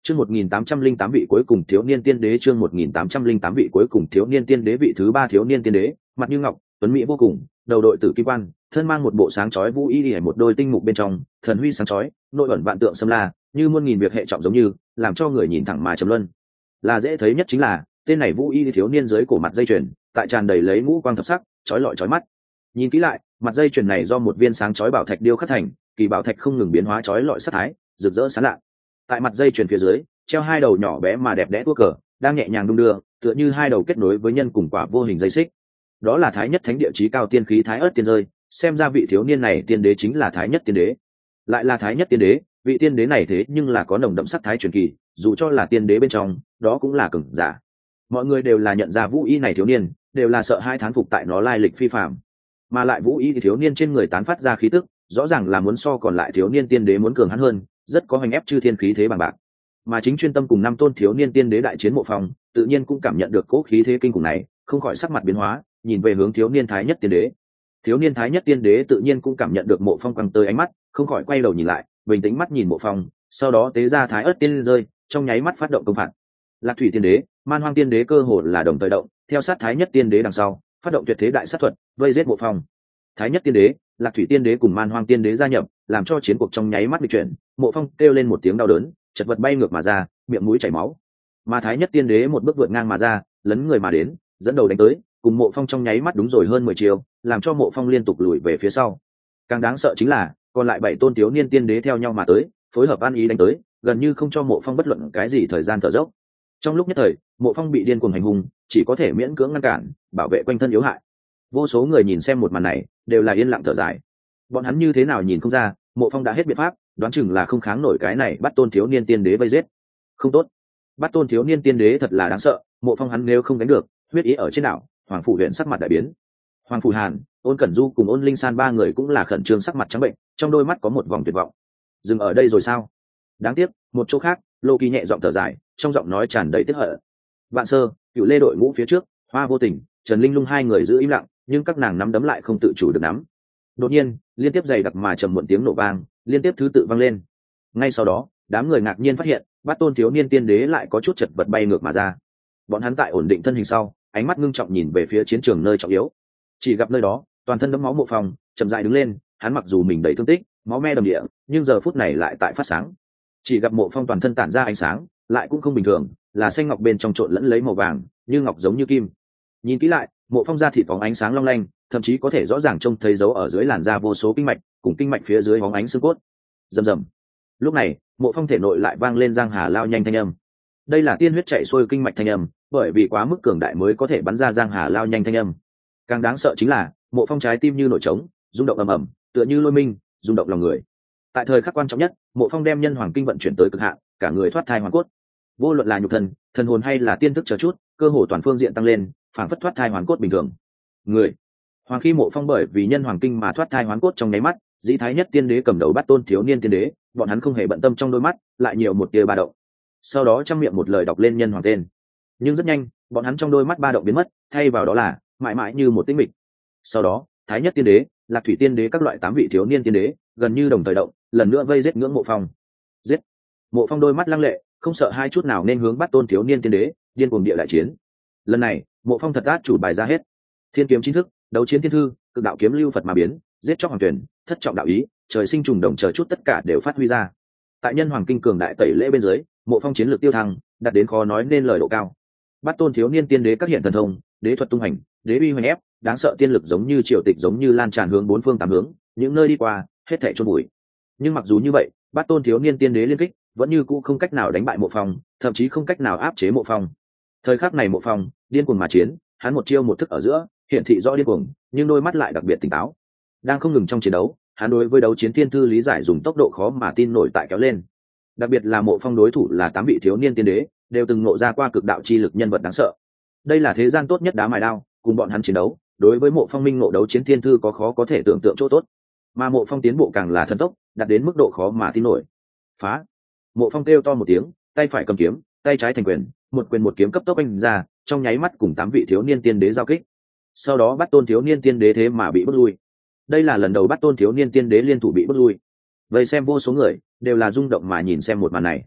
Chương 1808 vị cuối cùng thiếu niên tiên đế, chương 1808 vị cuối cùng thiếu niên tiên đế, vị thứ ba thiếu niên tiên đế, mặt như ngọc, tuấn mỹ vô cùng, đầu đội tử kim quan, thân mang một bộ sáng chói vũ y y, một đôi tinh mục bên trong, thần huy sáng chói, nội ẩn vạn tượng xâm la, như muôn nghìn việc hệ trọng giống như, làm cho người nhìn thẳng mà trầm luân. Là dễ thấy nhất chính là, tên này vũ y thiếu niên dưới cổ mặt dây chuyền, tại tràn đầy lấy ngũ quang thập sắc, chói lọi chói mắt. Nhìn kỹ lại, mặt dây chuyền này do một viên sáng chói bảo thạch điêu khắc thành, kỳ bảo thạch không ngừng biến hóa chói lọi sắc thái, rực rỡ sáng lạ. Tại mặt dây chuyền phía dưới, treo hai đầu nhỏ bé mà đẹp đẽ tua cờ, đang nhẹ nhàng đung đưa, tựa như hai đầu kết nối với nhân cùng quả vô hình dây xích. Đó là thái nhất thánh địa chí cao tiên khí thái ớt tiên rơi, xem ra vị thiếu niên này tiên đế chính là thái nhất tiên đế. Lại là thái nhất tiên đế, vị tiên đế này thế nhưng là có nồng đậm sắc thái truyền kỳ, dù cho là tiên đế bên trong, đó cũng là cường giả. Mọi người đều là nhận ra vũ y này thiếu niên, đều là sợ hai thán phục tại nó lai lịch phi phàm. Mà lại vũ y thiếu niên trên người tán phát ra khí tức, rõ ràng là muốn so còn lại thiếu niên tiên đế muốn cường hắn hơn, rất có hành ép chư thiên khí thế bằng bạc. Mà chính chuyên tâm cùng năm tôn thiếu niên tiên đế đại chiến Mộ Phong, tự nhiên cũng cảm nhận được cố khí thế kinh khủng này, không khỏi sắc mặt biến hóa, nhìn về hướng thiếu niên thái nhất tiên đế. Thiếu niên thái nhất tiên đế tự nhiên cũng cảm nhận được Mộ Phong quăng tới ánh mắt, không khỏi quay đầu nhìn lại, bình tĩnh mắt nhìn Mộ Phong, sau đó tế ra thái ớt tiên rơi, trong nháy mắt phát động công phạt. Lạc thủy tiên đế, man hoang tiên đế cơ hồ là đồng thời động, theo sát thái nhất tiên đế đằng sau, phát động tuyệt thế đại sát thuật, vây giết Mộ Phong. Thái nhất tiên đế, lạc thủy tiên đế cùng man hoang tiên đế gia nhập, làm cho chiến cuộc trong nháy mắt bị chuyển. Mộ Phong kêu lên một tiếng đau đớn, chật vật bay ngược mà ra, miệng mũi chảy máu. Mà thái nhất tiên đế một bước vượt ngang mà ra, lấn người mà đến, dẫn đầu đánh tới, cùng Mộ Phong trong nháy mắt đúng rồi hơn 10 chiều, làm cho Mộ Phong liên tục lùi về phía sau. Càng đáng sợ chính là, còn lại 7 tôn thiếu niên tiên đế theo nhau mà tới, phối hợp an ý đánh tới, gần như không cho Mộ Phong bất luận cái gì thời gian thở dốc. Trong lúc nhất thời, Mộ Phong bị điên cuồng hành hung, chỉ có thể miễn cưỡng ngăn cản, bảo vệ quanh thân yếu hại. Vô số người nhìn xem một màn này, đều là yên lặng thở dài. Bọn hắn như thế nào nhìn không ra, Mộ Phong đã hết biện pháp, đoán chừng là không kháng nổi cái này bắt tôn thiếu niên tiên đế vây giết. Không tốt, bắt tôn thiếu niên tiên đế thật là đáng sợ. Mộ Phong hắn nếu không đánh được, huyết ý ở trên đảo. Hoàng phủ huyện sắc mặt đại biến, Hoàng phủ Hàn, Ôn Cẩn Du cùng Ôn Linh San ba người cũng là khẩn trương, sắc mặt trắng bệnh, trong đôi mắt có một vòng tuyệt vọng. Dừng ở đây rồi sao? Đáng tiếc, một chỗ khác, Lô Kỳ nhẹ giọng thở dài, trong giọng nói tràn đầy tiếc hận. Vạn Sơ, Cựu Lê đội ngũ phía trước, Hoa Vô Tình, Trần Linh Lung hai người giữ im lặng, nhưng các nàng nắm đấm lại không tự chủ được nắm. Đột nhiên, liên tiếp dày đặc mà trầm muộn tiếng nổ vang, liên tiếp thứ tự vang lên. Ngay sau đó, đám người ngạc nhiên phát hiện, bát tôn thiếu niên tiên đế lại có chút chật vật bay ngược mà ra. Bọn hắn tại ổn định thân hình sau, ánh mắt ngưng trọng nhìn về phía chiến trường nơi trọng yếu. Chỉ gặp nơi đó, toàn thân đẫm máu Mộ Phong, chậm rãi đứng lên, hắn mặc dù mình đầy thương tích, máu me đầm địa, nhưng giờ phút này lại tại phát sáng. Chỉ gặp Mộ Phong toàn thân tản ra ánh sáng, lại cũng không bình thường, là xanh ngọc bên trong trộn lẫn lấy màu vàng, như ngọc giống như kim. Nhìn kỹ lại, Mộ Phong da thịt phóng ánh sáng long lanh, thậm chí có thể rõ ràng trông thấy dấu ở dưới làn da vô số kinh mạch, cùng kinh mạch phía dưới bóng ánh xương cốt. Rầm rầm. Lúc này, Mộ Phong thể nội lại vang lên giang hà lao nhanh thanh âm. Đây là tiên huyết chảy xuôi kinh mạch thanh âm, bởi vì quá mức cường đại mới có thể bắn ra giang hà lao nhanh thanh âm. Càng đáng sợ chính là, Mộ Phong trái tim như nổi trống, rung động ầm ầm, tựa như lôi minh, rung động lòng người. Tại thời khắc quan trọng nhất, Mộ Phong đem nhân hoàng kinh vận chuyển tới cực hạn, cả người thoát thai hoàn cốt. Vô luận là nhục thân, thần hồn hay là tiên thức chờ chút, cơ hồ toàn phương diện tăng lên, phảng phất thoát thai hoàn cốt bình thường. Người hoàng khi Mộ Phong bởi vì nhân hoàng kinh mà thoát thai hoàn cốt trong nháy mắt, dĩ thái nhất tiên đế cầm đầu bắt tôn thiếu niên tiên đế, bọn hắn không hề bận tâm, trong đôi mắt lại nhiều một tia ba động. Sau đó trong miệng một lời đọc lên nhân hoàng tên, nhưng rất nhanh, bọn hắn trong đôi mắt ba động biến mất, thay vào đó là mãi mãi như một tĩnh mịch. Sau đó, thái nhất tiên đế, lạc thủy tiên đế các loại 8 vị thiếu niên tiên đế gần như đồng thời động, lần nữa vây giết ngưỡng Mộ Phong. Giết! Mộ Phong đôi mắt lăng lệ, không sợ hai chút nào nên hướng bắt tôn thiếu niên tiên đế, điên cuồng địa đại chiến. Lần này, Mộ Phong thật át chủ bài ra hết. Thiên kiếm chính thức, đấu chiến thiên thư, cực đạo kiếm lưu Phật mà biến, giết chóc hoàng tuyển, thất trọng đạo ý, trời sinh trùng đồng chờ chút tất cả đều phát huy ra. Tại nhân hoàng kinh cường đại tẩy lễ bên dưới, Mộ Phong chiến lược tiêu thăng, đạt đến khó nói nên lời độ cao. Bắt tôn thiếu niên tiên đế các hiện thần thông, đế thuật tung hành, đế uy hoành ép, đáng sợ tiên lực giống như triều tịch giống như lan tràn hướng 4 phương 8 hướng, những nơi đi qua, hết thảy chôn bụi. Nhưng mặc dù như vậy, bắt tôn thiếu niên tiên đế liên kích, vẫn như cũ không cách nào đánh bại Mộ Phong, thậm chí không cách nào áp chế Mộ Phong. Thời khắc này Mộ Phong điên cuồng mà chiến, hắn một chiêu một thức ở giữa, hiện thị rõ điên cuồng, nhưng đôi mắt lại đặc biệt tỉnh táo. Đang không ngừng trong chiến đấu, hắn đối với đấu chiến thiên thư lý giải dùng tốc độ khó mà tin nổi tại kéo lên. Đặc biệt là Mộ Phong đối thủ là 8 vị thiếu niên tiên đế, đều từng ngộ ra qua cực đạo chi lực nhân vật đáng sợ. Đây là thế gian tốt nhất đá mài đao, cùng bọn hắn chiến đấu, đối với Mộ Phong minh ngộ đấu chiến thiên thư có khó có thể tưởng tượng chỗ tốt. Mà Mộ Phong tiến bộ càng là thần tốc, đạt đến mức độ khó mà tin nổi. Phá! Mộ Phong kêu to một tiếng, tay phải cầm kiếm, tay trái thành quyền, một quyền một kiếm cấp tốc anh ra, trong nháy mắt cùng 8 vị thiếu niên tiên đế giao kích. Sau đó bắt tôn thiếu niên tiên đế thế mà bị bước lui. Đây là lần đầu bắt tôn thiếu niên tiên đế liên thủ bị bước lui. Vậy xem vô số người đều là rung động mà nhìn xem một màn này.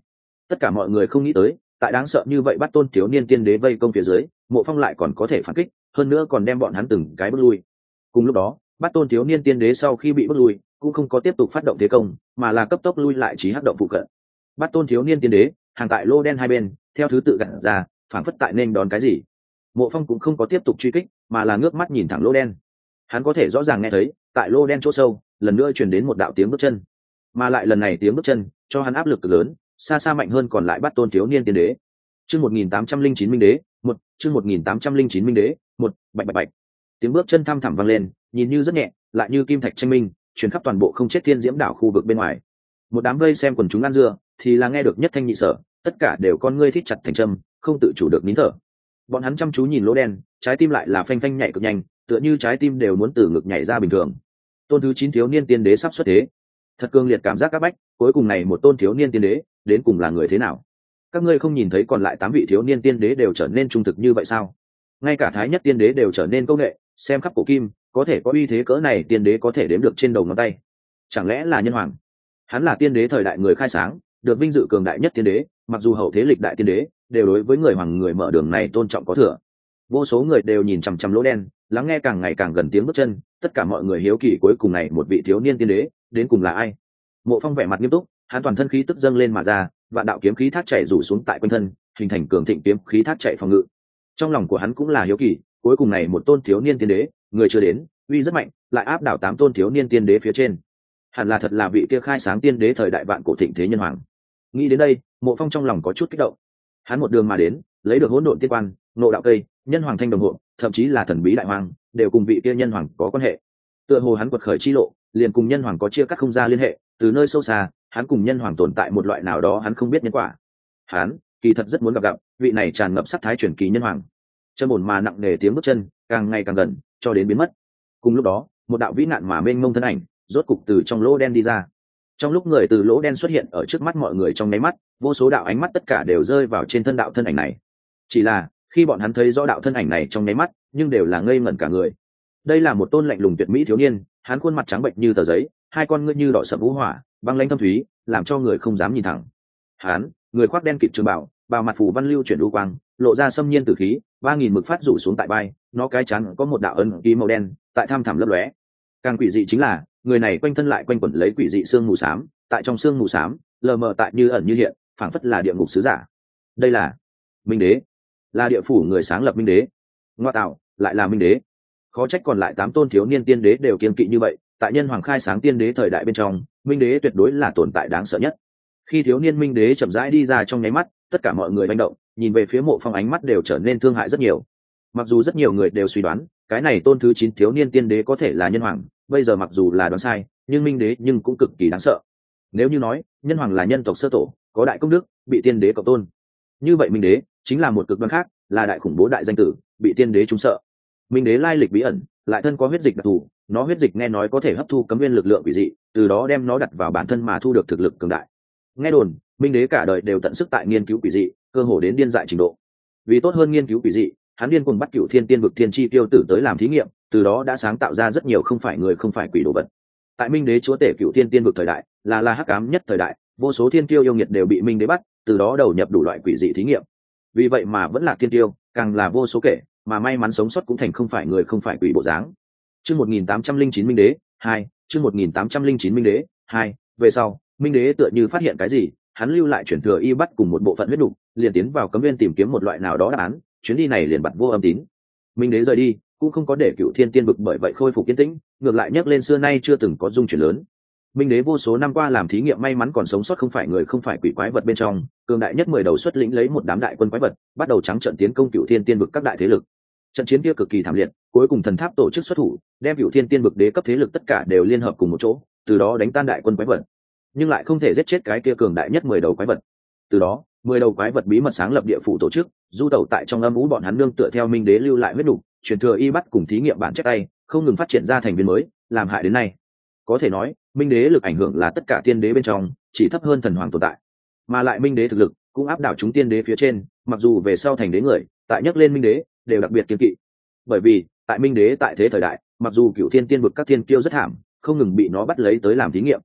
Tất cả mọi người không nghĩ tới, tại đáng sợ như vậy bắt tôn thiếu niên tiên đế vây công phía dưới, Mộ Phong lại còn có thể phản kích, hơn nữa còn đem bọn hắn từng cái bước lui. Cùng lúc đó, bắt tôn thiếu niên tiên đế sau khi bị bước lui, cũng không có tiếp tục phát động thế công, mà là cấp tốc lui lại chí hắc động phụ cận. Bắt tôn thiếu niên tiên đế hàng tại lô đen hai bên, theo thứ tự gặt ra, phản phất tại nên đón cái gì. Mộ Phong cũng không có tiếp tục truy kích, mà là ngước mắt nhìn thẳng lô đen. Hắn có thể rõ ràng nghe thấy, tại lô đen chỗ sâu, lần nữa truyền đến một đạo tiếng bước chân, mà lại lần này tiếng bước chân cho hắn áp lực cực lớn, xa xa mạnh hơn còn lại bắt tôn thiếu niên tiên đế. Chương 1809 minh đế, chương 1809 minh đế, bạch bạch bạch. Tiếng bước chân thăm thẳm vang lên, nhìn như rất nhẹ, lại như kim thạch tranh minh, truyền khắp toàn bộ không chết thiên diễm đảo khu vực bên ngoài. Một đám vây xem quần chúng ăn dưa, thì là nghe được nhất thanh nhị sở, tất cả đều con ngươi thít chặt thành châm, không tự chủ được nín thở. Bọn hắn chăm chú nhìn lỗ đen, trái tim lại là phanh phanh nhảy cực nhanh, tựa như trái tim đều muốn từ ngực nhảy ra bình thường. Tôn thứ 9 thiếu niên tiên đế sắp xuất thế. Thật cương liệt cảm giác các bách, cuối cùng này một tôn thiếu niên tiên đế, đến cùng là người thế nào? Các ngươi không nhìn thấy còn lại 8 vị thiếu niên tiên đế đều trở nên trung thực như vậy sao? Ngay cả thái nhất tiên đế đều trở nên công nghệ, xem khắp cổ kim, có thể có uy thế cỡ này tiên đế có thể đếm được trên đầu ngón tay. Chẳng lẽ là nhân hoàng? Hắn là tiên đế thời đại người khai sáng, được vinh dự cường đại nhất tiên đế, mặc dù hậu thế lịch đại tiên đế đều đối với người hoàng người mở đường này tôn trọng có thừa. Vô số người đều nhìn chằm chằm lỗ đen, lắng nghe càng ngày càng gần tiếng bước chân, tất cả mọi người hiếu kỳ cuối cùng này một vị thiếu niên tiên đế đến cùng là ai. Mộ Phong vẻ mặt nghiêm túc, hắn toàn thân khí tức dâng lên mà ra, vạn đạo kiếm khí thác chạy rủ xuống tại quanh thân, hình thành cường thịnh kiếm khí thác chạy phòng ngự. Trong lòng của hắn cũng là hiếu kỳ, cuối cùng này một tôn thiếu niên tiên đế, người chưa đến, uy rất mạnh, lại áp đảo 8 tôn thiếu niên tiên đế phía trên. Hẳn là thật là vị kia khai sáng tiên đế thời đại vạn cổ thịnh thế nhân hoàng. Nghĩ đến đây, Mộ Phong trong lòng có chút kích động. Hắn một đường mà đến, lấy được hỗn độn tiên quan, nộ đạo cây, nhân hoàng thanh đồng hộ, thậm chí là thần bí đại hoàng, đều cùng vị kia nhân hoàng có quan hệ. Tựa hồ hắn quật khởi chi lộ, liền cùng nhân hoàng có chia cắt không ra liên hệ, từ nơi sâu xa, hắn cùng nhân hoàng tồn tại một loại nào đó hắn không biết nhân quả. Hắn kỳ thật rất muốn gặp vị này tràn ngập sắc thái truyền kỳ nhân hoàng. Chân ổn mà nặng nề tiếng bước chân, càng ngày càng gần, cho đến biến mất. Cùng lúc đó, một đạo vĩ nạn mà mênh mông thân ảnh, rốt cục từ trong lỗ đen đi ra. Trong lúc người từ lỗ đen xuất hiện ở trước mắt mọi người trong nháy mắt, vô số đạo ánh mắt tất cả đều rơi vào trên thân đạo thân ảnh này. Chỉ là khi bọn hắn thấy rõ đạo thân ảnh này trong nháy mắt, nhưng đều là ngây ngẩn cả người. Đây là một tôn lạnh lùng tuyệt mỹ thiếu niên, hắn khuôn mặt trắng bệnh như tờ giấy, hai con ngươi như đỏ sậm vũ hỏa, băng lãnh thâm thúy, làm cho người không dám nhìn thẳng. Hắn, người khoác đen kịt trường bào, bào mặt phủ văn lưu chuyển lưu quang, lộ ra xâm nhiên tử khí, 3000 mực phát rủ xuống tại vai, nó cái chắn có một đạo ấn ký màu đen, tại tham thẳm lấp lóe. Càng quỷ dị chính là, người này quanh thân lại quanh quẩn lấy quỷ dị xương mù xám, tại trong xương mù xám, lờ mờ tại như ẩn như hiện, phảng phất là địa ngục sứ giả. Đây là Minh Đế, là địa phủ người sáng lập Minh Đế. Ngoa tạo, lại là Minh Đế. Khó trách còn lại 8 tôn thiếu niên tiên đế đều kiên kỵ như vậy, tại nhân hoàng khai sáng tiên đế thời đại bên trong, Minh Đế tuyệt đối là tồn tại đáng sợ nhất. Khi thiếu niên Minh Đế chậm rãi đi ra trong nháy mắt, tất cả mọi người manh động, nhìn về phía Mộ Phong ánh mắt đều trở nên thương hại rất nhiều. Mặc dù rất nhiều người đều suy đoán, cái này tôn thứ 9 thiếu niên tiên đế có thể là nhân hoàng, bây giờ mặc dù là đoán sai, nhưng Minh Đế nhưng cũng cực kỳ đáng sợ. Nếu như nói, nhân hoàng là nhân tộc sơ tổ, có đại công đức, bị tiên đế cộng tôn, như vậy Minh Đế chính là một cực đoan khác, là đại khủng bố đại danh tử, bị tiên đế trúng sợ. Minh Đế lai lịch bí ẩn, lại thân có huyết dịch đặc thù, nó huyết dịch nghe nói có thể hấp thu cấm nguyên lực lượng quỷ dị, từ đó đem nó đặt vào bản thân mà thu được thực lực cường đại. Nghe đồn, Minh Đế cả đời đều tận sức tại nghiên cứu quỷ dị, cơ hồ đến điên dại trình độ. Vì tốt hơn nghiên cứu quỷ dị, hắn điên cuồng bắt Cửu Thiên Tiên vực thiên chi tiêu tử tới làm thí nghiệm, từ đó đã sáng tạo ra rất nhiều không phải người không phải quỷ đồ vật. Tại Minh Đế chúa tể Cửu Thiên Tiên vực thời đại, là hắc ám nhất thời đại, vô số thiên kiêu yêu nghiệt đều bị Minh Đế bắt, từ đó đầu nhập đủ loại quỷ dị thí nghiệm. Vì vậy mà vẫn là thiên kiêu, càng là vô số kể, mà may mắn sống sót cũng thành không phải người không phải quỷ bộ dáng. Chương 1809 Minh Đế 2, chương 1809 Minh Đế 2, về sau, Minh Đế tựa như phát hiện cái gì, hắn lưu lại chuyển thừa y bắt cùng một bộ phận huyết đủ, liền tiến vào cấm viên tìm kiếm một loại nào đó đáp án, chuyến đi này liền bật vô âm tín. Minh Đế rời đi, cũng không có để Cửu Thiên Tiên vực bởi vậy khôi phục yên tĩnh, ngược lại nhấc lên xưa nay chưa từng có dung chuyển lớn. Minh Đế vô số năm qua làm thí nghiệm may mắn còn sống sót không phải người không phải quỷ quái vật bên trong, cường đại nhất 10 đầu xuất lĩnh lấy một đám đại quân quái vật, bắt đầu trắng trận tiến công Cửu Thiên Tiên vực các đại thế lực. Trận chiến kia cực kỳ thảm liệt, cuối cùng thần tháp tổ chức xuất thủ, đem Cửu Thiên Tiên vực đế cấp thế lực tất cả đều liên hợp cùng một chỗ, từ đó đánh tan đại quân quái vật, nhưng lại không thể giết chết cái kia cường đại nhất 10 đầu quái vật. Từ đó, 10 đầu quái vật bí mật sáng lập địa phủ tổ chức, du tẩu tại trong âm u bọn hắn nương tựa theo Minh Đế lưu lại huyết nục, truyền thừa y bắt cùng thí nghiệm bản chép tay, không ngừng phát triển ra thành viên mới, làm hại đến nay. Có thể nói, Minh Đế lực ảnh hưởng là tất cả tiên đế bên trong, chỉ thấp hơn thần hoàng tồn tại. Mà lại Minh Đế thực lực cũng áp đảo chúng tiên đế phía trên, mặc dù về sau thành đế người, tại nhắc lên Minh Đế, đều đặc biệt kiêng kỵ. Bởi vì, tại Minh Đế tại thế thời đại, mặc dù Cửu Thiên Tiên vực các thiên kiêu rất thảm, không ngừng bị nó bắt lấy tới làm thí nghiệm,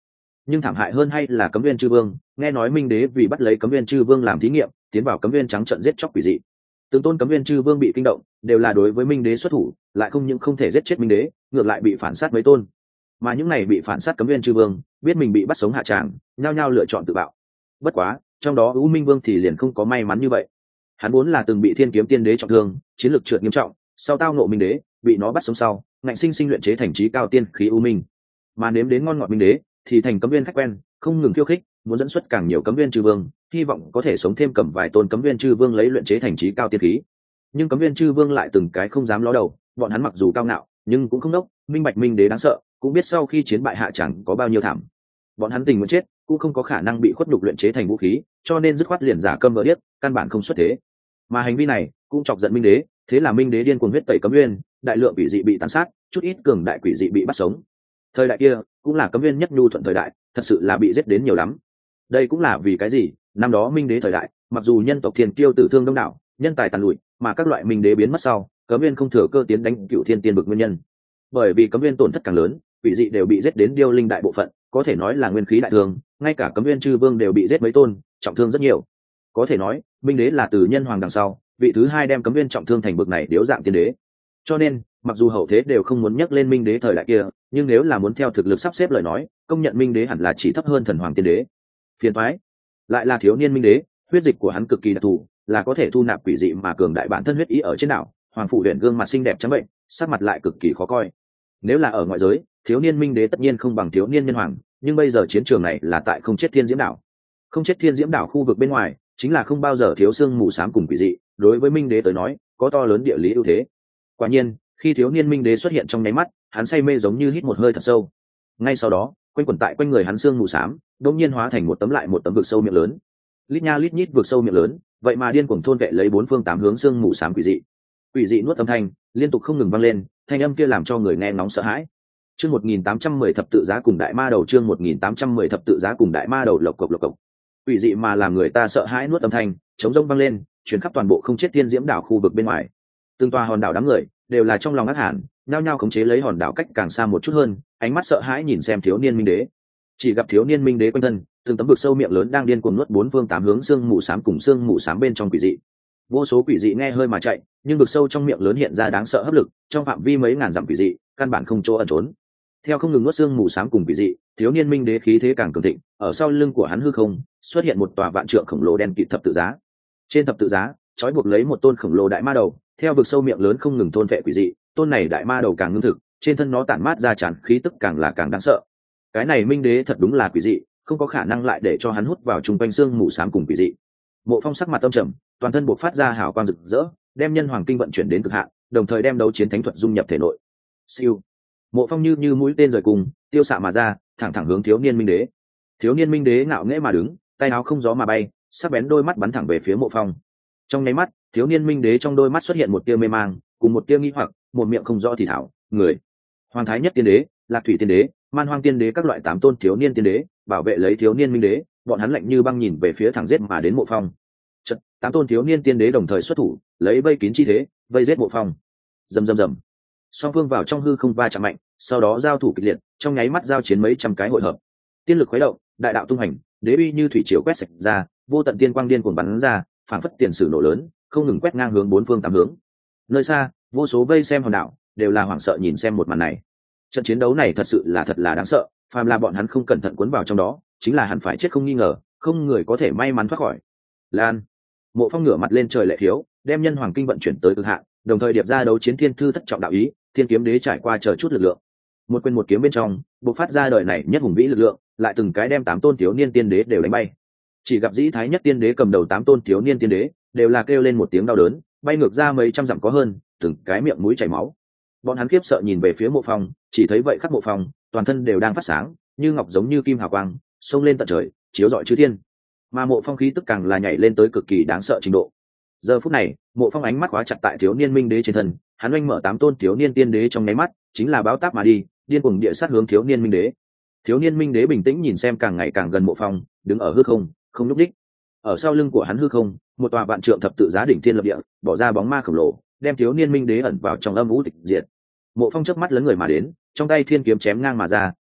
nhưng thảm hại hơn hay là Cấm Viên Chư Vương. Nghe nói Minh Đế vì bắt lấy Cấm Viên Chư Vương làm thí nghiệm, tiến vào Cấm Viên trắng trận giết chóc quỷ dị. Từng tôn Cấm Viên Chư Vương bị kinh động, đều là đối với Minh Đế xuất thủ, lại không những không thể giết chết Minh Đế, ngược lại bị phản sát mấy tôn. Mà những này bị phản sát Cấm Viên Chư Vương, biết mình bị bắt sống hạ tràng, nhao nhao lựa chọn tự bạo. Bất quá, trong đó U Minh Vương thì liền không có may mắn như vậy. Hắn vốn là từng bị Thiên Kiếm Tiên Đế trọng thương, chiến lược trượt nghiêm trọng, sau tao ngộ Minh Đế, bị nó bắt sống sau, ngạnh sinh sinh luyện chế thành chí cao tiên khí U Minh. Mà nếm đến ngon ngọt Minh Đế, thì thành Cấm Viên khách quen, không ngừng khiêu khích, muốn dẫn xuất càng nhiều Cấm Viên Chư Vương, hy vọng có thể sống thêm cầm vài tôn Cấm Viên Chư Vương lấy luyện chế thành chí cao tiên khí. Nhưng Cấm Viên Chư Vương lại từng cái không dám ló đầu, bọn hắn mặc dù cao ngạo, nhưng cũng không đốc, minh bạch Minh Đế đáng sợ, cũng biết sau khi chiến bại hạ chẳng có bao nhiêu thảm. Bọn hắn tình muốn chết, cũng không có khả năng bị khuất nhục luyện chế thành vũ khí, cho nên dứt khoát liền giả câm vỡ điếc, căn bản không xuất thế. Mà hành vi này cũng chọc giận Minh Đế, thế là Minh Đế điên cuồng huyết tẩy Cấm Viên, đại lượng quỷ dị bị tàn sát, chút ít cường đại quỷ dị bị bắt sống. Thời đại kia cũng là Cấm Viên nhất nhu thuận thời đại, thật sự là bị giết đến nhiều lắm. Đây cũng là vì cái gì năm đó Minh Đế thời đại, mặc dù nhân tộc Thiên Kiêu tử thương đông đảo, nhân tài tàn lụi, mà các loại Minh Đế biến mất sau, Cấm Viên không thừa cơ tiến đánh Cựu Thiên Tiên Bực nguyên nhân. Bởi vì Cấm Viên tổn thất càng lớn, quỷ dị đều bị giết đến điêu linh đại bộ phận, có thể nói là nguyên khí đại thương, ngay cả Cấm Viên Chư Vương đều bị giết mấy tôn, trọng thương rất nhiều. Có thể nói, Minh Đế là từ nhân hoàng đằng sau, vị thứ hai đem Cấm Viên trọng thương thành bực này điếu dạng tiên đế. Cho nên, mặc dù hậu thế đều không muốn nhắc lên Minh Đế thời đại kia, nhưng nếu là muốn theo thực lực sắp xếp lời nói, công nhận Minh Đế hẳn là chỉ thấp hơn thần hoàng tiên đế. Phiền toái, lại là thiếu niên Minh Đế, huyết dịch của hắn cực kỳ đặc thù, là có thể thu nạp quỷ dị mà cường đại bản thân huyết ý ở trên đảo. Hoàng phủ Huyền gương mặt xinh đẹp trắng bệnh, sắc mặt lại cực kỳ khó coi. Nếu là ở ngoại giới, thiếu niên Minh Đế tất nhiên không bằng thiếu niên nhân hoàng, nhưng bây giờ chiến trường này là tại Không Chết Thiên Diễm đảo. Không Chết Thiên Diễm đảo khu vực bên ngoài, chính là không bao giờ thiếu xương mù xám cùng quỷ dị, đối với Minh Đế tới nói, có to lớn địa lý ưu thế. Quả nhiên, khi thiếu niên Minh Đế xuất hiện trong nháy mắt, hắn say mê giống như hít một hơi thật sâu. Ngay sau đó, quanh quẩn tại quanh người hắn xương mù xám, đột nhiên hóa thành một tấm lại một tấm vực sâu miệng lớn. Lít nha lít nhít vực sâu miệng lớn, vậy mà điên cuồng thôn vệ lấy bốn phương tám hướng xương mù xám quỷ dị. Quỷ dị nuốt âm thanh, liên tục không ngừng vang lên, thanh âm kia làm cho người nghe nóng sợ hãi. Chương 1810 thập tự giá cùng đại ma đầu, chương 1810 thập tự giá cùng đại ma đầu, lộc cộc lộc cộc. Quỷ dị mà làm người ta sợ hãi nuốt âm thanh, chống rông vang lên, truyền khắp toàn bộ Không Chết Thiên Diễm đảo khu vực bên ngoài. Từng tòa hòn đảo đám người đều là trong lòng ác hẳn, nhao nhao khống chế lấy hòn đảo cách càng xa một chút hơn, ánh mắt sợ hãi nhìn xem thiếu niên Minh Đế. Chỉ gặp thiếu niên Minh Đế quanh thân, từng tấm vực sâu miệng lớn đang điên cuồng nuốt bốn phương tám hướng xương mù xám cùng xương mù xám bên trong quỷ dị. Vô số quỷ dị nghe hơi mà chạy, nhưng vực sâu trong miệng lớn hiện ra đáng sợ hấp lực, trong phạm vi mấy ngàn dặm quỷ dị, căn bản không chỗ ẩn trốn. Theo không ngừng nuốt xương mù xám cùng quỷ dị, thiếu niên Minh Đế khí thế càng cường thịnh, ở sau lưng của hắn hư không xuất hiện một tòa vạn trượng khổng lồ đen kịt thập tự giá. Trên thập tự giá, trói buộc lấy một tôn khổng lồ đại ma đầu, theo vực sâu miệng lớn không ngừng thôn vệ quỷ dị, tôn này đại ma đầu càng ngưng thực, trên thân nó tản mát ra tràn khí tức càng là càng đáng sợ. Cái này Minh Đế thật đúng là quỷ dị, không có khả năng lại để cho hắn hút vào trung quanh xương mù xám cùng quỷ dị. Mộ Phong sắc mặt âm trầm, toàn thân bộc phát ra hào quang rực rỡ, đem nhân hoàng kinh vận chuyển đến cực hạn, đồng thời đem đấu chiến thánh thuật dung nhập thể nội. Siêu. Mộ Phong như mũi tên rời cùng, tiêu xạ mà ra, thẳng thẳng hướng thiếu niên Minh Đế. Thiếu niên Minh Đế ngạo nghễ mà đứng, tay áo không gió mà bay, sắc bén đôi mắt bắn thẳng về phía Mộ Phong. Trong nháy mắt, thiếu niên Minh Đế trong đôi mắt xuất hiện một tia mê mang, cùng một tia nghi hoặc, một miệng không rõ thì thảo, người. Hoàng Thái Nhất Tiên Đế, Lạc Thủy Tiên Đế, Man Hoang Tiên Đế các loại 8 tôn thiếu niên tiên đế, bảo vệ lấy thiếu niên Minh Đế, bọn hắn lạnh như băng nhìn về phía thẳng giết mà đến Mộ Phong. Chợt, 8 tôn thiếu niên tiên đế đồng thời xuất thủ, lấy vây kín chi thế, vây giết Mộ Phong. Rầm rầm rầm. Song phương vào trong hư không va chạm mạnh, sau đó giao thủ kịch liệt, trong nháy mắt giao chiến mấy trăm cái hội hợp. Tiên lực khuấy động, đại đạo tung hành, đế uy như thủy triều quét sạch ra, vô tận tiên quang điên cuồng bắn ra, phản phất tiền sử nổ lớn, không ngừng quét ngang hướng bốn phương tám hướng. Nơi xa, vô số vây xem hòn đảo đều là hoảng sợ nhìn xem một màn này. Trận chiến đấu này thật sự là thật là đáng sợ, phàm là bọn hắn không cẩn thận cuốn vào trong đó, chính là hẳn phải chết không nghi ngờ, không người có thể may mắn thoát khỏi. Lan. Mộ Phong ngửa mặt lên trời lệ thiếu, đem nhân hoàng kinh vận chuyển tới cực hạn, đồng thời điệp ra đấu chiến thiên thư thất trọng đạo ý, thiên kiếm đế trải qua chờ chút lực lượng. Một quyền một kiếm bên trong, bộc phát ra đời này nhất hùng vĩ lực lượng, lại từng cái đem 8 tôn thiếu niên tiên đế đều đánh bay. Chỉ gặp Dĩ Thái Nhất Tiên Đế cầm đầu 8 tôn thiếu niên tiên đế, đều là kêu lên một tiếng đau đớn, bay ngược ra mấy trăm dặm có hơn, từng cái miệng mũi chảy máu. Bọn hắn khiếp sợ nhìn về phía Mộ Phong, chỉ thấy vậy khắc Mộ Phong, toàn thân đều đang phát sáng, như ngọc giống như kim hào quang, xông lên tận trời, chiếu rọi chư thiên. Mà Mộ Phong khí tức càng là nhảy lên tới cực kỳ đáng sợ trình độ. Giờ phút này, Mộ Phong ánh mắt khóa chặt tại thiếu niên Minh Đế trên thân, hắn oanh mở 8 tôn thiếu niên tiên đế trong nháy mắt, chính là báo táp mà đi, điên cuồng địa sát hướng thiếu niên Minh Đế. Thiếu niên Minh Đế bình tĩnh nhìn xem càng ngày càng gần Mộ Phong, đứng ở hư không, không nhúc nhích. Ở sau lưng của hắn hư không, một tòa vạn trượng thập tự giá đỉnh thiên lập địa, bỏ ra bóng ma khổng lồ, đem thiếu niên Minh Đế ẩn vào trong âm u tịch diệt. Mộ Phong chớp mắt lớn người mà đến, trong tay thiên kiếm chém ngang mà ra,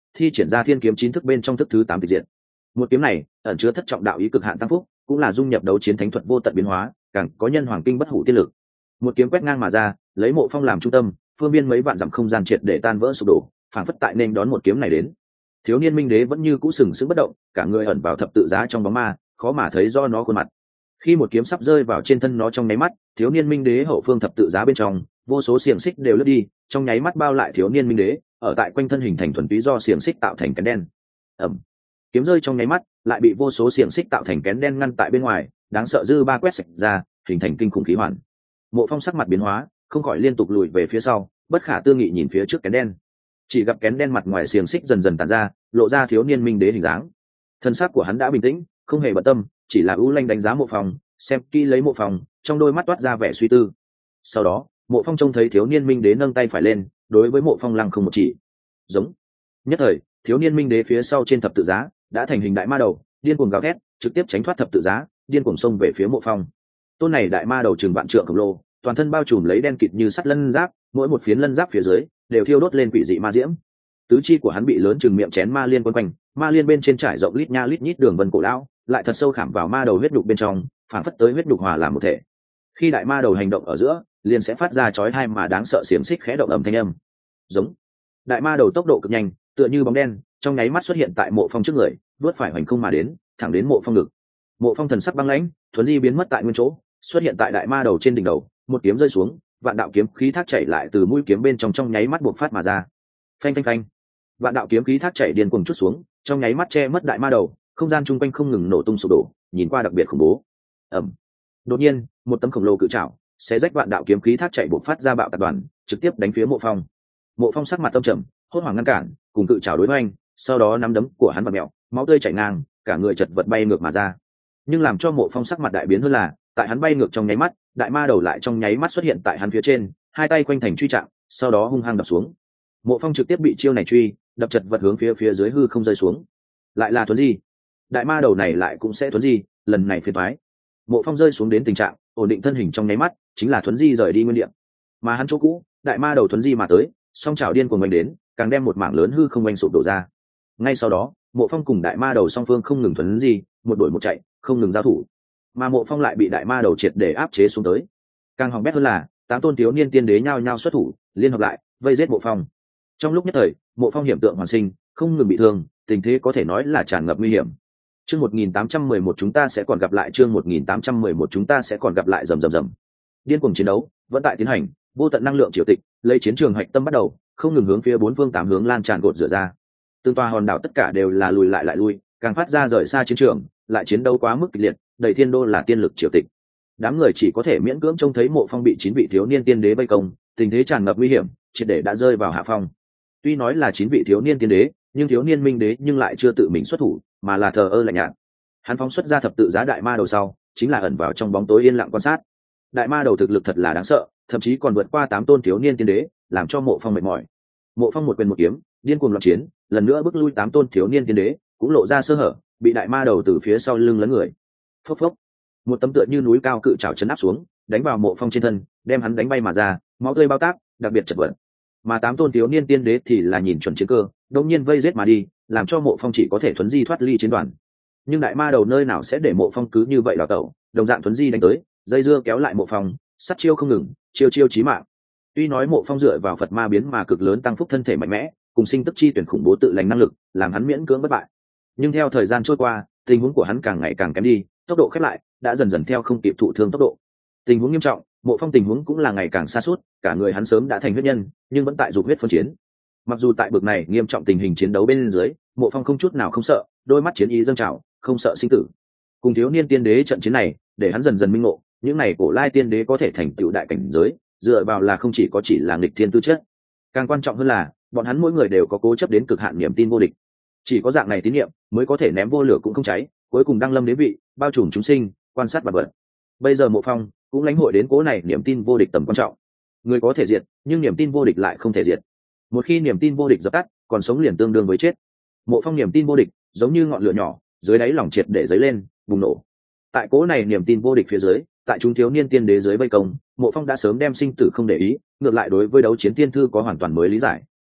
thi triển ra thiên kiếm chín thức bên trong thức thứ 8 tịch diệt. Một kiếm này ẩn chứa thất trọng đạo ý cực hạn tăng phúc, cũng là dung nhập đấu chiến thánh thuật vô tận biến hóa, càng có nhân hoàng kinh bất hủ tiên lực. Một kiếm quét ngang mà ra, lấy Mộ Phong làm trung tâm, phương biên mấy vạn dặm không gian triệt để tan vỡ sụp đổ, phảng phất tại nên đón một kiếm này đến. Thiếu niên Minh Đế vẫn như cũ sừng sững bất động, cả người ẩn vào thập tự giá trong bóng ma, khó mà thấy do nó khuôn mặt. Khi một kiếm sắp rơi vào trên thân nó trong nháy mắt, thiếu niên Minh Đế hậu phương thập tự giá bên trong, vô số xiềng xích đều lướt đi, trong nháy mắt bao lại thiếu niên Minh Đế, ở tại quanh thân hình thành thuần túy do xiềng xích tạo thành kén đen. Ầm. Kiếm rơi trong nháy mắt, lại bị vô số xiềng xích tạo thành kén đen ngăn tại bên ngoài, đáng sợ dư ba quét sạch ra, hình thành kinh khủng khí hoàn. Mộ Phong sắc mặt biến hóa, không khỏi liên tục lùi về phía sau, bất khả tư nghị nhìn phía trước kén đen. Chỉ gặp kén đen mặt ngoài xiềng xích dần dần tàn ra, lộ ra thiếu niên Minh Đế hình dáng. Thân xác của hắn đã bình tĩnh, không hề bận tâm, chỉ là ưu lanh đánh giá Mộ Phong, xem kỹ lấy Mộ Phong, trong đôi mắt toát ra vẻ suy tư. Sau đó, Mộ Phong trông thấy thiếu niên Minh Đế nâng tay phải lên, đối với Mộ Phong lăng không một chỉ. Giống. Nhất thời, thiếu niên Minh Đế phía sau trên thập tự giá đã thành hình đại ma đầu, điên cuồng gào thét, trực tiếp tránh thoát thập tự giá, điên cuồng xông về phía Mộ Phong. Tôn này đại ma đầu chừng vạn trượng khổng lồ, toàn thân bao trùm lấy đen kịt như sắt lân giáp, mỗi một phiến lân giáp phía dưới đều thiêu đốt lên quỷ dị ma diễm. Tứ chi của hắn bị lớn chừng miệng chén ma liên quấn quanh, ma liên bên trên trải rộng lít nha lít nhít đường vân cổ lão, lại thật sâu khảm vào ma đầu huyết nhục bên trong, phản phất tới huyết nhục hòa làm một thể. Khi đại ma đầu hành động ở giữa, liền sẽ phát ra chói tai mà đáng sợ xiềng xích khẽ động âm thanh âm. Giống. Đại ma đầu tốc độ cực nhanh, tựa như bóng đen, trong nháy mắt xuất hiện tại Mộ Phong trước người, vớt phải hoành không mà đến, thẳng đến Mộ Phong ngực. Mộ Phong thần sắc băng lãnh, thuấn di biến mất tại nguyên chỗ, xuất hiện tại đại ma đầu trên đỉnh đầu, một kiếm rơi xuống, vạn đạo kiếm khí thác chảy lại từ mũi kiếm bên trong nháy mắt bộc phát mà ra. Phanh phanh phanh. Vạn đạo kiếm khí thác chảy điên cuồng chút xuống, trong nháy mắt che mất đại ma đầu, không gian chung quanh không ngừng nổ tung sụp đổ, nhìn qua đặc biệt khủng bố. Ầm. Đột nhiên, một tấm khổng lồ cự trảo xé rách vạn đạo kiếm khí thác chảy bộc phát ra bạo tạc đoàn, trực tiếp đánh phía Mộ Phong. Mộ Phong sắc mặt tâm trầm, hốt hoảng ngăn cản, cùng cự trảo đối hoành, sau đó nắm đấm của hắn vặn mèo, máu tươi chảy ngang, cả người chật vật bay ngược mà ra. Nhưng làm cho Mộ Phong sắc mặt đại biến hơn là, tại hắn bay ngược trong nháy mắt, đại ma đầu lại trong nháy mắt xuất hiện tại hắn phía trên, hai tay quanh thành truy trạng, sau đó hung hăng đập xuống. Mộ Phong trực tiếp bị chiêu này truy đập chật vật hướng phía dưới hư không rơi xuống. Lại là thuấn di, đại ma đầu này lại cũng sẽ thuấn di, lần này phiền toái. Mộ Phong rơi xuống đến tình trạng ổn định thân hình trong nháy mắt, chính là thuấn di rời đi nguyên địa. Mà hắn chỗ cũ, đại ma đầu thuấn di mà tới, song chảo điên cuồng oanh đến, càng đem một mảng lớn hư không oanh sụp đổ ra. Ngay sau đó, Mộ Phong cùng đại ma đầu song phương không ngừng thuấn di, một đuổi một chạy, không ngừng giao thủ. Mà Mộ Phong lại bị đại ma đầu triệt để áp chế xuống tới. Càng hỏng bét hơn là, 8 tôn thiếu niên tiên đế nhao nhao xuất thủ, liên hợp lại, vây giết Mộ Phong. Trong lúc nhất thời, Mộ Phong hiểm tượng hoàn sinh, không ngừng bị thương, tình thế có thể nói là tràn ngập nguy hiểm. Chương 1811 chúng ta sẽ còn gặp lại, chương 1811 chúng ta sẽ còn gặp lại, rầm rầm rầm. Điên cuồng chiến đấu vẫn tại tiến hành, vô tận năng lượng triều tịch, lấy chiến trường hạch tâm bắt đầu, không ngừng hướng phía bốn phương tám hướng lan tràn gột rửa ra. Từng tòa hòn đảo tất cả đều là lùi lại lui, càng phát ra rời xa chiến trường, lại chiến đấu quá mức kịch liệt, đầy thiên đô là tiên lực triều tịch. Đám người chỉ có thể miễn cưỡng trông thấy Mộ Phong bị 9 vị thiếu niên tiên đế vây công, tình thế tràn ngập nguy hiểm, triệt để đã rơi vào hạ phong. Tuy nói là 9 vị thiếu niên tiên đế, nhưng thiếu niên minh đế nhưng lại chưa tự mình xuất thủ, mà là thờ ơ lạnh nhạt. Hắn phóng xuất ra thập tự giá đại ma đầu sau, chính là ẩn vào trong bóng tối yên lặng quan sát. Đại ma đầu thực lực thật là đáng sợ, thậm chí còn vượt qua 8 tôn thiếu niên tiên đế, làm cho Mộ Phong mệt mỏi. Mộ Phong một quyền một kiếm, điên cuồng loạn chiến, lần nữa bước lui 8 tôn thiếu niên tiên đế, cũng lộ ra sơ hở, bị đại ma đầu từ phía sau lưng lấn người. Phốc phốc. Một tấm tựa như núi cao cự trảo chấn áp xuống, đánh vào Mộ Phong trên thân, đem hắn đánh bay mà ra, máu tươi bao tác, đặc biệt chật vật. Mà 8 tôn thiếu niên tiên đế thì là nhìn chuẩn chiến cơ, đột nhiên vây giết mà đi, làm cho Mộ Phong chỉ có thể thuấn di thoát ly chiến đoàn. Nhưng đại ma đầu nơi nào sẽ để Mộ Phong cứ như vậy đào tẩu, đồng dạng thuấn di đánh tới, dây dưa kéo lại Mộ Phong, sát chiêu không ngừng, chiêu chiêu chí mạng. Tuy nói Mộ Phong dựa vào Phật ma biến mà cực lớn tăng phúc thân thể mạnh mẽ, cùng sinh tức chi tuyển khủng bố tự lành năng lực, làm hắn miễn cưỡng bất bại. Nhưng theo thời gian trôi qua, tình huống của hắn càng ngày càng kém đi, tốc độ khép lại đã dần dần theo không kịp thụ thương tốc độ. Tình huống nghiêm trọng, Mộ Phong tình huống cũng là ngày càng sa sút, cả người hắn sớm đã thành huyết nhân, nhưng vẫn tại dục huyết phân chiến. Mặc dù tại bực này nghiêm trọng tình hình chiến đấu bên dưới, Mộ Phong không chút nào không sợ, đôi mắt chiến ý dâng trào, không sợ sinh tử. Cùng thiếu niên tiên đế trận chiến này, để hắn dần dần minh ngộ, những này cổ lai tiên đế có thể thành tựu đại cảnh giới, dựa vào là không chỉ là nghịch thiên tư chất, càng quan trọng hơn là bọn hắn mỗi người đều có cố chấp đến cực hạn niềm tin vô địch. Chỉ có dạng này tín niệm mới có thể ném vô lửa cũng không cháy, cuối cùng đăng lâm đế vị, bao trùm chúng sinh, quan sát vật vật. Bây giờ Mộ Phong cũng lãnh hội đến cố này niềm tin vô địch tầm quan trọng. Người có thể diệt, nhưng niềm tin vô địch lại không thể diệt. Một khi niềm tin vô địch dập tắt, còn sống liền tương đương với chết. Mộ Phong niềm tin vô địch giống như ngọn lửa nhỏ, dưới đáy lòng triệt để dấy lên, bùng nổ. Tại cố này niềm tin vô địch phía dưới, tại chúng thiếu niên tiên đế dưới vây công, Mộ Phong đã sớm đem sinh tử không để ý, ngược lại đối với đấu chiến tiên thư có hoàn toàn mới lý giải.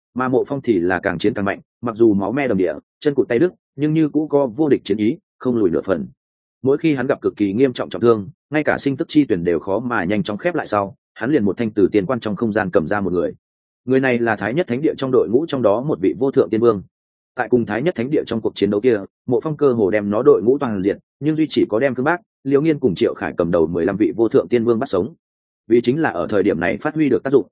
mà Mộ Phong thì là càng chiến càng mạnh, mặc dù máu me đầm địa, chân cụt tay đứt, nhưng như cũ có vô địch chiến ý, không lùi nửa phần. Mỗi khi hắn gặp cực kỳ nghiêm trọng trọng thương, ngay cả sinh tức chi tuyển đều khó mà nhanh chóng khép lại sau, hắn liền một thanh từ tiền quan trong không gian cầm ra một người. Người này là Thái Nhất Thánh Địa trong đội ngũ trong đó một vị vô thượng tiên vương. Tại cùng Thái Nhất Thánh Địa trong cuộc chiến đấu kia, Mộ Phong cơ hồ đem nó đội ngũ toàn diện, nhưng duy chỉ có đem Cương Bác, Liễu Nghiên cùng Triệu Khải cầm đầu 15 vị vô thượng tiên vương bắt sống. Vì chính là ở thời điểm này phát huy được tác dụng.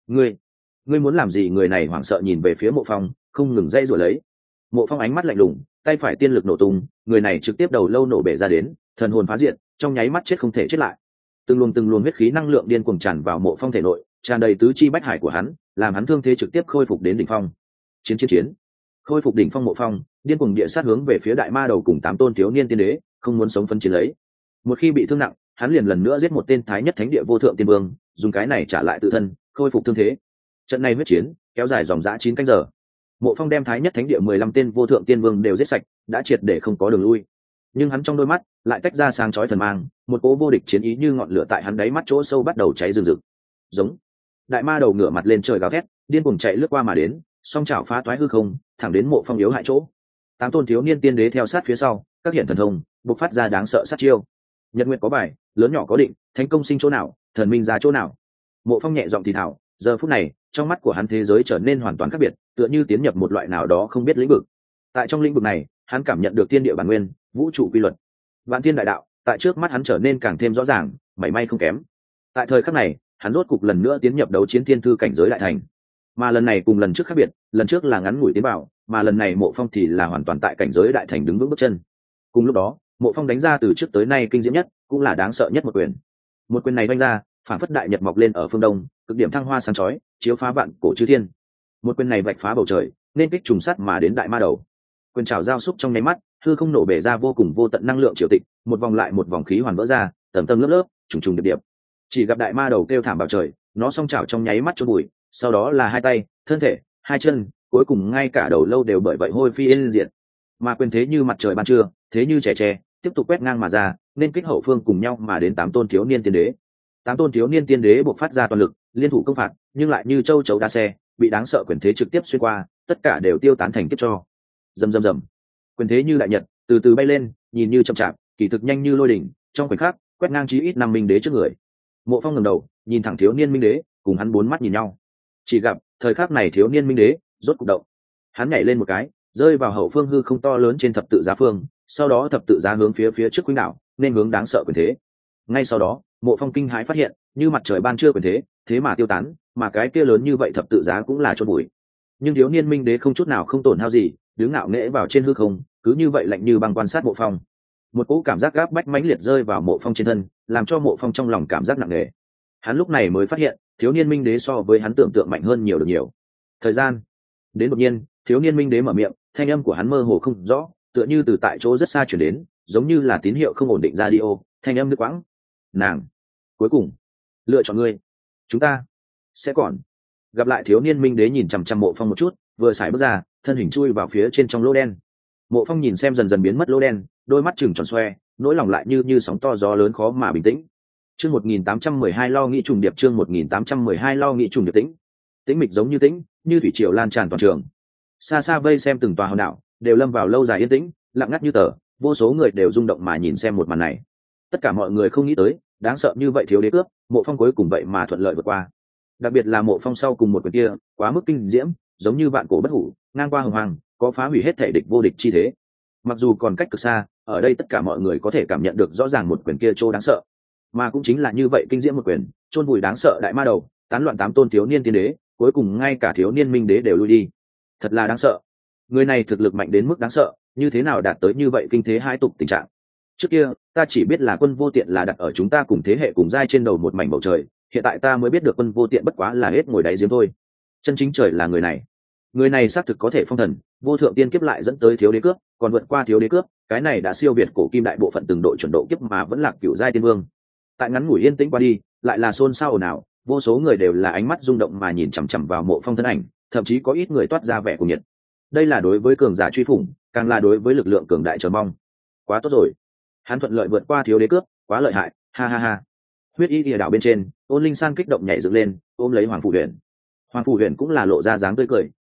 Ngươi muốn làm gì? Người này hoảng sợ nhìn về phía Mộ Phong, không ngừng dây rủa lấy. Mộ Phong ánh mắt lạnh lùng, tay phải tiên lực nổ tung, người này trực tiếp đầu lâu nổ bể ra đến, thần hồn phá diệt, trong nháy mắt chết không thể chết lại. Từng luồng huyết khí năng lượng điên cuồng tràn vào Mộ Phong thể nội, tràn đầy tứ chi bách hải của hắn, làm hắn thương thế trực tiếp khôi phục đến đỉnh phong. Chiến. Khôi phục đỉnh phong Mộ Phong, điên cuồng địa sát hướng về phía Đại Ma Đầu cùng 8 tôn thiếu niên tiên đế, không muốn sống phấn chiến lấy. Một khi bị thương nặng, hắn liền lần nữa giết một tên Thái Nhất Thánh Địa vô thượng tiên vương, dùng cái này trả lại tự thân, khôi phục thương thế. Trận này huyết chiến kéo dài dòng dã 9 canh giờ. Mộ Phong đem Thái Nhất Thánh Địa 15 tên vô thượng tiên vương đều giết sạch, đã triệt để không có đường lui. Nhưng hắn trong đôi mắt lại tách ra sáng chói thần mang, một cỗ vô địch chiến ý như ngọn lửa tại hắn đáy mắt chỗ sâu bắt đầu cháy rừng rực. Giống. Đại Ma Đầu ngửa mặt lên trời gào thét, điên cuồng chạy lướt qua mà đến, song chảo phá toái hư không, thẳng đến Mộ Phong yếu hại chỗ. 8 tôn thiếu niên tiên đế theo sát phía sau, các hiện thần thông, bộc phát ra đáng sợ sát chiêu. Nhật nguyệt có bài, lớn nhỏ có định, thánh công sinh chỗ nào, thần minh ra chỗ nào. Mộ Phong nhẹ giọng thì thào, giờ phút này, trong mắt của hắn thế giới trở nên hoàn toàn khác biệt, tựa như tiến nhập một loại nào đó không biết lĩnh vực. Tại trong lĩnh vực này, hắn cảm nhận được thiên địa bản nguyên, vũ trụ quy luật, vạn thiên đại đạo, tại trước mắt hắn trở nên càng thêm rõ ràng, mảy may không kém. Tại thời khắc này, hắn rốt cục lần nữa tiến nhập đấu chiến thiên thư cảnh giới đại thành. Mà lần này cùng lần trước khác biệt, lần trước là ngắn ngủi tiến vào, mà lần này Mộ Phong thì là hoàn toàn tại cảnh giới đại thành đứng vững bước chân. Cùng lúc đó, Mộ Phong đánh ra từ trước tới nay kinh diễm nhất, cũng là đáng sợ nhất một quyền. Một quyền này đánh ra, phản phất đại nhật mọc lên ở phương đông, cực điểm thăng hoa sáng chói, chiếu phá vạn cổ chư thiên. Một quyền này vạch phá bầu trời, nên kích trùng sắt mà đến Đại Ma Đầu. Quyền trảo giao xúc trong nháy mắt, hư không nổ bể ra vô cùng vô tận năng lượng triều tịch, một vòng lại một vòng khí hoàn vỡ ra, tầng tầng lớp lớp, trùng trùng điệp điệp. Chỉ gặp Đại Ma Đầu kêu thảm vào trời, nó song chảo trong nháy mắt chôn bụi, sau đó là hai tay, thân thể, hai chân, cuối cùng ngay cả đầu lâu đều bởi vậy hôi phi yên diệt. Mà quyền thế như mặt trời ban trưa, thế như trẻ tre, tiếp tục quét ngang mà ra, nên kích hậu phương cùng nhau mà đến 8 tôn thiếu niên tiên đế. 8 tôn thiếu niên tiên đế buộc phát ra toàn lực, liên thủ công phạt, nhưng lại như châu chấu đá xe, bị đáng sợ quyền thế trực tiếp xuyên qua, tất cả đều tiêu tán thành kiếp cho. Rầm. Quyền thế như đại nhật, từ từ bay lên, nhìn như chậm chạp, kỳ thực nhanh như lôi đỉnh, trong khoảnh khắc, quét ngang chí ít 5 minh đế trước người. Mộ Phong ngẩng đầu, nhìn thẳng thiếu niên minh đế, cùng hắn 4 mắt nhìn nhau. Chỉ gặp, thời khắc này thiếu niên minh đế rốt cục động. Hắn nhảy lên một cái, rơi vào hậu phương hư không to lớn trên thập tự giá phương, sau đó thập tự giá hướng phía trước khuynh đảo, nên hướng đáng sợ quyền thế. Ngay sau đó, Mộ Phong kinh hãi phát hiện, như mặt trời ban trưa quyền thế, thế mà tiêu tán, mà cái kia lớn như vậy thập tự giá cũng là chôn bụi. Nhưng thiếu niên minh đế không chút nào không tổn hao gì, đứng ngạo nghễ vào trên hư không, cứ như vậy lạnh như băng quan sát Mộ Phong. Một cỗ cảm giác gáp bách mãnh liệt rơi vào Mộ Phong trên thân, làm cho Mộ Phong trong lòng cảm giác nặng nề. Hắn lúc này mới phát hiện, thiếu niên minh đế so với hắn tưởng tượng mạnh hơn nhiều được nhiều. Thời gian đến đột nhiên, thiếu niên minh đế mở miệng, thanh âm của hắn mơ hồ không rõ, tựa như từ tại chỗ rất xa chuyển đến, giống như là tín hiệu không ổn định radio, thanh âm đứt quãng. Nàng, cuối cùng lựa chọn ngươi, chúng ta sẽ còn gặp lại. Thiếu niên minh đế nhìn chằm chằm Mộ Phong một chút, vừa xài bước ra, thân hình chui vào phía trên trong lỗ đen. Mộ Phong nhìn xem dần dần biến mất lỗ đen, đôi mắt chừng tròn xoe, nỗi lòng lại như sóng to gió lớn khó mà bình tĩnh. Chương 1812 lo nghĩ trùng điệp, chương 1812 lo nghĩ trùng điệp. Tĩnh mịch giống như tĩnh, như thủy triều lan tràn toàn trường. Xa xa vây xem từng tòa hòn đảo đều lâm vào lâu dài yên tĩnh, lặng ngắt như tờ, vô số người đều rung động mà nhìn xem một màn này. Tất cả mọi người không nghĩ tới, đáng sợ như vậy thiếu đế cướp, Mộ Phong cuối cùng vậy mà thuận lợi vượt qua. Đặc biệt là Mộ Phong sau cùng một quyền kia, quá mức kinh diễm, giống như vạn cổ bất hủ, ngang qua hồng hoàng, có phá hủy hết thể địch vô địch chi thế. Mặc dù còn cách cực xa, ở đây tất cả mọi người có thể cảm nhận được rõ ràng một quyền kia trô đáng sợ. Mà cũng chính là như vậy kinh diễm một quyền, chôn vùi đáng sợ Đại Ma Đầu, tán loạn 8 tôn thiếu niên tiên đế, cuối cùng ngay cả thiếu niên minh đế đều lui đi. Thật là đáng sợ. Người này thực lực mạnh đến mức đáng sợ, như thế nào đạt tới như vậy kinh thế hai tục tình trạng. Trước kia ta chỉ biết là Quân Vô Tiện là đặt ở chúng ta cùng thế hệ cùng giai trên đầu một mảnh bầu trời, hiện tại ta mới biết được Quân Vô Tiện bất quá là hết ngồi đáy giếng thôi. Chân chính trời là người này. Người này xác thực có thể phong thần, vô thượng tiên kiếp lại dẫn tới thiếu đế cướp, còn vượt qua thiếu đế cướp, cái này đã siêu việt cổ kim đại bộ phận từng đội chuẩn độ kiếp mà vẫn là cửu giai tiên vương. Tại ngắn ngủi yên tĩnh qua đi, lại là xôn xao ồn ào, vô số người đều là ánh mắt rung động mà nhìn chằm chằm vào Mộ Phong thân ảnh, thậm chí có ít người toát ra vẻ cuồng nhiệt. Đây là đối với cường giả truy phủng, càng là đối với lực lượng cường đại chờ mong. Quá tốt rồi, hắn thuận lợi vượt qua thiếu đế cướp, quá lợi hại, ha ha ha. Huyết y địa đảo bên trên, Ôn Linh San kích động nhảy dựng lên, ôm lấy Hoàng Phủ Huyền. Hoàng Phủ Huyền cũng là lộ ra dáng tươi cười,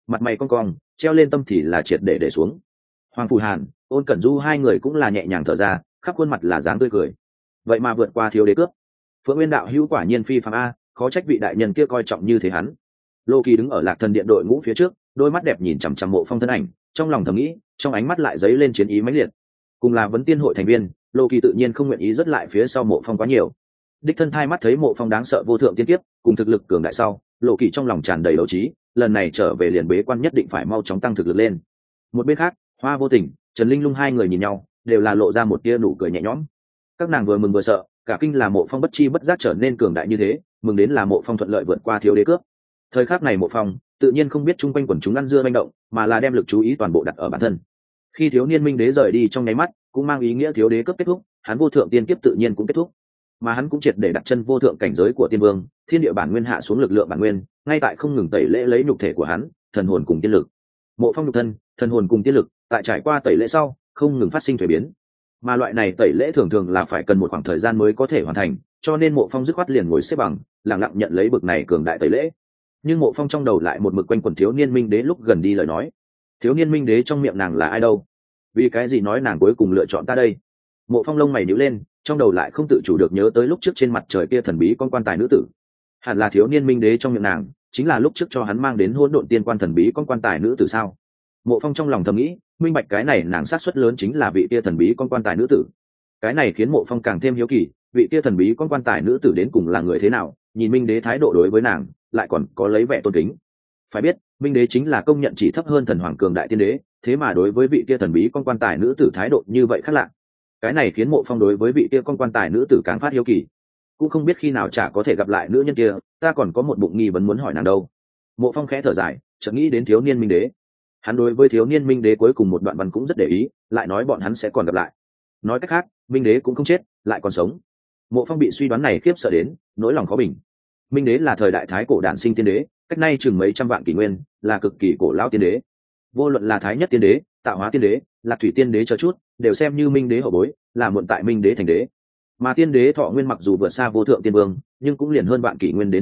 mặt mày cong cong, treo lên tâm thì là triệt để xuống. Hoàng Phủ Hàn, Ôn Cẩn Du hai người cũng là nhẹ nhàng thở ra, khắp khuôn mặt là dáng tươi cười. Vậy mà vượt qua thiếu đế cướp, Phượng Nguyên đạo hữu quả nhiên phi phàm a, khó trách vị đại nhân kia coi trọng như thế hắn. Lô Kỳ đứng ở Lạc Thần Điện đội ngũ phía trước, đôi mắt đẹp nhìn chằm chằm Mộ Phong thân ảnh, trong lòng thầm nghĩ, trong ánh mắt lại dấy lên chiến ý mãnh liệt. Cùng là vấn tiên hội thành viên, Lô Kỳ tự nhiên không nguyện ý rớt lại phía sau Mộ Phong quá nhiều. Đích thân thai mắt thấy Mộ Phong đáng sợ vô thượng tiên kiếp, cùng thực lực cường đại sau, Lô Kỳ trong lòng tràn đầy đấu trí, lần này trở về liền bế quan nhất định phải mau chóng tăng thực lực lên. Một bên khác, Hoa Vô Tình, Trần Linh Lung hai người nhìn nhau, đều là lộ ra một tia nụ cười nhẹ nhõm. Các nàng vừa mừng vừa sợ, cả kinh là Mộ Phong bất chi bất giác trở nên cường đại như thế, mừng đến là Mộ Phong thuận lợi vượt qua thiếu đế cướp. Thời khắc này Mộ Phong tự nhiên không biết chung quanh quần chúng ăn dưa manh động, mà là đem lực chú ý toàn bộ đặt ở bản thân. Khi thiếu niên minh đế rời đi trong nháy mắt, cũng mang ý nghĩa thiếu đế cướp kết thúc, hắn vô thượng tiên kiếp tự nhiên cũng kết thúc, mà hắn cũng triệt để đặt chân vô thượng cảnh giới của tiên vương, thiên địa bản nguyên hạ xuống lực lượng bản nguyên, ngay tại không ngừng tẩy lễ lấy nhục thể của hắn, thần hồn cùng tiên lực. Mộ Phong nhục thân, thần hồn cùng tiên lực, tại trải qua tẩy lễ sau, không ngừng phát sinh thay biến. Mà loại này tẩy lễ thường thường là phải cần một khoảng thời gian mới có thể hoàn thành, cho nên Mộ Phong dứt khoát liền ngồi xếp bằng, lặng lặng nhận lấy bực này cường đại tẩy lễ. Nhưng Mộ Phong trong đầu lại một mực quanh quẩn thiếu niên minh đế lúc gần đi lời nói. Thiếu niên minh đế trong miệng nàng là ai đâu? Vì cái gì nói nàng cuối cùng lựa chọn ta đây? Mộ Phong lông mày nhíu lên, trong đầu lại không tự chủ được nhớ tới lúc trước trên mặt trời kia thần bí con quan tài nữ tử. Hẳn là thiếu niên minh đế trong miệng nàng, chính là lúc trước cho hắn mang đến hỗn độn tiên quan thần bí con quan tài nữ tử sao? Mộ Phong trong lòng thầm nghĩ, minh bạch cái này nàng sát suất lớn chính là vị kia thần bí con quan tài nữ tử. Cái này khiến Mộ Phong càng thêm hiếu kỳ, vị kia thần bí con quan tài nữ tử đến cùng là người thế nào? Nhìn minh đế thái độ đối với nàng, lại còn có lấy vẻ tôn kính. Phải biết, minh đế chính là công nhận chỉ thấp hơn thần hoàng cường đại tiên đế, thế mà đối với vị kia thần bí con quan tài nữ tử thái độ như vậy khác lạ. Cái này khiến Mộ Phong đối với vị kia con quan tài nữ tử càng phát hiếu kỳ. Cũng không biết khi nào chả có thể gặp lại nữ nhân kia, ta còn có một bụng nghi vấn muốn hỏi nàng đâu. Mộ Phong khẽ thở dài, chợt nghĩ đến thiếu niên minh đế. Hắn đối với thiếu niên minh đế cuối cùng một đoạn văn cũng rất để ý, lại nói bọn hắn sẽ còn gặp lại. Nói cách khác, minh đế cũng không chết, lại còn sống. Mộ Phong bị suy đoán này khiếp sợ đến, nỗi lòng khó bình. Minh đế là thời đại thái cổ đản sinh tiên đế, cách nay chừng mấy trăm vạn kỷ nguyên, là cực kỳ cổ lão tiên đế. Vô luận là thái nhất tiên đế, tạo hóa tiên đế, lạc thủy tiên đế chờ chút, đều xem như minh đế hậu bối, là muộn tại minh đế thành đế. Mà tiên đế thọ nguyên mặc dù vượt xa vô thượng tiên vương, nhưng cũng liền hơn vạn kỷ nguyên đến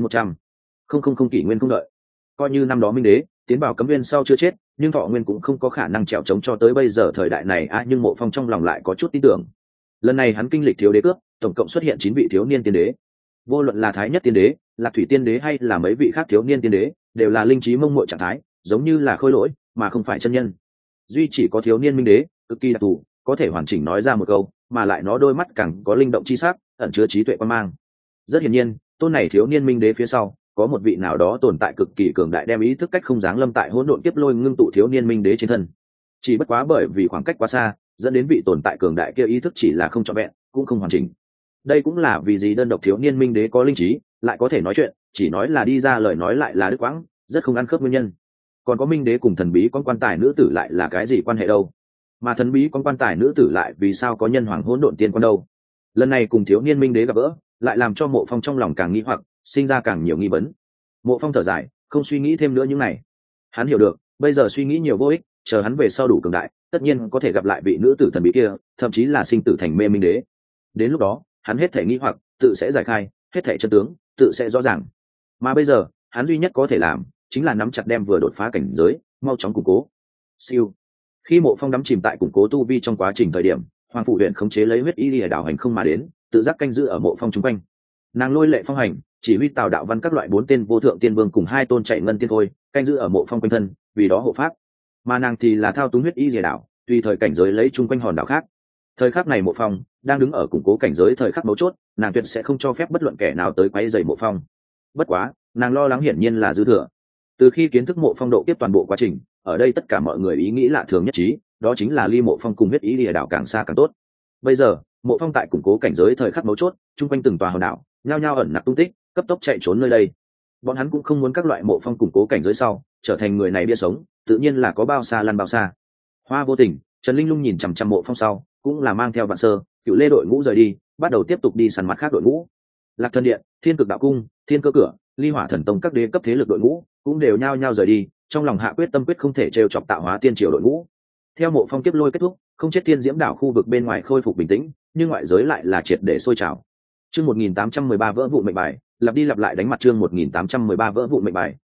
100 kỷ nguyên không đợi. Coi như năm đó minh đế tiến vào cấm viên sau chưa chết, nhưng thọ nguyên cũng không có khả năng trèo trống cho tới bây giờ thời đại này nhưng Mộ Phong trong lòng lại có chút tin tưởng. Lần này hắn kinh lịch thiếu đế cướp, tổng cộng xuất hiện 9 vị thiếu niên tiên đế. Vô luận là thái nhất tiên đế, lạc thủy tiên đế hay là mấy vị khác thiếu niên tiên đế, đều là linh trí mông muội trạng thái, giống như là khôi lỗi mà không phải chân nhân. Duy chỉ có thiếu niên minh đế cực kỳ đặc thù, có thể hoàn chỉnh nói ra một câu, mà lại nó đôi mắt càng có linh động chi sắc, ẩn chứa trí tuệ quan mang. Rất hiển nhiên, tôn này thiếu niên minh đế phía sau có một vị nào đó tồn tại cực kỳ cường đại đem ý thức cách không giáng lâm tại hỗn độn kiếp lôi ngưng tụ thiếu niên minh đế trên thân. Chỉ bất quá bởi vì khoảng cách quá xa, dẫn đến vị tồn tại cường đại kia ý thức chỉ là không trọn vẹn, cũng không hoàn chỉnh. Đây cũng là vì gì đơn độc thiếu niên minh đế có linh trí, lại có thể nói chuyện, chỉ nói là đi ra lời nói lại là đứt quãng, rất không ăn khớp nguyên nhân. Còn có minh đế cùng thần bí con quan tài nữ tử lại là cái gì quan hệ đâu? Mà thần bí con quan tài nữ tử lại vì sao có nhân hoàng hỗn độn tiên quan đâu? Lần này cùng thiếu niên minh đế gặp gỡ, lại làm cho Mộ Phong trong lòng càng nghi hoặc, sinh ra càng nhiều nghi vấn. Mộ Phong thở dài, không suy nghĩ thêm nữa những này. Hắn hiểu được, bây giờ suy nghĩ nhiều vô ích, chờ hắn về sau đủ cường đại, tất nhiên có thể gặp lại vị nữ tử thần bí kia, thậm chí là sinh tử thành mê minh đế. Đến lúc đó, hắn hết thể nghi hoặc tự sẽ giải khai, hết thể chân tướng tự sẽ rõ ràng. Mà bây giờ, hắn duy nhất có thể làm chính là nắm chặt đem vừa đột phá cảnh giới, mau chóng củng cố. Siêu. Khi Mộ Phong đắm chìm tại củng cố tu vi trong quá trình thời điểm, Hoàng Phủ Huyền khống chế lấy huyết y lìa đảo hành không mà đến, tự giác canh giữ ở Mộ Phong chung quanh. Nàng lôi lệ phong hành, chỉ huy Tào Đạo Văn các loại 4 tên vô thượng tiên vương cùng 2 tôn chạy ngân tiên thôi, canh giữ ở Mộ Phong quanh thân, vì đó hộ pháp. Mà nàng thì là thao túng huyết y lìa đảo, tùy thời cảnh giới lấy chung quanh hòn đảo khác. Thời khắc này Mộ Phong đang đứng ở củng cố cảnh giới thời khắc mấu chốt, nàng tuyệt sẽ không cho phép bất luận kẻ nào tới quấy rầy Mộ Phong. Bất quá, nàng lo lắng hiển nhiên là dư thừa. Từ khi kiến thức Mộ Phong độ kiếp toàn bộ quá trình, ở đây tất cả mọi người ý nghĩ lạ thường nhất trí, đó chính là ly Mộ Phong cùng huyết ý lìa đảo càng xa càng tốt. Bây giờ, Mộ Phong tại củng cố cảnh giới thời khắc mấu chốt, chung quanh từng tòa hòn đảo, nhao nhao ẩn nặc tung tích, cấp tốc chạy trốn nơi đây. Bọn hắn cũng không muốn các loại Mộ Phong củng cố cảnh giới sau, trở thành người này bia sống, tự nhiên là có bao xa lăn bao xa. Hoa Vô Tình, Trần Linh Lung nhìn chằm chằm Mộ Phong sau, cũng là mang theo Vạn Sơ, Cựu Lê đội ngũ rời đi, bắt đầu tiếp tục đi săn mặt khác đội ngũ. Lạc Thần Điện, Thiên Cực Đạo Cung, Thiên Cơ Cửa, Ly Hỏa Thần Tông các đế cấp thế lực đội ngũ cũng đều nhao nhao rời đi, trong lòng hạ quyết tâm quyết không thể trêu chọc Tạo Hóa Tiên Triều đội ngũ. Theo Mộ Phong kiếp lôi kết thúc, không chết Thiên Diễm đảo khu vực bên ngoài khôi phục bình tĩnh, nhưng ngoại giới lại là triệt để sôi trào. Chương 1813 vỡ vụn mệnh bài, lặp đi lặp lại đánh mặt chương 1813 vỡ vụn mệnh bài,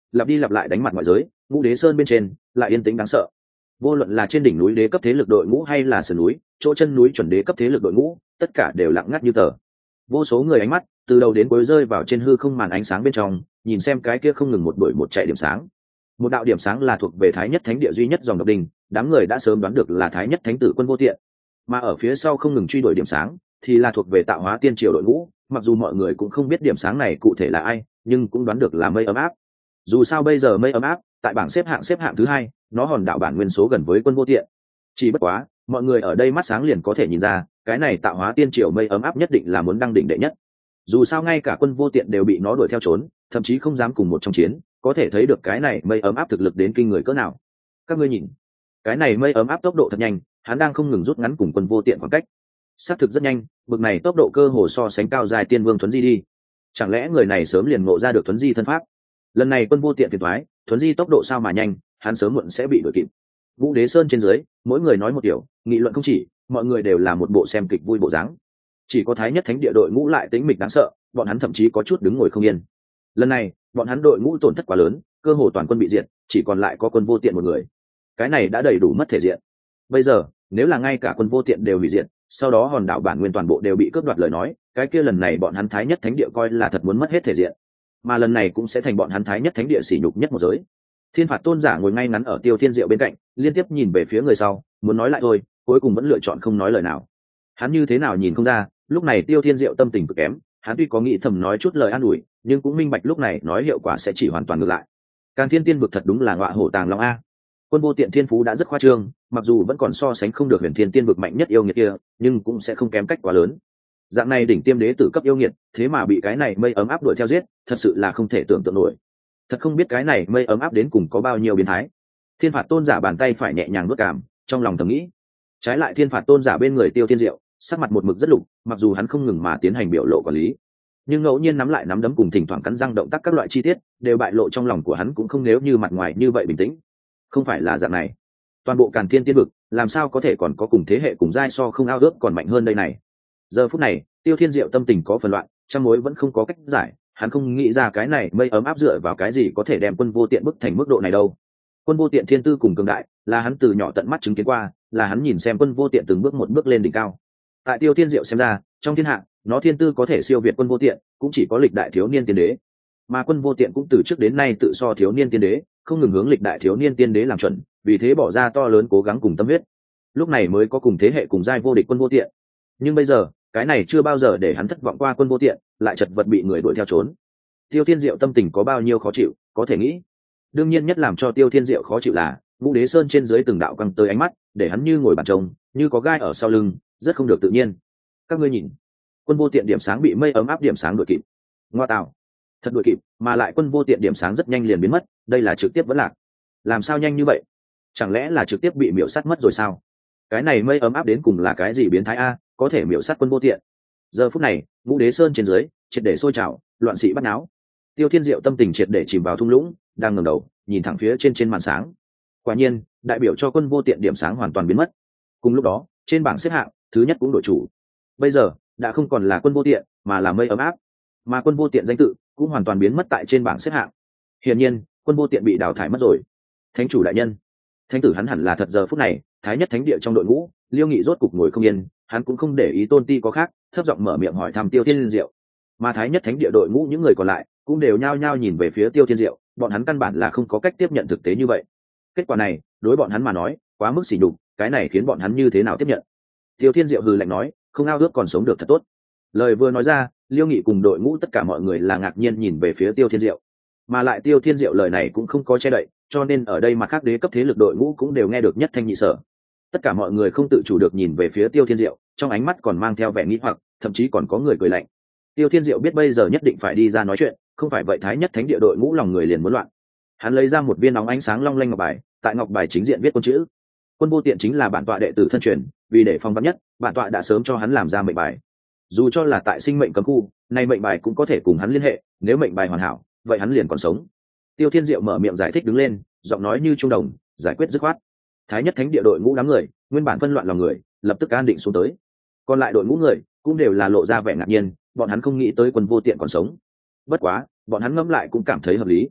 lặp đi lặp lại đánh mặt ngoại giới, Ngũ Đế Sơn bên trên lại yên tĩnh đáng sợ. Vô luận là trên đỉnh núi đế cấp thế lực đội ngũ hay là sườn núi, chỗ chân núi chuẩn đế cấp thế lực đội ngũ, tất cả đều lặng ngắt như tờ. Vô số người ánh mắt từ đầu đến cuối rơi vào trên hư không màn ánh sáng bên trong, nhìn xem cái kia không ngừng một đuổi một chạy điểm sáng. Một đạo điểm sáng là thuộc về Thái Nhất Thánh Địa duy nhất dòng độc đình, đám người đã sớm đoán được là Thái Nhất Thánh Tử Quân Vô Tiện, mà ở phía sau không ngừng truy đuổi điểm sáng thì là thuộc về Tạo Hóa Tiên Triều đội ngũ. Mặc dù mọi người cũng không biết điểm sáng này cụ thể là ai, nhưng cũng đoán được là Mây Ấm Áp. Dù sao bây giờ Mây Ấm Áp tại bảng xếp hạng thứ hai, nó hòn đảo bản nguyên số gần với Quân Vô Tiện. Chỉ bất quá, mọi người ở đây mắt sáng liền có thể nhìn ra, cái này Tạo Hóa Tiên Triều Mây Ấm Áp nhất định là muốn đăng đỉnh đệ nhất. Dù sao ngay cả Quân Vô Tiện đều bị nó đuổi theo trốn, thậm chí không dám cùng một trong chiến, có thể thấy được cái này Mây Ấm Áp thực lực đến kinh người cỡ nào. Các ngươi nhìn, cái này Mây Ấm Áp tốc độ thật nhanh, hắn đang không ngừng rút ngắn cùng Quân Vô Tiện khoảng cách. Xác thực rất nhanh, bực này tốc độ cơ hồ so sánh cao dài Tiên Vương Thuấn Di đi. Chẳng lẽ người này sớm liền ngộ ra được Thuấn Di thân pháp? Lần này Quân Vô Tiện phiền toái, Thuấn Di tốc độ sao mà nhanh, hắn sớm muộn sẽ bị đuổi kịp. Vũ Đế Sơn trên dưới, mỗi người nói một điều, nghị luận không chỉ, mọi người đều là một bộ xem kịch vui bộ dáng. Chỉ có Thái Nhất Thánh Địa đội ngũ lại tĩnh mịch đáng sợ, bọn hắn thậm chí có chút đứng ngồi không yên. Lần này, bọn hắn đội ngũ tổn thất quá lớn, cơ hồ toàn quân bị diệt, chỉ còn lại có Quân Vô Tiện một người. Cái này đã đầy đủ mất thể diện. Bây giờ, nếu là ngay cả Quân Vô Tiện đều hủy diệt, sau đó hòn đảo bản nguyên toàn bộ đều bị cướp đoạt lời nói, cái kia lần này bọn hắn Thái Nhất Thánh Địa coi là thật muốn mất hết thể diện. Mà lần này cũng sẽ thành bọn hắn Thái Nhất Thánh Địa sỉ nhục nhất một giới. Thiên Phạt Tôn giả ngồi ngay ngắn ở Tiêu Thiên Diệu bên cạnh, liên tiếp nhìn về phía người sau, muốn nói lại thôi, cuối cùng vẫn lựa chọn không nói lời nào. Hắn như thế nào nhìn không ra, lúc này Tiêu Thiên Diệu tâm tình cực kém, hắn tuy có nghĩ thầm nói chút lời an ủi, nhưng cũng minh bạch lúc này nói hiệu quả sẽ chỉ hoàn toàn ngược lại. Càn Thiên Tiên vực thật đúng là ngọa hổ tàng long a. Quân Vô Tiện thiên phú đã rất khoa trương, mặc dù vẫn còn so sánh không được Huyền Thiên Tiên vực mạnh nhất yêu nghiệt kia, nhưng cũng sẽ không kém cách quá lớn. Dạng này đỉnh tiêm đế tử cấp yêu nghiệt, thế mà bị cái này Mây Ấm Áp đuổi theo giết, thật sự là không thể tưởng tượng nổi. Thật không biết cái này Mây Ấm Áp đến cùng có bao nhiêu biến thái. Thiên Phạt Tôn giả bàn tay phải nhẹ nhàng nuốt cảm, trong lòng thầm nghĩ. Trái lại Thiên Phạt Tôn giả bên người Tiêu Thiên Diệu, sắc mặt một mực rất lục, mặc dù hắn không ngừng mà tiến hành biểu lộ quản lý, nhưng ngẫu nhiên nắm lại nắm đấm cùng thỉnh thoảng cắn răng động tác các loại chi tiết đều bại lộ trong lòng của hắn, cũng không nếu như mặt ngoài như vậy bình tĩnh. Không phải là dạng này, toàn bộ Càn Thiên Tiên vực làm sao có thể còn có cùng thế hệ cùng giai so không ao ước còn mạnh hơn đây này. Giờ phút này Tiêu Thiên Diệu tâm tình có phần loạn, trăm mối vẫn không có cách giải, hắn không nghĩ ra cái này Mây Ấm Áp dựa vào cái gì có thể đem Quân Vô Tiện bức thành mức độ này đâu. Quân Vô Tiện thiên tư cùng cường đại là hắn từ nhỏ tận mắt chứng kiến qua, là hắn nhìn xem Quân Vô Tiện từng bước một bước lên đỉnh cao. Tại Tiêu Thiên Diệu xem ra, trong thiên hạ nó thiên tư có thể siêu việt Quân Vô Tiện cũng chỉ có lịch đại thiếu niên tiên đế, mà Quân Vô Tiện cũng từ trước đến nay tự so thiếu niên tiên đế, không ngừng hướng lịch đại thiếu niên tiên đế làm chuẩn, vì thế bỏ ra to lớn cố gắng cùng tâm huyết, lúc này mới có cùng thế hệ cùng giai vô địch Quân Vô Tiện. Nhưng bây giờ cái này chưa bao giờ để hắn thất vọng qua Quân Vô Tiện lại chật vật bị người đuổi theo trốn. Tiêu Thiên Diệu tâm tình có bao nhiêu khó chịu có thể nghĩ. Đương nhiên nhất làm cho Tiêu Thiên Diệu khó chịu là Vũ Đế Sơn trên dưới từng đạo căng tới ánh mắt, để hắn như ngồi bàn trông, như có gai ở sau lưng, rất không được tự nhiên. Các ngươi nhìn, Quân Vô Tiện điểm sáng bị Mây Ấm Áp điểm sáng đuổi kịp. Ngoa tạo, thật đuổi kịp, mà lại Quân Vô Tiện điểm sáng rất nhanh liền biến mất, đây là trực tiếp vẫn lạc. Làm sao nhanh như vậy? Chẳng lẽ là trực tiếp bị miểu sát mất rồi sao? Cái này Mây Ấm Áp đến cùng là cái gì biến thái a, có thể miểu sát Quân Vô Tiện? Giờ phút này Vũ Đế Sơn trên dưới triệt để sôi trào, loạn sĩ bắt náo. Tiêu Thiên Diệu tâm tình triệt để chìm vào thung lũng, đang ngẩng đầu nhìn thẳng phía trên màn sáng. Quả nhiên đại biểu cho Quân Vô Tiện điểm sáng hoàn toàn biến mất. Cùng lúc đó trên bảng xếp hạng thứ nhất cũng đổi chủ, bây giờ đã không còn là Quân Vô Tiện mà là Mây Ấm Áp, mà Quân Vô Tiện danh tự cũng hoàn toàn biến mất tại trên bảng xếp hạng. Hiển nhiên Quân Vô Tiện bị đào thải mất rồi. Thánh chủ đại nhân, thánh tử hắn hẳn là thật. Giờ phút này Thái Nhất Thánh Địa trong đội ngũ, Liêu Nghị rốt cục ngồi không yên, hắn cũng không để ý tôn ti có khác, thấp giọng mở miệng hỏi thăm Tiêu Thiên Diệu. Mà Thái Nhất Thánh Địa đội ngũ những người còn lại cũng đều nhao nhao nhìn về phía Tiêu Thiên Diệu, bọn hắn căn bản là không có cách tiếp nhận thực tế như vậy. Kết quả này đối bọn hắn mà nói quá mức sỉ nhục, cái này khiến bọn hắn như thế nào tiếp nhận? Tiêu Thiên Diệu hừ lạnh nói, không ao ước còn sống được thật tốt. Lời vừa nói ra, Liêu Nghị cùng đội ngũ tất cả mọi người là ngạc nhiên nhìn về phía Tiêu Thiên Diệu, mà lại Tiêu Thiên Diệu lời này cũng không có che đậy, cho nên ở đây mặt khác đế cấp thế lực đội ngũ cũng đều nghe được nhất thanh nhị sở. Tất cả mọi người không tự chủ được nhìn về phía Tiêu Thiên Diệu, trong ánh mắt còn mang theo vẻ nghi hoặc, thậm chí còn có người cười lạnh. Tiêu Thiên Diệu biết bây giờ nhất định phải đi ra nói chuyện, không phải vậy Thái Nhất Thánh Địa đội ngũ lòng người liền muốn loạn. Hắn lấy ra một viên nóng ánh sáng long lanh ngọc bài, tại ngọc bài chính diện viết con chữ: Quân Vô Tiện chính là bản tọa đệ tử thân truyền, vì để phòng vắn nhất, bản tọa đã sớm cho hắn làm ra mệnh bài. Dù cho là tại sinh mệnh cấm khu, nay mệnh bài cũng có thể cùng hắn liên hệ, nếu mệnh bài hoàn hảo, vậy hắn liền còn sống. Tiêu Thiên Diệu mở miệng giải thích đứng lên, giọng nói như trung đồng, giải quyết dứt khoát. Thái Nhất Thánh Địa đội ngũ đám người, nguyên bản phân loạn lòng người, lập tức an định xuống tới. Còn lại đội ngũ người cũng đều là lộ ra vẻ ngạc nhiên, bọn hắn không nghĩ tới Quân Vô Tiện còn sống. Bất quá, bọn hắn ngẫm lại cũng cảm thấy hợp lý.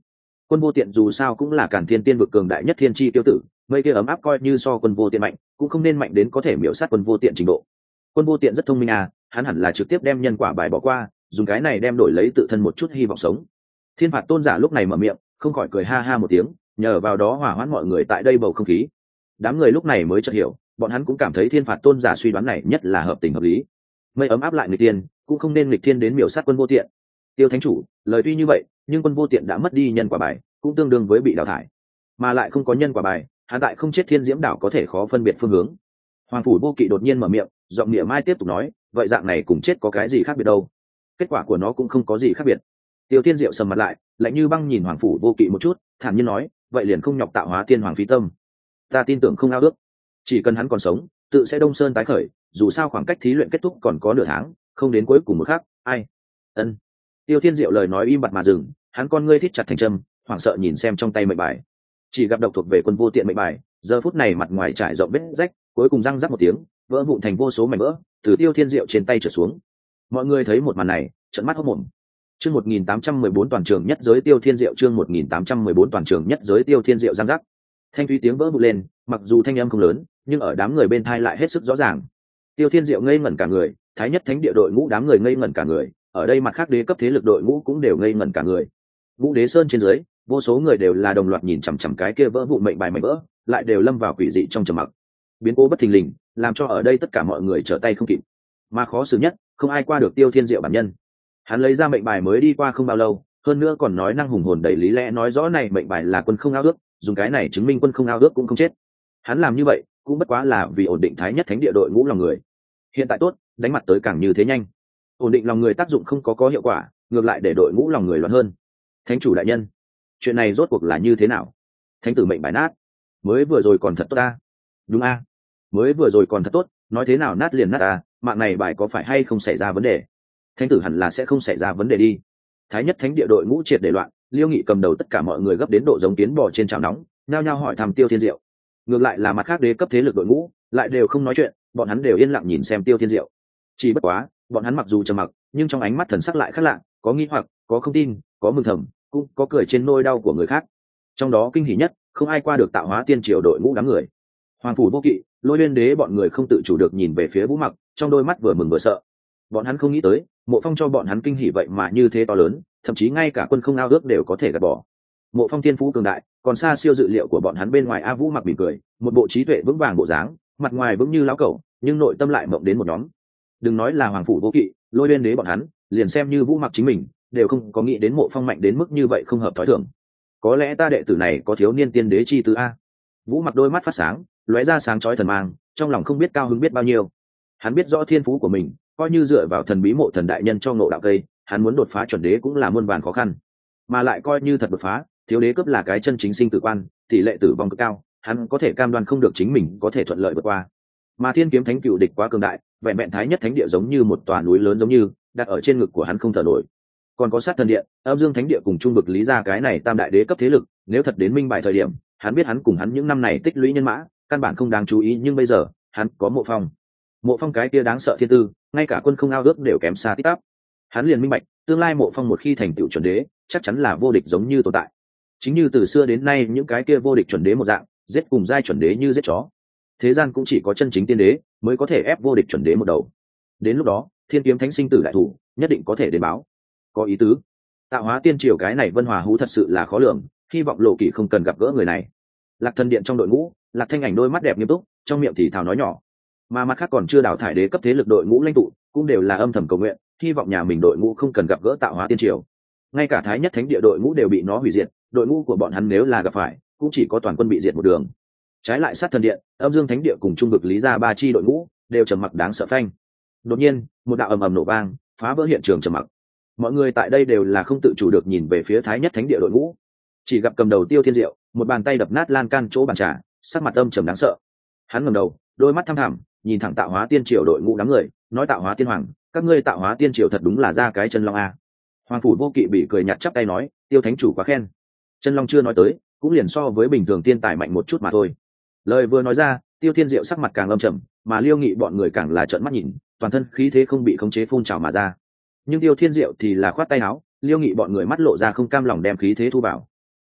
Quân Vô Tiện dù sao cũng là Càn Thiên Tiên vực cường đại nhất thiên chi tiêu tử, mây kia ấm áp coi như so Quân Vô Tiện mạnh, cũng không nên mạnh đến có thể miểu sát Quân Vô Tiện trình độ. Quân Vô Tiện rất thông minh à, hắn hẳn là trực tiếp đem nhân quả bài bỏ qua, dùng cái này đem đổi lấy tự thân một chút hy vọng sống. Thiên Phạt Tôn giả lúc này mở miệng, không khỏi cười ha ha một tiếng, nhờ vào đó hòa hoãn mọi người tại đây bầu không khí. Đám người lúc này mới chợt hiểu, bọn hắn cũng cảm thấy Thiên Phạt Tôn giả suy đoán này nhất là hợp tình hợp lý. Mây ấm áp lại người tiên, cũng không nên nghịch thiên đến miểu sát Quân Vô Tiện. Tiêu Thánh chủ, lời tuy như vậy, nhưng Quân Vô Tiện đã mất đi nhân quả bài, cũng tương đương với bị đào thải, mà lại không có nhân quả bài, hắn tại không chết Thiên Diễm đảo có thể khó phân biệt phương hướng. Hoàng phủ Vô Kỵ đột nhiên mở miệng, giọng địa mai tiếp tục nói, vậy dạng này cùng chết có cái gì khác biệt đâu? Kết quả của nó cũng không có gì khác biệt. Tiêu Thiên Diệu sầm mặt lại, lạnh như băng nhìn Hoàng phủ Vô Kỵ một chút, thản nhiên nói, vậy liền không nhọc tạo hóa tiên hoàng phí tâm. Ta tin tưởng không ao ước, chỉ cần hắn còn sống, tự sẽ đông sơn tái khởi, dù sao khoảng cách thí luyện kết thúc còn có nửa tháng, không đến cuối cùng một khắc, ai? Ân. Tiêu Thiên Diệu lời nói im bặt mà dừng, hắn con ngươi thít chặt thành châm, hoảng sợ nhìn xem trong tay mệnh bài. Chỉ gặp độc thuộc về Quân Vô Tiện mệnh bài, giờ phút này mặt ngoài trải rộng vết rách, cuối cùng răng rắc một tiếng, vỡ vụn thành vô số mảnh vỡ, từ Tiêu Thiên Diệu trên tay trở xuống. Mọi người thấy một màn này, trợn mắt hốt mồm. Chương 1814 toàn trường nhất giới Tiêu Thiên Diệu, chương 1814 toàn trường nhất giới Tiêu Thiên Diệu răng rắc. Thanh thúy tiếng vỡ vụn lên, mặc dù thanh âm không lớn, nhưng ở đám người bên tai lại hết sức rõ ràng. Tiêu Thiên Diệu ngây ngẩn cả người, Thái Nhất Thánh Địa đội ngũ đám người ngây ngẩn cả người, ở đây mặt khác đế cấp thế lực đội ngũ cũng đều ngây ngẩn cả người. Vũ Đế Sơn trên dưới, vô số người đều là đồng loạt nhìn chằm chằm cái kia vỡ vụn mệnh bài mảnh vỡ, lại đều lâm vào quỷ dị trong trầm mặc. Biến cố bất thình lình, làm cho ở đây tất cả mọi người trở tay không kịp. Mà khó xử nhất, không ai qua được Tiêu Thiên Diệu bản nhân. Hắn lấy ra mệnh bài mới đi qua không bao lâu, hơn nữa còn nói năng hùng hồn đầy lý lẽ nói rõ này mệnh bài là quân không ao ước, dùng cái này chứng minh quân không ao ước cũng không chết. Hắn làm như vậy, cũng bất quá là vì ổn định Thái Nhất Thánh Địa đội ngũ lòng người. Hiện tại tốt, đánh mặt tới càng như thế nhanh. Ổn định lòng người tác dụng không có hiệu quả, ngược lại để đội ngũ lòng người loạn hơn. Thánh chủ đại nhân, chuyện này rốt cuộc là như thế nào? Thánh tử mệnh bài nát, mới vừa rồi còn thật tốt ta. Đúng a, mới vừa rồi còn thật tốt, nói thế nào nát liền nát ta, mạng này bài có phải hay không xảy ra vấn đề? Thánh tử hẳn là sẽ không xảy ra vấn đề đi. Thái Nhất Thánh Địa đội ngũ triệt để loạn, Liêu Nghị cầm đầu tất cả mọi người gấp đến độ giống kiến bò trên chảo nóng, nhao nhao hỏi thăm Tiêu Thiên Diệu. Ngược lại là mặt khác đế cấp thế lực đội ngũ, lại đều không nói chuyện, bọn hắn đều yên lặng nhìn xem Tiêu Thiên Diệu. Chỉ bất quá, bọn hắn mặc dù trầm mặc, nhưng trong ánh mắt thần sắc lại khác lạ, có nghi hoặc, có không tin, có mừng thầm, cũng có cười trên nỗi đau của người khác. Trong đó kinh hỉ nhất, không ai qua được tạo hóa tiên triều đội ngũ đám người. Hoàng phủ Vô Kỵ, Lôi Uyên Đế bọn người không tự chủ được nhìn về phía Vũ Mặc, trong đôi mắt vừa mừng vừa sợ. Bọn hắn không nghĩ tới, Mộ Phong cho bọn hắn kinh hỉ vậy mà như thế to lớn, thậm chí ngay cả quân không ao ước đều có thể gạt bỏ. Mộ Phong tiên phú cường đại, còn xa siêu dự liệu của bọn hắn bên ngoài. A Vũ Mặc mỉm cười, một bộ trí tuệ vững vàng bộ dáng, mặt ngoài vững như lão cẩu, nhưng nội tâm lại mộng đến một nhóm. Đừng nói là Hoàng phủ Vô Kỵ, Lôi Uyên Đế bọn hắn, liền xem như Vũ Mặc chính mình, đều không có nghĩ đến Mộ Phong mạnh đến mức như vậy không hợp thói thường. Có lẽ ta đệ tử này có thiếu niên tiên đế chi tứ a. Vũ Mặc đôi mắt phát sáng, lóe ra sáng chói thần mang, trong lòng không biết cao hứng biết bao nhiêu. Hắn biết rõ thiên phú của mình, coi như dựa vào thần bí Mộ Thần đại nhân cho ngộ đạo cây, hắn muốn đột phá chuẩn đế cũng là muôn vàn khó khăn. Mà lại coi như thật đột phá, thiếu đế cấp là cái chân chính sinh tử quan, tỷ lệ tử vong cực cao, hắn có thể cam đoan không được chính mình có thể thuận lợi vượt qua. Mà Thiên Kiếm Thánh cựu địch quá cường đại, vẹn vẹn Thái Nhất Thánh Địa giống như một tòa núi lớn giống như đặt ở trên ngực của hắn không thở nổi. Còn có Sát Thần Điện, Âm Dương Thánh Địa cùng Trung Vực Lý gia cái này tam đại đế cấp thế lực, nếu thật đến minh bài thời điểm, hắn biết hắn cùng hắn những năm này tích lũy nhân mã, căn bản không đáng chú ý, nhưng bây giờ, hắn có Mộ Phong. Mộ Phong cái kia đáng sợ thiên tư, ngay cả quân không ao ước đều kém xa tít tắp. Hắn liền minh bạch, tương lai Mộ Phong một khi thành tựu chuẩn đế, chắc chắn là vô địch giống như tồn tại. Chính như từ xưa đến nay những cái kia vô địch chuẩn đế một dạng, giết cùng giai chuẩn đế như giết chó. Thế gian cũng chỉ có chân chính tiên đế mới có thể ép vô địch chuẩn đế một đầu. Đến lúc đó, Thiên Kiếm Thánh sinh tử đại thủ, nhất định có thể đến báo. Có ý tứ. Tạo hóa tiên triều cái này Vân Hòa Hú thật sự là khó lường, hy vọng Lộ Kỷ không cần gặp gỡ người này. Lạc Thần Điện trong đội ngũ, Lạc Thanh Ảnh đôi mắt đẹp nghiêm túc, trong miệng thì thào nói nhỏ. Mà mặt khác còn chưa đào thải đế cấp thế lực đội ngũ lãnh tụ, cũng đều là âm thầm cầu nguyện, hy vọng nhà mình đội ngũ không cần gặp gỡ Tạo hóa tiên triều. Ngay cả Thái Nhất Thánh Địa đội ngũ đều bị nó hủy diệt, đội ngũ của bọn hắn nếu là gặp phải, cũng chỉ có toàn quân bị diệt một đường. Trái lại Sát Thần Điện, Âm Dương Thánh Địa cùng Trung Vực Lý gia ba chi đội ngũ đều trầm mặc đáng sợ phanh. Đột nhiên, một đạo ầm ầm nổ vang, phá vỡ hiện trường trầm mặc. Mọi người tại đây đều là không tự chủ được nhìn về phía Thái Nhất Thánh Địa đội ngũ. Chỉ gặp cầm đầu Tiêu Thiên Diệu, một bàn tay đập nát lan can chỗ bàn trà, sắc mặt âm trầm đáng sợ. Hắn ngẩng đầu, đôi mắt thăm thẳm, nhìn thẳng Tạo hóa tiên triều đội ngũ đám người, nói: Tạo hóa tiên hoàng, các ngươi Tạo hóa tiên triều thật đúng là ra cái chân long a. Hoàng phủ Vô Kỵ bị cười nhạt chắp tay nói: Tiêu thánh chủ quá khen. Chân long chưa nói tới, cũng liền so với bình thường tiên tài mạnh một chút mà thôi. Lời vừa nói ra, Tiêu Thiên Diệu sắc mặt càng âm trầm, mà Liêu Nghị bọn người càng là trợn mắt nhìn, toàn thân khí thế không bị khống chế phun trào mà ra. Nhưng Tiêu Thiên Diệu thì là khoát tay áo, Liêu Nghị bọn người mắt lộ ra không cam lòng đem khí thế thu vào.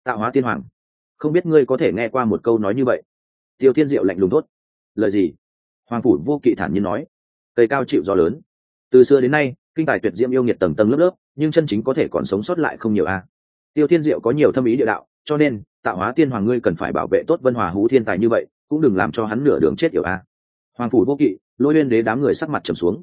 Tạo hóa tiên hoàng, không biết ngươi có thể nghe qua một câu nói như vậy? Tiêu Thiên Diệu lạnh lùng thốt. Lời gì? Hoàng phủ vô kỵ thản nhiên nói. Cây cao chịu gió lớn, từ xưa đến nay kinh tài tuyệt diễm yêu nghiệt tầng tầng lớp lớp, nhưng chân chính có thể còn sống sót lại không nhiều a. Tiêu Thiên Diệu có nhiều thâm ý địa đạo, cho nên Tạo hóa tiên hoàng ngươi cần phải bảo vệ tốt Vân Hòa Hú thiên tài như vậy, cũng đừng làm cho hắn nửa đường chết yểu a. Hoàng phủ vô kỵ, Lôi Uyên đế đám người sắc mặt trầm xuống.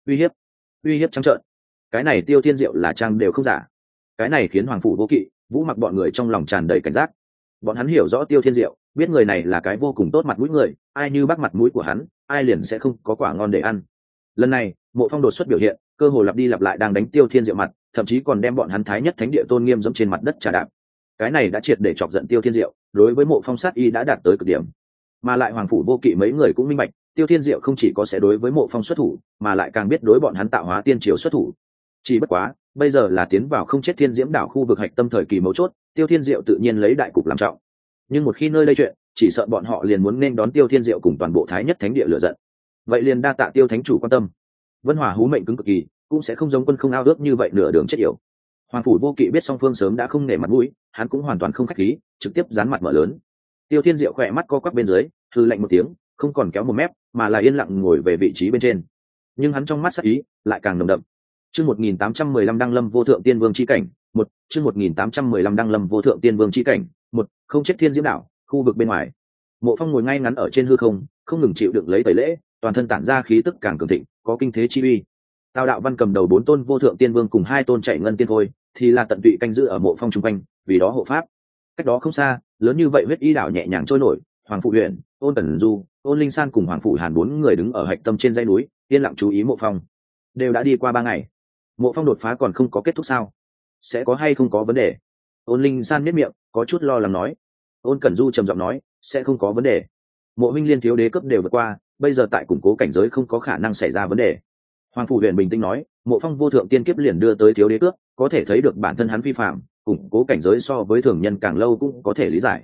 Uy hiếp trắng trợn. Cái này Tiêu Thiên Diệu là trang đều không giả. Cái này khiến Hoàng phủ vô kỵ, Vũ Mặc bọn người trong lòng tràn đầy cảnh giác. Bọn hắn hiểu rõ Tiêu Thiên Diệu, biết người này là cái vô cùng tốt mặt mũi người, ai như bắt mặt mũi của hắn, ai liền sẽ không có quả ngon để ăn. Lần này Mộ Phong đột xuất biểu hiện, cơ hồ lặp đi lặp lại đang đánh Tiêu Thiên Diệu mặt, thậm chí còn đem bọn hắn thái nhất thánh địa tôn nghiêm dẫm trên mặt đất trà đạp. Cái này đã triệt để chọc giận Tiêu Thiên Diệu, đối với Mộ Phong sát y đã đạt tới cực điểm. Mà lại Hoàng phủ vô kỵ mấy người cũng minh bạch, Tiêu Thiên Diệu không chỉ có sẽ đối với Mộ Phong xuất thủ, mà lại càng biết đối bọn hắn Tạo hóa tiên triều xuất thủ. Chỉ bất quá, bây giờ là tiến vào không chết thiên diễm đảo khu vực hạch tâm thời kỳ mấu chốt, Tiêu Thiên Diệu tự nhiên lấy đại cục làm trọng. Nhưng một khi nơi đây chuyện, chỉ sợ bọn họ liền muốn nên đón Tiêu Thiên Diệu cùng toàn bộ thái nhất thánh địa lựa giận. Vậy liền đa tạ Tiêu thánh chủ quan tâm. Vân Hòa Hú mệnh cứng cực kỳ, cũng sẽ không giống Quân Không ao ước như vậy nửa đường chết yểu. Hoàng phủ vô kỵ biết song phương sớm đã không nể mặt mũi, hắn cũng hoàn toàn không khách khí, trực tiếp dán mặt mở lớn. Tiêu Thiên Diệu khỏe mắt co quắp bên dưới, hừ lạnh một tiếng, không còn kéo một mép, mà là yên lặng ngồi về vị trí bên trên. Nhưng hắn trong mắt sắc ý lại càng nồng đậm. Chương 1815 Đăng Lâm Vô Thượng Tiên Vương chi cảnh, chương 1815 Đăng Lâm Vô Thượng Tiên Vương chi cảnh, không chết thiên diễm đảo, khu vực bên ngoài. Mộ Phong ngồi ngay ngắn ở trên hư không, không ngừng chịu đựng lấy tẩy lễ, toàn thân tản ra khí tức càng cường thịnh, có kinh thế chi uy. Tào Đạo Văn cầm đầu 4 tôn vô thượng tiên vương cùng 2 tôn chạy ngân tiên thôi, thì là tận tụy canh giữ ở Mộ Phong trung quanh, vì đó hộ pháp. Cách đó không xa, lớn như vậy huyết y đảo nhẹ nhàng trôi nổi, Hoàng Phụ Huyền, Ôn Cẩn Du, Ôn Linh San cùng Hoàng Phủ Hàn 4 người đứng ở hạch tâm trên dãy núi, yên lặng chú ý Mộ Phong. Đều đã đi qua 3 ngày, Mộ Phong đột phá còn không có kết thúc sao? Sẽ có hay không có vấn đề? Ôn Linh San nhếch miệng, có chút lo lắng nói. Ôn Cẩn Du trầm giọng nói, sẽ không có vấn đề. Mộ huynh liên thiếu đế cấp đều vượt qua, bây giờ tại củng cố cảnh giới không có khả năng xảy ra vấn đề. Hoàng Phủ Huyền bình tĩnh nói, Mộ Phong vô thượng tiên kiếp liền đưa tới thiếu đế cướp, có thể thấy được bản thân hắn vi phạm, củng cố cảnh giới so với thường nhân càng lâu cũng có thể lý giải.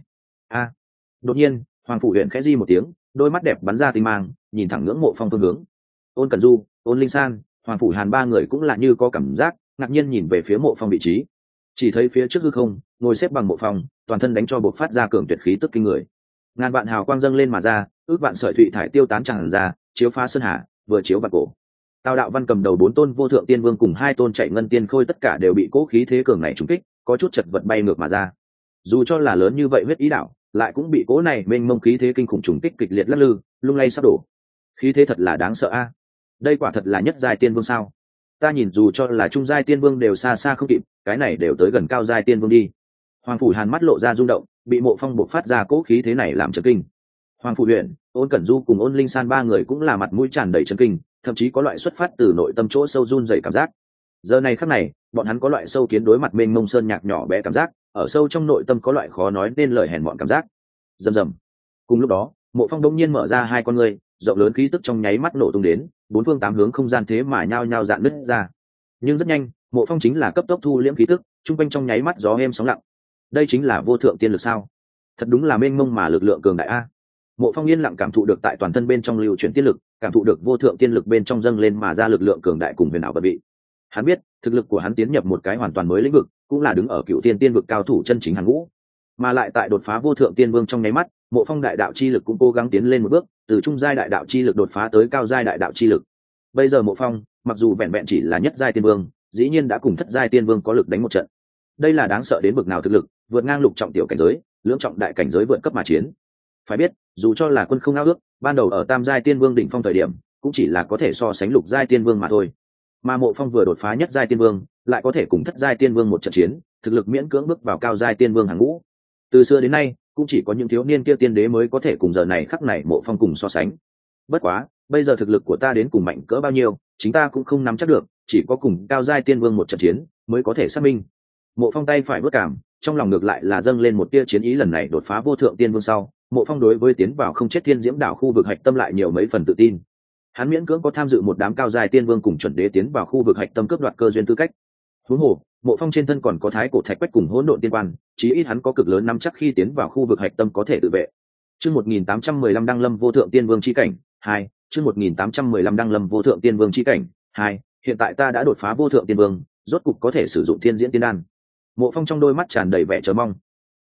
Đột nhiên, Hoàng Phủ Huyền khẽ di một tiếng, đôi mắt đẹp bắn ra tinh mang, nhìn thẳng ngưỡng Mộ Phong phương hướng. Ôn Cẩn Du, Ôn Linh San, Hoàng Phủ Hàn 3 người cũng là như có cảm giác, ngạc nhiên nhìn về phía Mộ Phong vị trí. Chỉ thấy phía trước hư không, ngồi xếp bằng Mộ Phong, toàn thân đánh cho bộc phát ra cường tuyệt khí tức kinh người. Ngàn vạn hào quang dâng lên mà ra, ước vạn sợi thủy thải tiêu tán tràn ra, chiếu phá sơn hà, vừa chiếu vào cổ. Tào Đạo Văn cầm đầu 4 tôn vô thượng tiên vương cùng 2 tôn chạy ngân tiên khôi tất cả đều bị cố khí thế cường này trúng kích, có chút chật vật bay ngược mà ra. Dù cho là lớn như vậy huyết ý đảo, lại cũng bị cố này mênh mông khí thế kinh khủng trúng kích kịch liệt lắc lư, lung lay sắp đổ. Khí thế thật là đáng sợ a. Đây quả thật là nhất giai tiên vương sao? Ta nhìn dù cho là trung giai tiên vương đều xa xa không kịp, cái này đều tới gần cao giai tiên vương đi. Hoàng Phủ Hàn mắt lộ ra rung động, bị Mộ Phong bộc phát ra cố khí thế này làm chấn kinh. Hoàng Phủ Huyền, Ôn Cẩn Du cùng Ôn Linh San 3 người cũng là mặt mũi tràn đầy chấn kinh, thậm chí có loại xuất phát từ nội tâm chỗ sâu run rẩy cảm giác. Giờ này khắc này, bọn hắn có loại sâu kiến đối mặt mênh mông sơn nhạc nhỏ bé cảm giác, ở sâu trong nội tâm có loại khó nói nên lời hèn mọn cảm giác. Rầm rầm. Cùng lúc đó, Mộ Phong đống nhiên mở ra hai con ngươi, rộng lớn khí tức trong nháy mắt nổ tung đến, 4 phương 8 hướng không gian thế mà nhao nhao dạn nứt ra. Nhưng rất nhanh, Mộ Phong chính là cấp tốc thu liễm khí tức, trung quanh trong nháy mắt gió êm sóng lặng. Đây chính là vô thượng tiên lực sao? Thật đúng là mênh mông mà lực lượng cường đại a. Mộ Phong yên lặng cảm thụ được tại toàn thân bên trong lưu chuyển tiên lực, cảm thụ được vô thượng tiên lực bên trong dâng lên mà ra lực lượng cường đại cùng huyền ảo bất vị. Hắn biết, thực lực của hắn tiến nhập một cái hoàn toàn mới lĩnh vực, cũng là đứng ở cựu tiên tiên vực cao thủ chân chính hàng ngũ. Mà lại tại đột phá vô thượng tiên vương trong nháy mắt, Mộ Phong đại đạo chi lực cũng cố gắng tiến lên một bước, từ trung giai đại đạo chi lực đột phá tới cao giai đại đạo chi lực. Bây giờ Mộ Phong, mặc dù vẹn vẹn chỉ là nhất giai tiên vương, dĩ nhiên đã cùng thất giai tiên vương có lực đánh một trận. Đây là đáng sợ đến bực nào thực lực, vượt ngang lục trọng tiểu cảnh giới, lưỡng trọng đại cảnh giới vượt cấp mà chiến. Phải biết, dù cho là Quân Không ao ước, ban đầu ở tam giai tiên vương đỉnh phong thời điểm, cũng chỉ là có thể so sánh lục giai tiên vương mà thôi. Mà Mộ Phong vừa đột phá nhất giai tiên vương, lại có thể cùng thất giai tiên vương một trận chiến, thực lực miễn cưỡng bước vào cao giai tiên vương hàng ngũ. Từ xưa đến nay, cũng chỉ có những thiếu niên kia tiên đế mới có thể cùng giờ này khắc này Mộ Phong cùng so sánh. Bất quá, bây giờ thực lực của ta đến cùng mạnh cỡ bao nhiêu, chính ta cũng không nắm chắc được, chỉ có cùng cao giai tiên vương một trận chiến mới có thể xác minh. Mộ Phong tay phải vớt cảm, trong lòng ngược lại là dâng lên một tia chiến ý, lần này đột phá vô thượng tiên vương sau, Mộ Phong đối với tiến vào không chết thiên diễm đảo khu vực hạch tâm lại nhiều mấy phần tự tin. Hắn miễn cưỡng có tham dự một đám cao giai tiên vương cùng chuẩn đế tiến vào khu vực hạch tâm cướp đoạt cơ duyên tư cách. Huống hồ, Mộ Phong trên thân còn có thái cổ thạch quách cùng hỗn độn tiên quan, chí ít hắn có cực lớn nắm chắc khi tiến vào khu vực hạch tâm có thể tự vệ. Chương 1815 Đăng Lâm Vô Thượng Tiên Vương chi cảnh 2, chương 1815 Đăng Lâm Vô Thượng Tiên Vương chi cảnh 2, hiện tại ta đã đột phá vô thượng tiên vương, rốt cục có thể sử dụng thiên diễn tiên đan. Mộ Phong trong đôi mắt tràn đầy vẻ chờ mong.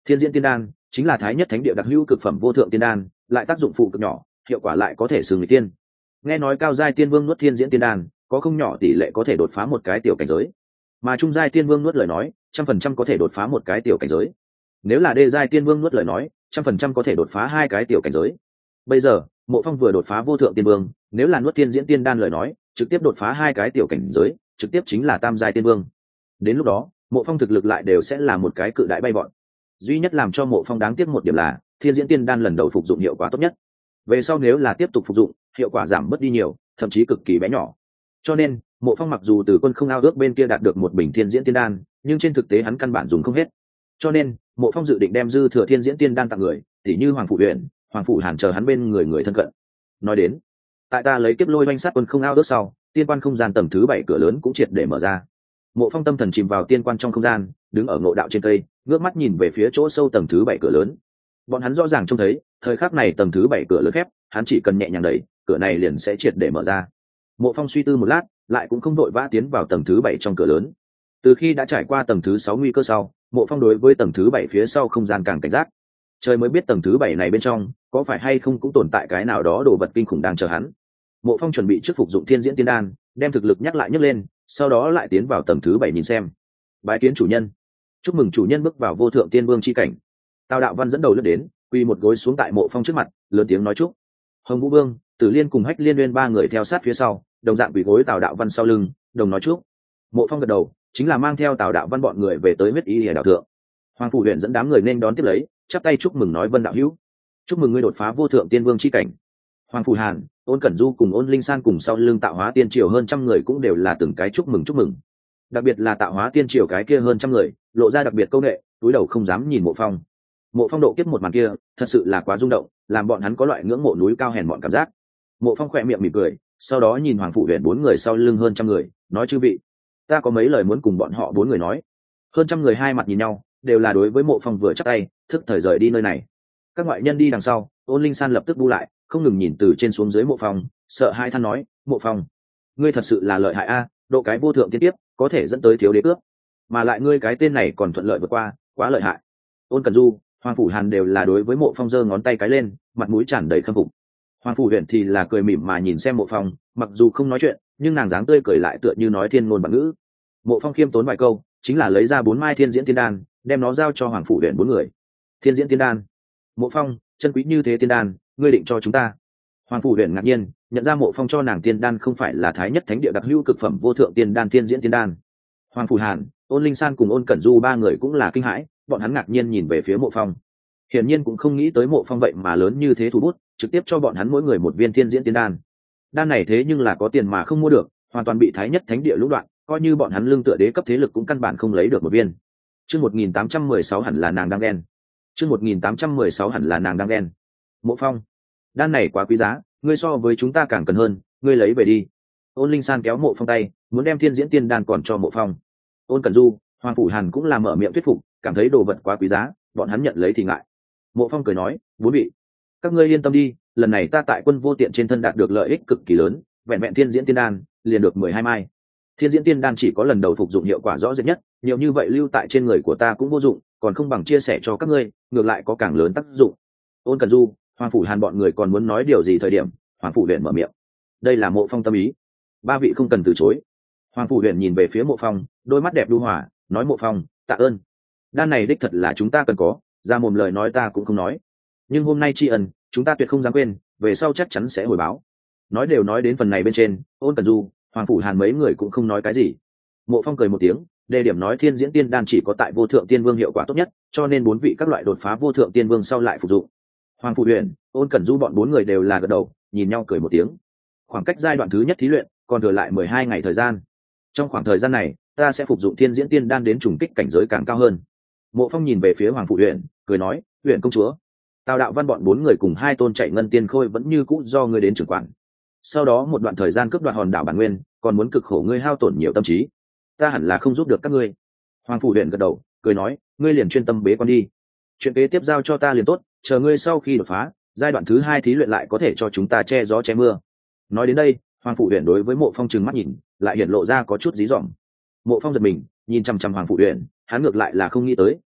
Thiên diễn tiên đan chính là thái nhất thánh địa đặc hữu cực phẩm vô thượng tiên đan, lại tác dụng phụ cực nhỏ, hiệu quả lại có thể xưng người tiên. Nghe nói cao giai tiên vương nuốt thiên diễn tiên đan có không nhỏ tỷ lệ có thể đột phá một cái tiểu cảnh giới, mà trung giai tiên vương nuốt lời nói 100% có thể đột phá một cái tiểu cảnh giới, nếu là đê giai tiên vương nuốt lời nói 100% có thể đột phá hai cái tiểu cảnh giới. Bây giờ Mộ Phong vừa đột phá vô thượng tiên vương, nếu là nuốt thiên diễn tiên đan lời nói trực tiếp đột phá hai cái tiểu cảnh giới, trực tiếp chính là tam giai tiên vương. Đến lúc đó Mộ Phong thực lực lại đều sẽ là một cái cự đại bay vọt. Duy nhất làm cho Mộ Phong đáng tiếc một điểm là thiên diễn tiên đan lần đầu phục dụng hiệu quả tốt nhất, về sau nếu là tiếp tục phục dụng hiệu quả giảm bớt đi nhiều, thậm chí cực kỳ bé nhỏ. Cho nên Mộ Phong mặc dù từ Quân Không Ao ước bên kia đạt được một bình thiên diễn tiên đan, nhưng trên thực tế hắn căn bản dùng không hết. Cho nên Mộ Phong dự định đem dư thừa thiên diễn tiên đan tặng người, tỉ như Hoàng Phủ Huyền, Hoàng Phủ Hàn chờ hắn bên người thân cận. Nói đến, tại ta lấy kiếp lôi oanh sát Quân Không Ao ước sau, tiên quan không gian tầng thứ 7 cửa lớn cũng triệt để mở ra. Mộ Phong tâm thần chìm vào tiên quan trong không gian, đứng ở ngộ đạo trên cây, ngước mắt nhìn về phía chỗ sâu tầng thứ 7 cửa lớn. Bọn hắn rõ ràng trông thấy, thời khắc này tầng thứ 7 cửa lớn khép, hắn chỉ cần nhẹ nhàng đẩy, cửa này liền sẽ triệt để mở ra. Mộ Phong suy tư một lát, lại cũng không đội vã tiến vào tầng thứ 7 trong cửa lớn. Từ khi đã trải qua tầng thứ 6 nguy cơ sau, Mộ Phong đối với tầng thứ 7 phía sau không gian càng cảnh giác. Trời mới biết tầng thứ 7 này bên trong có phải hay không cũng tồn tại cái nào đó đồ vật kinh khủng đang chờ hắn. Mộ Phong chuẩn bị trước phục dụng thiên diễn tiên đan, đem thực lực nhắc lại nhấc lên, sau đó lại tiến vào tầng thứ 7 nhìn xem. Bái kiến chủ nhân. Chúc mừng chủ nhân bước vào vô thượng tiên vương chi cảnh. Tào Đạo Văn dẫn đầu lướt đến, quỳ một gối xuống tại Mộ Phong trước mặt, lớn tiếng nói chúc. Hồng Vũ Vương, Tử Liên cùng Hách Liên Uyên ba người theo sát phía sau, đồng dạng quỳ gối Tào Đạo Văn sau lưng, đồng nói chúc. Mộ Phong gật đầu, chính là mang theo Tào Đạo Văn bọn người về tới huyết y lìa đạo thượng. Hoàng Phủ Huyền dẫn đám người nên đón tiếp lấy, chắp tay chúc mừng nói Vân đạo hữu, chúc mừng ngươi đột phá vô thượng tiên vương chi cảnh. Hoàng Phủ Hàn, Ôn Cẩn Du cùng Ôn Linh San cùng sau lưng Tạo Hóa Tiên Triều hơn trăm người cũng đều là từng cái chúc mừng. Đặc biệt là Tạo Hóa Tiên Triều cái kia hơn trăm người, lộ ra đặc biệt câu nệ, túi đầu không dám nhìn Mộ Phong. Mộ Phong độ kiếp một màn kia, thật sự là quá rung động, làm bọn hắn có loại ngưỡng mộ núi cao hèn mọn cảm giác. Mộ Phong khỏe miệng mỉm cười, sau đó nhìn Hoàng Phủ Huyền bốn người sau lưng hơn trăm người, nói chư vị, ta có mấy lời muốn cùng bọn họ bốn người nói. Hơn trăm người hai mặt nhìn nhau, đều là đối với Mộ Phong vừa chắp tay, thức thời rời đi nơi này. Các ngoại nhân đi đằng sau, Ôn Linh San lập tức bu lại, không ngừng nhìn từ trên xuống dưới Mộ Phong, sợ hai than nói, Mộ Phong, ngươi thật sự là lợi hại a, độ cái vô thượng tiên tiếp, có thể dẫn tới thiếu đế cướp, mà lại ngươi cái tên này còn thuận lợi vượt qua, quá lợi hại. Ôn Cẩn Du, Hoàng Phủ Hàn đều là đối với Mộ Phong giơ ngón tay cái lên, mặt mũi tràn đầy khâm phục. Hoàng Phủ Huyền thì là cười mỉm mà nhìn xem Mộ Phong, mặc dù không nói chuyện, nhưng nàng dáng tươi cười lại tựa như nói thiên ngôn bạc ngữ. Mộ Phong khiêm tốn vài câu, chính là lấy ra 4 mai thiên diễn tiên đan, đem nó giao cho Hoàng Phủ Huyền bốn người. Thiên diễn tiên đan. Mộ Phong, chân quý như thế tiên đan, ngươi định cho chúng ta? Hoàng Phủ Huyền ngạc nhiên, nhận ra Mộ Phong cho nàng tiên đan không phải là thái nhất thánh địa đặc hữu cực phẩm vô thượng tiên đan thiên diễn tiên đan. Hoàng Phủ Hàn, Ôn Linh San cùng Ôn Cẩn Du ba người cũng là kinh hãi, bọn hắn ngạc nhiên nhìn về phía Mộ Phong. Hiển nhiên cũng không nghĩ tới Mộ Phong vậy mà lớn như thế thủ bút, trực tiếp cho bọn hắn mỗi người một viên thiên diễn tiên đan. Đan này thế nhưng là có tiền mà không mua được, hoàn toàn bị thái nhất thánh địa lũng đoạn, coi như bọn hắn lương tựa đế cấp thế lực cũng căn bản không lấy được một viên. Chương 1816 hẳn là nàng đang ghen. Chương 1816 hẳn là nàng đang ghen. Mộ Phong, đan này quá quý giá, ngươi so với chúng ta càng cần hơn, ngươi lấy về đi. Ôn Linh San kéo Mộ Phong tay, muốn đem thiên diễn tiên đan còn cho Mộ Phong. Ôn Cẩn Du, Hoàng Phủ Hàn cũng là mở miệng thuyết phục, cảm thấy đồ vật quá quý giá, bọn hắn nhận lấy thì ngại. Mộ Phong cười nói, bốn vị, các ngươi yên tâm đi, lần này ta tại Quân Vô Tiện trên thân đạt được lợi ích cực kỳ lớn, vẹn vẹn thiên diễn tiên đan liền được 12 mai. Thiên diễn tiên đan chỉ có lần đầu phục dụng hiệu quả rõ rệt nhất, nhiều như vậy lưu tại trên người của ta cũng vô dụng, còn không bằng chia sẻ cho các ngươi, ngược lại có càng lớn tác dụng. Ôn Cẩn Du, Hoàng Phủ Hàn bọn người còn muốn nói điều gì thời điểm, Hoàng Phủ Huyền mở miệng. Đây là Mộ Phong tâm ý, ba vị không cần từ chối. Hoàng Phủ Huyền nhìn về phía Mộ Phong, đôi mắt đẹp đu hòa, nói Mộ Phong, tạ ơn. Đan này đích thật là chúng ta cần có, ra mồm lời nói ta cũng không nói, nhưng hôm nay tri ân chúng ta tuyệt không dám quên, về sau chắc chắn sẽ hồi báo. Nói đều nói đến phần này bên trên, Ôn Cẩn Du, Hoàng Phủ Hàn mấy người cũng không nói cái gì. Mộ Phong cười một tiếng, đề điểm nói thiên diễn tiên đan chỉ có tại vô thượng tiên vương hiệu quả tốt nhất, cho nên bốn vị các loại đột phá vô thượng tiên vương sau lại phục dụng. Hoàng Phủ Huyền, Ôn Cẩn Du bọn bốn người đều là gật đầu, nhìn nhau cười một tiếng. Khoảng cách giai đoạn thứ nhất thí luyện còn thừa lại 12 ngày thời gian. Trong khoảng thời gian này, ta sẽ phục dụng thiên diễn tiên đan đến trùng kích cảnh giới càng cao hơn. Mộ Phong nhìn về phía Hoàng Phủ Huyền, cười nói, Huyền công chúa, Tào Đạo Văn bọn bốn người cùng hai tôn chạy ngân tiên khôi vẫn như cũ do ngươi đến trưởng quản. Sau đó một đoạn thời gian cướp đoạt hòn đảo bản nguyên, còn muốn cực khổ ngươi hao tổn nhiều tâm trí, ta hẳn là không giúp được các ngươi. Hoàng Phủ Huyền gật đầu, cười nói, ngươi liền chuyên tâm bế quan đi, chuyện kế tiếp giao cho ta liền tốt, chờ ngươi sau khi đột phá giai đoạn thứ 2 thí luyện lại có thể cho chúng ta che gió che mưa. Nói đến đây, Hoàng Phủ Huyền đối với Mộ Phong trừng mắt nhìn, lại hiện lộ ra có chút dí dỏm. Mộ Phong giật mình, nhìn chăm chăm Hoàng Phủ Huyền, hắn ngược lại là không nghĩ tới,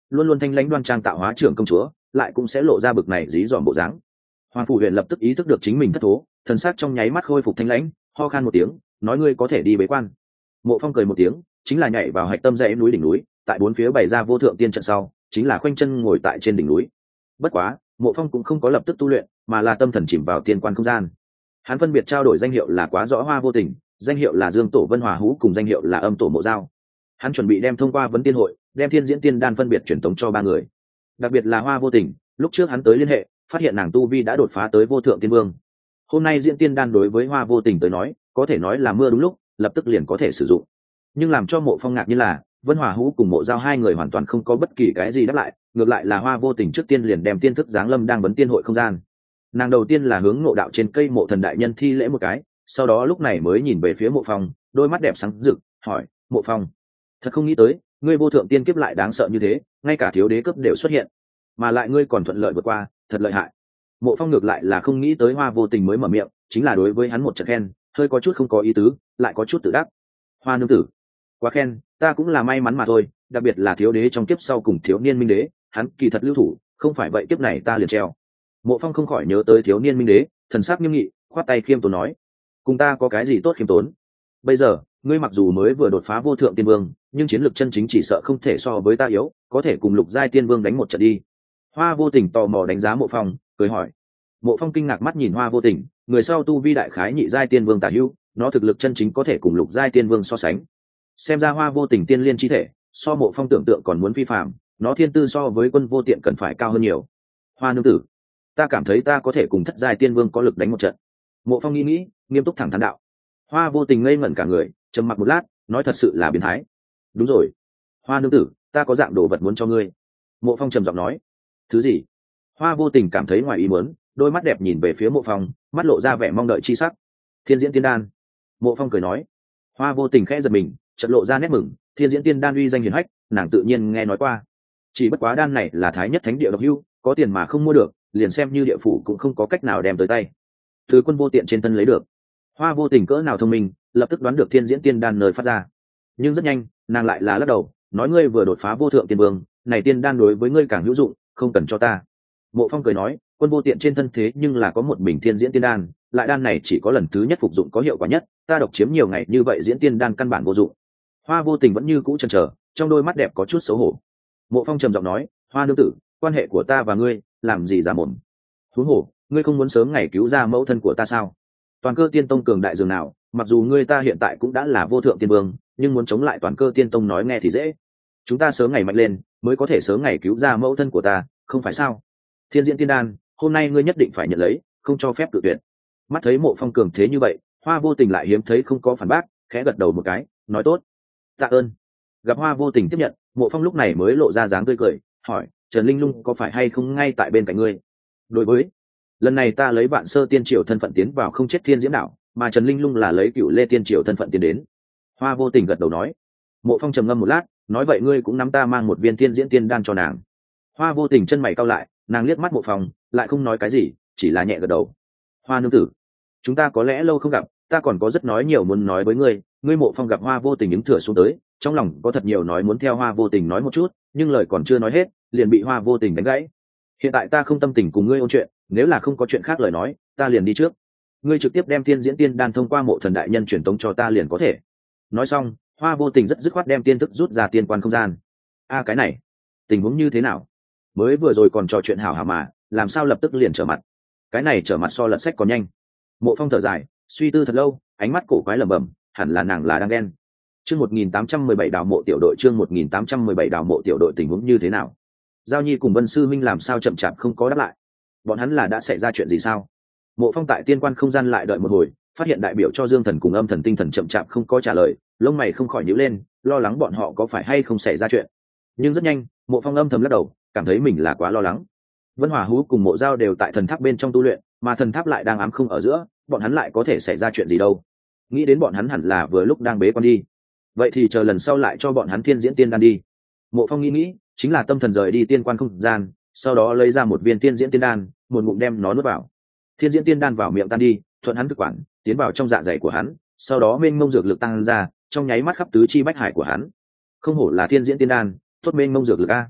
luôn luôn thanh lãnh đoan trang tạo hóa trưởng công chúa lại cũng sẽ lộ ra bực này dí dỏm bộ dáng. Hoàng phủ huyền lập tức ý thức được chính mình thất thố, thần sắc trong nháy mắt khôi phục thanh lãnh, ho khan một tiếng, nói ngươi có thể đi bế quan. Mộ Phong cười một tiếng, chính là nhảy vào hạch tâm dãy núi đỉnh núi, tại bốn phía bày ra vô thượng tiên trận sau, chính là khoanh chân ngồi tại trên đỉnh núi. Bất quá, Mộ Phong cũng không có lập tức tu luyện, mà là tâm thần chìm vào tiên quan không gian. Hắn phân biệt trao đổi danh hiệu là Quá Rõ Hoa Vô Tình, danh hiệu là Dương Tổ Vân Hòa Hú cùng danh hiệu là Âm Tổ Mộ Giao. Hắn chuẩn bị đem thông qua vấn tiên hội, đem thiên diễn tiên đan phân biệt truyền tống cho ba người. Đặc biệt là Hoa Vô Tình, lúc trước hắn tới liên hệ, phát hiện nàng tu vi đã đột phá tới vô thượng tiên vương. Hôm nay diễn tiên đan đối với Hoa Vô Tình tới nói, có thể nói là mưa đúng lúc, lập tức liền có thể sử dụng. Nhưng làm cho Mộ Phong ngạc như là, Vân Hòa Hú cùng Mộ Giao hai người hoàn toàn không có bất kỳ cái gì đáp lại, ngược lại là Hoa Vô Tình trước tiên liền đem tiên thức giáng lâm đang vấn tiên hội không gian. Nàng đầu tiên là hướng ngộ đạo trên cây Mộ Thần đại nhân thi lễ một cái, sau đó lúc này mới nhìn về phía Mộ Phong, đôi mắt đẹp sáng rực, hỏi: Mộ Phong, thật không nghĩ tới, ngươi vô thượng tiên kiếp lại đáng sợ như thế, ngay cả thiếu đế cấp đều xuất hiện, mà lại ngươi còn thuận lợi vượt qua, thật lợi hại. Mộ Phong ngược lại là không nghĩ tới Hoa Vô Tình mới mở miệng, chính là đối với hắn một trận khen, hơi có chút không có ý tứ, lại có chút tự đắc. Hoa nương tử, quá khen, ta cũng là may mắn mà thôi, đặc biệt là thiếu đế trong kiếp sau cùng thiếu niên minh đế, hắn kỳ thật lưu thủ, không phải vậy kiếp này ta liền treo. Mộ Phong không khỏi nhớ tới thiếu niên minh đế, thần sắc nghiêm nghị, khoát tay khiêm tốn nói: cùng ta có cái gì tốt khiêm tốn? Bây giờ, ngươi mặc dù mới vừa đột phá vô thượng tiên vương, nhưng chiến lược chân chính chỉ sợ không thể so với ta yếu, có thể cùng lục giai tiên vương đánh một trận đi. Hoa Vô Tình tò mò đánh giá Mộ Phong, cười hỏi. Mộ Phong kinh ngạc mắt nhìn Hoa Vô Tình, người sau tu vi đại khái nhị giai tiên vương tả hữu, nó thực lực chân chính có thể cùng lục giai tiên vương so sánh. Xem ra Hoa Vô Tình tiên liên chi thể, so Mộ Phong tưởng tượng còn muốn phi phàm, nó thiên tư so với Quân Vô Tiện cần phải cao hơn nhiều. Hoa nương tử, ta cảm thấy ta có thể cùng thất giai tiên vương có lực đánh một trận. Mộ Phong nghĩ, nghiêm túc thẳng thắn đạo. Hoa Vô Tình ngây ngẩn cả người, trầm mặc một lát, nói thật sự là biến thái. Đúng rồi, Hoa nương tử, ta có dạng đồ vật muốn cho ngươi. Mộ Phong trầm giọng nói. Thứ gì? Hoa Vô Tình cảm thấy ngoài ý muốn, đôi mắt đẹp nhìn về phía Mộ Phong, mắt lộ ra vẻ mong đợi chi sắc. Thiên diễn tiên đan. Mộ Phong cười nói. Hoa Vô Tình khẽ giật mình, chợt lộ ra nét mừng. Thiên diễn tiên đan uy danh hiển hách, nàng tự nhiên nghe nói qua. Chỉ bất quá đan này là thái nhất thánh địa độc hưu, có tiền mà không mua được, liền xem như địa phủ cũng không có cách nào đem tới tay. Từ Quân Vô Tiện trên thân lấy được. Hoa Vô Tình cỡ nào thông minh, lập tức đoán được thiên diễn tiên đan nơi phát ra. Nhưng rất nhanh, nàng lại là lắc đầu, nói ngươi vừa đột phá vô thượng tiên vương, này tiên đan đối với ngươi càng hữu dụng, không cần cho ta. Mộ Phong cười nói, Quân Vô Tiện trên thân thế nhưng là có một bình thiên diễn tiên đan, lại đan này chỉ có lần thứ nhất phục dụng có hiệu quả nhất, ta độc chiếm nhiều ngày như vậy diễn tiên đan căn bản vô dụng. Hoa Vô Tình vẫn như cũ chần chờ, trong đôi mắt đẹp có chút xấu hổ. Mộ Phong trầm giọng nói, Hoa nương tử, quan hệ của ta và ngươi, làm gì giả mồm? Huống hồ, ngươi không muốn sớm ngày cứu ra mẫu thân của ta sao? Toàn Cơ Tiên Tông cường đại dường nào, mặc dù ngươi ta hiện tại cũng đã là vô thượng tiên vương, nhưng muốn chống lại Toàn Cơ Tiên Tông nói nghe thì dễ. Chúng ta sớm ngày mạnh lên, mới có thể sớm ngày cứu ra mẫu thân của ta, không phải sao? Thiên diễn tiên đan, hôm nay ngươi nhất định phải nhận lấy, không cho phép cự tuyệt. Mắt thấy Mộ Phong cường thế như vậy, Hoa Vô Tình lại hiếm thấy không có phản bác, khẽ gật đầu một cái, nói tốt. Tạ ơn. Gặp Hoa Vô Tình tiếp nhận, Mộ Phong lúc này mới lộ ra dáng tươi cười, hỏi, Trần Linh Lung có phải hay không ngay tại bên cạnh ngươi? Đối với lần này ta lấy Vạn Sơ Tiên Triều thân phận tiến vào không chết thiên diễm đảo, mà Trần Linh Lung là lấy Cựu Lê Tiên Triều thân phận tiến đến. Hoa Vô Tình gật đầu nói. Mộ Phong trầm ngâm một lát, nói vậy ngươi cũng nắm ta mang một viên thiên diễn tiên đan cho nàng. Hoa Vô Tình chân mày cau lại, nàng liếc mắt Mộ Phong, lại không nói cái gì, chỉ là nhẹ gật đầu. Hoa nương tử, chúng ta có lẽ lâu không gặp, ta còn có rất nói nhiều muốn nói với ngươi. Ngươi Mộ Phong gặp Hoa Vô Tình ứng thừa xuống tới, trong lòng có thật nhiều nói muốn theo Hoa Vô Tình nói một chút, nhưng lời còn chưa nói hết, liền bị Hoa Vô Tình đánh gãy. Hiện tại ta không tâm tình cùng ngươi ôn chuyện, nếu là không có chuyện khác lời nói, ta liền đi trước. Ngươi trực tiếp đem thiên diễn tiên đan thông qua Mộ Thần đại nhân truyền tống cho ta liền có thể. Nói xong, Hoa Vô Tình rất dứt khoát đem tiên thức rút ra tiên quan không gian. A cái này, tình huống như thế nào? Mới vừa rồi còn trò chuyện hảo hảo mà, làm sao lập tức liền trở mặt? Cái này trở mặt so lật sách còn nhanh. Mộ Phong thở dài, suy tư thật lâu, ánh mắt cổ quái lẩm bẩm, hẳn là nàng là đang ghen. Chương 1817 đào mộ tiểu đội, chương 1817 đào mộ tiểu đội, tình huống như thế nào? Giao Nhi cùng Vân Sư Minh làm sao chậm chạp không có đáp lại? Bọn hắn là đã xảy ra chuyện gì sao? Mộ Phong tại tiên quan không gian lại đợi một hồi, phát hiện đại biểu cho Dương Thần cùng Âm Thần tinh thần chậm chạp không có trả lời, lông mày không khỏi nhíu lên, lo lắng bọn họ có phải hay không xảy ra chuyện. Nhưng rất nhanh, Mộ Phong âm thầm lắc đầu, cảm thấy mình là quá lo lắng. Vân Hỏa Hú cùng Mộ Giao đều tại thần tháp bên trong tu luyện, mà thần tháp lại đang ám không ở giữa, bọn hắn lại có thể xảy ra chuyện gì đâu? Nghĩ đến bọn hắn hẳn là vừa lúc đang bế quan đi. Vậy thì chờ lần sau lại cho bọn hắn thiên diễn tiên đan đi. Mộ Phong nghĩ, chính là tâm thần rời đi tiên quan không gian, sau đó lấy ra một viên thiên diễn tiên đan, một ngụm đem nó nuốt vào. Thiên diễn tiên đan vào miệng tan đi, thuận hắn thực quản, tiến vào trong dạ dày của hắn, sau đó mênh mông dược lực tăng ra, trong nháy mắt khắp tứ chi bách hải của hắn. Không hổ là thiên diễn tiên đan, tốt mênh mông dược lực a.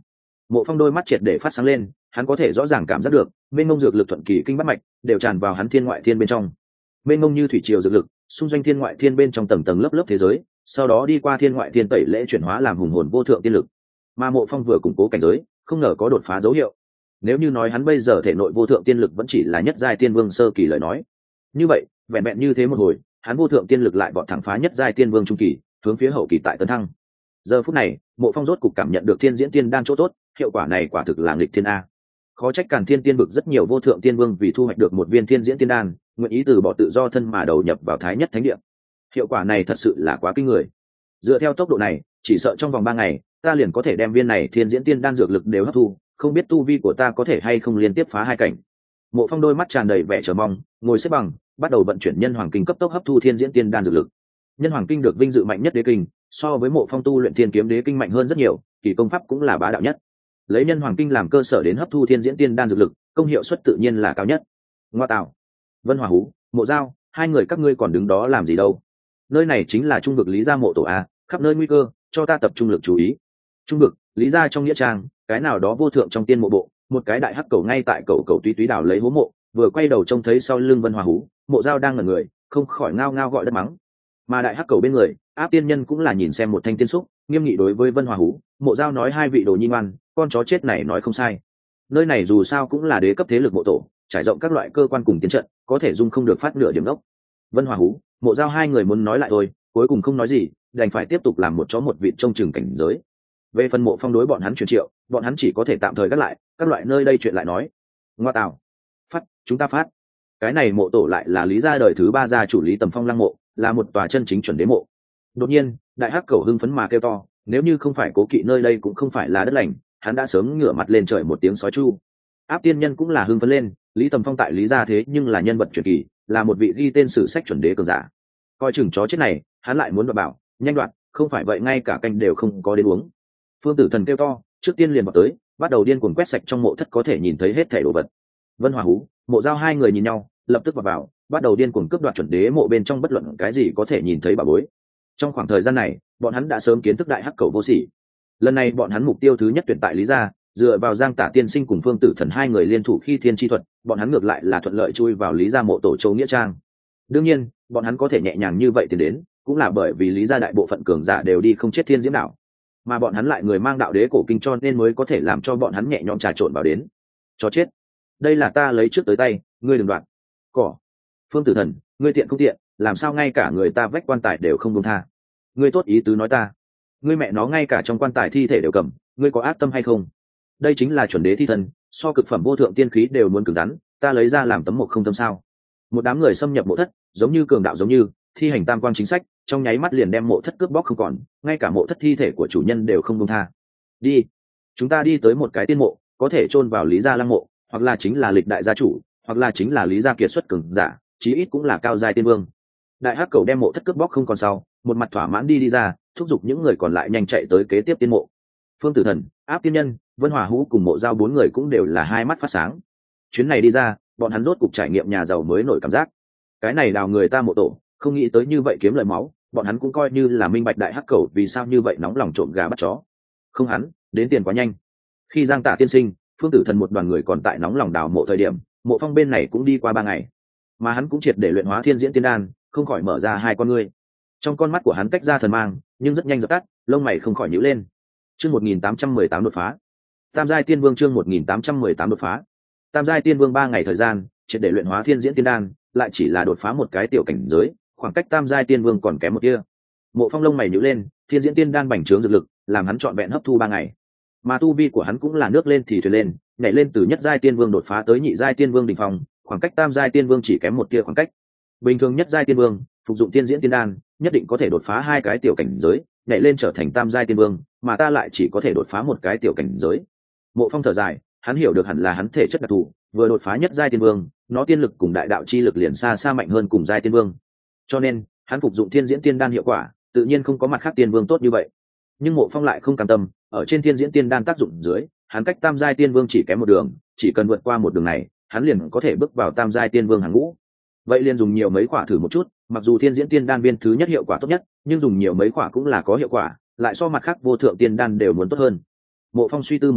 Mộ Phong đôi mắt triệt để phát sáng lên, hắn có thể rõ ràng cảm giác được mênh mông dược lực thuận kỳ kinh bắt mạch đều tràn vào hắn thiên ngoại thiên bên trong. Mênh mông như thủy triều dược lực xung doanh thiên ngoại thiên bên trong tầng tầng lớp lớp thế giới, sau đó đi qua thiên ngoại thiên tẩy lễ chuyển hóa làm hùng hồn vô thượng tiên lực. Mà Mộ Phong vừa củng cố cảnh giới, không ngờ có đột phá dấu hiệu. Nếu như nói hắn bây giờ thể nội vô thượng tiên lực vẫn chỉ là nhất giai tiên vương sơ kỳ lời nói, như vậy vẹn vẹn như thế một hồi, hắn vô thượng tiên lực lại vọt thẳng phá nhất giai tiên vương trung kỳ, hướng phía hậu kỳ tại tấn thăng. Giờ phút này, Mộ Phong rốt cục cảm nhận được thiên diễn tiên đan chỗ tốt, hiệu quả này quả thực là nghịch thiên a. Khó trách Càn Thiên Tiên vực rất nhiều vô thượng tiên vương vì thu hoạch được một viên thiên diễn tiên đan, nguyện ý từ bỏ tự do thân mà đầu nhập vào thái nhất thánh địa. Hiệu quả này thật sự là quá kinh người. Dựa theo tốc độ này, chỉ sợ trong vòng 3 ngày, ta liền có thể đem viên này thiên diễn tiên đan dược lực đều hấp thu, không biết tu vi của ta có thể hay không liên tiếp phá 2 cảnh. Mộ Phong đôi mắt tràn đầy vẻ chờ mong, ngồi xếp bằng, bắt đầu vận chuyển nhân hoàng kinh cấp tốc hấp thu thiên diễn tiên đan dược lực. Nhân hoàng kinh được vinh dự mạnh nhất đế kinh, so với Mộ Phong tu luyện thiên kiếm đế kinh mạnh hơn rất nhiều, kỳ công pháp cũng là bá đạo nhất. Lấy nhân hoàng kinh làm cơ sở đến hấp thu thiên diễn tiên đan dược lực, công hiệu suất tự nhiên là cao nhất. Ngoa tạo, Vân Hòa Hú, Mộ Giao, hai người các ngươi còn đứng đó làm gì đâu? Nơi này chính là trung vực Lý Gia mộ tổ a, khắp nơi nguy cơ, cho ta tập trung lực chú ý. Trung vực Lý Gia trong nghĩa trang, cái nào đó vô thượng trong tiên mộ bộ, một cái đại hắc cầu ngay tại cầu túy đào lấy hố mộ, vừa quay đầu trông thấy sau lưng Vân Hòa Hú, Mộ Giao đang ngẩn người, không khỏi ngao ngao gọi đất mắng. Mà đại hắc cầu bên người, Áp Tiên Nhân cũng là nhìn xem một thanh tiên xúc, nghiêm nghị đối với Vân Hòa Hú, Mộ Giao nói hai vị đồ nhi ngoan, con chó chết này nói không sai. Nơi này dù sao cũng là đế cấp thế lực mộ tổ, trải rộng các loại cơ quan cùng tiến trận, có thể dung không được phát nửa điểm đốc. Vân Hòa Hú, Mộ Giao hai người muốn nói lại thôi, cuối cùng không nói gì, đành phải tiếp tục làm một chó một vịt trông chừng cảnh giới. Về phần Mộ Phong đối bọn hắn truyền triệu, bọn hắn chỉ có thể tạm thời gác lại, các loại nơi đây chuyện lại nói. Ngoa tào, phát, chúng ta phát. Cái này mộ tổ lại là Lý gia đời thứ 3 gia chủ Lý Tầm Phong lăng mộ, là một tòa chân chính chuẩn đế mộ. Đột nhiên, đại hắc cầu hưng phấn mà kêu to, nếu như không phải cố kỵ nơi đây cũng không phải là đất lành, hắn đã sớm ngửa mặt lên trời một tiếng sói chu. Áp Tiên Nhân cũng là hưng phấn lên, Lý Tầm Phong tại Lý gia thế nhưng là nhân vật truyền kỳ, là một vị ghi tên sử sách chuẩn đế cường giả. Coi chừng chó chết này, hắn lại muốn đoạt bảo, nhanh đoạt, không phải vậy ngay cả canh đều không có đến uống. Phương Tử Thần kêu to, trước tiên liền vào tới, bắt đầu điên cuồng quét sạch trong mộ thất có thể nhìn thấy hết thảy đồ vật. Vân Hòa Hú, Mộ Giao hai người nhìn nhau, lập tức vào, bắt đầu điên cuồng cướp đoạt chuẩn đế mộ bên trong bất luận cái gì có thể nhìn thấy bảo bối. Trong khoảng thời gian này, bọn hắn đã sớm kiến thức đại hắc cầu vô sỉ. Lần này bọn hắn mục tiêu thứ nhất tuyển tại Lý gia, dựa vào Giang Tả Tiên Sinh cùng Phương Tử Thần hai người liên thủ khi thiên chi thuật, bọn hắn ngược lại là thuận lợi chui vào Lý gia mộ tổ châu nghĩa trang. Đương nhiên, bọn hắn có thể nhẹ nhàng như vậy tiến đến, cũng là bởi vì Lý gia đại bộ phận cường giả đều đi không chết thiên diễm đảo, mà bọn hắn lại người mang đạo đế cổ kinh cho nên mới có thể làm cho bọn hắn nhẹ nhõm trà trộn vào đến. Chó chết, đây là ta lấy trước tới tay, ngươi đừng đoạt. Cỏ, Phương Tử Thần, ngươi tiện không tiện, làm sao ngay cả người ta vách quan tài đều không buông tha. Ngươi tốt ý tứ nói ta, ngươi mẹ nó ngay cả trong quan tài thi thể đều cầm, ngươi có ác tâm hay không? Đây chính là chuẩn đế thi thân, so cực phẩm vô thượng tiên khí đều muốn cứng rắn, ta lấy ra làm tấm mộc không tâm sao? Một đám người xâm nhập mộ thất, giống như cường đạo giống như thi hành tam quang chính sách, trong nháy mắt liền đem mộ thất cướp bóc không còn, ngay cả mộ thất thi thể của chủ nhân đều không buông tha. Đi, chúng ta đi tới một cái tiên mộ, có thể chôn vào Lý gia lăng mộ, hoặc là chính là lịch đại gia chủ, hoặc là chính là Lý gia kiệt xuất cường giả, chí ít cũng là cao giai tiên vương. Đại hắc cầu đem mộ thất cướp bóc không còn sau, một mặt thỏa mãn đi ra, thúc giục những người còn lại nhanh chạy tới kế tiếp tiên mộ. Phương Tử Thần, Áp Tiên Nhân, Vân Hòa Hú cùng Mộ Giao 4 người cũng đều là hai mắt phát sáng. Chuyến này đi ra, bọn hắn rốt cục trải nghiệm nhà giàu mới nổi cảm giác. Cái này đào người ta mộ tổ, không nghĩ tới như vậy kiếm lời máu, bọn hắn cũng coi như là minh bạch đại hắc cầu vì sao như vậy nóng lòng trộm gà bắt chó. Không hắn, đến tiền quá nhanh. Khi Giang Tả Tiên Sinh, Phương Tử Thần một đoàn người còn tại nóng lòng đào mộ thời điểm, Mộ Phong bên này cũng đi qua 3 ngày, mà hắn cũng triệt để luyện hóa thiên diễn tiên đan, không khỏi mở ra hai con ngươi. Trong con mắt của hắn tách ra thần mang, nhưng rất nhanh dập tắt, lông mày không khỏi nhíu lên. Chương 1818 đột phá. Tam giai tiên vương chương 1818 đột phá. Tam giai tiên vương 3 ngày thời gian, triệt để luyện hóa thiên diễn tiên đan, lại chỉ là đột phá một cái tiểu cảnh giới, khoảng cách tam giai tiên vương còn kém một tia. Mộ Phong lông mày nhíu lên, thiên diễn tiên đan bành trướng dược lực, làm hắn trọn vẹn hấp thu 3 ngày. Mà tu vi của hắn cũng là nước lên thì thuyền lên, nhảy lên từ nhất giai tiên vương đột phá tới nhị giai tiên vương đỉnh phong, khoảng cách tam giai tiên vương chỉ kém một tia khoảng cách. Bình thường nhất giai tiên vương, phục dụng tiên diễn tiên đan, nhất định có thể đột phá 2 cái tiểu cảnh giới, nhảy lên trở thành tam giai tiên vương, mà ta lại chỉ có thể đột phá một cái tiểu cảnh giới. Mộ Phong thở dài, hắn hiểu được hẳn là hắn thể chất đặc thù, vừa đột phá nhất giai tiên vương, nó tiên lực cùng đại đạo chi lực liền xa xa mạnh hơn cùng giai tiên vương. Cho nên, hắn phục dụng thiên diễn tiên đan hiệu quả, tự nhiên không có mặt khác tiên vương tốt như vậy. Nhưng Mộ Phong lại không cam tâm, ở trên thiên diễn tiên đan tác dụng dưới, hắn cách tam giai tiên vương chỉ kém một đường, chỉ cần vượt qua một đường này, hắn liền có thể bước vào tam giai tiên vương hàng ngũ. Vậy liền dùng nhiều mấy quả thử một chút, mặc dù thiên diễn tiên đan viên thứ nhất hiệu quả tốt nhất, nhưng dùng nhiều mấy quả cũng là có hiệu quả, lại so mặt khác vô thượng tiên đan đều muốn tốt hơn. Mộ Phong suy tư một lát,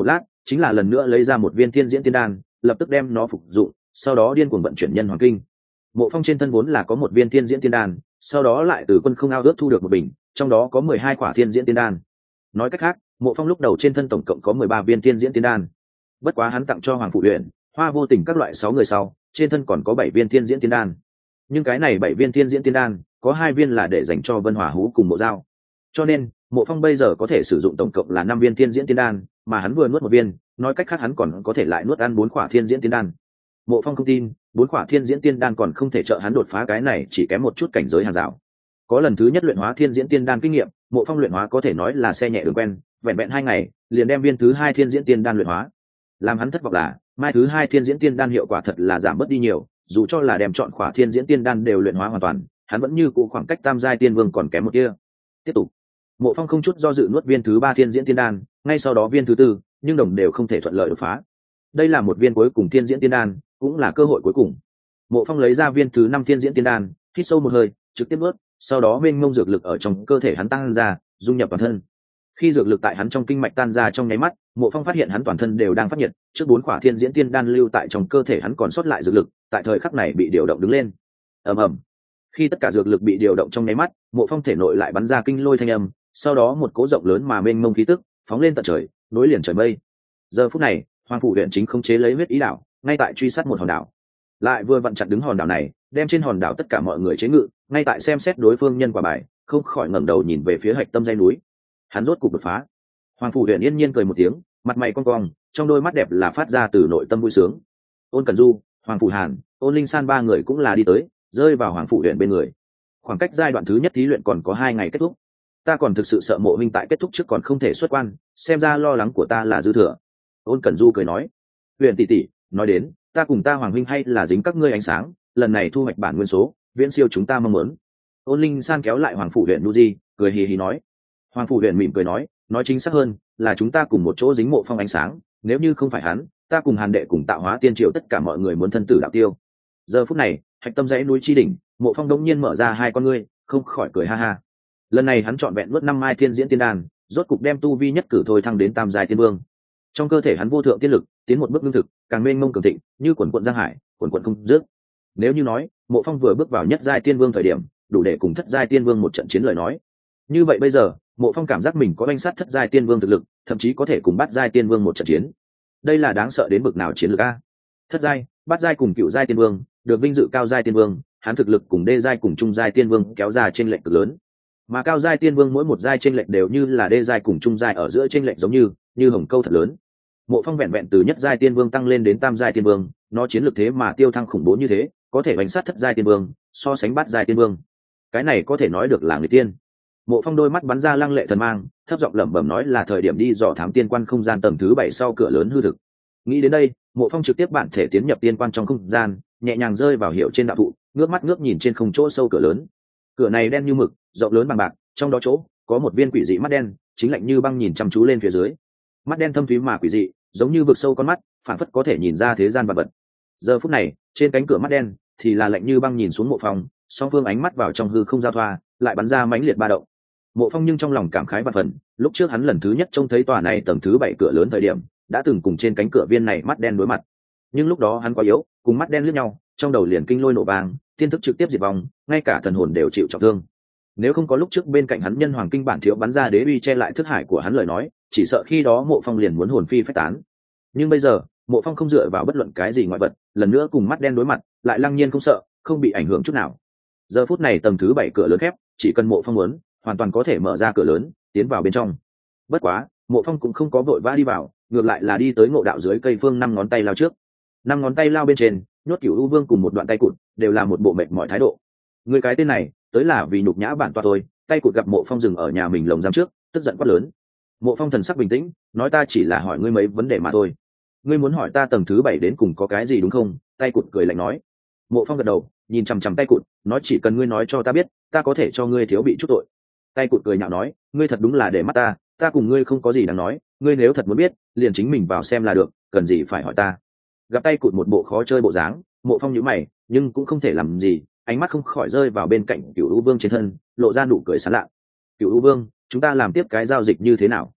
chính là lần nữa lấy ra một viên thiên diễn tiên đan, lập tức đem nó phục dụng, sau đó điên cuồng vận chuyển nhân hoàng kinh. Mộ Phong trên thân vốn là có một viên thiên diễn tiên đan, sau đó lại từ Quân Không Ao ước thu được một bình, trong đó có 12 quả thiên diễn tiên đan. Nói cách khác, Mộ Phong lúc đầu trên thân tổng cộng có 13 viên thiên diễn tiên đan. Bất quá hắn tặng cho Hoàng Phủ Uyển, Hoa Vô Tình các loại 6 người sau, trên thân còn có 7 viên thiên diễn tiên đan. Nhưng cái này 7 viên thiên diễn tiên đan, có 2 viên là để dành cho Vân Hỏa Hú cùng Mộ Dao. Cho nên, Mộ Phong bây giờ có thể sử dụng tổng cộng là 5 viên thiên diễn tiên đan, mà hắn vừa nuốt một viên, nói cách khác hắn còn có thể lại nuốt ăn 4 quả thiên diễn tiên đan. Mộ Phong không tin, 4 quả thiên diễn tiên đan còn không thể trợ hắn đột phá cái này chỉ kém một chút cảnh giới hàng rào. Có lần thứ nhất luyện hóa thiên diễn tiên đan kinh nghiệm, Mộ Phong luyện hóa có thể nói là xe nhẹ đường quen, vẹn vẹn 2 ngày, liền đem viên thứ 2 thiên diễn tiên đan luyện hóa. Làm hắn thất vọng là, mai thứ 2 thiên diễn tiên đan hiệu quả thật là giảm bớt đi nhiều, dù cho là đem chọn khỏa thiên diễn tiên đan đều luyện hóa hoàn toàn, hắn vẫn như cũ khoảng cách tam giai tiên vương còn kém một kia. Tiếp tục. Mộ Phong không chút do dự nuốt viên thứ 3 thiên diễn tiên đan, ngay sau đó viên thứ 4, nhưng đồng đều không thể thuận lợi đột phá. Đây là một viên cuối cùng thiên diễn tiên đan, cũng là cơ hội cuối cùng. Mộ Phong lấy ra viên thứ 5 thiên diễn tiên đan, hít sâu một hơi, trực tiếp nuốt, sau đó mênh mông dược lực ở trong cơ thể hắn tăng ra, dung nhập toàn thân. Khi dược lực tại hắn trong kinh mạch tan ra trong nháy mắt, Mộ Phong phát hiện hắn toàn thân đều đang phát nhiệt, trước 4 quả thiên diễn tiên đan lưu tại trong cơ thể hắn còn sót lại dược lực, tại thời khắc này bị điều động đứng lên. Ầm ầm. Khi tất cả dược lực bị điều động trong nháy mắt, Mộ Phong thể nội lại bắn ra kinh lôi thanh âm, sau đó một cỗ rộng lớn mà mênh mông khí tức phóng lên tận trời, nối liền trời mây. Giờ phút này, Hoàng Phủ Uyển chính khống chế lấy huyết ý đảo, ngay tại truy sát một hòn đảo. Lại vừa vặn chặn đứng hòn đảo này, đem trên hòn đảo tất cả mọi người chế ngự, ngay tại xem xét đối phương nhân quả bài, không khỏi ngẩng đầu nhìn về phía hạch tâm dãy núi. Hắn rốt cục đột phá. Hoàng Phủ Uyển yên nhiên cười một tiếng, mặt mày cong cong, trong đôi mắt đẹp là phát ra từ nội tâm vui sướng. Ôn Cẩn Du, Hoàng Phủ Hàn, Ôn Linh San ba người cũng là đi tới, rơi vào Hoàng Phủ Uyển bên người. Khoảng cách giai đoạn thứ nhất thí luyện còn có 2 ngày kết thúc. Ta còn thực sự sợ Mộ huynh tại kết thúc trước còn không thể xuất quan, xem ra lo lắng của ta là dư thừa. Ôn Cẩn Du cười nói, Uyển tỷ tỷ, nói đến, ta cùng ta Hoàng huynh hay là dính các ngươi ánh sáng, lần này thu hoạch bản nguyên số, viễn siêu chúng ta mong muốn. Ôn Linh San kéo lại Hoàng Phủ Uyển Nuji, cười hì hì nói. Hoàng Phủ Uyển mỉm cười nói chính xác hơn, là chúng ta cùng một chỗ dính Mộ Phong ánh sáng, nếu như không phải hắn, ta cùng Hàn đệ cùng Tạo Hóa Tiên Triều tất cả mọi người muốn thân tử đạo tiêu. Giờ phút này, hạch tâm dãy núi chi đỉnh, Mộ Phong đống nhiên mở ra 2 con ngươi, không khỏi cười ha ha. Lần này hắn chọn vẹn nuốt 5 mai thiên diễn tiên đan, rốt cục đem tu vi nhất cử thôi thăng đến tam giai tiên vương. Trong cơ thể hắn vô thượng tiên lực tiến một bước lương thực, càng mênh mông cường thịnh, như quần quận giang hải, quần quận không dứt. Nếu như nói, Mộ Phong vừa bước vào nhất giai tiên vương thời điểm, đủ để cùng thất giai tiên vương một trận chiến lời nói. Như vậy bây giờ, Mộ Phong cảm giác mình có banh sát thất giai tiên vương thực lực, thậm chí có thể cùng bát giai tiên vương một trận chiến. Đây là đáng sợ đến bực nào chiến lược a? Thất giai, bát giai cùng cựu giai tiên vương, được vinh dự cao giai tiên vương, hắn thực lực cùng đê giai cùng trung giai tiên vương kéo ra trên lệch cực lớn. Mà cao giai tiên vương mỗi một giai trên lệch đều như là đê giai cùng trung giai ở giữa trên lệch giống như hồng câu thật lớn. Mộ Phong vẹn vẹn từ nhất giai tiên vương tăng lên đến tam giai tiên vương, nó chiến lược thế mà tiêu thăng khủng bố như thế, có thể bánh sát thất giai tiên vương, so sánh bát giai tiên vương. Cái này có thể nói được là người tiên. Mộ Phong đôi mắt bắn ra lăng lệ thần mang, thấp giọng lẩm bẩm nói là thời điểm đi dò thám tiên quan không gian tầng thứ 7 sau cửa lớn hư thực. Nghĩ đến đây, Mộ Phong trực tiếp bản thể tiến nhập tiên quan trong không gian, nhẹ nhàng rơi vào hiệu trên đạo thụ, ngước mắt ngước nhìn trên không chỗ sâu cửa lớn. Cửa này đen như mực, rộng lớn bằng bạc, trong đó chỗ có một viên quỷ dị mắt đen, chính lạnh như băng nhìn chăm chú lên phía dưới. Mắt đen thâm thúy mà quỷ dị, giống như vực sâu con mắt, phản phất có thể nhìn ra thế gian vật vật. Giờ phút này, trên cánh cửa mắt đen thì là lạnh như băng nhìn xuống Mộ Phong, song phương ánh mắt vào trong hư không giao thoa, lại bắn ra mãnh liệt ba động. Mộ Phong nhưng trong lòng cảm khái vạn phần, lúc trước hắn lần thứ nhất trông thấy tòa này tầng thứ 7 cửa lớn thời điểm, đã từng cùng trên cánh cửa viên này mắt đen đối mặt. Nhưng lúc đó hắn quá yếu, cùng mắt đen liếc nhau, trong đầu liền kinh lôi nổ vang, tiên thức trực tiếp diệt vong, ngay cả thần hồn đều chịu trọng thương. Nếu không có lúc trước bên cạnh hắn nhân hoàng kinh bản thiếu bắn ra đế uy che lại thức hải của hắn lời nói, chỉ sợ khi đó Mộ Phong liền muốn hồn phi phách tán. Nhưng bây giờ, Mộ Phong không dựa vào bất luận cái gì ngoại vật, lần nữa cùng mắt đen đối mặt, lại lăng nhiên không sợ, không bị ảnh hưởng chút nào. Giờ phút này tầng thứ 7 cửa lớn khép, chỉ cần Mộ Phong muốn, hoàn toàn có thể mở ra cửa lớn, tiến vào bên trong. Bất quá, Mộ Phong cũng không có vội vã đi vào, ngược lại là đi tới ngộ đạo dưới cây phương 5 ngón tay lao trước. 5 ngón tay lao bên trên, nhốt Cửu U Vương cùng một đoạn tay cụt, đều là một bộ mệt mỏi thái độ. Người cái tên này, tới là vì nhục nhã bản tọa tôi, tay cụt gặp Mộ Phong dừng ở nhà mình lồng giam trước, tức giận quát lớn. Mộ Phong thần sắc bình tĩnh, nói ta chỉ là hỏi ngươi mấy vấn đề mà thôi. Ngươi muốn hỏi ta tầng thứ 7 đến cùng có cái gì đúng không? Tay cụt cười lạnh nói. Mộ Phong gật đầu, nhìn chằm chằm tay cụt, nói chỉ cần ngươi nói cho ta biết, ta có thể cho ngươi thiếu bị chút tội. Tay cụt cười nhạo nói, ngươi thật đúng là để mắt ta, ta cùng ngươi không có gì đáng nói, ngươi nếu thật muốn biết, liền chính mình vào xem là được, cần gì phải hỏi ta. Gặp tay cụt một bộ khó chơi bộ dáng, Mộ Phong nhíu mày, nhưng cũng không thể làm gì, ánh mắt không khỏi rơi vào bên cạnh Cửu U Vương trên thân, lộ ra nụ cười sảng lạ. Cửu U Vương, chúng ta làm tiếp cái giao dịch như thế nào?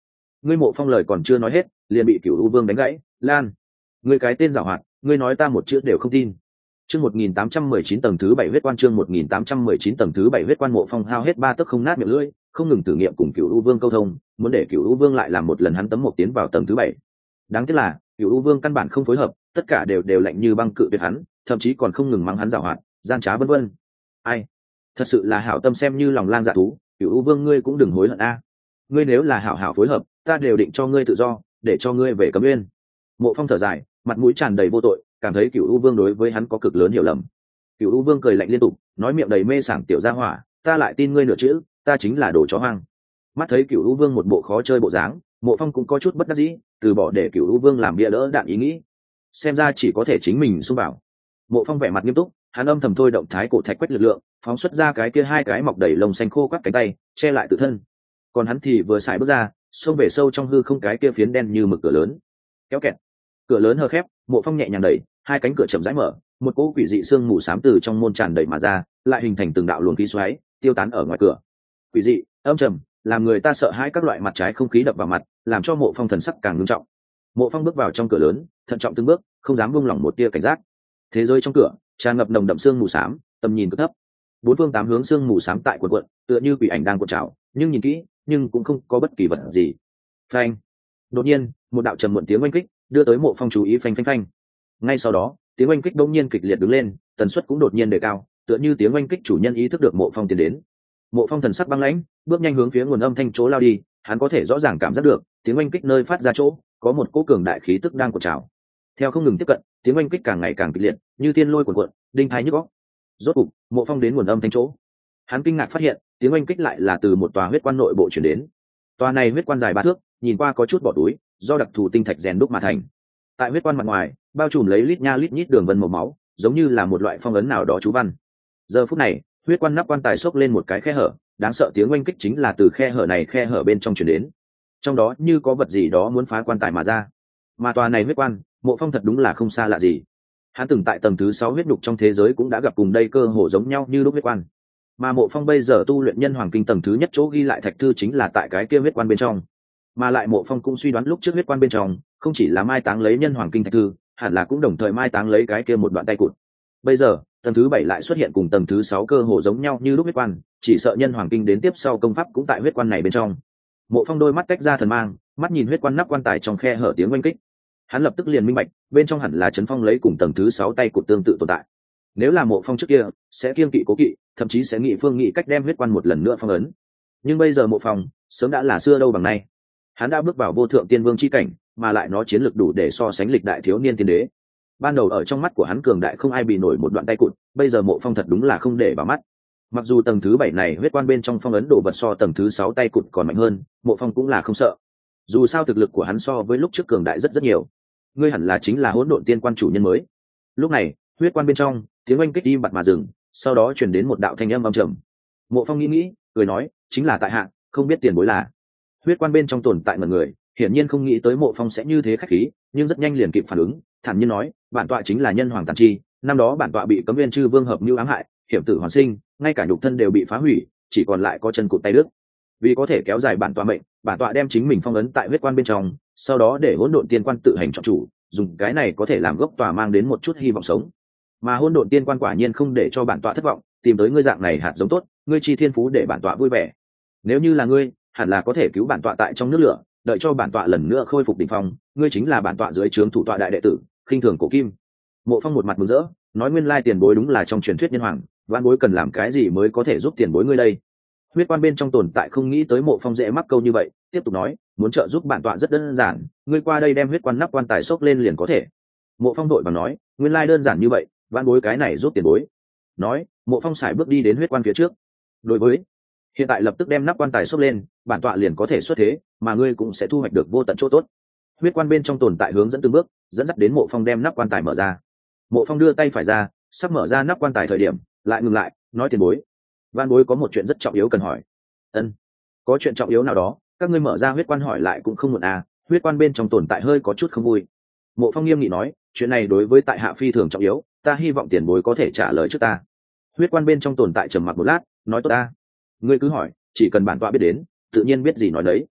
Ngươi Mộ Phong lời còn chưa nói hết, liền bị Cửu U Vương đánh gãy. Lan, ngươi cái tên giảo hoạt, ngươi nói ta một chữ đều không tin. Chương 1819 tầng thứ 7 huyết quan, chương 1819 tầng thứ 7 huyết quan. Mộ Phong hao hết ba tấc không nát miệng lưỡi, không ngừng thử nghiệm cùng Cửu U Vương câu thông, muốn để Cửu U Vương lại làm một lần hắn tấm một tiến vào tầng thứ 7. Đáng tiếc là, Cửu U Vương căn bản không phối hợp, tất cả đều lạnh như băng cự tuyệt hắn, thậm chí còn không ngừng mắng hắn giảo hoạt, gian trá vân vân. Ai, thật sự là hảo tâm xem như lòng lang dạ thú, Cửu U Vương ngươi cũng đừng hối hận a. Ngươi nếu là hảo hảo phối hợp, ta đều định cho ngươi tự do, để cho ngươi về Cấm Nguyên. Mộ Phong thở dài, mặt mũi tràn đầy vô tội, cảm thấy Cửu U Vương đối với hắn có cực lớn hiểu lầm. Cửu U Vương cười lạnh liên tục, nói miệng đầy mê sảng tiểu gia hỏa, ta lại tin ngươi nửa chữ, ta chính là đồ chó hoang. Mắt thấy Cửu U Vương một bộ khó chơi bộ dáng, Mộ Phong cũng có chút bất đắc dĩ, từ bỏ để Cửu U Vương làm bia đỡ đạn ý nghĩ. Xem ra chỉ có thể chính mình xung vào. Mộ Phong vẻ mặt nghiêm túc, hắn âm thầm thôi động thái cổ thạch quét lực lượng, phóng xuất ra cái kia hai cái mọc đầy lông xanh khô quắt cánh tay, che lại tự thân. Còn hắn thì vừa xài bước ra, xông về sâu trong hư không cái kia phiến đen như mực cửa lớn. Kéo kẹt. Cửa lớn hờ khép, Mộ Phong nhẹ nhàng đẩy, hai cánh cửa chậm rãi mở, một cỗ quỷ dị xương mù xám từ trong môn tràn đầy mà ra, lại hình thành từng đạo luồng khí xoáy, tiêu tán ở ngoài cửa. Quỷ dị, âm trầm, làm người ta sợ hãi các loại mặt trái không khí đập vào mặt, làm cho Mộ Phong thần sắc càng nghiêm trọng. Mộ Phong bước vào trong cửa lớn, thận trọng từng bước, không dám buông lỏng một tia cảnh giác. Thế giới trong cửa tràn ngập nồng đậm sương mù xám, tầm nhìn cực thấp. Bốn phương tám hướng sương mù xám tại cuộn cuộn, tựa như quỷ ảnh đang cuộn trào, nhưng nhìn kỹ, nhưng cũng không có bất kỳ vật gì. Phanh! Đột nhiên, một đạo trầm muộn tiếng oanh kích, đưa tới Mộ Phong chú ý. Phanh phanh phanh. Ngay sau đó, tiếng oanh kích đột nhiên kịch liệt đứng lên, tần suất cũng đột nhiên đề cao, tựa như tiếng oanh kích chủ nhân ý thức được Mộ Phong tiến đến. Mộ Phong thần sắc băng lãnh, bước nhanh hướng phía nguồn âm thanh chỗ lao đi, hắn có thể rõ ràng cảm giác được, tiếng oanh kích nơi phát ra chỗ, có một cỗ cường đại khí tức đang cuộn trào. Theo không ngừng tiếp cận, tiếng oanh kích càng ngày càng kịch liệt, như thiên lôi cuộn cuộn, đinh thái nhức óc. Rốt cục, Mộ Phong đến nguồn âm thanh chỗ. Hắn kinh ngạc phát hiện, tiếng oanh kích lại là từ một tòa huyết quan nội bộ truyền đến. Tòa này huyết quan dài 3 thước, nhìn qua có chút bỏ túi, do đặc thù tinh thạch rèn đúc mà thành. Tại huyết quan mặt ngoài, bao trùm lấy lít nha lít nhít đường vân màu máu, giống như là một loại phong ấn nào đó chú văn. Giờ phút này, huyết quan nắp quan tài xốc lên một cái khe hở, đáng sợ tiếng oanh kích chính là từ khe hở bên trong truyền đến. Trong đó như có vật gì đó muốn phá quan tài mà ra. Mà tòa này huyết quan, Mộ Phong thật đúng là không xa lạ gì. Hắn từng tại tầng thứ 6 huyết nhục trong thế giới cũng đã gặp cùng đây cơ hồ giống nhau như lúc huyết quan. Mà Mộ Phong bây giờ tu luyện nhân hoàng kinh tầng thứ nhất chỗ ghi lại thạch thư chính là tại cái kia huyết quan bên trong. Mà lại Mộ Phong cũng suy đoán lúc trước huyết quan bên trong không chỉ là mai táng lấy nhân hoàng kinh thạch thư, hẳn là cũng đồng thời mai táng lấy cái kia một đoạn tay cụt. Bây giờ tầng thứ 7 lại xuất hiện cùng tầng thứ 6 cơ hồ giống nhau như lúc huyết quan, chỉ sợ nhân hoàng kinh đến tiếp sau công pháp cũng tại huyết quan này bên trong. Mộ Phong đôi mắt tách ra thần mang, mắt nhìn huyết quan nắp quan tài trong khe hở tiếng oanh kích, hắn lập tức liền minh bạch, bên trong hẳn là Trấn Phong lấy cùng tầng thứ 6 tay cụt tương tự tồn tại. Nếu là Mộ Phong trước kia, sẽ kiêng kỵ cố kỵ, thậm chí sẽ nghĩ cách đem huyết quan một lần nữa phong ấn. Nhưng bây giờ Mộ Phong sớm đã là xưa đâu bằng nay. Hắn đã bước vào vô thượng tiên vương chi cảnh, mà lại nó chiến lược đủ để so sánh lịch đại thiếu niên tiên đế. Ban đầu ở trong mắt của hắn cường đại không ai bị nổi một đoạn tay cụt, bây giờ Mộ Phong thật đúng là không để vào mắt. Mặc dù tầng thứ 7 này huyết quan bên trong phong ấn đồ vật so tầng thứ 6 tay cụt còn mạnh hơn, Mộ Phong cũng là không sợ. Dù sao thực lực của hắn so với lúc trước cường đại rất nhiều. Ngươi hẳn là chính là hỗn độn tiên quan chủ nhân mới. Lúc này, huyết quan bên trong, tiếng oanh kích im bặt mà dừng, sau đó truyền đến một đạo thanh âm âm trầm. Mộ Phong nghĩ, cười nói, chính là tại hạ, không biết tiền bối là. Huyết quan bên trong tồn tại ngẩn người, hiển nhiên không nghĩ tới Mộ Phong sẽ như thế khách khí, nhưng rất nhanh liền kịp phản ứng, thản nhiên nói, bản tọa chính là nhân hoàng Tản Chi, năm đó bản tọa bị Cấm Nguyên Chư Vương hợp mưu ám hại, hiểm tử hoàn sinh, ngay cả nhục thân đều bị phá hủy, chỉ còn lại có chân cụt tay đứt. Vì có thể kéo dài bản tọa mệnh, bản tọa đem chính mình phong ấn tại huyết quan bên trong, sau đó để hỗn độn tiên quan tự hành chọn chủ, dùng cái này có thể làm gốc tòa mang đến một chút hy vọng sống. Mà hỗn độn tiên quan quả nhiên không để cho bản tọa thất vọng, tìm tới ngươi dạng này hạt giống tốt, ngươi chi thiên phú để bản tọa vui vẻ. Nếu như là ngươi, hẳn là có thể cứu bản tọa tại trong nước lửa, đợi cho bản tọa lần nữa khôi phục đỉnh phong, ngươi chính là bản tọa dưới trướng thủ tọa đại đệ tử, khinh thường cổ kim. Mộ Phong một mặt mừng rỡ, nói nguyên lai tiền bối đúng là trong truyền thuyết nhân hoàng, vãn bối cần làm cái gì mới có thể giúp tiền bối ngươi đây? Huyết quan bên trong tồn tại không nghĩ tới Mộ Phong dễ mắc câu như vậy, tiếp tục nói, muốn trợ giúp bản tọa rất đơn giản, ngươi qua đây đem huyết quan nắp quan tài xốc lên liền có thể. Mộ Phong đội và nói, nguyên lai đơn giản như vậy, vãn bối cái này giúp tiền bối. Nói, Mộ Phong sải bước đi đến huyết quan phía trước. Đối với hiện tại lập tức đem nắp quan tài xốc lên, bản tọa liền có thể xuất thế, mà ngươi cũng sẽ thu hoạch được vô tận chỗ tốt. Huyết quan bên trong tồn tại hướng dẫn từng bước, dẫn dắt đến Mộ Phong đem nắp quan tài mở ra. Mộ Phong đưa tay phải ra, sắp mở ra nắp quan tài thời điểm, lại ngừng lại, nói tiền bối, van bối có một chuyện rất trọng yếu cần hỏi. Ân, có chuyện trọng yếu nào đó, các ngươi mở ra huyết quan hỏi lại cũng không muộn à? Huyết quan bên trong tồn tại hơi có chút không vui. Mộ Phong nghiêm nghị nói, chuyện này đối với tại hạ phi thường trọng yếu, ta hy vọng tiền bối có thể trả lời trước ta. Huyết quan bên trong tồn tại trầm mặc một lát, nói tốt ta, ngươi cứ hỏi, chỉ cần bản tọa biết đến, tự nhiên biết gì nói đấy.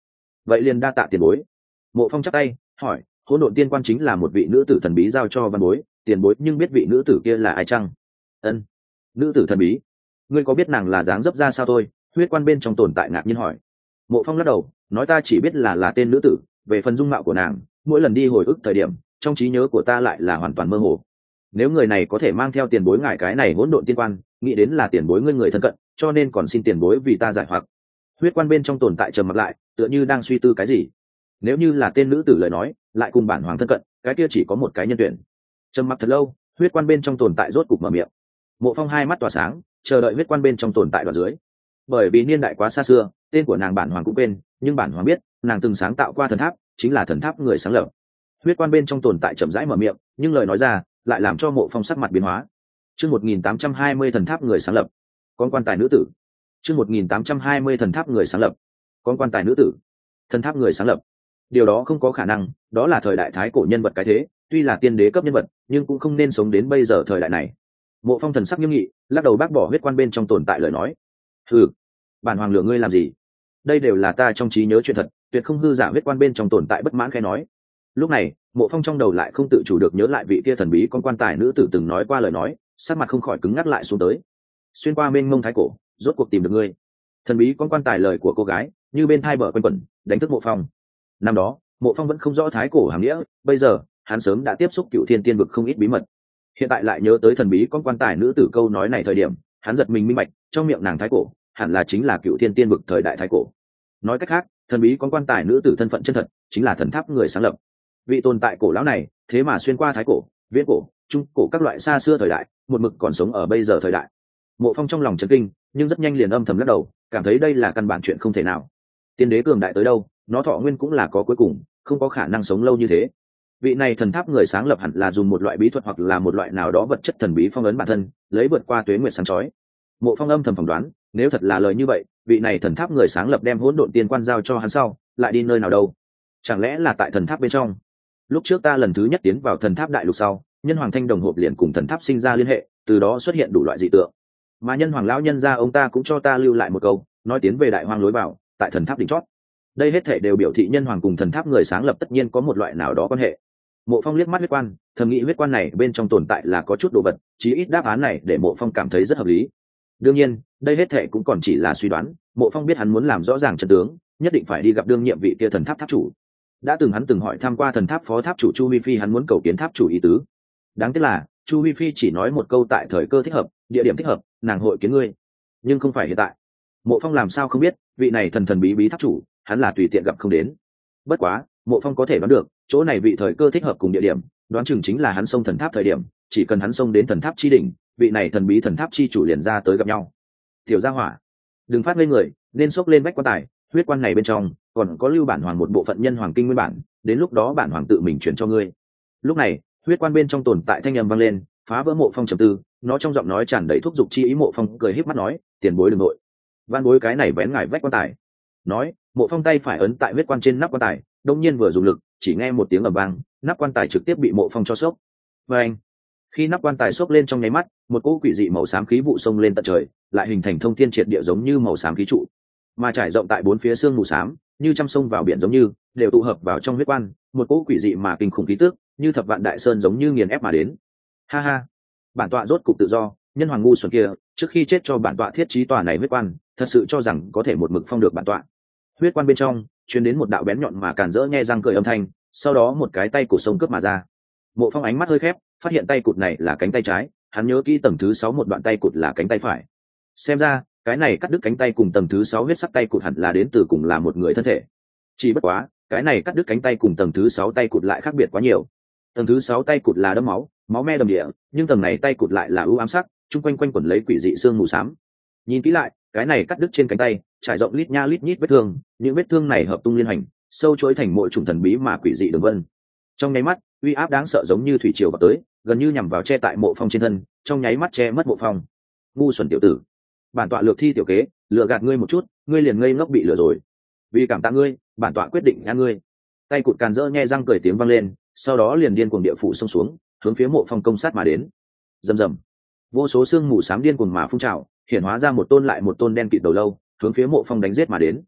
vậy liền đa tạ tiền bối. Mộ Phong chắp tay hỏi, hỗn độn tiên quan chính là một vị nữ tử thần bí giao cho văn bối, tiền bối nhưng biết vị nữ tử kia là ai chăng? Ân, nữ tử thần bí, ngươi có biết nàng là dáng dấp ra sao? Tôi huyết quan bên trong tồn tại ngạc nhiên hỏi. Mộ Phong lắc đầu nói, ta chỉ biết là tên nữ tử, về phần dung mạo của nàng, mỗi lần đi hồi ức thời điểm, trong trí nhớ của ta lại là hoàn toàn mơ hồ. Nếu người này có thể mang theo tiền bối ngài cái này hỗn độn tiên quan, nghĩ đến là tiền bối ngươi người thân cận, cho nên còn xin tiền bối vì ta giải hoặc. Huyết quan bên trong tồn tại trầm mặc lại, tựa như đang suy tư cái gì. Nếu như là tên nữ tử lời nói, lại cùng bản hoàng thân cận, cái kia chỉ có một cái nhân tuyển. Trầm mặc thật lâu, huyết quan bên trong tồn tại rốt cục mở miệng. Mộ Phong hai mắt tỏa sáng, chờ đợi huyết quan bên trong tồn tại đoạn dưới. Bởi vì niên đại quá xa xưa, tên của nàng bản hoàng cũng quên, nhưng bản hoàng biết, nàng từng sáng tạo qua thần tháp, chính là thần tháp người sáng lập. Huyết quan bên trong tồn tại chậm rãi mở miệng, nhưng lời nói ra lại làm cho Mộ Phong sắc mặt biến hóa. Chương 1820 thần tháp người sáng lập. Con quan tài nữ tử. Chương 1820 thần tháp người sáng lập. Con quan tài nữ tử. Thần tháp người sáng lập. Điều đó không có khả năng, đó là thời đại thái cổ nhân vật cái thế, tuy là tiên đế cấp nhân vật, nhưng cũng không nên sống đến bây giờ thời đại này. Mộ Phong thần sắc nghiêm nghị, lắc đầu bác bỏ huyết quan bên trong tồn tại lời nói. Hừ, bản hoàng lừa ngươi làm gì? Đây đều là ta trong trí nhớ chuyện thật, tuyệt không hư giả. Huyết quan bên trong tồn tại bất mãn khẽ nói. Lúc này, Mộ Phong trong đầu lại không tự chủ được nhớ lại vị kia thần bí con quan tài nữ tử từng nói qua lời nói, sắc mặt không khỏi cứng ngắc lại xuống tới. Xuyên qua mênh mông thái cổ, rốt cuộc tìm được ngươi. Thần bí con quan tài lời của cô gái như bên thai bờ quanh quẩn, đánh thức Mộ Phong. Năm đó, Mộ Phong vẫn không rõ thái cổ hàm nghĩa, bây giờ hắn sớm đã tiếp xúc Cựu Thiên Tiên vực không ít bí mật. Hiện tại lại nhớ tới thần bí con quan tài nữ tử câu nói này thời điểm, hắn giật mình minh bạch, trong miệng nàng thái cổ hẳn là chính là Cựu Thiên Tiên vực thời đại thái cổ. Nói cách khác, thần bí con quan tài nữ tử thân phận chân thật chính là thần tháp người sáng lập. Vị tồn tại cổ lão này thế mà xuyên qua thái cổ, viễn cổ, trung cổ các loại xa xưa thời đại, một mực còn sống ở bây giờ thời đại. Mộ Phong trong lòng chấn kinh, nhưng rất nhanh liền âm thầm lắc đầu, cảm thấy đây là căn bản chuyện không thể nào. Tiên đế cường đại tới đâu, nó thọ nguyên cũng là có cuối cùng, không có khả năng sống lâu như thế. Vị này thần tháp người sáng lập hẳn là dùng một loại bí thuật hoặc là một loại nào đó vật chất thần bí phong ấn bản thân, lấy vượt qua tuế nguyệt sáng chói. Mộ Phong âm thầm phỏng đoán, nếu thật là lời như vậy, vị này thần tháp người sáng lập đem hỗn độn tiên quan giao cho hắn sau, lại đi nơi nào đâu? Chẳng lẽ là tại thần tháp bên trong? Lúc trước ta lần thứ nhất tiến vào thần tháp đại lục sau, nhân hoàng thanh đồng hộp liền cùng thần tháp sinh ra liên hệ, từ đó xuất hiện đủ loại dị tượng. Mà nhân hoàng lão nhân gia ông ta cũng cho ta lưu lại một câu, nói tiến về đại hoang lối vào, tại thần tháp đỉnh chót. Đây hết thể đều biểu thị nhân hoàng cùng thần tháp người sáng lập tất nhiên có một loại nào đó quan hệ. Mộ Phong liếc mắt huyết quan, thầm nghĩ huyết quan này bên trong tồn tại là có chút đồ vật, chí ít đáp án này để Mộ Phong cảm thấy rất hợp lý. Đương nhiên, đây hết thể cũng còn chỉ là suy đoán, Mộ Phong biết hắn muốn làm rõ ràng chân tướng, nhất định phải đi gặp đương nhiệm vị kia thần tháp tháp chủ. Hắn từng hỏi tham qua thần tháp phó tháp chủ Chu Huy Phi hắn muốn cầu kiến tháp chủ ý tứ. Đáng tiếc là Chu Huy Phi chỉ nói một câu tại thời cơ thích hợp, địa điểm thích hợp, nàng hội kiến ngươi, nhưng không phải hiện tại. Mộ Phong làm sao không biết, vị này thần bí bí tháp chủ, hắn là tùy tiện gặp không đến. Bất quá, Mộ Phong có thể đoán được, chỗ này vị thời cơ thích hợp cùng địa điểm, đoán chừng chính là hắn xông thần tháp thời điểm, chỉ cần hắn xông đến thần tháp chi đỉnh, vị này thần bí thần tháp chi chủ liền ra tới gặp nhau. Tiểu Gia Hỏa, đừng phát ngây người, nên xốc lên bách quan tài, huyết quan này bên trong còn có lưu bản hoàng một bộ phận nhân hoàng kinh nguyên bản, đến lúc đó bản hoàng tự mình chuyển cho ngươi. Lúc này, huyết quan bên trong tồn tại thanh âm vang lên, phá vỡ Mộ Phong trầm tư, nó trong giọng nói tràn đầy thúc giục chi ý. Mộ Phong cười híp mắt nói, tiền bối đừng nội, van bối cái này vén ngài vách quan tài. Nói, Mộ Phong tay phải ấn tại huyết quan trên nắp quan tài, đông nhiên vừa dùng lực, chỉ nghe một tiếng ầm vang, nắp quan tài trực tiếp bị Mộ Phong cho sốc. Và anh, khi nắp quan tài sốc lên trong nháy mắt, một cỗ quỷ dị màu xám khí vụ xông lên tận trời, lại hình thành thông thiên triệt địa giống như màu xám khí trụ, mà trải rộng tại bốn phía xương mù xám, như trăm sông vào biển giống như đều tụ hợp vào trong huyết quan, một cỗ quỷ dị mà kinh khủng khí tức, như thập vạn đại sơn giống như nghiền ép mà đến. Ha ha, bản tọa rốt cục tự do, nhân hoàng ngu xuẩn kia, trước khi chết cho bản tọa thiết trí tòa này huyết quan, thật sự cho rằng có thể một mực phong được bản tọa. Huyết quan bên trong truyền đến một đạo bén nhọn mà càn rỡ nhe răng cười âm thanh, sau đó một cái tay cụt sông cướp mà ra. Mộ Phong ánh mắt hơi khép, phát hiện tay cụt này là cánh tay trái, hắn nhớ kỹ tầng thứ 6 một đoạn tay cụt là cánh tay phải. Xem ra, cái này cắt đứt cánh tay cùng tầng thứ 6 huyết sắc tay cụt hẳn là đến từ cùng là một người thân thể. Chỉ bất quá, cái này cắt đứt cánh tay cùng tầng thứ 6 tay cụt lại khác biệt quá nhiều. Tầng thứ 6 tay cụt là đẫm máu, máu me đầm địa, nhưng tầng này tay cụt lại là ưu ám sắc, chung quanh quanh quẩn lấy quỷ dị xương mù xám. Nhìn kỹ lại, cái này cắt đứt trên cánh tay, trải rộng lít nha lít nhít vết thương, những vết thương này hợp tung liên hành, sâu chối thành mỗi chủng thần bí mà quỷ dị đường vân. Trong nháy mắt, uy áp đáng sợ giống như thủy triều vào tới, gần như nhằm vào che tại Mộ Phong trên thân, trong nháy mắt che mất Mộ Phong. Ngu xuẩn tiểu tử, bản tọa lược thi tiểu kế, lừa gạt ngươi một chút, ngươi liền ngây ngốc bị lừa rồi. Vì cảm tạ ngươi, bản tọa quyết định ngã ngươi. Tay cụt càn rỡ nhe răng cười tiếng vang lên, sau đó liền điên cuồng địa phủ xông xuống, hướng phía Mộ Phong công sát mà đến. Rầm rầm, vô số xương mù xám điên cuồng mà phun trào, hiện hóa ra một tôn lại một tôn đen kịt đầu lâu, hướng phía Mộ Phong đánh giết mà đến.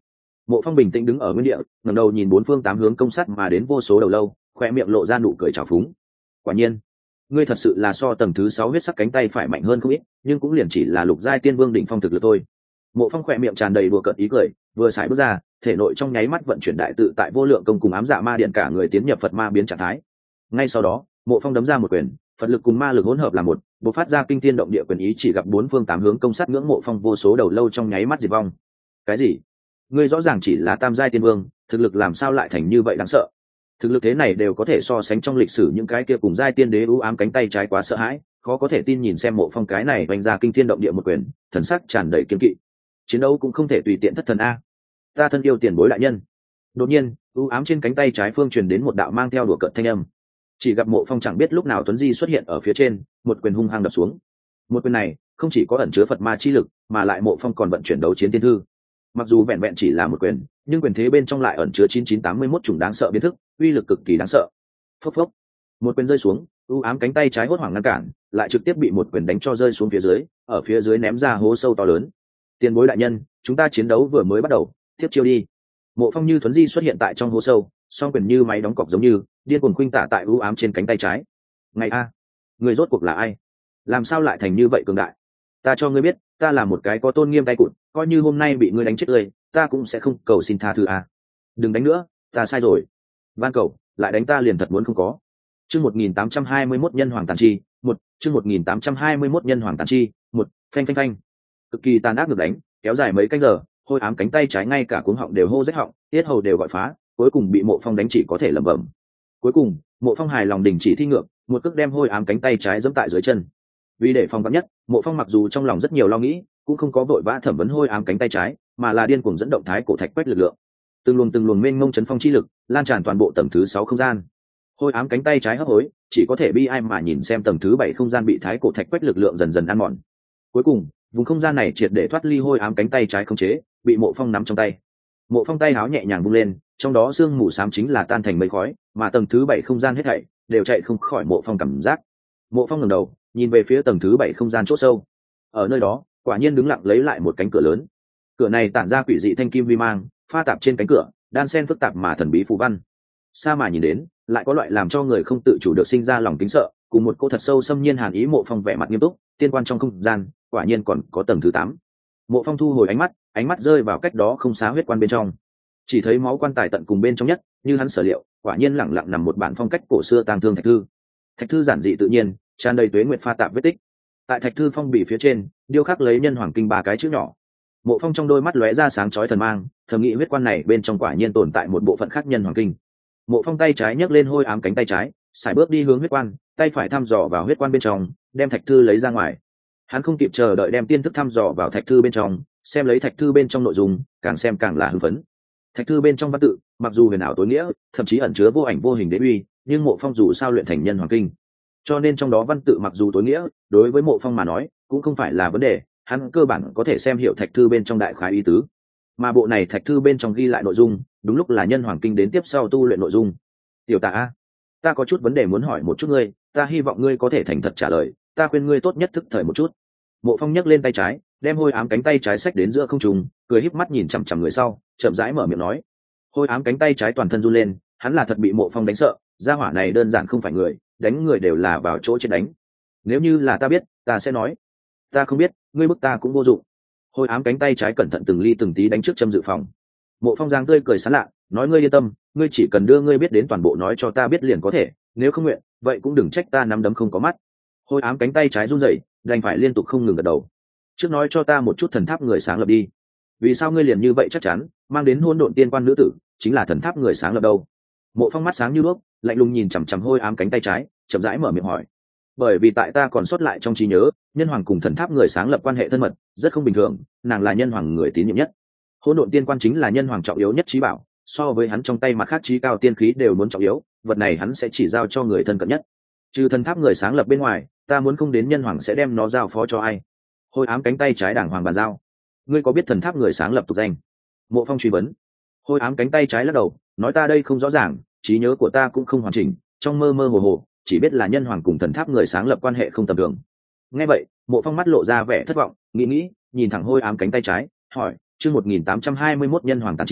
Mộ Phong bình tĩnh đứng ở nguyên địa, ngẩng đầu nhìn bốn phương tám hướng công sát mà đến vô số đầu lâu, khoe miệng lộ ra nụ cười trào phúng. Quả nhiên, ngươi thật sự là so tầng thứ 6 huyết sắc cánh tay phải mạnh hơn không ít, nhưng cũng liền chỉ là lục giai tiên vương đỉnh phong thực lực thôi. Mộ Phong khoe miệng tràn đầy đùa cợt ý cười, vừa xài bước ra, thể nội trong nháy mắt vận chuyển đại tự tại vô lượng công cùng ám dạ ma điện cả người tiến nhập Phật ma biến trạng thái. Ngay sau đó, Mộ Phong đấm ra một quyền, Phật lực cùng ma lực hỗn hợp là một, bộc phát ra kinh thiên động địa quyền ý, chỉ gặp bốn phương tám hướng công sát ngưỡng Mộ Phong vô số đầu lâu trong nháy mắt diệt vong. Cái gì? Ngươi rõ ràng chỉ là tam giai tiên vương, thực lực làm sao lại thành như vậy đáng sợ? Thực lực thế này đều có thể so sánh trong lịch sử những cái kia cùng giai tiên đế u ám cánh tay trái, quá sợ hãi, khó có thể tin nhìn xem Mộ Phong cái này vành ra kinh thiên động địa một quyền, thần sắc tràn đầy kiên kỵ. Chiến đấu cũng không thể tùy tiện thất thần a. Ta thân yêu tiền bối đại nhân. Đột nhiên, u ám trên cánh tay trái phương truyền đến một đạo mang theo đùa cợt thanh âm. Chỉ gặp Mộ Phong chẳng biết lúc nào Tuấn Di xuất hiện ở phía trên, một quyền hung hăng đập xuống. Một quyền này không chỉ có ẩn chứa Phật ma chi lực, mà lại Mộ Phong còn vận chuyển đấu chiến tiên thư. Mặc dù vẹn vẹn chỉ là một quyền, nhưng quyền thế bên trong lại ẩn chứa 9981 chủng đáng sợ biến thức, uy lực cực kỳ đáng sợ. Phốc phốc, một quyền rơi xuống, u ám cánh tay trái hốt hoảng ngăn cản, lại trực tiếp bị một quyền đánh cho rơi xuống phía dưới, ở phía dưới ném ra hố sâu to lớn. Tiền bối đại nhân, chúng ta chiến đấu vừa mới bắt đầu, tiếp chiêu đi. Mộ Phong như thuấn di xuất hiện tại trong hố sâu, song quyền như máy đóng cọc giống như điên cuồng khuynh tả tại u ám trên cánh tay trái. Ngày a, người rốt cuộc là ai? Làm sao lại thành như vậy cường đại? Ta cho ngươi biết, ta là một cái có tôn nghiêm tay cụt, coi như hôm nay bị ngươi đánh chết tươi, ta cũng sẽ không cầu xin tha thứ a. Đừng đánh nữa, ta sai rồi. Van cầu, lại đánh ta liền thật muốn không có. Chương 1821 nhân hoàng tàn chi, một, chương 1821 nhân hoàng tàn chi, một, phanh phanh phanh. Cực kỳ tàn ác được đánh, kéo dài mấy canh giờ, hôi ám cánh tay trái ngay cả cuống họng đều hô rách họng, tiết hầu đều gọi phá, cuối cùng bị Mộ Phong đánh chỉ có thể lẩm bẩm. Cuối cùng, Mộ Phong hài lòng đình chỉ thi ngược, một cước đem hôi ám cánh tay trái giẫm tại dưới chân. Vì để phòng vắn nhất, Mộ Phong mặc dù trong lòng rất nhiều lo nghĩ, cũng không có vội vã thẩm vấn hôi ám cánh tay trái, mà là điên cuồng dẫn động thái cổ thạch quét lực lượng. Từng luồng mênh mông chấn phong chi lực lan tràn toàn bộ tầng thứ 6 không gian. Hôi ám cánh tay trái hấp hối, chỉ có thể bi ai mà nhìn xem tầng thứ 7 không gian bị thái cổ thạch quét lực lượng dần dần ăn mòn. Cuối cùng, vùng không gian này triệt để thoát ly hôi ám cánh tay trái khống chế, bị Mộ Phong nắm trong tay. Mộ Phong tay áo nhẹ nhàng vung lên, trong đó sương mù xám chính là tan thành mây khói, mà tầng thứ 7 không gian hết thảy đều chạy không khỏi Mộ Phong cảm giác. Mộ Phong ngẩng đầu, nhìn về phía tầng thứ 7 không gian chỗ sâu. Ở nơi đó, quả nhiên đứng lặng lấy lại một cánh cửa lớn. Cửa này tản ra quỷ dị thanh kim vi mang, pha tạp trên cánh cửa, đan xen phức tạp mà thần bí phù văn. Xa mà nhìn đến, lại có loại làm cho người không tự chủ được sinh ra lòng kính sợ, cùng một cô thật sâu xâm nhiên hàn ý. Mộ Phong vẻ mặt nghiêm túc, tiên quan trong không gian, quả nhiên còn có tầng thứ 8. Mộ Phong thu hồi ánh mắt rơi vào cách đó không xa huyết quan bên trong. Chỉ thấy máu quan tài tận cùng bên trong nhất, như hắn sở liệu, quả nhiên lẳng lặng nằm một bản phong cách cổ xưa tang thương thạch thư. Thạch thư giản dị tự nhiên, tràn đầy tuế nguyệt pha tạp vết tích. Tại thạch thư phong bì phía trên, điêu khắc lấy nhân hoàng kinh 3 cái chữ nhỏ. Mộ Phong trong đôi mắt lóe ra sáng chói thần mang, thầm nghĩ huyết quan này bên trong quả nhiên tồn tại một bộ phận khác nhân hoàng kinh. Mộ Phong tay trái nhấc lên hôi ám cánh tay trái, sải bước đi hướng huyết quan, tay phải thăm dò vào huyết quan bên trong, đem thạch thư lấy ra ngoài. Hắn không kịp chờ đợi đem tiên thức thăm dò vào thạch thư bên trong, xem lấy thạch thư bên trong nội dung, càng xem càng là hưng phấn. Thạch thư bên trong văn tự, mặc dù huyền ảo tối nghĩa, thậm chí ẩn chứa vô ảnh vô hình đế uy, nhưng Mộ Phong dù sao luyện thành nhân hoàng kinh, cho nên trong đó văn tự mặc dù tối nghĩa, đối với Mộ Phong mà nói cũng không phải là vấn đề, hắn cơ bản có thể xem hiểu thạch thư bên trong đại khái ý tứ. Mà bộ này thạch thư bên trong ghi lại nội dung, đúng lúc là nhân hoàng kinh đến tiếp sau tu luyện nội dung. Tiểu Tả a, ta có chút vấn đề muốn hỏi một chút ngươi, ta hy vọng ngươi có thể thành thật trả lời, ta khuyên ngươi tốt nhất thức thời một chút. Mộ Phong nhấc lên tay trái, đem hôi ám cánh tay trái xách đến giữa không trung, cười híp mắt nhìn chằm chằm người sau, chậm rãi mở miệng nói. Hôi ám cánh tay trái toàn thân run lên, hắn là thật bị Mộ Phong đánh sợ, gia hỏa này đơn giản không phải người, đánh người đều là vào chỗ chết đánh. Nếu như là ta biết, ta sẽ nói. Ta không biết, ngươi bức ta cũng vô dụng. Hôi ám cánh tay trái cẩn thận từng ly từng tí đánh trước châm dự phòng. Mộ Phong giang tươi cười sán lạ, nói ngươi yên tâm, ngươi chỉ cần đưa ngươi biết đến toàn bộ nói cho ta biết liền có thể, nếu không nguyện, vậy cũng đừng trách ta nắm đấm không có mắt. Hôi ám cánh tay trái run rẩy, đành phải liên tục không ngừng gật đầu. Trước nói cho ta một chút thần tháp người sáng lập đi. Vì sao ngươi liền như vậy chắc chắn, mang đến hôn độn tiên quan nữ tử, chính là thần tháp người sáng lập đâu? Mộ Phong mắt sáng như đuốc, lạnh lùng nhìn chằm chằm hôi ám cánh tay trái, chậm rãi mở miệng hỏi. Bởi vì tại ta còn sót lại trong trí nhớ, nhân hoàng cùng thần tháp người sáng lập quan hệ thân mật, rất không bình thường, nàng là nhân hoàng người tín nhiệm nhất. Hỗn độn tiên quan chính là nhân hoàng trọng yếu nhất trí bảo, so với hắn trong tay mặt khác trí cao tiên khí đều muốn trọng yếu, vật này hắn sẽ chỉ giao cho người thân cận nhất. Trừ thần tháp người sáng lập bên ngoài, ta muốn không đến nhân hoàng sẽ đem nó giao phó cho ai. Hôi ám cánh tay trái đàng hoàng bàn giao. Ngươi có biết thần tháp người sáng lập tục danh? Mộ Phong truy vấn. Hôi ám cánh tay trái lắc đầu, nói ta đây không rõ ràng, trí nhớ của ta cũng không hoàn chỉnh, trong mơ mơ hồ hồ, chỉ biết là nhân hoàng cùng thần tháp người sáng lập quan hệ không tầm thường. Nghe vậy, Mộ Phong mắt lộ ra vẻ thất vọng, nghĩ nhìn thẳng hôi ám cánh tay trái, hỏi, chương 1821 nhân hoàng tàn chi,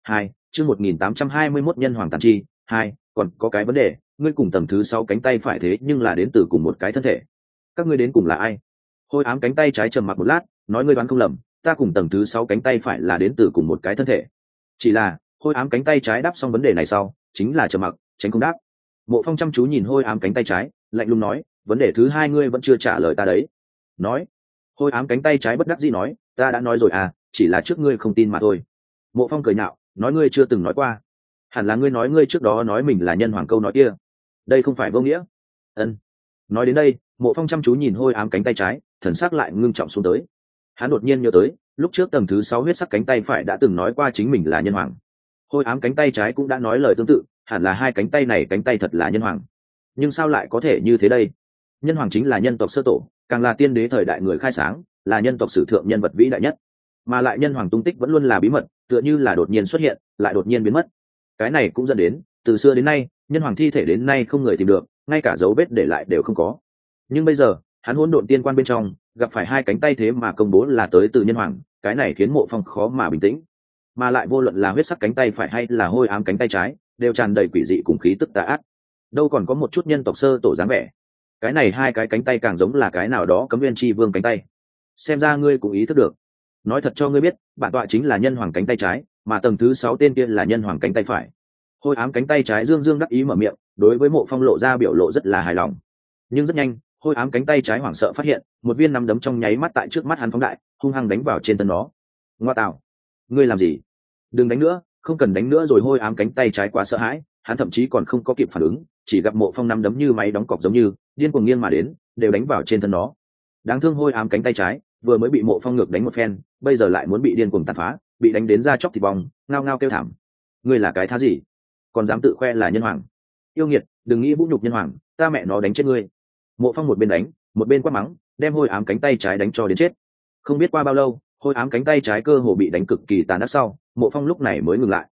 2, chương 1821 nhân hoàng tàn chi. 2, còn có cái vấn đề, ngươi cùng tầng thứ 6 cánh tay phải thế nhưng là đến từ cùng một cái thân thể. Các ngươi đến cùng là ai? Hôi ám cánh tay trái trầm mặc một lát, nói ngươi đoán không lầm, ta cùng tầng thứ 6 cánh tay phải là đến từ cùng một cái thân thể. Chỉ là, hôi ám cánh tay trái đáp xong vấn đề này sau, chính là trầm mặc, tránh không đáp. Mộ Phong chăm chú nhìn hôi ám cánh tay trái, lạnh lùng nói, vấn đề thứ hai ngươi vẫn chưa trả lời ta đấy. Nói. Hôi ám cánh tay trái bất đắc dĩ nói, ta đã nói rồi à, chỉ là trước ngươi không tin mà thôi. Mộ Phong cười nhạo, nói ngươi chưa từng nói qua. Hẳn là ngươi nói ngươi trước đó nói mình là nhân hoàng câu nói kia. Đây không phải vô nghĩa. Ân. Nói đến đây, Mộ Phong chăm chú nhìn hôi ám cánh tay trái, thần sắc lại ngưng trọng xuống tới. Hắn đột nhiên nhớ tới, lúc trước tầng thứ 6 huyết sắc cánh tay phải đã từng nói qua chính mình là nhân hoàng. Hôi ám cánh tay trái cũng đã nói lời tương tự, hẳn là hai cánh tay này cánh tay thật là nhân hoàng. Nhưng sao lại có thể như thế đây? Nhân hoàng chính là nhân tộc sơ tổ, càng là tiên đế thời đại người khai sáng, là nhân tộc sử thượng nhân vật vĩ đại nhất. Mà lại nhân hoàng tung tích vẫn luôn là bí mật, tựa như là đột nhiên xuất hiện, lại đột nhiên biến mất. Cái này cũng dẫn đến, từ xưa đến nay, nhân hoàng thi thể đến nay không người tìm được, ngay cả dấu vết để lại đều không có. Nhưng bây giờ, hắn hỗn độn tiên quan bên trong, gặp phải hai cánh tay thế mà công bố là tới từ nhân hoàng, cái này khiến Mộ Phong khó mà bình tĩnh. Mà lại vô luận là huyết sắc cánh tay phải hay là hôi ám cánh tay trái, đều tràn đầy quỷ dị cùng khí tức tà ác. Đâu còn có một chút nhân tộc sơ tổ dáng vẻ. Cái này hai cái cánh tay càng giống là cái nào đó cấm nguyên chi vương cánh tay. Xem ra ngươi cũng ý thức được. Nói thật cho ngươi biết, bản tọa chính là nhân hoàng cánh tay trái, mà tầng thứ 6 tên kia là nhân hoàng cánh tay phải. Hôi ám cánh tay trái dương dương đắc ý mở miệng, đối với Mộ Phong lộ ra biểu lộ rất là hài lòng. Nhưng rất nhanh, hôi ám cánh tay trái hoảng sợ phát hiện, một viên nắm đấm trong nháy mắt tại trước mắt hắn phóng đại, hung hăng đánh vào trên thân nó. Ngoa tạo, ngươi làm gì? Đừng đánh nữa, không cần đánh nữa rồi. Hôi ám cánh tay trái quá sợ hãi, hắn thậm chí còn không có kịp phản ứng, chỉ gặp Mộ Phong nắm đấm như máy đóng cọc giống như điên cuồng nghiêng mà đến, đều đánh vào trên thân nó. Đáng thương hôi ám cánh tay trái, vừa mới bị Mộ Phong ngược đánh một phen, bây giờ lại muốn bị điên cuồng tàn phá, bị đánh đến da chóc thịt bong, ngao ngao kêu thảm. Ngươi là cái thá gì? Còn dám tự khoe là nhân hoàng? Yêu nghiệt, đừng nghĩ vũ nhục nhân hoàng, ta mẹ nó đánh chết ngươi. Mộ Phong một bên đánh, một bên quát mắng, đem hôi ám cánh tay trái đánh cho đến chết. Không biết qua bao lâu, hôi ám cánh tay trái cơ hồ bị đánh cực kỳ tàn ác sau, Mộ Phong lúc này mới ngừng lại.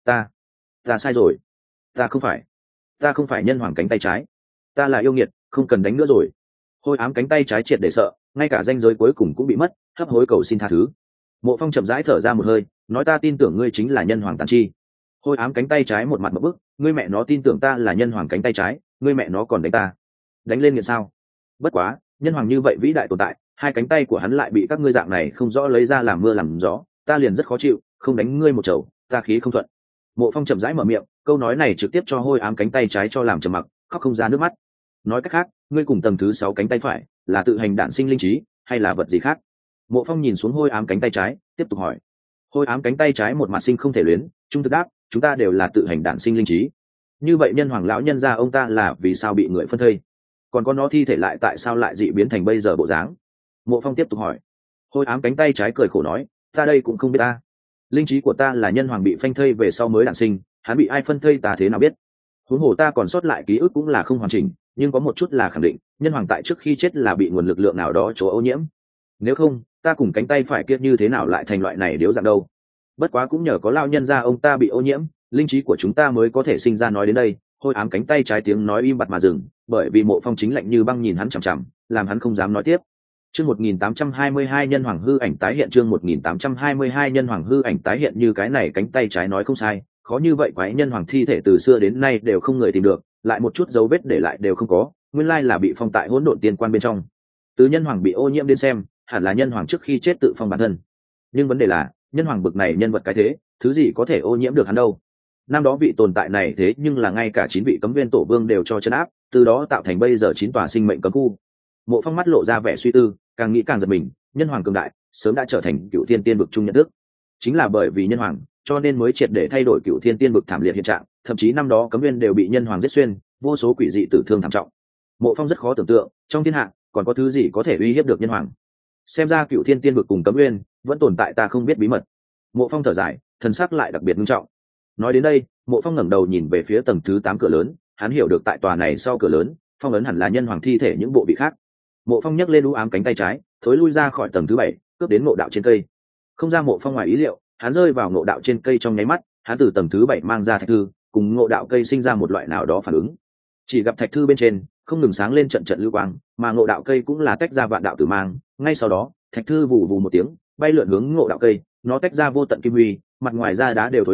Ta sai rồi. Ta không phải nhân hoàng cánh tay trái. Ta là yêu nghiệt, không cần đánh nữa rồi. Hôi ám cánh tay trái triệt để sợ, ngay cả danh giới cuối cùng cũng bị mất, hấp hối cầu xin tha thứ. Mộ Phong chậm rãi thở ra một hơi, nói ta tin tưởng ngươi chính là nhân hoàng tàn chi. Hôi ám cánh tay trái một mặt một bức, ngươi mẹ nó tin tưởng ta là nhân hoàng cánh tay trái, ngươi mẹ nó còn đánh ta. Đánh lên nghiện sao? Bất quá, nhân hoàng như vậy vĩ đại tồn tại, hai cánh tay của hắn lại bị các ngươi dạng này không rõ lấy ra làm mưa làm gió, ta liền rất khó chịu, không đánh ngươi một chầu, ta khí không thuận. Mộ Phong chậm rãi mở miệng, câu nói này trực tiếp cho hôi ám cánh tay trái cho làm trầm mặc, khóc không ra nước mắt. Nói cách khác, ngươi cùng tầng thứ 6 cánh tay phải là tự hành đản sinh linh trí, hay là vật gì khác? Mộ Phong nhìn xuống hôi ám cánh tay trái, tiếp tục hỏi. Hôi ám cánh tay trái một mặt sinh không thể luyến, trung thực đáp, chúng ta đều là tự hành đản sinh linh trí. Như vậy nhân hoàng lão nhân gia ông ta là vì sao bị người phân thây? Còn có nó thi thể lại tại sao lại dị biến thành bây giờ bộ dáng? Mộ Phong tiếp tục hỏi. Hôi ám cánh tay trái cười khổ nói, ta đây cũng không biết ta. Linh trí của ta là nhân hoàng bị phanh thây về sau mới đản sinh, hắn bị ai phân thây ta thế nào biết? Huống hồ ta còn sót lại ký ức cũng là không hoàn chỉnh, nhưng có một chút là khẳng định, nhân hoàng tại trước khi chết là bị nguồn lực lượng nào đó chỗ ô nhiễm. Nếu không, ta cùng cánh tay phải kia như thế nào lại thành loại này điếu dạng đâu? Bất quá cũng nhờ có lao nhân gia ông ta bị ô nhiễm, linh trí của chúng ta mới có thể sinh ra. Nói đến đây, hôi ám cánh tay trái tiếng nói im bặt mà dừng, bởi vì Mộ Phong chính lạnh như băng nhìn hắn chằm chằm, làm hắn không dám nói tiếp. Chương 1822 nhân hoàng hư ảnh tái hiện. Chương 1822 nhân hoàng hư ảnh tái hiện. Như cái này cánh tay trái nói không sai, khó như vậy quái nhân hoàng thi thể từ xưa đến nay đều không người tìm được, lại một chút dấu vết để lại đều không có, nguyên lai là bị phong tại hỗn độn tiên quan bên trong. Từ nhân hoàng bị ô nhiễm đến xem, hẳn là nhân hoàng trước khi chết tự phong bản thân. Nhưng vấn đề là, nhân hoàng bực này nhân vật cái thế, thứ gì có thể ô nhiễm được hắn đâu? Năm đó vị tồn tại này thế nhưng là ngay cả 9 vị cấm viên tổ vương đều cho trấn áp, từ đó tạo thành bây giờ 9 tòa sinh mệnh cấm khu. Mộ Phong mắt lộ ra vẻ suy tư, càng nghĩ càng giật mình, nhân hoàng cường đại, sớm đã trở thành Cựu Thiên Tiên vực chung nhận thức. Chính là bởi vì nhân hoàng, cho nên mới triệt để thay đổi Cựu Thiên Tiên vực thảm liệt hiện trạng, thậm chí năm đó cấm viên đều bị nhân hoàng giết xuyên, vô số quỷ dị tử thương thảm trọng. Mộ Phong rất khó tưởng tượng, trong thiên hạ còn có thứ gì có thể uy hiếp được nhân hoàng. Xem ra Cựu Thiên Tiên vực cùng cấm viên vẫn tồn tại ta không biết bí mật. Mộ Phong thở dài, thần sắc lại đặc biệt nghiêm trọng. Nói đến đây, Mộ Phong ngẩng đầu nhìn về phía tầng thứ 8 cửa lớn, hắn hiểu được tại tòa này sau cửa lớn, phong ấn hẳn là nhân hoàng thi thể những bộ vị khác. Mộ Phong nhấc lên u ám cánh tay trái, thối lui ra khỏi tầng thứ 7, cướp đến ngộ đạo trên cây. Không ra Mộ Phong ngoài ý liệu, hắn rơi vào ngộ đạo trên cây trong nháy mắt, hắn từ tầng thứ 7 mang ra thạch thư, cùng ngộ đạo cây sinh ra một loại nào đó phản ứng. Chỉ gặp thạch thư bên trên không ngừng sáng lên trận trận lưu quang, mà ngộ đạo cây cũng là tách ra vạn đạo tử mang, ngay sau đó, thạch thư vù vù một tiếng, bay lượn hướng ngộ đạo cây, nó tách ra vô tận kim huy, mặt ngoài da đá đều thối lui,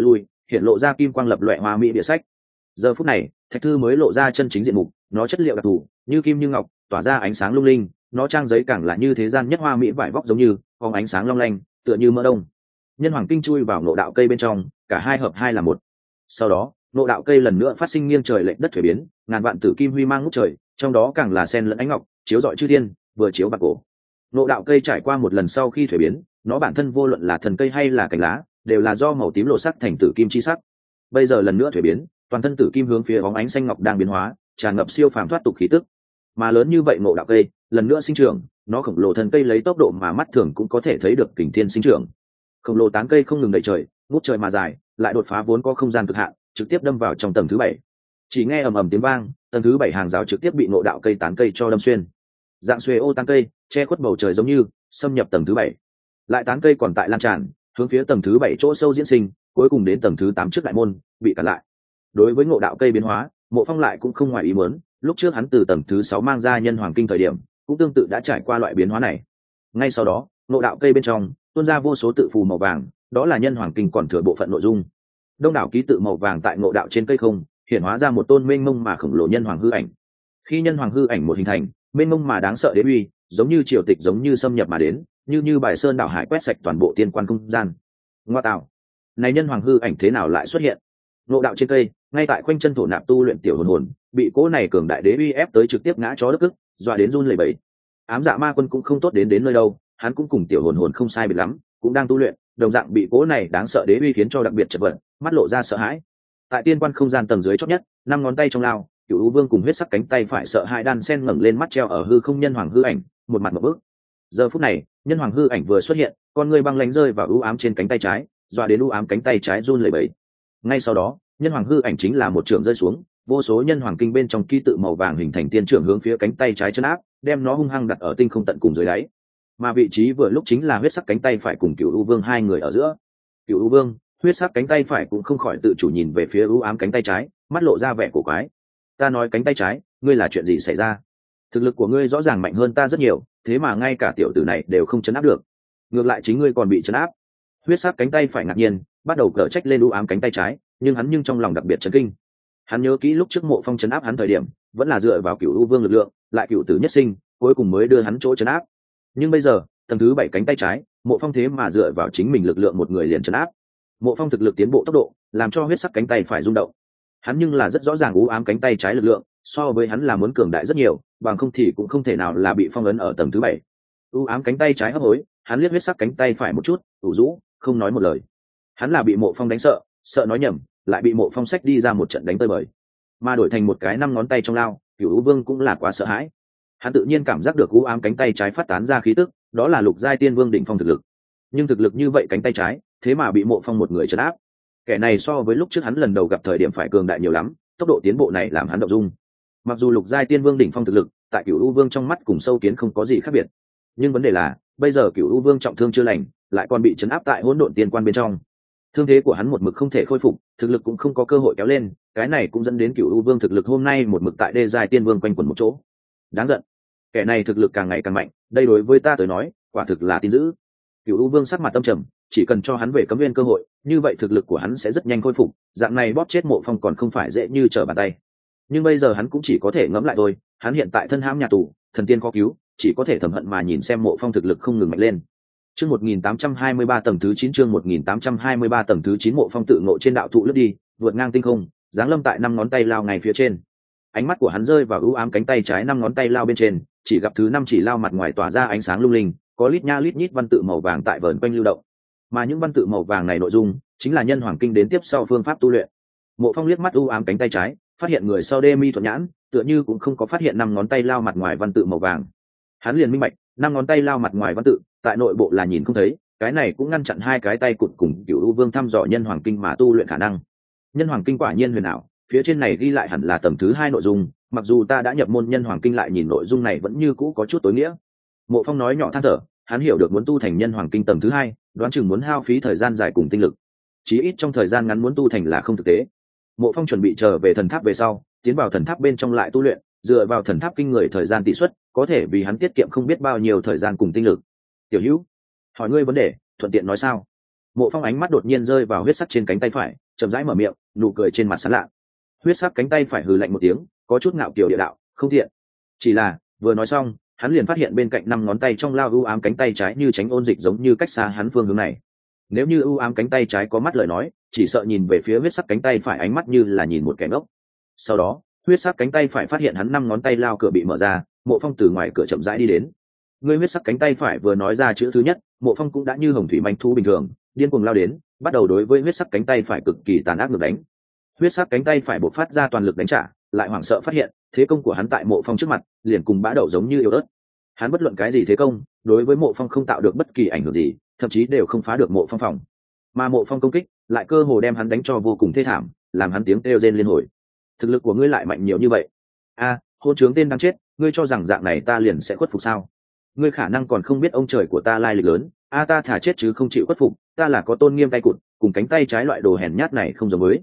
hiện lộ ra kim quang lập loè hoa mỹ địa sách. Giờ phút này thạch thư mới lộ ra chân chính diện mục, nó chất liệu đặc thù như kim như ngọc, tỏa ra ánh sáng lung linh, nó trang giấy càng là như thế gian nhất hoa mỹ vải vóc, giống như phóng ánh sáng long lanh tựa như mỡ đông. Nhân hoàng kinh chui vào ngộ đạo cây bên trong, cả hai hợp hai là một. Sau đó ngộ đạo cây lần nữa phát sinh nghiêng trời lệch đất thuế biến, ngàn vạn tử kim huy mang ngút trời, trong đó càng là sen lẫn ánh ngọc chiếu rọi chư thiên, vừa chiếu bạc cổ. Ngộ đạo cây trải qua một lần sau khi thuế biến, nó bản thân vô luận là thần cây hay là cành lá đều là do màu tím lộ sắc thành tử kim chi sắc. Bây giờ lần nữa thuế biến, toàn thân tử kim hướng phía bóng ánh xanh ngọc đang biến hóa, tràn ngập siêu phàm thoát tục khí tức. Mà lớn như vậy ngộ đạo cây lần nữa sinh trưởng, nó khổng lồ thân cây lấy tốc độ mà mắt thường cũng có thể thấy được kình thiên sinh trưởng. Khổng lồ tán cây không ngừng đầy trời, ngút trời mà dài, lại đột phá vốn có không gian cực hạn, trực tiếp đâm vào trong tầng thứ 7. Chỉ nghe ầm ầm tiếng vang, tầng thứ 7 hàng rào trực tiếp bị ngộ đạo cây tán cây cho đâm xuyên. Dạng xuề ô tán cây che khuất bầu trời giống như xâm nhập tầng thứ 7. Lại tán cây còn tại lan tràn, hướng phía tầng thứ 7 chỗ sâu diễn sinh, cuối cùng đến tầng thứ 8 trước đại môn, bị cản lại. Đối với ngộ đạo cây biến hóa, Mộ Phong lại cũng không ngoài ý muốn, lúc trước hắn từ tầng thứ 6 mang ra nhân hoàng kinh thời điểm, cũng tương tự đã trải qua loại biến hóa này. Ngay sau đó, ngộ đạo cây bên trong tuôn ra vô số tự phù màu vàng, đó là nhân hoàng kinh còn thừa bộ phận nội dung. Đông đảo ký tự màu vàng tại ngộ đạo trên cây không hiện hóa ra một tôn mênh mông mà khổng lồ nhân hoàng hư ảnh. Khi nhân hoàng hư ảnh một hình thành, mênh mông mà đáng sợ đế uy giống như triều tịch giống như xâm nhập mà đến, như bài sơn đảo hải quét sạch toàn bộ tiên quan không gian. Ngoa tạo, này nhân hoàng hư ảnh thế nào lại xuất hiện? Ngộ đạo trên cây, ngay tại khoanh chân thổ nạp tu luyện tiểu hồn hồn, bị cỗ này cường đại đế uy ép tới trực tiếp ngã chó đất ức, dọa đến run lẩy bẩy. Ám dạ ma quân cũng không tốt đến nơi đâu, hắn cũng cùng tiểu hồn hồn không sai biệt lắm, cũng đang tu luyện, đồng dạng bị cỗ này đáng sợ đế uy khiến cho đặc biệt chật vật, mắt lộ ra sợ hãi. Tại tiên quan không gian tầng dưới chót nhất, 5 ngón tay trong lao, Cửu U Vương cùng huyết sắc cánh tay phải sợ hãi đan sen ngẩng lên mắt treo ở hư không nhân hoàng hư ảnh, một mặt ngộp bức. Giờ phút này, nhân hoàng hư ảnh vừa xuất hiện, con người băng lãnh rơi vào u ám trên cánh tay trái, dọa đến u ám cánh tay trái run lẩy bẩy. Ngay sau đó, nhân hoàng hư ảnh chính là một trường rơi xuống, vô số nhân hoàng kinh bên trong ký tự màu vàng hình thành tiên trưởng hướng phía cánh tay trái chân áp, đem nó hung hăng đặt ở tinh không tận cùng dưới đáy. Mà vị trí vừa lúc chính là huyết sắc cánh tay phải cùng Cửu U Vương hai người ở giữa. Cửu U Vương, huyết sắc cánh tay phải cũng không khỏi tự chủ nhìn về phía u ám cánh tay trái, mắt lộ ra vẻ cổ quái. Ta nói cánh tay trái, ngươi là chuyện gì xảy ra? Thực lực của ngươi rõ ràng mạnh hơn ta rất nhiều, thế mà ngay cả tiểu tử này đều không chấn áp được. Ngược lại chính ngươi còn bị chấn áp. Huyết sắc cánh tay phải ngạc nhiên, bắt đầu cở trách lên u ám cánh tay trái, nhưng trong lòng đặc biệt chấn kinh. Hắn nhớ kỹ lúc trước Mộ Phong chấn áp hắn thời điểm, vẫn là dựa vào Cửu U Vương lực lượng, lại cửu tử nhất sinh, cuối cùng mới đưa hắn chỗ chấn áp. Nhưng bây giờ, tầng thứ 7 cánh tay trái, Mộ Phong thế mà dựa vào chính mình lực lượng một người liền chấn áp. Mộ Phong thực lực tiến bộ tốc độ, làm cho huyết sắc cánh tay phải rung động. Hắn nhưng là rất rõ ràng u ám cánh tay trái lực lượng, so với hắn là muốn cường đại rất nhiều, bằng không thì cũng không thể nào là bị phong ấn ở tầng thứ 7. U ám cánh tay trái hấp hối, hắn liếc huyết sắc cánh tay phải một chút, ủ rũ, không nói một lời. Hắn là bị Mộ Phong đánh sợ nói nhầm, lại bị Mộ Phong xách đi ra một trận đánh tơi bời. Mà đổi thành một cái 5 ngón tay trong lao, Cửu U Vương cũng là quá sợ hãi. Hắn tự nhiên cảm giác được u ám cánh tay trái phát tán ra khí tức, đó là lục giai tiên vương đỉnh phong thực lực. Nhưng thực lực như vậy cánh tay trái, thế mà bị Mộ Phong một người trấn áp. Kẻ này so với lúc trước hắn lần đầu gặp thời điểm phải cường đại nhiều lắm, tốc độ tiến bộ này làm hắn động dung. Mặc dù lục giai tiên vương đỉnh phong thực lực, tại Cửu U Vương trong mắt cùng sâu kiến không có gì khác biệt, nhưng vấn đề là, bây giờ Cửu U Vương trọng thương chưa lành, lại còn bị trấn áp tại hỗn độn tiên quan bên trong. Thương thế của hắn một mực không thể khôi phục, thực lực cũng không có cơ hội kéo lên, cái này cũng dẫn đến Cửu U Vương thực lực hôm nay một mực tại đê giai tiên vương quanh quẩn một chỗ. Đáng giận, kẻ này thực lực càng ngày càng mạnh, đây đối với ta tới nói, quả thực là tin dữ. Cửu U Vương sắc mặt tâm trầm, chỉ cần cho hắn về cấm nguyên cơ hội, như vậy thực lực của hắn sẽ rất nhanh khôi phục, dạng này bóp chết Mộ Phong còn không phải dễ như trở bàn tay. Nhưng bây giờ hắn cũng chỉ có thể ngẫm lại thôi, hắn hiện tại thân hãm nhà tù, thần tiên khó cứu, chỉ có thể thầm hận mà nhìn xem Mộ Phong thực lực không ngừng mạnh lên. Chương 1823 tầng thứ 9 chương 1823 tầng thứ 9 Mộ Phong tự ngộ trên đạo thụ lướt đi, vượt ngang tinh không, giáng lâm tại 5 ngón tay lao ngay phía trên. Ánh mắt của hắn rơi vào u ám cánh tay trái 5 ngón tay lao bên trên, chỉ gặp thứ 5 chỉ lao mặt ngoài tỏa ra ánh sáng lung linh, có lít nha lít nhít văn tự màu vàng tại vờn quanh lưu động. Mà những văn tự màu vàng này nội dung chính là nhân hoàng kinh đến tiếp sau phương pháp tu luyện. Mộ Phong liếc mắt u ám cánh tay trái, phát hiện người sau đê mi thuận nhãn, tựa như cũng không có phát hiện 5 ngón tay lao mặt ngoài văn tự màu vàng. Hắn liền minh bạch, 5 ngón tay lao mặt ngoài văn tự, tại nội bộ là nhìn không thấy, cái này cũng ngăn chặn hai cái tay cụt cùng Cửu U Vương thăm dò nhân hoàng kinh mà tu luyện khả năng. Nhân hoàng kinh quả nhiên huyền ảo, phía trên này ghi lại hẳn là tầng thứ 2 nội dung, mặc dù ta đã nhập môn nhân hoàng kinh lại nhìn nội dung này vẫn như cũ có chút tối nghĩa. Mộ Phong nói nhỏ than thở, hắn hiểu được muốn tu thành nhân hoàng kinh tầng thứ 2, đoán chừng muốn hao phí thời gian dài cùng tinh lực, chí ít trong thời gian ngắn muốn tu thành là không thực tế. Mộ Phong chuẩn bị trở về thần tháp về sau, tiến vào thần tháp bên trong lại tu luyện, dựa vào thần tháp kinh người thời gian tỷ suất, có thể vì hắn tiết kiệm không biết bao nhiêu thời gian cùng tinh lực. Tiểu Hữu, hỏi ngươi vấn đề, thuận tiện nói sao? Mộ Phong ánh mắt đột nhiên rơi vào huyết sắc trên cánh tay phải, chậm rãi mở miệng, nụ cười trên mặt sán lạ. Huyết sắc cánh tay phải hừ lạnh một tiếng, có chút ngạo kiều địa đạo, không thiện. Chỉ là vừa nói xong, hắn liền phát hiện bên cạnh 5 ngón tay trong lao ưu ám cánh tay trái như tránh ôn dịch giống như cách xa hắn phương hướng này. Nếu như ưu ám cánh tay trái có mắt lời nói, chỉ sợ nhìn về phía huyết sắc cánh tay phải ánh mắt như là nhìn một kẻ ngốc. Sau đó, huyết sắc cánh tay phải phát hiện hắn 5 ngón tay lao cửa bị mở ra, Mộ Phong từ ngoài cửa chậm rãi đi đến. Người huyết sắc cánh tay phải vừa nói ra chữ thứ nhất, Mộ Phong cũng đã như hồng thủy manh thu bình thường, điên cuồng lao đến, bắt đầu đối với huyết sắc cánh tay phải cực kỳ tàn ác ngược đánh. Huyết sắc cánh tay phải bộc phát ra toàn lực đánh trả, lại hoảng sợ phát hiện thế công của hắn tại Mộ Phong trước mặt liền cùng bã đậu giống như yếu ớt. Hắn bất luận cái gì thế công, đối với Mộ Phong không tạo được bất kỳ ảnh hưởng gì, thậm chí đều không phá được Mộ Phong phòng. Mà Mộ Phong công kích lại cơ hồ đem hắn đánh cho vô cùng thê thảm, làm hắn tiếng kêu rên liên hồi. Thực lực của ngươi lại mạnh nhiều như vậy? A, hôn trướng tên đang chết, ngươi cho rằng dạng này ta liền sẽ khuất phục sao? Ngươi khả năng còn không biết ông trời của ta lai lịch lớn, a ta thả chết chứ không chịu khuất phục, ta là có tôn nghiêm tay cụt, cùng cánh tay trái loại đồ hèn nhát này không giống với.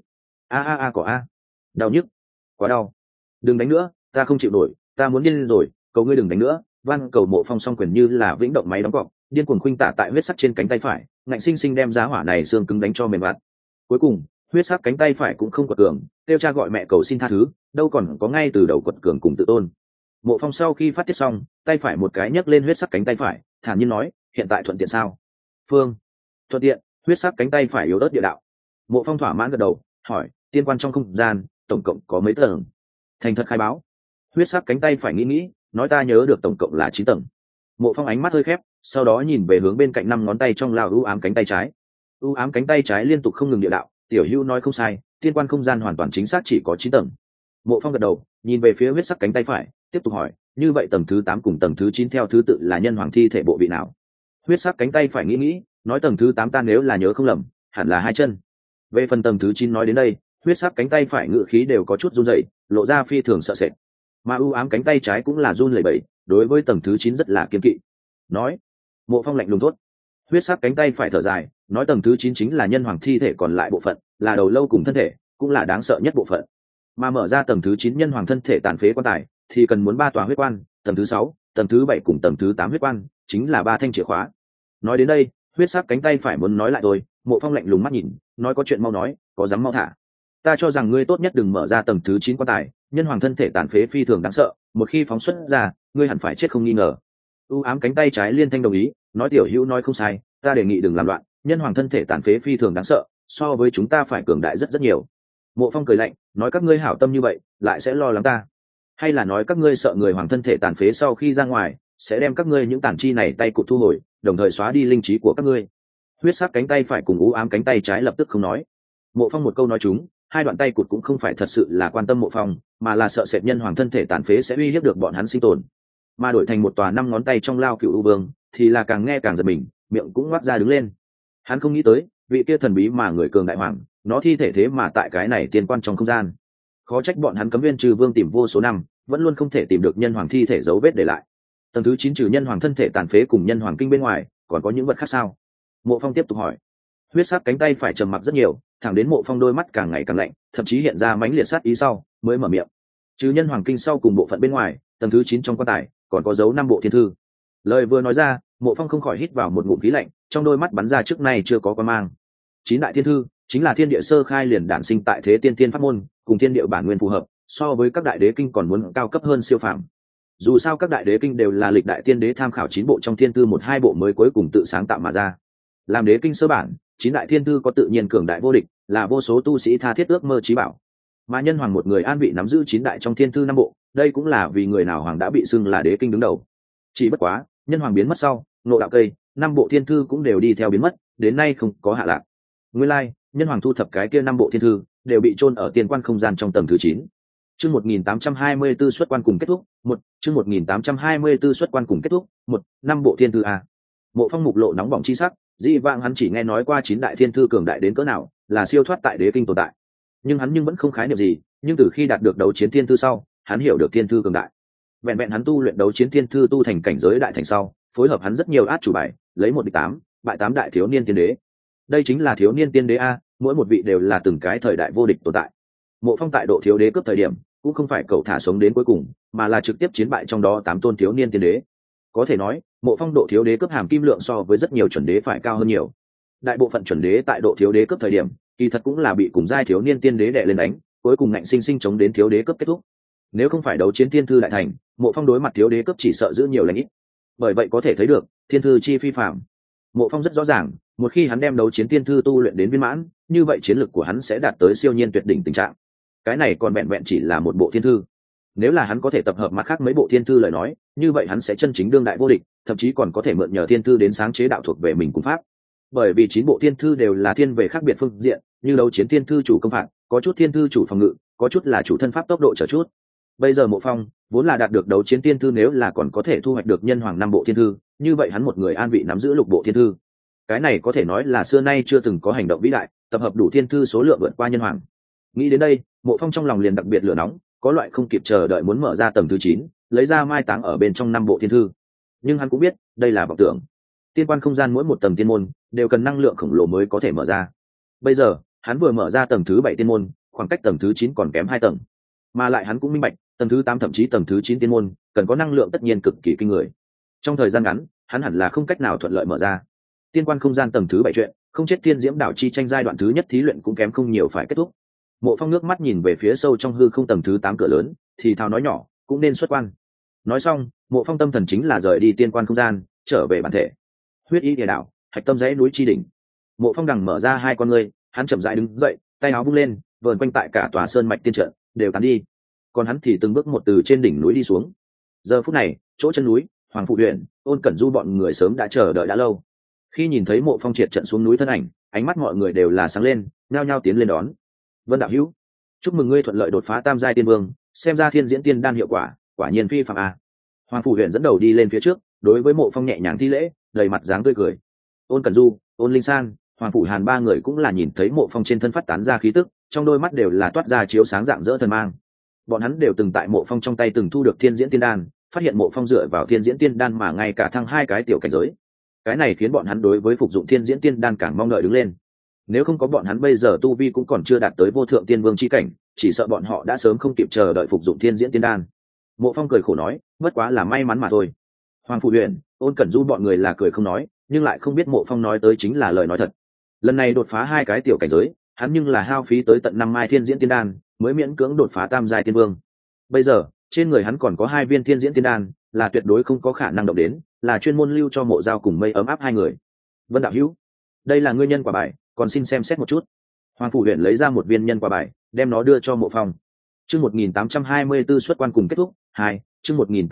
Có a. Đau nhức, quá đau. Đừng đánh nữa, ta không chịu nổi, ta muốn điên lên rồi, cầu ngươi đừng đánh nữa. Van cầu Mộ Phong song quyền như là vĩnh động máy đóng cọc, điên cuồng khuynh tả tại huyết sắc trên cánh tay phải, ngạnh sinh sinh đem giá hỏa này xương cứng đánh cho mềm vặt. Cuối cùng, huyết sắc cánh tay phải cũng không quật cường, kêu cha gọi mẹ cầu xin tha thứ, đâu còn có ngay từ đầu quật cường cùng tự tôn. Mộ Phong sau khi phát tiết xong, tay phải một cái nhấc lên huyết sắc cánh tay phải, thản nhiên nói, hiện tại thuận tiện sao? Phương, thuận tiện. Huyết sắc cánh tay phải yếu ớt địa đạo. Mộ Phong thỏa mãn gật đầu, hỏi, tiên quan trong không gian tổng cộng có mấy tầng? Thành thật khai báo. Huyết sắc cánh tay phải nghĩ, nói ta nhớ được tổng cộng là 9 tầng. Mộ Phong ánh mắt hơi khép, sau đó nhìn về hướng bên cạnh 5 ngón tay trong lao ưu ám cánh tay trái. Ưu ám cánh tay trái liên tục không ngừng địa đạo, tiểu hữu nói không sai, tiên quan không gian hoàn toàn chính xác chỉ có 9 tầng. Mộ Phong gật đầu, nhìn về phía huyết sắc cánh tay phải, tiếp tục hỏi, như vậy tầng thứ 8 cùng tầng thứ 9 theo thứ tự là nhân hoàng thi thể bộ vị nào? Huyết sắc cánh tay phải nghĩ, nói tầng thứ 8 ta nếu là nhớ không lầm, hẳn là 2 chân. Về phần tầng thứ 9 nói đến đây, huyết sắc cánh tay phải ngự khí đều có chút run rẩy, lộ ra phi thường sợ sệt. Mà ưu ám cánh tay trái cũng là run lẩy bẩy, đối với tầng thứ 9 rất là kiên kỵ. Nói, Mộ Phong lạnh lùng thốt. Huyết sắc cánh tay phải thở dài, nói tầng thứ 9 chính là nhân hoàng thi thể còn lại bộ phận, là đầu lâu cùng thân thể, cũng là đáng sợ nhất bộ phận. Mà mở ra tầng thứ 9 nhân hoàng thân thể tàn phế quan tài, thì cần muốn 3 tòa huyết quan, tầng thứ 6, tầng thứ 7 cùng tầng thứ 8 huyết quan, chính là 3 thanh chìa khóa. Nói đến đây, huyết sắc cánh tay phải muốn nói lại thôi, Mộ Phong lạnh lùng mắt nhìn, nói có chuyện mau nói, có dám mau thả. Ta cho rằng ngươi tốt nhất đừng mở ra tầng thứ 9 quan tài, nhân hoàng thân thể tàn phế phi thường đáng sợ, một khi phóng xuất ra, ngươi hẳn phải chết không nghi ngờ. U ám cánh tay trái liên thanh đồng ý, nói tiểu hữu nói không sai, ta đề nghị đừng làm loạn, nhân hoàng thân thể tàn phế phi thường đáng sợ, so với chúng ta phải cường đại rất rất nhiều. Mộ Phong cười lạnh, nói các ngươi hảo tâm như vậy, lại sẽ lo lắng ta, hay là nói các ngươi sợ người hoàng thân thể tàn phế sau khi ra ngoài sẽ đem các ngươi những tàn chi này tay cụt thu hồi, đồng thời xóa đi linh trí của các ngươi? Huyết sắc cánh tay phải cùng u ám cánh tay trái lập tức không nói. Mộ Phong một câu nói chúng, hai đoạn tay cụt cũng không phải thật sự là quan tâm Mộ Phong, mà là sợ sệt nhân hoàng thân thể tàn phế sẽ uy hiếp được bọn hắn sinh tồn. Mà đổi thành một tòa 5 ngón tay trong lao cựu u vương, thì là càng nghe càng giật mình, miệng cũng ngoác ra đứng lên. Hắn không nghĩ tới, vị kia thần bí mà người cường đại hoàng, nó thi thể thế mà tại cái này tiên quan trong không gian. Khó trách bọn hắn cấm viên trừ vương tìm vô số năm, vẫn luôn không thể tìm được nhân hoàng thi thể dấu vết để lại. Tầng thứ 9 trừ nhân hoàng thân thể tàn phế cùng nhân hoàng kinh bên ngoài, còn có những vật khác sao? Mộ Phong tiếp tục hỏi. Huyết sắc cánh tay phải trầm mặc rất nhiều, thẳng đến Mộ Phong đôi mắt càng ngày càng lạnh, thậm chí hiện ra mãnh liệt sát ý sau, mới mở miệng. Trừ nhân hoàng kinh sau cùng bộ phận bên ngoài, tầng thứ 9 trong quan tài còn có dấu 5 bộ thiên thư. Lời vừa nói ra, Mộ Phong không khỏi hít vào một ngụm khí lạnh, trong đôi mắt bắn ra trước nay chưa có quan mang. 9 đại thiên thư chính là thiên địa sơ khai liền đản sinh tại thế tiên tiên pháp môn, cùng thiên địa bản nguyên phù hợp, so với các đại đế kinh còn muốn cao cấp hơn siêu phàm. Dù sao các đại đế kinh đều là lịch đại tiên đế tham khảo 9 bộ trong thiên thư 1-2 bộ mới cuối cùng tự sáng tạo mà ra. Làm đế kinh sơ bản, 9 đại thiên thư có tự nhiên cường đại vô địch, là vô số tu sĩ tha thiết ước mơ chí bảo. Mà nhân hoàng một người an vị nắm giữ 9 đại trong thiên thư 5 bộ, đây cũng là vì người nào hoàng đã bị xưng là đế kinh đứng đầu. Chỉ bất quá, nhân hoàng biến mất sau, ngộ đạo cây, 5 bộ thiên thư cũng đều đi theo biến mất, đến nay không có hạ lạc. Nguyên lai, nhân hoàng thu thập cái kia 5 bộ thiên thư đều bị chôn ở tiên quan không gian trong tầng thứ 9. Chương 1824 xuất quan cùng kết thúc, 1, chương 1824 xuất quan cùng kết thúc, 1, 5 bộ thiên thư a. Mộ Phong mục lộ nóng bỏng chi sắc, dĩ vãng hắn chỉ nghe nói qua 9 đại thiên thư cường đại đến cỡ nào, là siêu thoát tại đế kinh tồn tại. Nhưng hắn vẫn không khái niệm gì, nhưng từ khi đạt được đấu chiến thiên thư sau, hắn hiểu được thiên thư cường đại. Vẹn vẹn hắn tu luyện đấu chiến thiên thư tu thành cảnh giới đại thành sau, phối hợp hắn rất nhiều át chủ bài, lấy 1 địch 8, bại 8 đại thiếu niên tiên đế. Đây chính là thiếu niên tiên đế a, mỗi một vị đều là từng cái thời đại vô địch tồn tại. Mộ Phong tại độ thiếu đế cấp thời điểm, cũng không phải cậu thả sống đến cuối cùng, mà là trực tiếp chiến bại trong đó 8 tôn thiếu niên tiên đế. Có thể nói, Mộ Phong độ thiếu đế cấp hàm kim lượng so với rất nhiều chuẩn đế phải cao hơn nhiều. Đại bộ phận chuẩn đế tại độ thiếu đế cấp thời điểm, kỳ thật cũng là bị cùng giai thiếu niên tiên đế đè lên đánh, cuối cùng ngạnh sinh sinh chống đến thiếu đế cấp kết thúc. Nếu không phải đấu chiến thiên thư đại thành, Mộ Phong đối mặt thiếu đế cấp chỉ sợ giữ nhiều lãnh ít. Bởi vậy có thể thấy được thiên thư chi phi phạm. Mộ Phong rất rõ ràng, một khi hắn đem đấu chiến thiên thư tu luyện đến viên mãn, như vậy chiến lược của hắn sẽ đạt tới siêu nhiên tuyệt đỉnh tình trạng. Cái này còn vẹn vẹn chỉ là một bộ thiên thư. Nếu là hắn có thể tập hợp mặt khác mấy bộ thiên thư lời nói, như vậy hắn sẽ chân chính đương đại vô địch, thậm chí còn có thể mượn nhờ thiên thư đến sáng chế đạo thuộc về mình cùng pháp. Bởi vì 9 bộ thiên thư đều là thiên về khác biệt phương diện, như đấu chiến thiên thư chủ công phạt, có chút thiên thư chủ phòng ngự, có chút là chủ thân pháp tốc độ trở chút. Bây giờ Mộ Phong vốn là đạt được đấu chiến thiên thư, nếu là còn có thể thu hoạch được nhân hoàng 5 bộ thiên thư, như vậy hắn một người an vị nắm giữ 6 bộ thiên thư. Cái này có thể nói là xưa nay chưa từng có hành động vĩ đại, tập hợp đủ thiên thư số lượng vượt qua nhân hoàng. Nghĩ đến đây, Mộ Phong trong lòng liền đặc biệt lửa nóng, có loại không kịp chờ đợi muốn mở ra tầng thứ 9, lấy ra mai táng ở bên trong 5 bộ thiên thư. Nhưng hắn cũng biết, đây là vọng tưởng. Tiên quan không gian mỗi một tầng tiên môn đều cần năng lượng khổng lồ mới có thể mở ra. Bây giờ, hắn vừa mở ra tầng thứ 7 tiên môn, khoảng cách tầng thứ 9 còn kém 2 tầng. Mà lại hắn cũng minh bạch, tầng thứ 8 thậm chí tầng thứ 9 tiên môn cần có năng lượng tất nhiên cực kỳ kinh người. Trong thời gian ngắn, hắn hẳn là không cách nào thuận lợi mở ra. Tiên quan không gian tầng thứ 7 chuyện, không chết thiên diễm đảo chi tranh giai đoạn thứ nhất thí luyện cũng kém không nhiều phải kết thúc. Mộ Phong nước mắt nhìn về phía sâu trong hư không tầng thứ 8 cửa lớn, thì thào nói nhỏ, cũng nên xuất quan. Nói xong, Mộ Phong tâm thần chính là rời đi tiên quan không gian, trở về bản thể. Huyết y địa đảo, hạch tâm dãy núi chi đỉnh. Mộ Phong đằng mở ra hai con ngươi, hắn chậm rãi đứng dậy, tay áo vung lên, vờn quanh tại cả tòa sơn mạch tiên trận đều tán đi. Còn hắn thì từng bước một từ trên đỉnh núi đi xuống. Giờ phút này, chỗ chân núi, Hoàng Phụ Huyền, Ôn Cẩn Du bọn người sớm đã chờ đợi đã lâu. Khi nhìn thấy Mộ Phong triệt trận xuống núi thân ảnh, ánh mắt mọi người đều là sáng lên, nhao nhao tiến lên đón. Vân đạo hữu, chúc mừng ngươi thuận lợi đột phá tam giai tiên vương, xem ra thiên diễn tiên đan hiệu quả quả nhiên phi phàm a. Hoàng Phủ Huyền dẫn đầu đi lên phía trước, đối với Mộ Phong nhẹ nhàng thi lễ, đầy mặt dáng tươi cười. Ôn Cẩn Du, Ôn Linh San, Hoàng Phủ Hàn ba người cũng là nhìn thấy Mộ Phong trên thân phát tán ra khí tức, trong đôi mắt đều là toát ra chiếu sáng rạng rỡ thần mang. Bọn hắn đều từng tại Mộ Phong trong tay từng thu được thiên diễn tiên đan, phát hiện Mộ Phong dựa vào thiên diễn tiên đan mà ngay cả thăng 2 cái tiểu cảnh giới. Cái này khiến bọn hắn đối với phục dụng thiên diễn tiên đan càng mong đợi đứng lên. Nếu không có bọn hắn bây giờ tu vi cũng còn chưa đạt tới vô thượng tiên vương chi cảnh, chỉ sợ bọn họ đã sớm không kịp chờ đợi phục dụng thiên diễn tiên đan. Mộ Phong cười khổ nói, bất quá là may mắn mà thôi. Hoàng Phủ Huyền, Ôn Cẩn Du bọn người là cười không nói, nhưng lại không biết Mộ Phong nói tới chính là lời nói thật. Lần này đột phá 2 cái tiểu cảnh giới, hắn nhưng là hao phí tới tận 5 mai thiên diễn tiên đan, mới miễn cưỡng đột phá tam giai tiên vương. Bây giờ, trên người hắn còn có 2 viên thiên diễn tiên đan, là tuyệt đối không có khả năng động đến, là chuyên môn lưu cho Mộ Giao cùng Mây ấm áp hai người. Vân đạo hữu, đây là ngươi nhân quả bài, còn xin xem xét một chút. Hoàng Phủ Huyền lấy ra một viên nhân quả bài, đem nó đưa cho Mộ Phong. Chương 1824 xuất quan cùng kết thúc 2, chương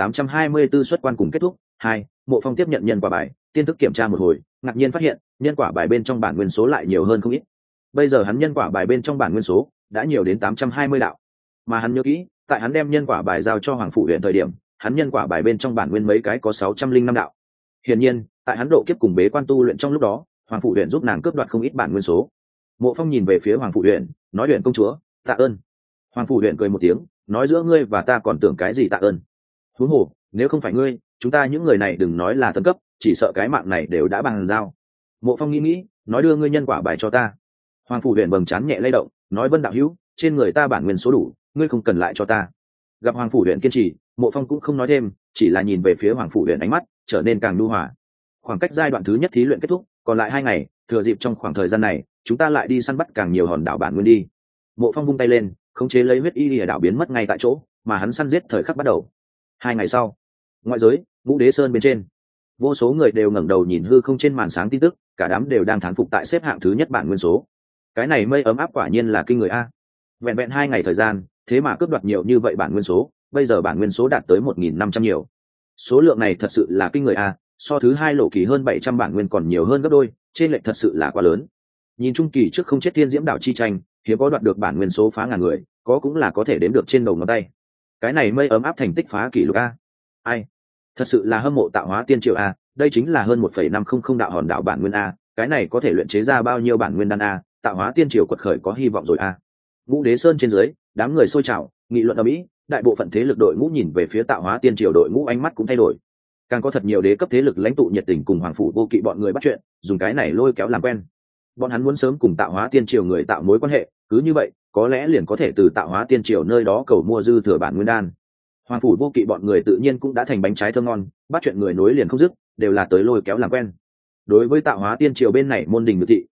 1824 xuất quan cùng kết thúc 2, Mộ Phong tiếp nhận nhân quả bài, tiên thức kiểm tra một hồi, ngạc nhiên phát hiện, nhân quả bài bên trong bản nguyên số lại nhiều hơn không ít. Bây giờ hắn nhân quả bài bên trong bản nguyên số đã nhiều đến 820 đạo. Mà hắn nhớ kỹ, tại hắn đem nhân quả bài giao cho Hoàng Phủ Huyền thời điểm, hắn nhân quả bài bên trong bản nguyên mấy cái có 605 đạo. Hiển nhiên, tại hắn độ kiếp cùng bế quan tu luyện trong lúc đó, Hoàng Phủ Huyền giúp nàng cướp đoạt không ít bản nguyên số. Mộ Phong nhìn về phía Hoàng Phủ Huyền, nói: "Huyền công chúa, tạ ơn." Hoàng Phủ Huyền cười một tiếng, nói: "Giữa ngươi và ta còn tưởng cái gì tạ ơn? Huống hồ, nếu không phải ngươi, chúng ta những người này đừng nói là tấn cấp, chỉ sợ cái mạng này đều đã bằng giao." Mộ Phong nghĩ, nói: "Đưa ngươi nhân quả bài cho ta." Hoàng Phủ Huyền bầm trán nhẹ lay động, nói: "Vân đạo hữu, trên người ta bản nguyên số đủ, ngươi không cần lại cho ta." Gặp Hoàng Phủ Huyền kiên trì, Mộ Phong cũng không nói thêm, chỉ là nhìn về phía Hoàng Phủ Huyền, ánh mắt trở nên càng nhu hòa. Khoảng cách giai đoạn thứ nhất thí luyện kết thúc, còn lại 2 ngày, thừa dịp trong khoảng thời gian này, chúng ta lại đi săn bắt càng nhiều hòn đảo bản nguyên đi. Mộ Phong vung tay lên, khống chế lấy huyết y lìa đảo biến mất ngay tại chỗ, mà hắn săn giết thời khắc bắt đầu. 2 ngày sau, ngoại giới, Vũ Đế Sơn bên trên, vô số người đều ngẩng đầu nhìn hư không trên màn sáng tin tức, cả đám đều đang thán phục tại xếp hạng thứ nhất bản nguyên số. Cái này mây ấm áp quả nhiên là kinh người a. Vẹn vẹn 2 ngày thời gian, thế mà cướp đoạt nhiều như vậy bản nguyên số, bây giờ bản nguyên số đạt tới 1500 nhiều. Số lượng này thật sự là kinh người a, so thứ 2 lộ kỳ hơn 700 bản nguyên còn nhiều hơn gấp đôi, trên lệch thật sự là quá lớn. Nhìn trung kỳ trước không chết thiên diễm đảo chi tranh, hiếm có đoạt được bản nguyên số phá ngàn người, có cũng là có thể đếm được trên đầu ngón tay. Cái này mây ấm áp thành tích phá kỷ lục a. Ai, thật sự là hâm mộ tạo hóa tiên triều a, đây chính là hơn 1,500 đạo hòn đảo bản nguyên a, cái này có thể luyện chế ra bao nhiêu bản nguyên đan a, tạo hóa tiên triều quật khởi có hy vọng rồi a. Vũ Đế Sơn trên dưới, đám người sôi trào, nghị luận ầm ĩ, đại bộ phận thế lực đội ngũ nhìn về phía tạo hóa tiên triều đội ngũ ánh mắt cũng thay đổi. Càng có thật nhiều đế cấp thế lực lãnh tụ nhiệt tình cùng Hoàng Phủ Vô Kỵ bọn người bắt chuyện, dùng cái này lôi kéo làm quen. Bọn hắn muốn sớm cùng tạo hóa tiên triều người tạo mối quan hệ, cứ như vậy, có lẽ liền có thể từ tạo hóa tiên triều nơi đó cầu mua dư thừa bản nguyên đan. Hoàng Phủ Vô Kỵ bọn người tự nhiên cũng đã thành bánh trái thơm ngon, bắt chuyện người nối liền không dứt, đều là tới lôi kéo làm quen. Đối với tạo hóa tiên triều bên này môn đình ngự thị,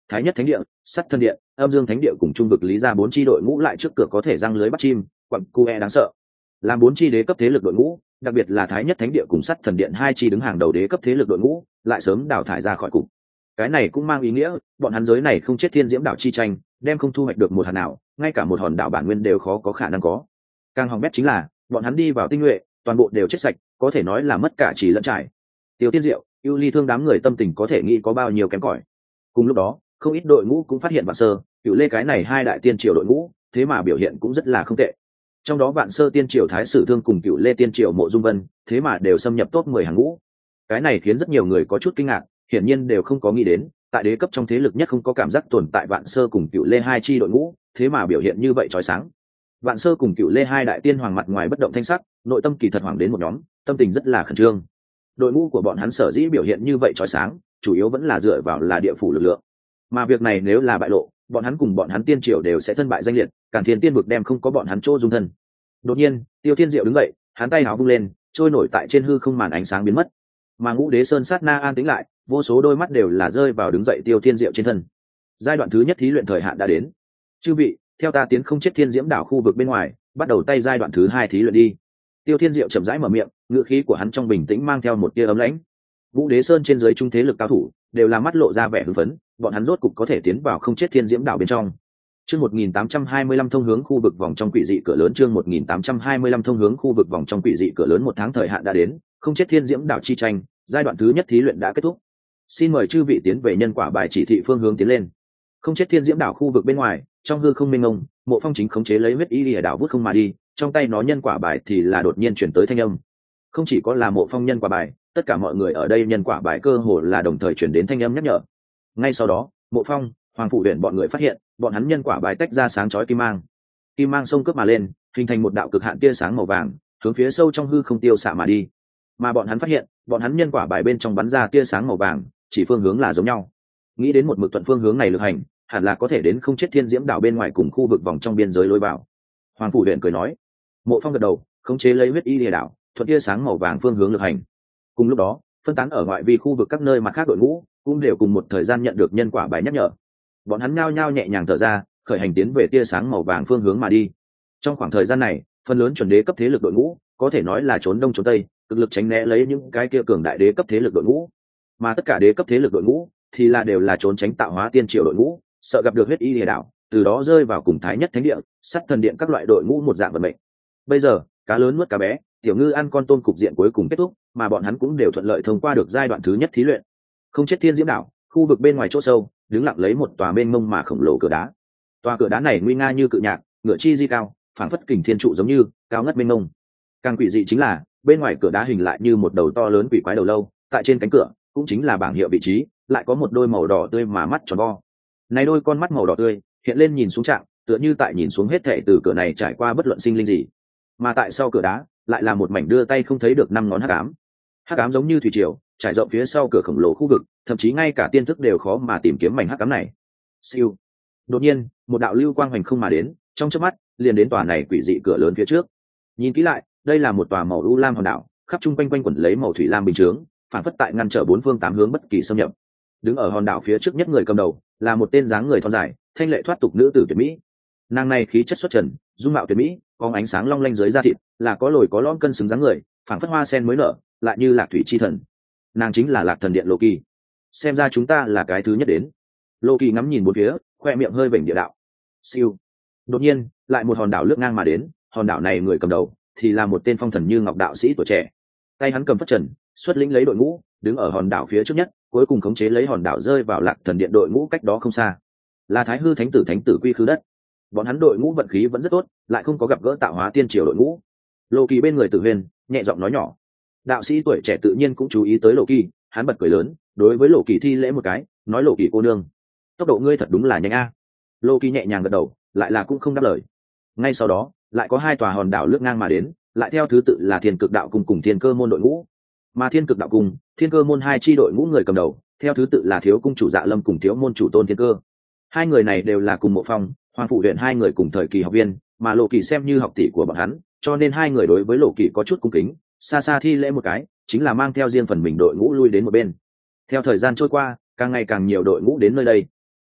thái nhất thánh địa, sắt thân điện, âm dương thánh địa cùng trung vực lý ra 4 chi đội ngũ lại trước cửa có thể răng lưới bắt chim, quặng cu đáng sợ. Làm 4 chi đế cấp thế lực đội ngũ, đặc biệt là thái nhất thánh địa cùng sắt thần điện 2 chi đứng hàng đầu đế cấp thế lực đội ngũ, lại sớm đào thải ra khỏi cục. Cái này cũng mang ý nghĩa, bọn hắn giới này không chết thiên diễm đảo chi tranh, đem không thu hoạch được một hạt nào, ngay cả một hòn đảo bản nguyên đều khó có khả năng có. Càng hỏng bét chính là, bọn hắn đi vào tinh nhuệ, toàn bộ đều chết sạch, có thể nói là mất cả chỉ lẫn trải. Tiêu Tiên Diệu, ưu ly thương đám người tâm tình có thể nghĩ có bao nhiêu kém cỏi. Cùng lúc đó, không ít đội ngũ cũng phát hiện Vạn Sơ, Cựu Lê cái này hai đại tiên triều đội ngũ, thế mà biểu hiện cũng rất là không tệ. Trong đó Vạn Sơ tiên triều Thái Sử Thương cùng Cựu Lê tiên triều Mộ Dung Vân, thế mà đều xâm nhập top 10 hàng ngũ. Cái này khiến rất nhiều người có chút kinh ngạc, hiển nhiên đều không có nghĩ đến, tại đế cấp trong thế lực nhất không có cảm giác tồn tại Vạn Sơ cùng Cựu Lê hai chi đội ngũ, thế mà biểu hiện như vậy chói sáng. Vạn Sơ cùng Cựu Lê hai đại tiên hoàng mặt ngoài bất động thanh sắc, nội tâm kỳ thật hoàng đến một nhóm, tâm tình rất là khẩn trương. Đội ngũ của bọn hắn sở dĩ biểu hiện như vậy chói sáng, chủ yếu vẫn là dựa vào là địa phủ lực lượng. Mà việc này nếu là bại lộ, bọn hắn cùng bọn hắn tiên triều đều sẽ thân bại danh liệt, Càn Thiên tiên vực đem không có bọn hắn chỗ dung thân. Đột nhiên, Tiêu Thiên Diệu đứng dậy, hắn tay áo vung lên, trôi nổi tại trên hư không màn ánh sáng biến mất. Mà Ngũ Đế Sơn sát na an tĩnh lại, vô số đôi mắt đều là rơi vào đứng dậy Tiêu Thiên Diệu trên thân. Giai đoạn thứ nhất thí luyện thời hạn đã đến. Chư vị, theo ta tiến không chết thiên diễm đảo khu vực bên ngoài, bắt đầu tay giai đoạn thứ hai thí luyện đi. Tiêu Thiên Diệu chậm rãi mở miệng, ngữ khí của hắn trong bình tĩnh mang theo một tia ấm lãnh. Ngũ Đế Sơn trên dưới trung thế lực cao thủ đều là mắt lộ ra vẻ hưng phấn, bọn hắn rốt cục có thể tiến vào không chết thiên diễm đảo bên trong. Chương 1825 thông hướng khu vực vòng trong quỷ dị cửa lớn, chương 1825 thông hướng khu vực vòng trong quỷ dị cửa lớn, một tháng thời hạn đã đến, không chết thiên diễm đảo chi tranh, giai đoạn thứ nhất thí luyện đã kết thúc. Xin mời chư vị tiến về nhân quả bài chỉ thị phương hướng tiến lên. Không chết thiên diễm đảo khu vực bên ngoài, trong hư không mênh mông, Mộ Phong chính khống chế lấy huyết y lìa đảo vút không mà đi, trong tay nó nhân quả bài thì là đột nhiên chuyển tới thanh âm. Không chỉ có là Mộ Phong nhân quả bài, tất cả mọi người ở đây nhân quả bài cơ hồ là đồng thời chuyển đến thanh âm nhắc nhở. Ngay sau đó, Mộ Phong, Hoàng Phủ Huyền bọn người phát hiện, bọn hắn nhân quả bài tách ra sáng chói kim mang xông cướp mà lên, hình thành một đạo cực hạn tia sáng màu vàng, hướng phía sâu trong hư không tiêu xạ mà đi. Mà bọn hắn phát hiện, bọn hắn nhân quả bài bên trong bắn ra tia sáng màu vàng, chỉ phương hướng là giống nhau. Nghĩ đến một mực thuận phương hướng này lực hành, hẳn là có thể đến không chết thiên diễm đảo bên ngoài cùng khu vực vòng trong biên giới lối vào. Hoàng Phủ Huyền cười nói. Mộ Phong gật đầu, khống chế lấy huyết y lìa đảo, thuận tia sáng màu vàng phương hướng lực hành. Cùng lúc đó, phân tán ở ngoại vi khu vực các nơi mặt khác đội ngũ cũng đều cùng một thời gian nhận được nhân quả bài nhắc nhở. Bọn hắn nhao nhao nhẹ nhàng thở ra, khởi hành tiến về tia sáng màu vàng phương hướng mà đi. Trong khoảng thời gian này, phần lớn chuẩn đế cấp thế lực đội ngũ có thể nói là trốn đông trốn tây, cực lực tránh né lấy những cái kia cường đại đế cấp thế lực đội ngũ. Mà tất cả đế cấp thế lực đội ngũ thì đều là trốn tránh tạo hóa tiên triều đội ngũ, sợ gặp được huyết y lìa đảo, từ đó rơi vào cùng thái nhất thánh địa, sắt thần điện các loại đội ngũ một dạng vận mệnh. Bây giờ, cá lớn nuốt cá bé, tiểu ngư ăn con tôm, cục diện cuối cùng kết thúc, mà bọn hắn cũng đều thuận lợi thông qua được giai đoạn thứ nhất thí luyện. Không chết thiên diễm đảo, khu vực bên ngoài chỗ sâu, đứng lặng lấy một tòa mênh mông mà khổng lồ cửa đá. Tòa cửa đá này nguy nga như cự nhạc, ngựa chi di cao, phảng phất kình thiên trụ giống như cao ngất mênh mông. Càng quỷ dị chính là, bên ngoài cửa đá hình lại như một đầu to lớn quỷ quái đầu lâu, tại trên cánh cửa, cũng chính là bảng hiệu vị trí, lại có một đôi màu đỏ tươi mà mắt tròn vo. Này đôi con mắt màu đỏ tươi, hiện lên nhìn xuống trạng, tựa như tại nhìn xuống hết thảy từ cửa này trải qua bất luận sinh linh gì. Mà tại sau cửa đá, lại là một mảnh đưa tay không thấy được năm ngón hắc ám. Hắc ám giống như thủy triều, trải rộng phía sau cửa khổng lồ khu vực, thậm chí ngay cả tiên thức đều khó mà tìm kiếm mảnh hắc ám này. Siêu. Đột nhiên, một đạo lưu quang hoành không mà đến, trong chớp mắt, liền đến tòa này quỷ dị cửa lớn phía trước. Nhìn kỹ lại, đây là một tòa màu u lam hòn đảo, khắp trung quanh quanh quẩn lấy màu thủy lam bình chướng, phản phất tại ngăn trở bốn phương tám hướng bất kỳ xâm nhập. Đứng ở hòn đảo phía trước nhất người cầm đầu, là một tên dáng người thon dài, thanh lệ thoát tục nữ tử tuyệt mỹ. Nàng này khí chất xuất trần, dung mạo tuyệt mỹ, có ánh sáng long lanh dưới da thịt, là có lồi có lõm cân xứng dáng người, phảng phất hoa sen mới nở, lại như lạc thủy chi thần. Nàng chính là Lạc Thần Điện Loki. Xem ra chúng ta là cái thứ nhất đến. Loki ngắm nhìn bốn phía, khoe miệng hơi vểnh địa đạo. Siêu. Đột nhiên, lại một hòn đảo lướt ngang mà đến, hòn đảo này người cầm đầu thì là một tên phong thần như ngọc đạo sĩ tuổi trẻ. Tay hắn cầm phất trần, xuất lĩnh lấy đội ngũ, đứng ở hòn đảo phía trước nhất, cuối cùng khống chế lấy hòn đảo rơi vào Lạc Thần Điện đội ngũ cách đó không xa. Là Thái Hư Thánh tử Quy Khứ Đất. Bọn hắn đội ngũ vận khí vẫn rất tốt, lại không có gặp gỡ tạo hóa tiên triều đội ngũ. Loki bên người Tử Huyền nhẹ giọng nói nhỏ. Đạo sĩ tuổi trẻ tự nhiên cũng chú ý tới Loki, hắn bật cười lớn, đối với Loki thi lễ một cái, nói: Loki cô nương, tốc độ ngươi thật đúng là nhanh a. Loki nhẹ nhàng gật đầu, lại là cũng không đáp lời. Ngay sau đó, lại có hai tòa hòn đảo lướt ngang mà đến, lại theo thứ tự là Thiên Cực Đạo Cung cùng Thiên Cơ môn đội ngũ. Mà Thiên Cực Đạo Cung, Thiên Cơ môn hai chi đội ngũ người cầm đầu, theo thứ tự là Thiếu cung chủ Dạ Lâm cùng Thiếu môn chủ Tôn Thiên Cơ. Hai người này đều là cùng Mộ Phong, Hoàng Phủ Huyền hai người cùng thời kỳ học viên, mà Lộ Kỳ xem như học tỷ của bọn hắn, cho nên hai người đối với Lộ Kỳ có chút cung kính, xa xa thi lễ một cái, chính là mang theo riêng phần mình đội ngũ lui đến một bên. Theo thời gian trôi qua, càng ngày càng nhiều đội ngũ đến nơi đây.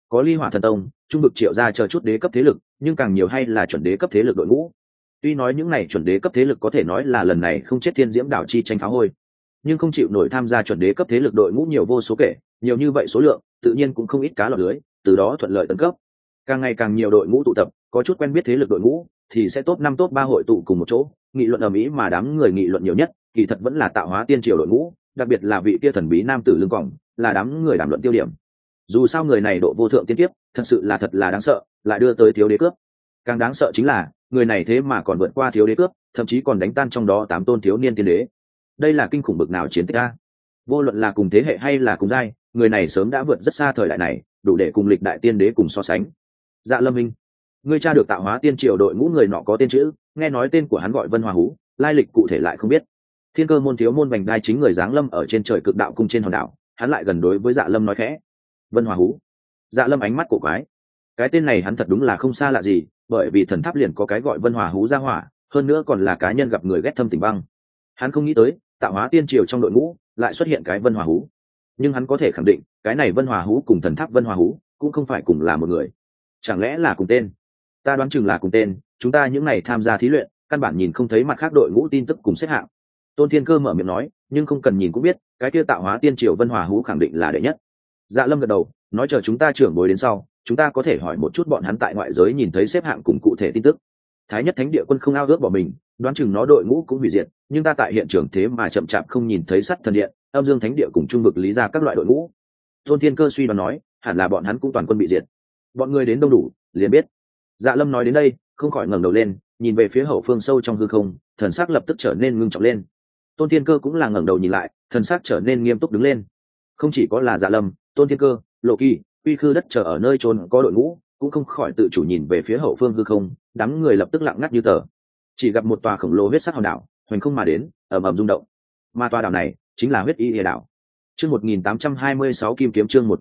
có ly hỏa thần tông, trung vực triệu gia chờ chút đế cấp thế lực, nhưng càng nhiều hay là chuẩn đế cấp thế lực đội ngũ. Tuy nói những này chuẩn đế cấp thế lực có thể nói là lần này không chết thiên diễm đảo chi tranh phá hôi, nhưng không chịu nổi tham gia chuẩn đế cấp thế lực đội ngũ nhiều vô số kể, nhiều như vậy số lượng tự nhiên cũng không ít cá lọt lưới, từ đó thuận lợi tấn cấp. Càng ngày càng nhiều đội ngũ tụ tập, có chút quen biết thế lực đội ngũ thì sẽ top 5 top 3 hội tụ cùng một chỗ, nghị luận ầm ĩ, mà đám người nghị luận nhiều nhất kỳ thật vẫn là Tạo Hóa Tiên Triều đội ngũ, đặc biệt là vị kia thần bí nam tử lưng còng, là đám người đàm luận tiêu điểm. Dù sao người này độ vô thượng tiên kiếp, thật là đáng sợ, lại đưa tới thiếu đế cướp. Càng đáng sợ chính là người này thế mà còn vượt qua thiếu đế cướp, thậm chí còn đánh tan trong đó 8 tôn thiếu niên tiên đế. Đây là kinh khủng bực nào chiến tích a! Vô luận là cùng thế hệ hay là cùng giai, người này sớm đã vượt rất xa thời đại này, đủ để cùng lịch đại tiên đế cùng so sánh. Dạ Lâm Minh, ngươi tra được Tạo Hóa Tiên Triều đội ngũ người nọ có tên chữ, nghe nói tên của hắn gọi Vân Hòa Hú, lai lịch cụ thể lại không biết. Thiên Cơ môn thiếu môn vành đai chính người giáng lâm ở trên trời cực đạo cung trên hòn đảo, hắn lại gần đối với Dạ Lâm nói khẽ: Vân Hòa Hú. Dạ Lâm ánh mắt cổ quái, cái tên này hắn thật đúng là không xa lạ gì, bởi vì thần tháp liền có cái gọi Vân Hòa Hú ra hỏa, hơn nữa còn là cá nhân gặp người ghét thâm tình băng. Hắn không nghĩ tới Tạo Hóa Tiên Triều trong đội ngũ lại xuất hiện cái Vân Hòa Hú, nhưng hắn có thể khẳng định cái này Vân Hòa Hú cùng thần tháp Vân Hòa Hú cũng không phải cùng là một người. Chẳng lẽ là cùng tên? Ta đoán chừng là cùng tên, chúng ta những này tham gia thí luyện căn bản nhìn không thấy mặt khác đội ngũ tin tức cùng xếp hạng. Tôn Thiên Cơ mở miệng nói, nhưng không cần nhìn cũng biết cái kia Tạo Hóa Tiên Triều Vân Hòa Hú khẳng định là đệ nhất. Dạ Lâm gật đầu nói, chờ chúng ta trưởng bối đến sau, chúng ta có thể hỏi một chút bọn hắn tại ngoại giới nhìn thấy xếp hạng cùng cụ thể tin tức. Thái nhất thánh địa quân không ao ước bỏ mình, đoán chừng nó đội ngũ cũng hủy diệt, nhưng ta tại hiện trường thế mà chậm chạp không nhìn thấy Sắt Thần Điện, Âm Dương Thánh Địa cùng trung vực lý ra các loại đội ngũ. Tôn Thiên Cơ suy đoán nói, hẳn là bọn hắn cũng toàn quân bị diệt. Bọn người đến đông đủ, liền biết. Dạ Lâm nói đến đây, không khỏi ngẩng đầu lên, nhìn về phía hậu phương sâu trong hư không, thần sắc lập tức trở nên ngưng trọng lên. Tôn Thiên Cơ cũng là ngẩng đầu nhìn lại, thần sắc trở nên nghiêm túc đứng lên. Không chỉ có là Dạ Lâm, Tôn Thiên Cơ, Lộ Kỳ, Uy Khư đất chờ ở nơi trốn có đội ngũ, cũng không khỏi tự chủ nhìn về phía hậu phương hư không, đám người lập tức lặng ngắt như tờ. Chỉ gặp một tòa khổng lồ huyết sắc hòn đảo hoành không mà đến, ầm ầm rung động. Mà tòa đảo này chính là Huyết Y Lìa đảo. Chương 1826 kim kiếm, chương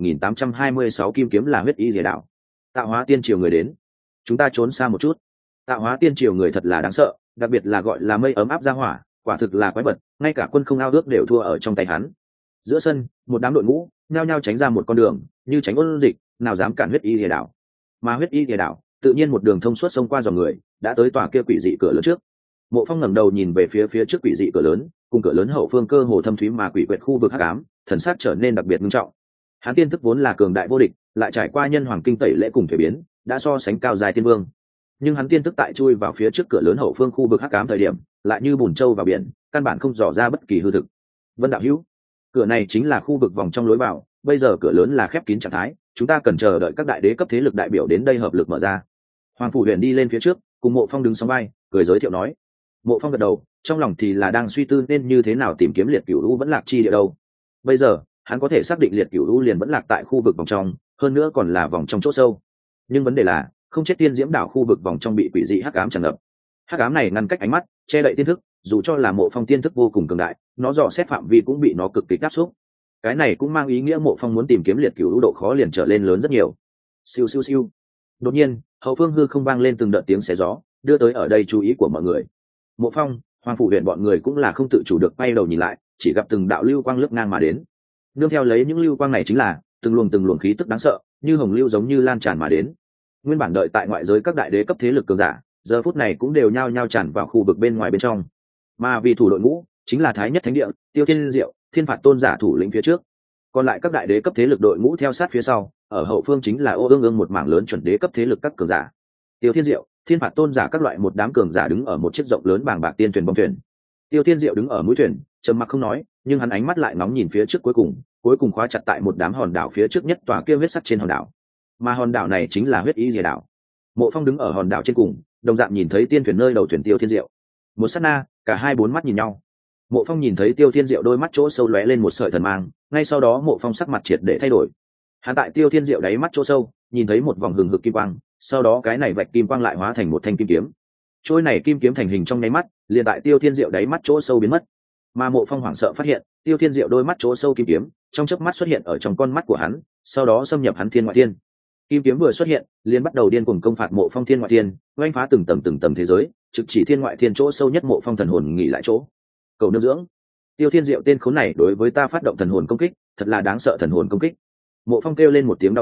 1826 kim kiếm là Huyết Y Lìa đảo. Tạo Hóa Tiên Triều người đến, chúng ta trốn xa một chút. Tạo Hóa Tiên Triều người thật là đáng sợ, đặc biệt là gọi là mây ấm áp ra hỏa, quả thực là quái vật, ngay cả quân không ao ước đều thua ở trong tay hắn. Giữa sân, một đám đội ngũ nhao nhao tránh ra một con đường, như tránh ôn dịch, nào dám cản Huyết Y Lìa đảo. Mà Huyết Y Lìa đảo tự nhiên một đường thông suốt xông qua dòng người, đã tới tòa kia quỷ dị cửa lớn trước. Mộ Phong ngẩng đầu nhìn về phía trước quỷ dị cửa lớn, cùng cửa lớn hậu phương cơ hồ thâm thúy mà quỷ quyệt khu vực hắc ám, thần sắc trở nên đặc biệt nghiêm trọng. Hắn tiên thức vốn là cường đại vô địch, lại trải qua nhân hoàng kinh tẩy lễ cùng thể biến, đã so sánh cao dài tiên vương. Nhưng hắn tiên thức tại chui vào phía trước cửa lớn hậu phương khu vực hắc ám thời điểm, lại như bùn trâu vào biển, căn bản không dò ra bất kỳ hư thực. Vân đạo hữu, cửa này chính là khu vực vòng trong lối vào, bây giờ cửa lớn là khép kín trạng thái, chúng ta cần chờ đợi các đại đế cấp thế lực đại biểu đến đây hợp lực mở ra. Hoàng phủ huyền đi lên phía trước, cùng Mộ Phong đứng sóng vai, cười giới thiệu nói. Mộ Phong gật đầu, trong lòng thì là đang suy tư nên như thế nào tìm kiếm liệt cửu u vẫn lạc chi địa đâu. Bây giờ hắn có thể xác định liệt cửu u liền vẫn lạc tại khu vực vòng trong, hơn nữa còn là vòng trong chỗ sâu. Nhưng vấn đề là không chết tiên diễm đảo khu vực vòng trong bị quỷ dị hắc ám tràn ngập. Hắc ám này ngăn cách ánh mắt, che đậy tiên thức, dù cho là Mộ Phong tiên thức vô cùng cường đại, nó dò xét phạm vi cũng bị nó cực kỳ áp xúc. Cái này cũng mang ý nghĩa Mộ Phong muốn tìm kiếm liệt cửu u độ khó liền trở lên lớn rất nhiều. Siêu siêu siêu. Đột nhiên, hậu phương hư không vang lên từng đợt tiếng xé gió, đưa tới ở đây chú ý của mọi người. Mộ Phong, Hoàng phủ huyện bọn người cũng là không tự chủ được quay đầu nhìn lại, chỉ gặp từng đạo lưu quang lướt ngang mà đến. Nương theo lấy những lưu quang này chính là từng luồng khí tức đáng sợ, như hồng lưu giống như lan tràn mà đến. Nguyên bản đợi tại ngoại giới các đại đế cấp thế lực cường giả, giờ phút này cũng đều nhao nhao tràn vào khu vực bên ngoài bên trong. Mà vì thủ đội ngũ chính là Thái Nhất Thánh Địa, Tiêu Thiên Diệu, Thiên Phạt Tôn giả thủ lĩnh phía trước. Còn lại các đại đế cấp thế lực đội ngũ theo sát phía sau, ở hậu phương chính là ô ương một mảng lớn chuẩn đế cấp thế lực các cường giả. Tiêu Thiên Diệu, Thiên Phạt Tôn giả các loại một đám cường giả đứng ở một chiếc rộng lớn bàng bạc tiên thuyền bong thuyền. Tiêu Thiên Diệu đứng ở mũi thuyền, trầm mặc không nói, nhưng hắn ánh mắt lại ngóng nhìn phía trước cuối cùng khóa chặt tại một đám hòn đảo phía trước nhất tòa kia huyết sắc trên hòn đảo. Mà hòn đảo này chính là Huyết Y Lìa đảo. Mộ Phong đứng ở hòn đảo trên cùng, đồng dạng nhìn thấy tiên thuyền nơi đầu thuyền Tiêu Thiên Diệu. Một sát na, cả hai bốn mắt nhìn nhau. Mộ Phong nhìn thấy Tiêu Thiên Diệu đôi mắt chỗ sâu lóe lên một sợi thần mang, ngay sau đó Mộ Phong sắc mặt triệt để thay đổi. Hắn tại Tiêu Thiên Diệu đáy mắt chỗ sâu, nhìn thấy một vòng hừng hực kim quang, sau đó cái này vạch kim quang lại hóa thành một thanh kim kiếm. Trôi này kim kiếm thành hình trong nháy mắt, liền tại Tiêu Thiên Diệu đáy mắt chỗ sâu biến mất. Mà Mộ Phong hoảng sợ phát hiện, Tiêu Thiên Diệu đôi mắt chỗ sâu kim kiếm, trong chớp mắt xuất hiện ở trong con mắt của hắn, sau đó xâm nhập hắn thiên ngoại thiên. Kim kiếm vừa xuất hiện, liền bắt đầu điên cuồng công phạt Mộ Phong thiên ngoại thiên, oanh phá từng tầng thế giới, trực chỉ thiên ngoại thiên chỗ sâu nhất Mộ Phong thần hồn nghỉ lại chỗ. Cầu nương dưỡng. Tiêu Thiên Diệu tên khốn này đối với ta phát động thần hồn công kích, thật là đáng sợ thần hồn công kích. Mộ Phong kêu lên một tiếng đau đớn,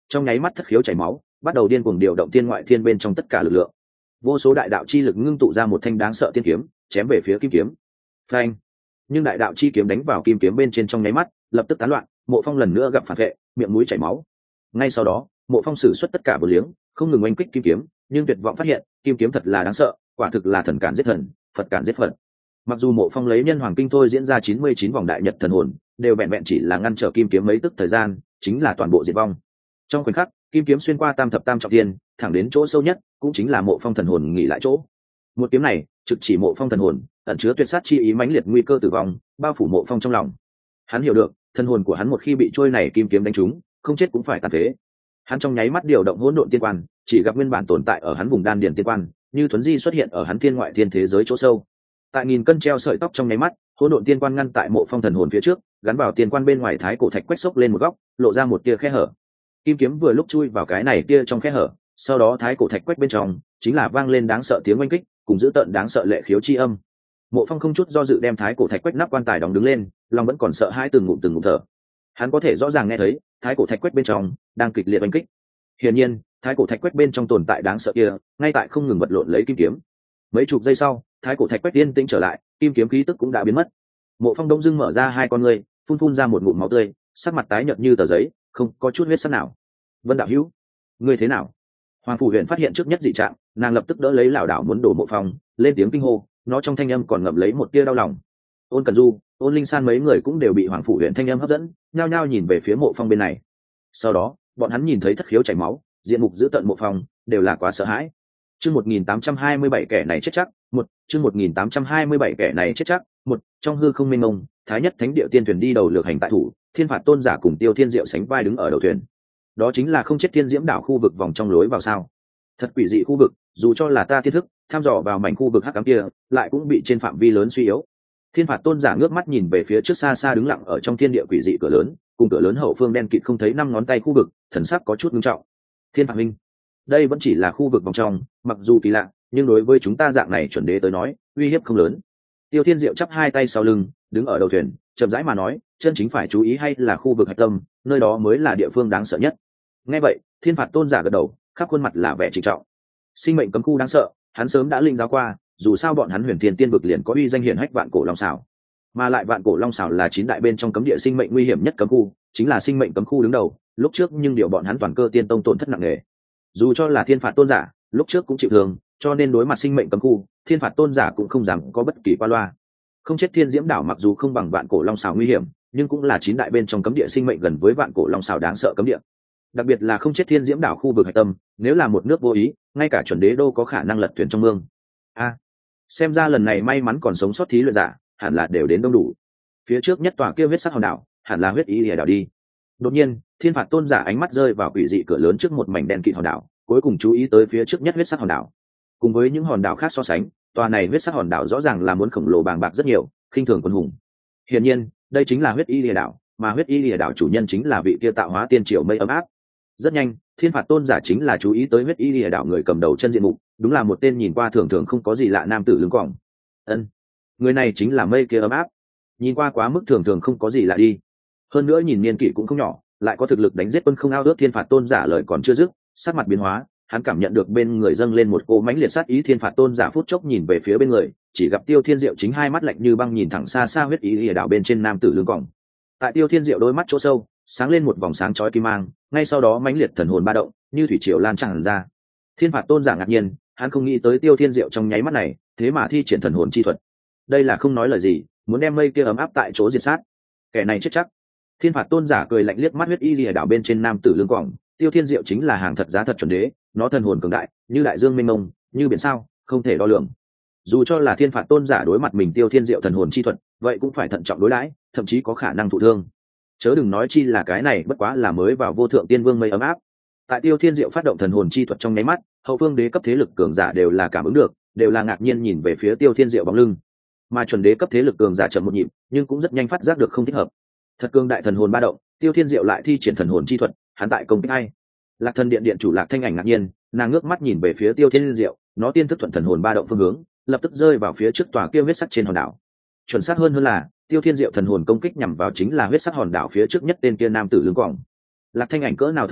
trong nháy mắt thất khiếu chảy máu, bắt đầu điên cuồng điều động tiên ngoại thiên bên trong tất cả lực lượng. Vô số đại đạo chi lực ngưng tụ ra một thanh đáng sợ tiên kiếm, chém về phía kim kiếm. Phanh! Nhưng đại đạo chi kiếm đánh vào kim kiếm bên trên trong nháy mắt, lập tức tán loạn, Mộ Phong lần nữa gặp phản vệ, miệng mũi chảy máu. Ngay sau đó, Mộ Phong sử xuất tất cả bờ liếng, không ngừng oanh kích kim kiếm, nhưng tuyệt vọng phát hiện, kim kiếm thật là đáng sợ, quả thực là thần cản giết thần, Phật cản giết Phật. Mặc dù Mộ Phong lấy nhân hoàng kinh thôi diễn ra 99 vòng đại nhật thần hồn, đều vẹn vẹn chỉ là ngăn trở kim kiếm mấy tức thời gian, chính là toàn bộ diệt vong. Trong khoảnh khắc, kim kiếm xuyên qua tam thập tam trọng thiên, thẳng đến chỗ sâu nhất, cũng chính là Mộ Phong thần hồn nghỉ lại chỗ. Một kiếm này, trực chỉ Mộ Phong thần hồn, ẩn chứa tuyệt sát chi ý mãnh liệt nguy cơ tử vong, bao phủ Mộ Phong trong lòng. Hắn hiểu được, thần hồn của hắn một khi bị trôi này kim kiếm đánh trúng, không chết cũng phải tàn phế. Hắn trong nháy mắt điều động hỗn độn tiên quan, chỉ gặp nguyên bản tồn tại ở hắn vùng đan điền tiên quan, như thuấn di xuất hiện ở hắn thiên ngoại thiên thế giới chỗ sâu. Tại nghìn cân treo sợi tóc trong nháy mắt, hỗn độn tiên quan ngăn tại Mộ Phong thần hồn phía trước, gắn vào tiên quan bên ngoài thái cổ thạch quách xốc lên một góc, lộ ra một tia khe hở. Kim kiếm vừa lúc chui vào cái này tia trong khe hở, sau đó thái cổ thạch quách bên trong chính là vang lên đáng sợ tiếng oanh kích, cùng giữ tợn đáng sợ lệ khiếu chi âm. Mộ Phong không chút do dự đem thái cổ thạch quách nắp quan tài đóng đứng lên, lòng vẫn còn sợ hãi từng ngụm thở. Hắn có thể rõ ràng nghe thấy thái cổ thạch quách bên trong đang kịch liệt oanh kích. Hiển nhiên, thái cổ thạch quách bên trong tồn tại đáng sợ kia, ngay tại không ngừng vật lộn lấy kim kiếm. Mấy chục giây sau, thái cổ thạch quách yên tĩnh trở lại, kim kiếm khí tức cũng đã biến mất. Mộ Phong đông dưng mở ra hai con ngươi, phun ra một ngụm máu tươi, sắc mặt tái nhợt như tờ giấy, không có chút huyết sắc nào. Vân đạo hữu, ngươi thế nào? Hoàng phủ Huyền phát hiện trước nhất dị trạng, nàng lập tức đỡ lấy lảo đảo muốn đổ Mộ Phong, lên tiếng kinh hô, nó trong thanh âm còn ngậm lấy một tia đau lòng. Ôn Cẩn Du, Ôn Linh San mấy người cũng đều bị Hoàng phủ Huyền thanh âm hấp dẫn, nhao nhao nhìn về phía Mộ Phong bên này. Sau đó, bọn hắn nhìn thấy thất khiếu chảy máu, diện mục giữ tận Mộ Phong, đều là quá sợ hãi. Chương 1827 kẻ này chết chắc, chương 1827 kẻ này chết chắc, trong hư không mênh mông, thái nhất thánh địa tiên thuyền đi đầu lược hành tại thủ, Thiên Phạt Tôn giả cùng Tiêu Thiên Diệu sánh vai đứng ở đầu thuyền. Đó chính là không chết thiên diễm đảo khu vực vòng trong lối vào sao? Thật quỷ dị khu vực, dù cho là ta thiên thức tham dò vào mảnh khu vực hắc ám kia, lại cũng bị trên phạm vi lớn suy yếu. Thiên Phạt Tôn giả ngước mắt nhìn về phía trước xa xa đứng lặng ở trong thiên địa quỷ dị cửa lớn, cùng cửa lớn hậu phương đen kịt không thấy năm ngón tay khu vực, thần sắc có chút nghiêm trọng. Thiên Phạt Minh, đây vẫn chỉ là khu vực vòng trong, mặc dù kỳ lạ, nhưng đối với chúng ta dạng này chuẩn đế tới nói, uy hiếp không lớn. Tiêu Thiên Diệu chắp hai tay sau lưng, đứng ở đầu thuyền, chậm rãi mà nói, chân chính phải chú ý hay là khu vực hạch tâm, nơi đó mới là địa phương đáng sợ nhất. Nghe vậy, Thiên Phạt Tôn giả gật đầu, khắp khuôn mặt là vẻ trịnh trọng. Sinh mệnh cấm khu đáng sợ, hắn sớm đã linh giáo qua, dù sao bọn hắn Huyền Thiên Tiên vực liền có uy danh hiển hách vạn cổ long xảo, mà lại vạn cổ long xảo là 9 đại bên trong cấm địa sinh mệnh nguy hiểm nhất cấm khu, chính là sinh mệnh cấm khu đứng đầu. Lúc trước nhưng điều bọn hắn toàn cơ tiên tông tổn thất nặng nề. Dù cho là Thiên Phạt Tôn giả, lúc trước cũng chịu thương, cho nên đối mặt sinh mệnh cấm khu, Thiên Phạt Tôn giả cũng không dám có bất kỳ qua loa. Không chết thiên diễm đảo mặc dù không bằng vạn cổ long xảo nguy hiểm, nhưng cũng là 9 đại bên trong cấm địa sinh mệnh gần với vạn cổ long xảo đáng sợ cấm địa. Đặc biệt là không chết thiên diễm đảo khu vực hạch tâm, nếu là một nước vô ý, ngay cả chuẩn đế đô có khả năng lật thuyền trong mương. Xem ra lần này may mắn còn sống sót thí luyện giả, hẳn là đều đến đông đủ. Phía trước nhất tòa kia huyết sắc hòn đảo, hẳn là huyết ý lìa đảo đi. Đột nhiên, Thiên Phạt Tôn giả ánh mắt rơi vào quỷ dị cửa lớn trước một mảnh đen kịt hòn đảo, cuối cùng chú ý tới phía trước nhất huyết sắc hòn đảo. Cùng với những hòn đảo khác so sánh, tòa này huyết sắc hòn đảo rõ ràng là muốn khổng lồ bàng bạc rất nhiều, khinh thường quân hùng. Hiển nhiên, đây chính là huyết y lìa đảo, mà huyết y lìa đảo chủ nhân chính là vị kia tạo hóa tiên triều mây ấm áp. Rất nhanh, Thiên Phạt Tôn giả chính là chú ý tới huyết y lìa đảo người cầm đầu chân diện mục, đúng là một tên nhìn qua thường thường không có gì lạ nam tử lưng còng. Người này chính là mây kia ấm áp. Nhìn qua quá mức thường thường không có gì lạ đi. Hơn nữa nhìn niên kỷ cũng không nhỏ, lại có thực lực đánh giết quân không ao ước. Thiên Phạt Tôn giả lời còn chưa dứt, sắc mặt biến hóa, hắn cảm nhận được bên người dâng lên một cỗ mãnh liệt sát ý. Thiên Phạt Tôn giả phút chốc nhìn về phía bên người, chỉ gặp Tiêu Thiên Diệu chính hai mắt lạnh như băng nhìn thẳng xa xa huyết ý lìa đảo bên trên nam tử lưng còng. Tại Tiêu Thiên Diệu đôi mắt chỗ sâu sáng lên một vòng sáng chói kim mang, ngay sau đó mãnh liệt thần hồn ba động, như thủy triều lan tràn ra. Thiên Phạt Tôn giả ngạc nhiên, hắn không nghĩ tới Tiêu Thiên Diệu trong nháy mắt này, thế mà thi triển thần hồn chi thuật. Đây là không nói lời gì, muốn đem mây kia ấm áp tại chỗ diệt sát. Kẻ này chết chắc. Thiên Phạt Tôn giả cười lạnh liếc mắt huyết y lìa đảo bên trên nam tử lưng còng. Tiêu Thiên Diệu chính là hàng thật giá thật chuẩn đế, nó thần hồn cường đại, như đại dương mênh mông, như biển sao, không thể đo lường. Dù cho là Thiên Phạt Tôn giả đối mặt mình Tiêu Thiên Diệu thần hồn chi thuật, vậy cũng phải thận trọng đối đãi, thậm chí có khả năng thụ thương. Chớ đừng nói chi là cái này bất quá là mới vào vô thượng tiên vương mây ấm áp. Tại Tiêu Thiên Diệu phát động thần hồn chi thuật trong nháy mắt, hậu phương đế cấp thế lực cường giả đều là cảm ứng được, đều là ngạc nhiên nhìn về phía Tiêu Thiên Diệu bóng lưng. Mà chuẩn đế cấp thế lực cường giả chậm một nhịp, nhưng cũng rất nhanh phát giác được không thích hợp. Thật cường đại thần hồn ba động, Tiêu Thiên Diệu lại thi triển thần hồn chi thuật, hắn tại công kích ai? Lạc Thần Điện điện chủ Lạc Thanh Ảnh ngạc nhiên, nàng ngước mắt nhìn về phía Tiêu Thiên Diệu, nó tiên thức thuận thần hồn ba động phương hướng, lập tức rơi vào phía trước tòa kia huyết sắc trên hòn đảo. Chuẩn xác hơn là, Tiêu Thiên Diệu thần hồn công kích nhằm vào chính là huyết sắc hòn đảo phía trước nhất tên kia nam tử lưng còng. Lạc Thanh Ảnh cỡ nào thông minh,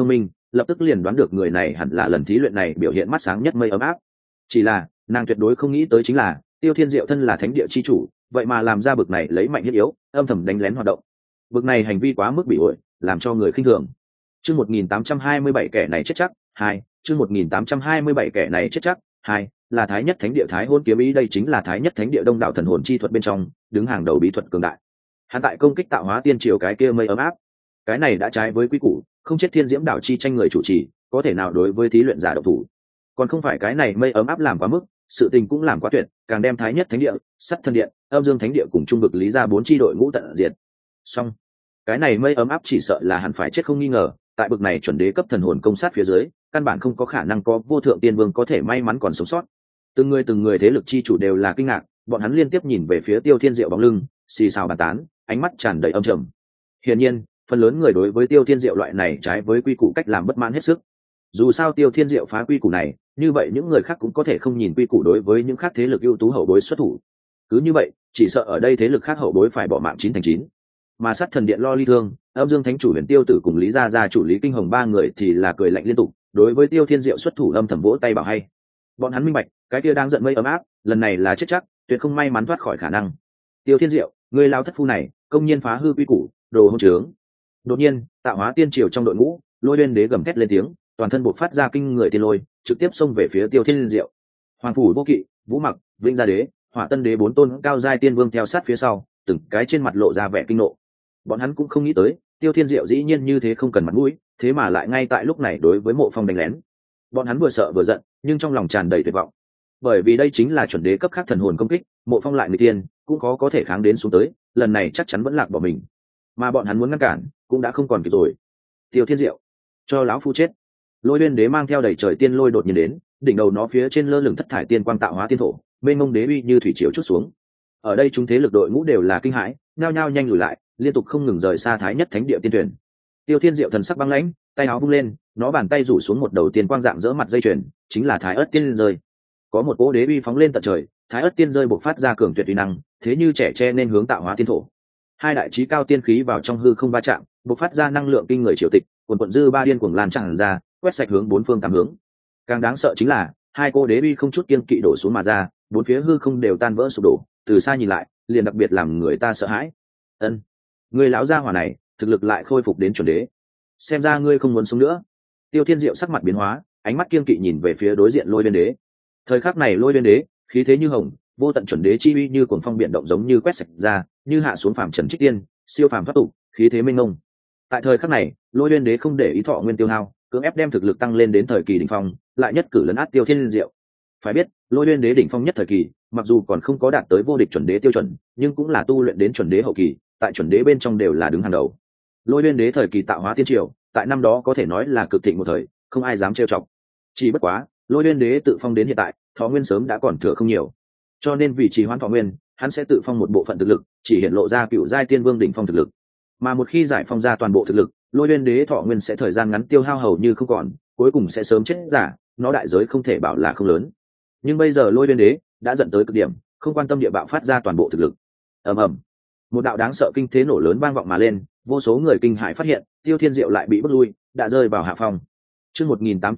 lập tức liền đoán được người này hẳn là lần thí luyện này biểu hiện mắt sáng nhất mây ấm áp. Chỉ là nàng tuyệt đối không nghĩ tới chính là Tiêu Thiên Diệu thân là thánh địa chi chủ, vậy mà làm ra bực này lấy mạnh thiết yếu, âm thầm đánh lén hoạt động. Bực này hành vi quá mức bị ổi, làm cho người khinh thường. Chương 1827 kẻ này chết chắc, 2, chương 1827 kẻ này chết chắc, 2, là Thái Nhất Thánh Địa Thái Hôn Kiếm Ý, đây chính là Thái Nhất Thánh Địa Đông Đạo Thần Hồn chi thuật bên trong, đứng hàng đầu bí thuật cường đại. Hắn tại công kích tạo hóa tiên triều cái kia mây ấm áp. Cái này đã trái với quy củ, không chết Thiên Diễm Đạo chi tranh người chủ trì, có thể nào đối với thí luyện giả động thủ. Còn không phải cái này mây ấm áp làm quá mức, sự tình cũng làm quá tuyệt, càng đem Thái Nhất Thánh Địa, Sắt Thân Điện, Âm Dương Thánh Địa cùng trung vực lý ra 4 chi đội ngũ tận diệt. Xong, cái này mây ấm áp chỉ sợ là hắn phải chết không nghi ngờ, tại bực này chuẩn đế cấp thần hồn công sát phía dưới, căn bản không có khả năng có vô thượng tiên vương có thể may mắn còn sống sót. Từng người thế lực chi chủ đều là kinh ngạc, bọn hắn liên tiếp nhìn về phía Tiêu Thiên Diệu bóng lưng, xì xào bàn tán, ánh mắt tràn đầy âm trầm. Hiển nhiên, phần lớn người đối với Tiêu Thiên Diệu loại này trái với quy củ cách làm bất mãn hết sức. Dù sao Tiêu Thiên Diệu phá quy củ này, như vậy những người khác cũng có thể không nhìn quy củ đối với những khác thế lực ưu tú hậu bối xuất thủ. Cứ như vậy, chỉ sợ ở đây thế lực khác hậu bối phải bỏ mạng 9/9. Mà Sát Thần Điện Lo Ly Thương, Âm Dương Thánh chủ Huyền Tiêu Tử cùng Lý Gia Gia chủ Lý Kinh Hồng ba người thì là cười lạnh liên tục, đối với Tiêu Thiên Diệu xuất thủ âm thầm vỗ tay bảo hay. Bọn hắn minh bạch, cái kia đang giận mây ấm áp, lần này là chết chắc, tuyệt không may mắn thoát khỏi khả năng. Tiêu Thiên Diệu, ngươi lao thất phu này, công nhiên phá hư quy củ, đồ hỗn trướng. Đột nhiên, Tạo Hóa Tiên triều trong đội ngũ, Lôi Uyên Đế gầm thét lên tiếng, toàn thân bộc phát ra kinh người tiên lôi, trực tiếp xông về phía Tiêu Thiên Diệu. Hoàng phủ Vô Kỵ, Vũ Mặc, Vĩnh Gia Đế, Hỏa Tân Đế 4 tôn cao giai tiên vương theo sát phía sau, từng cái trên mặt lộ ra vẻ kinh nộ. Bọn hắn cũng không nghĩ tới, Tiêu Thiên Diệu dĩ nhiên như thế không cần mặt mũi, thế mà lại ngay tại lúc này đối với Mộ Phong đánh lén. Bọn hắn vừa sợ vừa giận, nhưng trong lòng tràn đầy tuyệt vọng. Bởi vì đây chính là chuẩn đế cấp khác thần hồn công kích, Mộ Phong lại người tiên, cũng có thể kháng đến xuống tới, lần này chắc chắn vẫn lạc bỏ mình. Mà bọn hắn muốn ngăn cản, cũng đã không còn kịp rồi. Tiêu Thiên Diệu, cho lão phu chết. Lôi Uyên Đế mang theo đầy trời tiên lôi đột nhiên đến, đỉnh đầu nó phía trên lơ lửng thất thải tiên quang tạo hóa tiên thổ, mênh mông đế uy như thủy triều chút xuống. Ở đây chúng thế lực đội ngũ đều là kinh hãi, nhao nhao nhanh lùi lại, liên tục không ngừng rời xa Thái Nhất Thánh Địa tiên tuyển. Tiêu Thiên Diệu thần sắc băng lãnh, tay áo vung lên, nó bàn tay rủ xuống một đầu tiên quang dạng dỡ mặt dây chuyền, chính là Thái Ức Tiên rơi. Có một cỗ đế uy phóng lên tận trời, Thái Ức Tiên rơi bộc phát ra cường tuyệt uy năng, thế như trẻ tre nên hướng tạo hóa tiên thổ. Hai đại chí cao tiên khí vào trong hư không va chạm, bộc phát ra năng lượng kinh người triều tịch, cuồn cuộn dư ba điên cuồng lan tràn ra, quét sạch hướng bốn phương tám hướng. Càng đáng sợ chính là, hai cô đế uy không chút kiêng kỵ đổ xuống mà ra, bốn phía hư không đều tan vỡ sụp đổ, từ xa nhìn lại, liền đặc biệt làm người ta sợ hãi. Ân, người lão gia hỏa này, thực lực lại khôi phục đến chuẩn đế. Xem ra ngươi không muốn sống nữa. Tiêu Thiên Diệu sắc mặt biến hóa, ánh mắt kiêng kỵ nhìn về phía đối diện Lôi Uyên Đế. Thời khắc này Lôi Uyên Đế, khí thế như hồng, vô tận chuẩn đế chi uy như cuồng phong biển động giống như quét sạch ra, như hạ xuống phàm trần trích tiên, siêu phàm thoát tục, khí thế mênh mông. Tại thời khắc này, Lôi Uyên Đế không để ý thọ nguyên tiêu hao, cưỡng ép đem thực lực tăng lên đến thời kỳ đỉnh phong, lại nhất cử lấn át Tiêu Thiên Diệu. Phải biết, Lôi Uyên Đế đỉnh phong nhất thời kỳ, mặc dù còn không có đạt tới vô địch chuẩn đế tiêu chuẩn, nhưng cũng là tu luyện đến chuẩn đế hậu kỳ, tại chuẩn đế bên trong đều là đứng hàng đầu. Lôi Uyên Đế thời kỳ tạo hóa tiên triều, tại năm đó có thể nói là cực thịnh một thời, không ai dám trêu chọc. Chỉ bất quá, Lôi Uyên Đế tự phong đến hiện tại, thọ nguyên sớm đã còn thừa không nhiều, cho nên vì trì hoãn thọ nguyên, hắn sẽ tự phong một bộ phận thực lực, chỉ hiện lộ ra cựu giai tiên vương đỉnh phong thực lực. Mà một khi giải phong ra toàn bộ thực lực, Lôi Uyên Đế thọ nguyên sẽ thời gian ngắn tiêu hao hầu như không còn, cuối cùng sẽ sớm chết giả, nó đại giới không thể bảo là không lớn. Nhưng bây giờ Lôi Uyên Đế đã dẫn tới cực điểm, không quan tâm địa bạo phát ra toàn bộ thực lực. Ầm ầm, một đạo đáng sợ kinh thế nổ lớn vang vọng mà lên, vô số người kinh hãi phát hiện, Tiêu Thiên Diệu lại bị bước lui, đã rơi vào hạ phong. Chương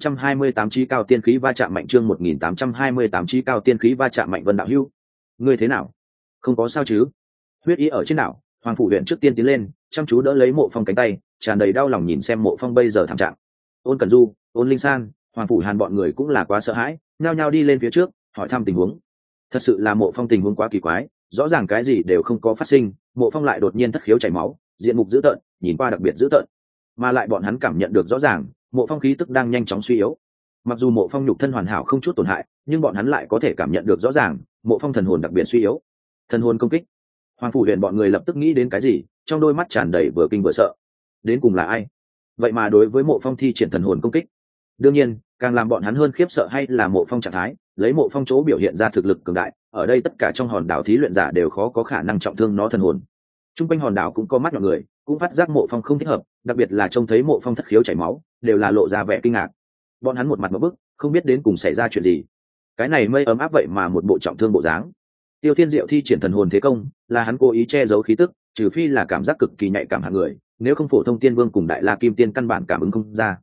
1828 chí cao tiên khí va chạm mạnh, chương 1828 chí cao tiên khí va chạm mạnh. Vân đạo hữu, ngươi thế nào? Không có sao chứ? Huyết ý ở trên đảo, Hoàng phủ huyện trước tiên tiến lên, chăm chú đỡ lấy Mộ Phong cánh tay, tràn đầy đau lòng nhìn xem Mộ Phong bây giờ thảm trạng. Ôn Cẩn Du, Ôn Linh San, Hoàng phủ Hàn bọn người cũng là quá sợ hãi, nhao nhao đi lên phía trước, hỏi thăm tình huống. Thật sự là Mộ Phong tình huống quá kỳ quái, rõ ràng cái gì đều không có phát sinh, Mộ Phong lại đột nhiên thất khiếu chảy máu, diện mục dữ tợn, nhìn qua đặc biệt dữ tợn. Mà lại bọn hắn cảm nhận được rõ ràng, Mộ Phong khí tức đang nhanh chóng suy yếu. Mặc dù Mộ Phong nhục thân hoàn hảo không chút tổn hại, nhưng bọn hắn lại có thể cảm nhận được rõ ràng, Mộ Phong thần hồn đặc biệt suy yếu. Thần hồn công kích. Hoàng phủ huyền bọn người lập tức nghĩ đến cái gì, trong đôi mắt tràn đầy vừa kinh vừa sợ. Đến cùng là ai? Vậy mà đối với Mộ Phong thi triển thần hồn công kích. Đương nhiên, càng làm bọn hắn hơn khiếp sợ hay là Mộ Phong trạng thái, lấy Mộ Phong chỗ biểu hiện ra thực lực cường đại, ở đây tất cả trong hòn đảo thí luyện giả đều khó có khả năng trọng thương nó thần hồn. Trung quanh hòn đảo cũng có mắt mọi người, cũng phát giác Mộ Phong không thích hợp, đặc biệt là trông thấy Mộ Phong thất khiếu chảy máu, đều là lộ ra vẻ kinh ngạc. Bọn hắn một mặt ngộp bức, không biết đến cùng xảy ra chuyện gì. Cái này mây ấm áp vậy mà một bộ trọng thương bộ dáng. Tiêu Thiên Diệu thi triển thần hồn thế công, là hắn cố ý che giấu khí tức, trừ phi là cảm giác cực kỳ nhạy cảm hạng người, nếu không phổ thông tiên vương cùng đại la kim tiên căn bản cảm ứng không ra.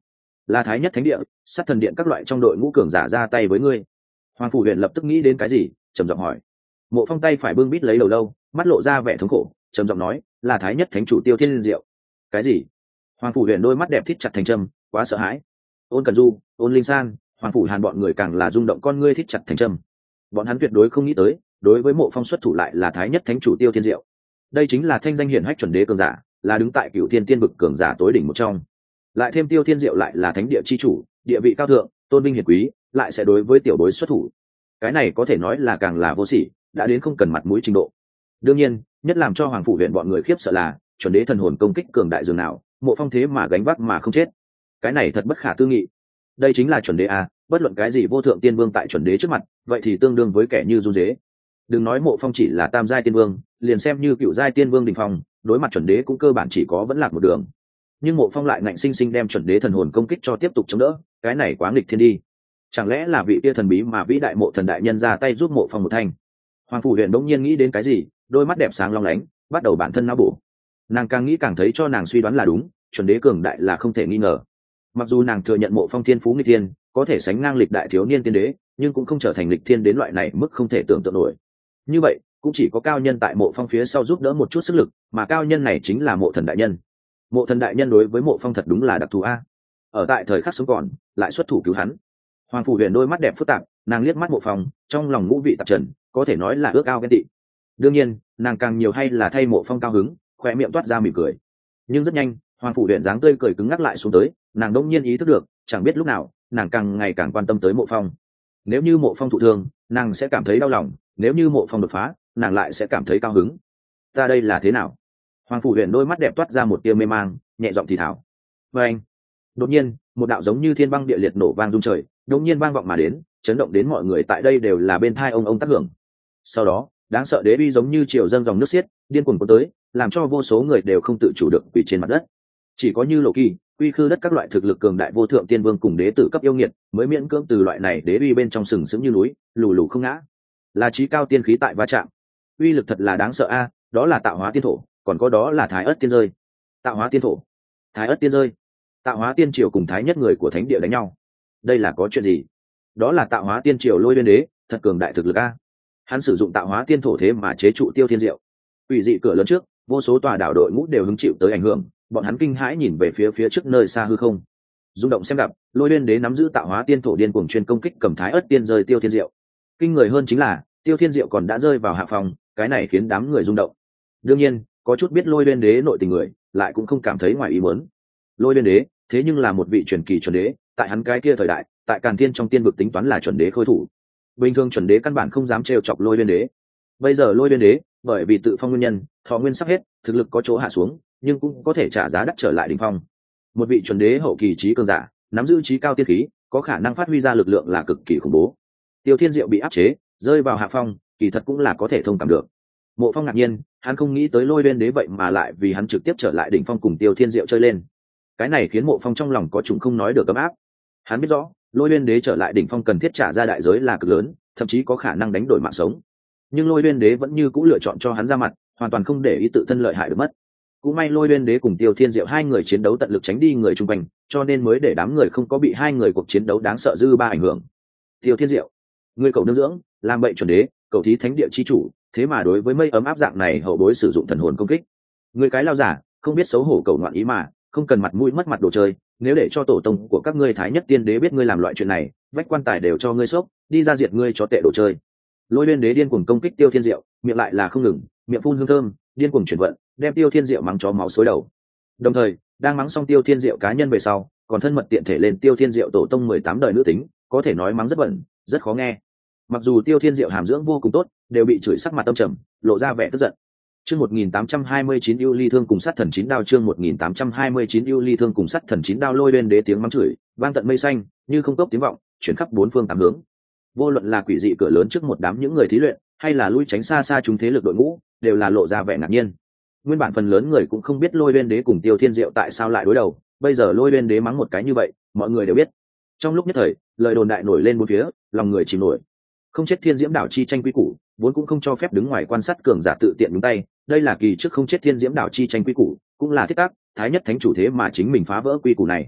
là thái nhất thánh địa, sát thần điện các loại trong đội ngũ cường giả ra tay với ngươi. Hoàng phủ huyền lập tức nghĩ đến cái gì, trầm giọng hỏi. Mộ Phong tay phải bưng bít lấy đầu lâu, mắt lộ ra vẻ thống khổ, trầm giọng nói, là thái nhất thánh chủ Tiêu Thiên Diệu. Cái gì? Hoàng phủ huyền đôi mắt đẹp thít chặt thành châm, quá sợ hãi. Ôn Cẩn Du, Ôn Linh San, Hoàng phủ Hàn bọn người càng là rung động con ngươi thít chặt thành châm. Bọn hắn tuyệt đối không nghĩ tới, đối với Mộ Phong xuất thủ lại là thái nhất thánh chủ Tiêu Thiên Diệu. Đây chính là thanh danh hiển hách chuẩn đế cường giả, là đứng tại Cửu Thiên Tiên vực cường giả tối đỉnh một trong. Lại thêm Tiêu Thiên Diệu lại là thánh địa chi chủ, địa vị cao thượng, tôn vinh hiển quý, lại sẽ đối với tiểu bối xuất thủ. Cái này có thể nói là càng là vô sỉ, đã đến không cần mặt mũi trình độ. Đương nhiên, nhất làm cho Hoàng phủ huyện bọn người khiếp sợ là chuẩn đế thần hồn công kích cường đại dường nào, Mộ Phong thế mà gánh vác mà không chết. Cái này thật bất khả tư nghị. Đây chính là chuẩn đế à, bất luận cái gì vô thượng tiên vương tại chuẩn đế trước mặt, vậy thì tương đương với kẻ như run dế. Đừng nói Mộ Phong chỉ là tam giai tiên vương, liền xem như cựu giai tiên vương đỉnh phong, đối mặt chuẩn đế cũng cơ bản chỉ có vẫn lạc một đường. Nhưng Mộ Phong lại ngạnh sinh sinh đem chuẩn đế thần hồn công kích cho tiếp tục chống đỡ, cái này quá nghịch thiên đi. Chẳng lẽ là vị kia thần bí mà vĩ đại Mộ thần đại nhân ra tay giúp Mộ Phong một thanh? Hoàng phủ huyền đống nhiên nghĩ đến cái gì, đôi mắt đẹp sáng long lánh, bắt đầu bản thân não bổ. Nàng càng nghĩ càng thấy cho nàng suy đoán là đúng, chuẩn đế cường đại là không thể nghi ngờ. Mặc dù nàng thừa nhận Mộ Phong thiên phú nghịch thiên, có thể sánh ngang lịch đại thiếu niên tiên đế, nhưng cũng không trở thành lịch thiên đến loại này mức không thể tưởng tượng nổi. Như vậy, cũng chỉ có cao nhân tại Mộ Phong phía sau giúp đỡ một chút sức lực, mà cao nhân này chính là Mộ thần đại nhân. Mộ thần đại nhân đối với Mộ Phong thật đúng là đặc thù a. Ở tại thời khắc sống còn, lại xuất thủ cứu hắn. Hoàng phủ huyền đôi mắt đẹp phức tạp, nàng liếc mắt Mộ Phong, trong lòng ngũ vị tạp trần, có thể nói là ước ao ghen tị. Đương nhiên, nàng càng nhiều hay là thay Mộ Phong cao hứng, khóe miệng toát ra mỉm cười. Nhưng rất nhanh, Hoàng phủ huyền dáng tươi cười cứng ngắc lại xuống tới, nàng đống nhiên ý thức được, chẳng biết lúc nào, nàng càng ngày càng quan tâm tới Mộ Phong. Nếu như Mộ Phong thụ thương, nàng sẽ cảm thấy đau lòng, nếu như Mộ Phong đột phá, nàng lại sẽ cảm thấy cao hứng. Ta đây là thế nào? Hoàng phủ huyền đôi mắt đẹp toát ra một tia mê mang, nhẹ giọng thì thào. Và anh, đột nhiên, một đạo giống như thiên băng địa liệt nổ vang rung trời, đột nhiên vang vọng mà đến, chấn động đến mọi người tại đây đều là bên thai ông tác hưởng. Sau đó, đáng sợ đế uy giống như triều dâng dòng nước xiết, điên cuồng cuốn tới, làm cho vô số người đều không tự chủ được quỳ trên mặt đất. Chỉ có như Lộ Kỳ, Quy Khư đất các loại thực lực cường đại vô thượng tiên vương cùng đế tử cấp yêu nghiệt, mới miễn cưỡng từ loại này đế uy bên trong sừng sững như núi, lù lù không ngã. Là chí cao tiên khí tại va chạm. Uy lực thật là đáng sợ a, đó là tạo hóa tiên thổ, còn có đó là thái ớt tiên rơi. Tạo hóa tiên thổ, thái ớt tiên rơi. Tạo hóa tiên triều cùng thái nhất người của thánh địa đánh nhau. Đây là có chuyện gì? Đó là tạo hóa tiên triều Lôi Uyên đế, thật cường đại thực lực a. Hắn sử dụng tạo hóa tiên thổ thế mà chế trụ Tiêu Thiên Diệu. Ủy dị cửa lớn trước, vô số tòa đảo đội ngũ đều hứng chịu tới ảnh hưởng, bọn hắn kinh hãi nhìn về phía trước nơi xa hư không. Rung động xem gặp, Lôi Uyên đế nắm giữ tạo hóa tiên thổ điên cuồng chuyên công kích cầm thái ớt tiên rơi Tiêu Thiên Diệu. Kinh người hơn chính là, Tiêu Thiên Diệu còn đã rơi vào hạ phòng, cái này khiến đám người rung động. Đương nhiên, có chút biết Lôi Uyên đế nội tình người, lại cũng không cảm thấy ngoài ý muốn. Lôi Uyên đế, thế nhưng là một vị truyền kỳ chuẩn đế, tại hắn cái kia thời đại, tại Càn Thiên trong tiên vực tính toán là chuẩn đế khôi thủ. Bình thường chuẩn đế căn bản không dám trêu chọc Lôi Uyên đế. Bây giờ Lôi Uyên đế, bởi vì tự phong nguyên nhân, thọ nguyên sắp hết, thực lực có chỗ hạ xuống, nhưng cũng có thể trả giá đắt trở lại đỉnh phong. Một vị chuẩn đế hậu kỳ trí cường giả, nắm giữ trí cao tiên khí, có khả năng phát huy ra lực lượng là cực kỳ khủng bố. Tiêu Thiên Diệu bị áp chế, rơi vào hạ phong, kỳ thật cũng là có thể thông cảm được. Mộ Phong ngạc nhiên, hắn không nghĩ tới Lôi Uyên đế vậy mà lại vì hắn trực tiếp trở lại đỉnh phong cùng Tiêu Thiên Diệu chơi lên. Cái này khiến Mộ Phong trong lòng có trùng không nói được ấm áp. Hắn biết rõ, Lôi Uyên đế trở lại đỉnh phong cần thiết trả ra đại giới là cực lớn, thậm chí có khả năng đánh đổi mạng sống. Nhưng Lôi Uyên đế vẫn như cũ lựa chọn cho hắn ra mặt, hoàn toàn không để ý tự thân lợi hại được mất. Cũng may Lôi Uyên đế cùng Tiêu Thiên Diệu hai người chiến đấu tận lực tránh đi người chung quanh, cho nên mới để đám người không có bị hai người cuộc chiến đấu đáng sợ dư ba ảnh hưởng. Tiêu Thiên Diệu, ngươi cậu nương dưỡng, làm bậy chuẩn đế, cậu thí thánh địa chi chủ, thế mà đối với mây ấm áp dạng này hậu bối sử dụng thần hồn công kích. Ngươi cái lao giả, không biết xấu hổ cậu ngoạn ý mà, không cần mặt mũi mất mặt đồ chơi, nếu để cho tổ tông của các ngươi thái nhất tiên đế biết ngươi làm loại chuyện này, vách quan tài đều cho ngươi sốc, đi ra diệt ngươi cho tệ đồ chơi. Lôi Uyên đế điên cuồng công kích Tiêu Thiên Diệu, miệng lại là không ngừng, miệng phun hương thơm, điên cuồng chuyển vận, đem Tiêu Thiên Diệu mắng chó máu xối đầu. Đồng thời, đang mắng xong Tiêu Thiên Diệu cá nhân về sau, còn thân mật tiện thể lên Tiêu Thiên Diệu tổ tông 18 đời nữ tính, có thể nói mắng rất bẩn, rất khó nghe. Mặc dù Tiêu Thiên Diệu hàm dưỡng vô cùng tốt, đều bị chửi sắc mặt âm trầm, lộ ra vẻ tức giận. Chương 1829 ưu ly thương cùng sát thần 9 đao, chương 1829 ưu ly thương cùng sát thần 9 đao. Lôi Uyên đế tiếng mắng chửi vang tận mây xanh, như không cốc tiếng vọng, chuyển khắp bốn phương tám hướng. Vô luận là quỷ dị cửa lớn trước một đám những người thí luyện, hay là lui tránh xa xa chúng thế lực đội ngũ, đều là lộ ra vẻ ngạc nhiên. Nguyên bản phần lớn người cũng không biết Lôi Uyên đế cùng Tiêu Thiên Diệu tại sao lại đối đầu, bây giờ Lôi Uyên đế mắng một cái như vậy, mọi người đều biết. Trong lúc nhất thời, lời đồn đại nổi lên bốn phía, lòng người chìm nổi. Không chết thiên diễm đảo chi tranh quy củ, vốn cũng không cho phép đứng ngoài quan sát cường giả tự tiện nhúng tay, đây là kỳ trước không chết thiên diễm đảo chi tranh quy củ, cũng là thiết tác, thái nhất thánh chủ thế mà chính mình phá vỡ quy củ này.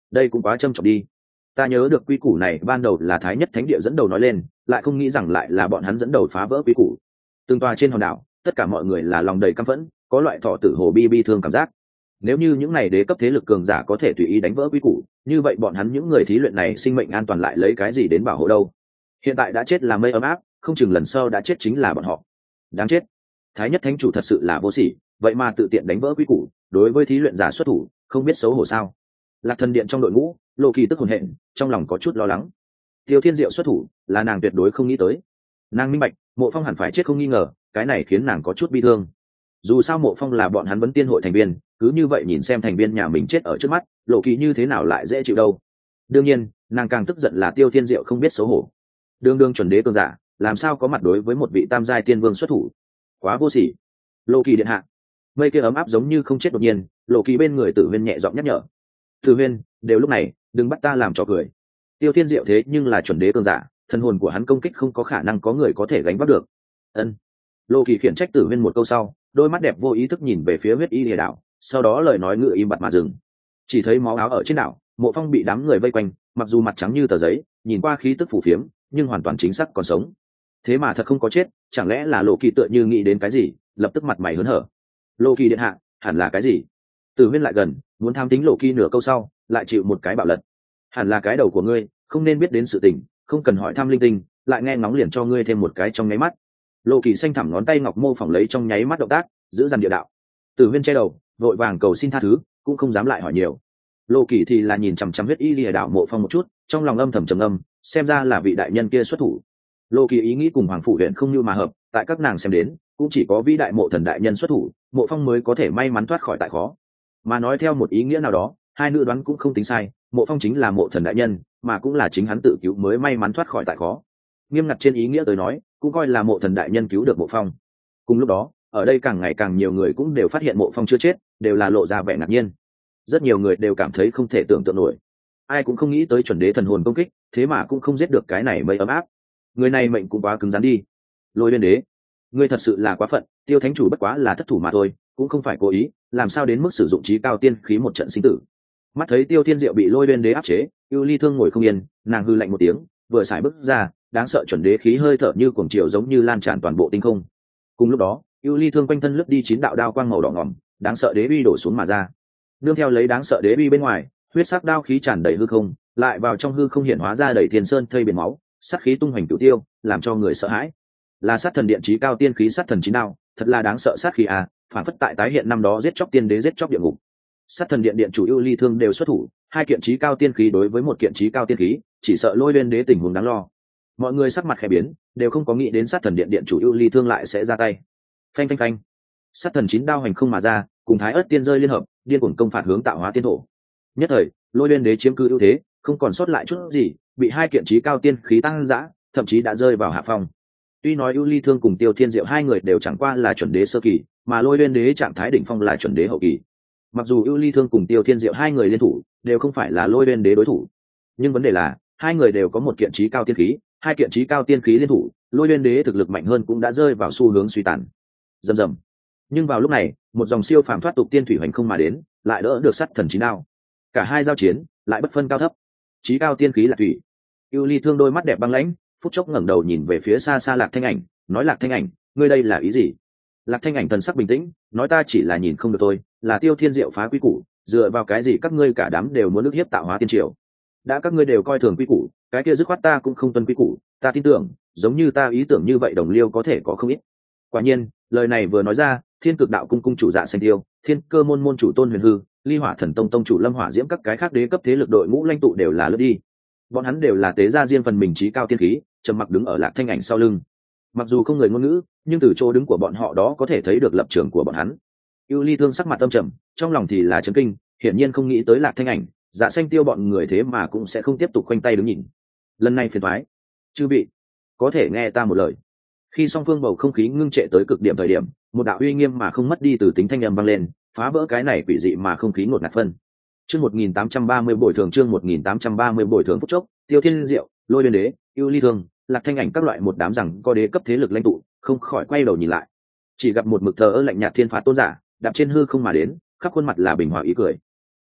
đây cũng quá trâm trọng đi. Ta nhớ được quy củ này ban đầu là Thái Nhất Thánh Địa dẫn đầu nói lên, lại không nghĩ rằng lại là bọn hắn dẫn đầu phá vỡ quy củ. Từng tòa trên hòn đảo, tất cả mọi người là lòng đầy căm phẫn, có loại thọ tử hồ bi bi thương cảm giác. Nếu như những này đế cấp thế lực cường giả có thể tùy ý đánh vỡ quy củ, như vậy bọn hắn những người thí luyện này sinh mệnh an toàn lại lấy cái gì đến bảo hộ đâu? Hiện tại đã chết là mây ấm áp, không chừng lần sau đã chết chính là bọn họ. Đáng chết. Thái Nhất Thánh chủ thật sự là vô sỉ, vậy mà tự tiện đánh vỡ quy củ, đối với thí luyện giả xuất thủ, không biết xấu hổ sao? Lạc Thần Điện trong đội ngũ, Lộ Kỳ tức hồn hện, trong lòng có chút lo lắng. Tiêu Thiên Diệu xuất thủ, là nàng tuyệt đối không nghĩ tới. Nàng minh bạch, Mộ Phong hẳn phải chết không nghi ngờ, cái này khiến nàng có chút bi thương. Dù sao Mộ Phong là bọn hắn Vấn Tiên hội thành viên, cứ như vậy nhìn xem thành viên nhà mình chết ở trước mắt, Lộ Kỳ như thế nào lại dễ chịu đâu. Đương nhiên, nàng càng tức giận là Tiêu Thiên Diệu không biết xấu hổ. Đương đương chuẩn đế cường giả, làm sao có mặt đối với một vị tam giai tiên vương xuất thủ? Quá vô sỉ. Lộ Kỳ điện hạ. Mây kia ấm áp giống như không chết đột nhiên, Lộ Kỳ bên người Tử Huyên nhẹ giọng nhắc nhở. Tử Huyên, đều lúc này, đừng bắt ta làm trò cười. Tiêu Thiên Diệu thế nhưng là chuẩn đế cường giả, thân hồn của hắn công kích không có khả năng có người có thể gánh vác được. Ân. Lộ Kỳ khiển trách Tử Huyên một câu sau, đôi mắt đẹp vô ý thức nhìn về phía huyết y lìa đảo, sau đó lời nói ngựa im bặt mà dừng. Chỉ thấy máu áo ở trên đảo, Mộ Phong bị đám người vây quanh, mặc dù mặt trắng như tờ giấy, nhìn qua khí tức phủ phiếm, nhưng hoàn toàn chính xác còn sống. Thế mà thật không có chết, chẳng lẽ là Lộ Kỳ tựa như nghĩ đến cái gì, lập tức mặt mày hớn hở. Lộ Kỳ điện hạ, hẳn là cái gì? Tử Huyên lại gần, muốn tham tính Lộ Kỳ nửa câu sau, lại chịu một cái bạo lật. Hẳn là cái đầu của ngươi, không nên biết đến sự tình, không cần hỏi thăm linh tinh, lại nghe ngóng liền cho ngươi thêm một cái trong nháy mắt. Lộ Kỳ xanh thẳm ngón tay ngọc mô phỏng lấy trong nháy mắt động tác, giữ dằn địa đạo. Tử Huyên che đầu, vội vàng cầu xin tha thứ, cũng không dám lại hỏi nhiều. Lộ Kỳ thì là nhìn chằm chằm huyết y lìa đạo Mộ Phong một chút, trong lòng âm thầm trầm âm, xem ra là vị đại nhân kia xuất thủ. Lộ Kỳ ý nghĩ cùng Hoàng phủ huyện không như mà hợp, tại các nàng xem đến, cũng chỉ có vĩ đại Mộ Thần đại nhân xuất thủ, Mộ Phong mới có thể may mắn thoát khỏi tại khó. Mà nói theo một ý nghĩa nào đó, hai nữ đoán cũng không tính sai, Mộ Phong chính là Mộ Thần đại nhân, mà cũng là chính hắn tự cứu mới may mắn thoát khỏi tại khó. Nghiêm ngặt trên ý nghĩa tới nói, cũng coi là Mộ Thần đại nhân cứu được Mộ Phong. Cùng lúc đó, ở đây càng ngày càng nhiều người cũng đều phát hiện Mộ Phong chưa chết, đều là lộ ra vẻ ngạc nhiên. Rất nhiều người đều cảm thấy không thể tưởng tượng nổi. Ai cũng không nghĩ tới chuẩn đế thần hồn công kích, thế mà cũng không giết được cái này mây ấm áp. Người này mệnh cũng quá cứng rắn đi. Lôi Uyên đế, ngươi thật sự là quá phận, Tiêu thánh chủ bất quá là thất thủ mà thôi, cũng không phải cố ý, làm sao đến mức sử dụng trí cao tiên khí một trận sinh tử. Mắt thấy Tiêu Thiên Diệu bị Lôi Uyên đế áp chế, Ưu Ly Thương ngồi không yên, nàng hư lạnh một tiếng, vừa xài bước ra, đáng sợ chuẩn đế khí hơi thở như cuồng triều giống như lan tràn toàn bộ tinh không. Cùng lúc đó, Ưu Ly Thương quanh thân lướt đi 9 đạo đao quang màu đỏ ngòm, đáng sợ đế uy đổ xuống mà ra. Nương theo lấy đáng sợ đế uy bên ngoài, huyết sắc đao khí tràn đầy hư không, lại vào trong hư không hiện hóa ra đầy thiên sơn thây biển máu, sát khí tung hoành cửu tiêu, làm cho người sợ hãi. Là sát thần điện chí cao tiên khí sát thần chín đao, thật là đáng sợ sát khí à, phản phất tại tái hiện năm đó giết chóc tiên đế giết chóc địa ngục. Sát thần điện điện chủ Ưu Ly Thương đều xuất thủ, hai kiện chí cao tiên khí đối với một kiện chí cao tiên khí, chỉ sợ Lôi Uyên đế tình huống đáng lo. Mọi người sắc mặt khẽ biến, đều không có nghĩ đến sát thần điện điện chủ Ưu Ly Thương lại sẽ ra tay. Phanh phanh phanh, sát thần chín đao hành không mà ra, cùng Thái Ức tiên rơi liên hợp, điên cuồng công phạt hướng Tạo Hóa tiên thổ. Nhất thời, Lôi Uyên đế chiếm cứ ưu thế, không còn sót lại chút gì, bị hai kiện chí cao tiên khí tăng dã, thậm chí đã rơi vào hạ phong. Tuy nói Ưu Ly Thương cùng Tiêu Thiên Diệu hai người đều chẳng qua là chuẩn đế sơ kỳ, mà Lôi Uyên đế trạng thái đỉnh phong là chuẩn đế hậu kỳ. Mặc dù Ưu Ly Thương cùng Tiêu Thiên Diệu hai người liên thủ, đều không phải là Lôi Uyên đế đối thủ, nhưng vấn đề là hai người đều có một kiện chí cao tiên khí, hai kiện chí cao tiên khí liên thủ, Lôi Uyên đế thực lực mạnh hơn cũng đã rơi vào xu hướng suy tàn. Rầm rầm. Nhưng vào lúc này, một dòng siêu phàm thoát tục tiên thủy hành không mà đến, lại đỡ được sát thần chín đao. Cả hai giao chiến, lại bất phân cao thấp. Chí cao tiên khí là thủy. Ưu Ly Thương đôi mắt đẹp băng lãnh, phút chốc ngẩng đầu nhìn về phía xa xa Lạc Thanh Ảnh, nói: Lạc Thanh Ảnh, ngươi đây là ý gì? Lạc Thanh Ảnh thần sắc bình tĩnh, nói: ta chỉ là nhìn không được thôi, là Tiêu Thiên Diệu phá quy củ, dựa vào cái gì các ngươi cả đám đều muốn ức hiếp Tạo Hóa tiên triều? Đã các ngươi đều coi thường quy củ, cái kia dứt khoát ta cũng không tuân quy củ, ta tin tưởng, giống như ta ý tưởng như vậy đồng liêu có thể có không ít. Quả nhiên, lời này vừa nói ra, Thiên Cực Đạo cung cung chủ Dạ Xanh Tiêu, Thiên Cơ môn môn chủ Tôn Huyền Hư, Ly Hỏa Thần Tông tông chủ Lâm Hỏa Diễm các cái khác đế cấp thế lực đội ngũ lãnh tụ đều là lướt đi. Bọn hắn đều là tế gia riêng phần mình chí cao tiên khí, trầm mặc đứng ở Lạc Thanh Ảnh sau lưng. Mặc dù không người ngôn ngữ, nhưng từ chỗ đứng của bọn họ đó có thể thấy được lập trường của bọn hắn. Ưu Ly Thương sắc mặt âm trầm, trong lòng thì là chấn kinh, hiển nhiên không nghĩ tới Lạc Thanh Ảnh, Dạ Xanh Tiêu bọn người thế mà cũng sẽ không tiếp tục khoanh tay đứng nhìn. Lần này phiền toái. Chư vị, có thể nghe ta một lời. Khi song phương bầu không khí ngưng trệ tới cực điểm thời điểm, một đạo uy nghiêm mà không mất đi từ tính thanh âm vang lên, phá vỡ cái này quỷ dị mà không khí ngột ngạt phân. Chương 1830 bồi thường, chương 1830 bồi thường phút chốc, Tiêu Thiên Diệu, Lôi Uyên đế, Ưu Ly Thương, Lạc Thanh Ảnh các loại một đám rằng có đế cấp thế lực lãnh tụ, không khỏi quay đầu nhìn lại. Chỉ gặp một mực thờ ơ lạnh nhạt thiên phạt tôn giả, đạp trên hư không mà đến, khắp khuôn mặt là bình hòa ý cười.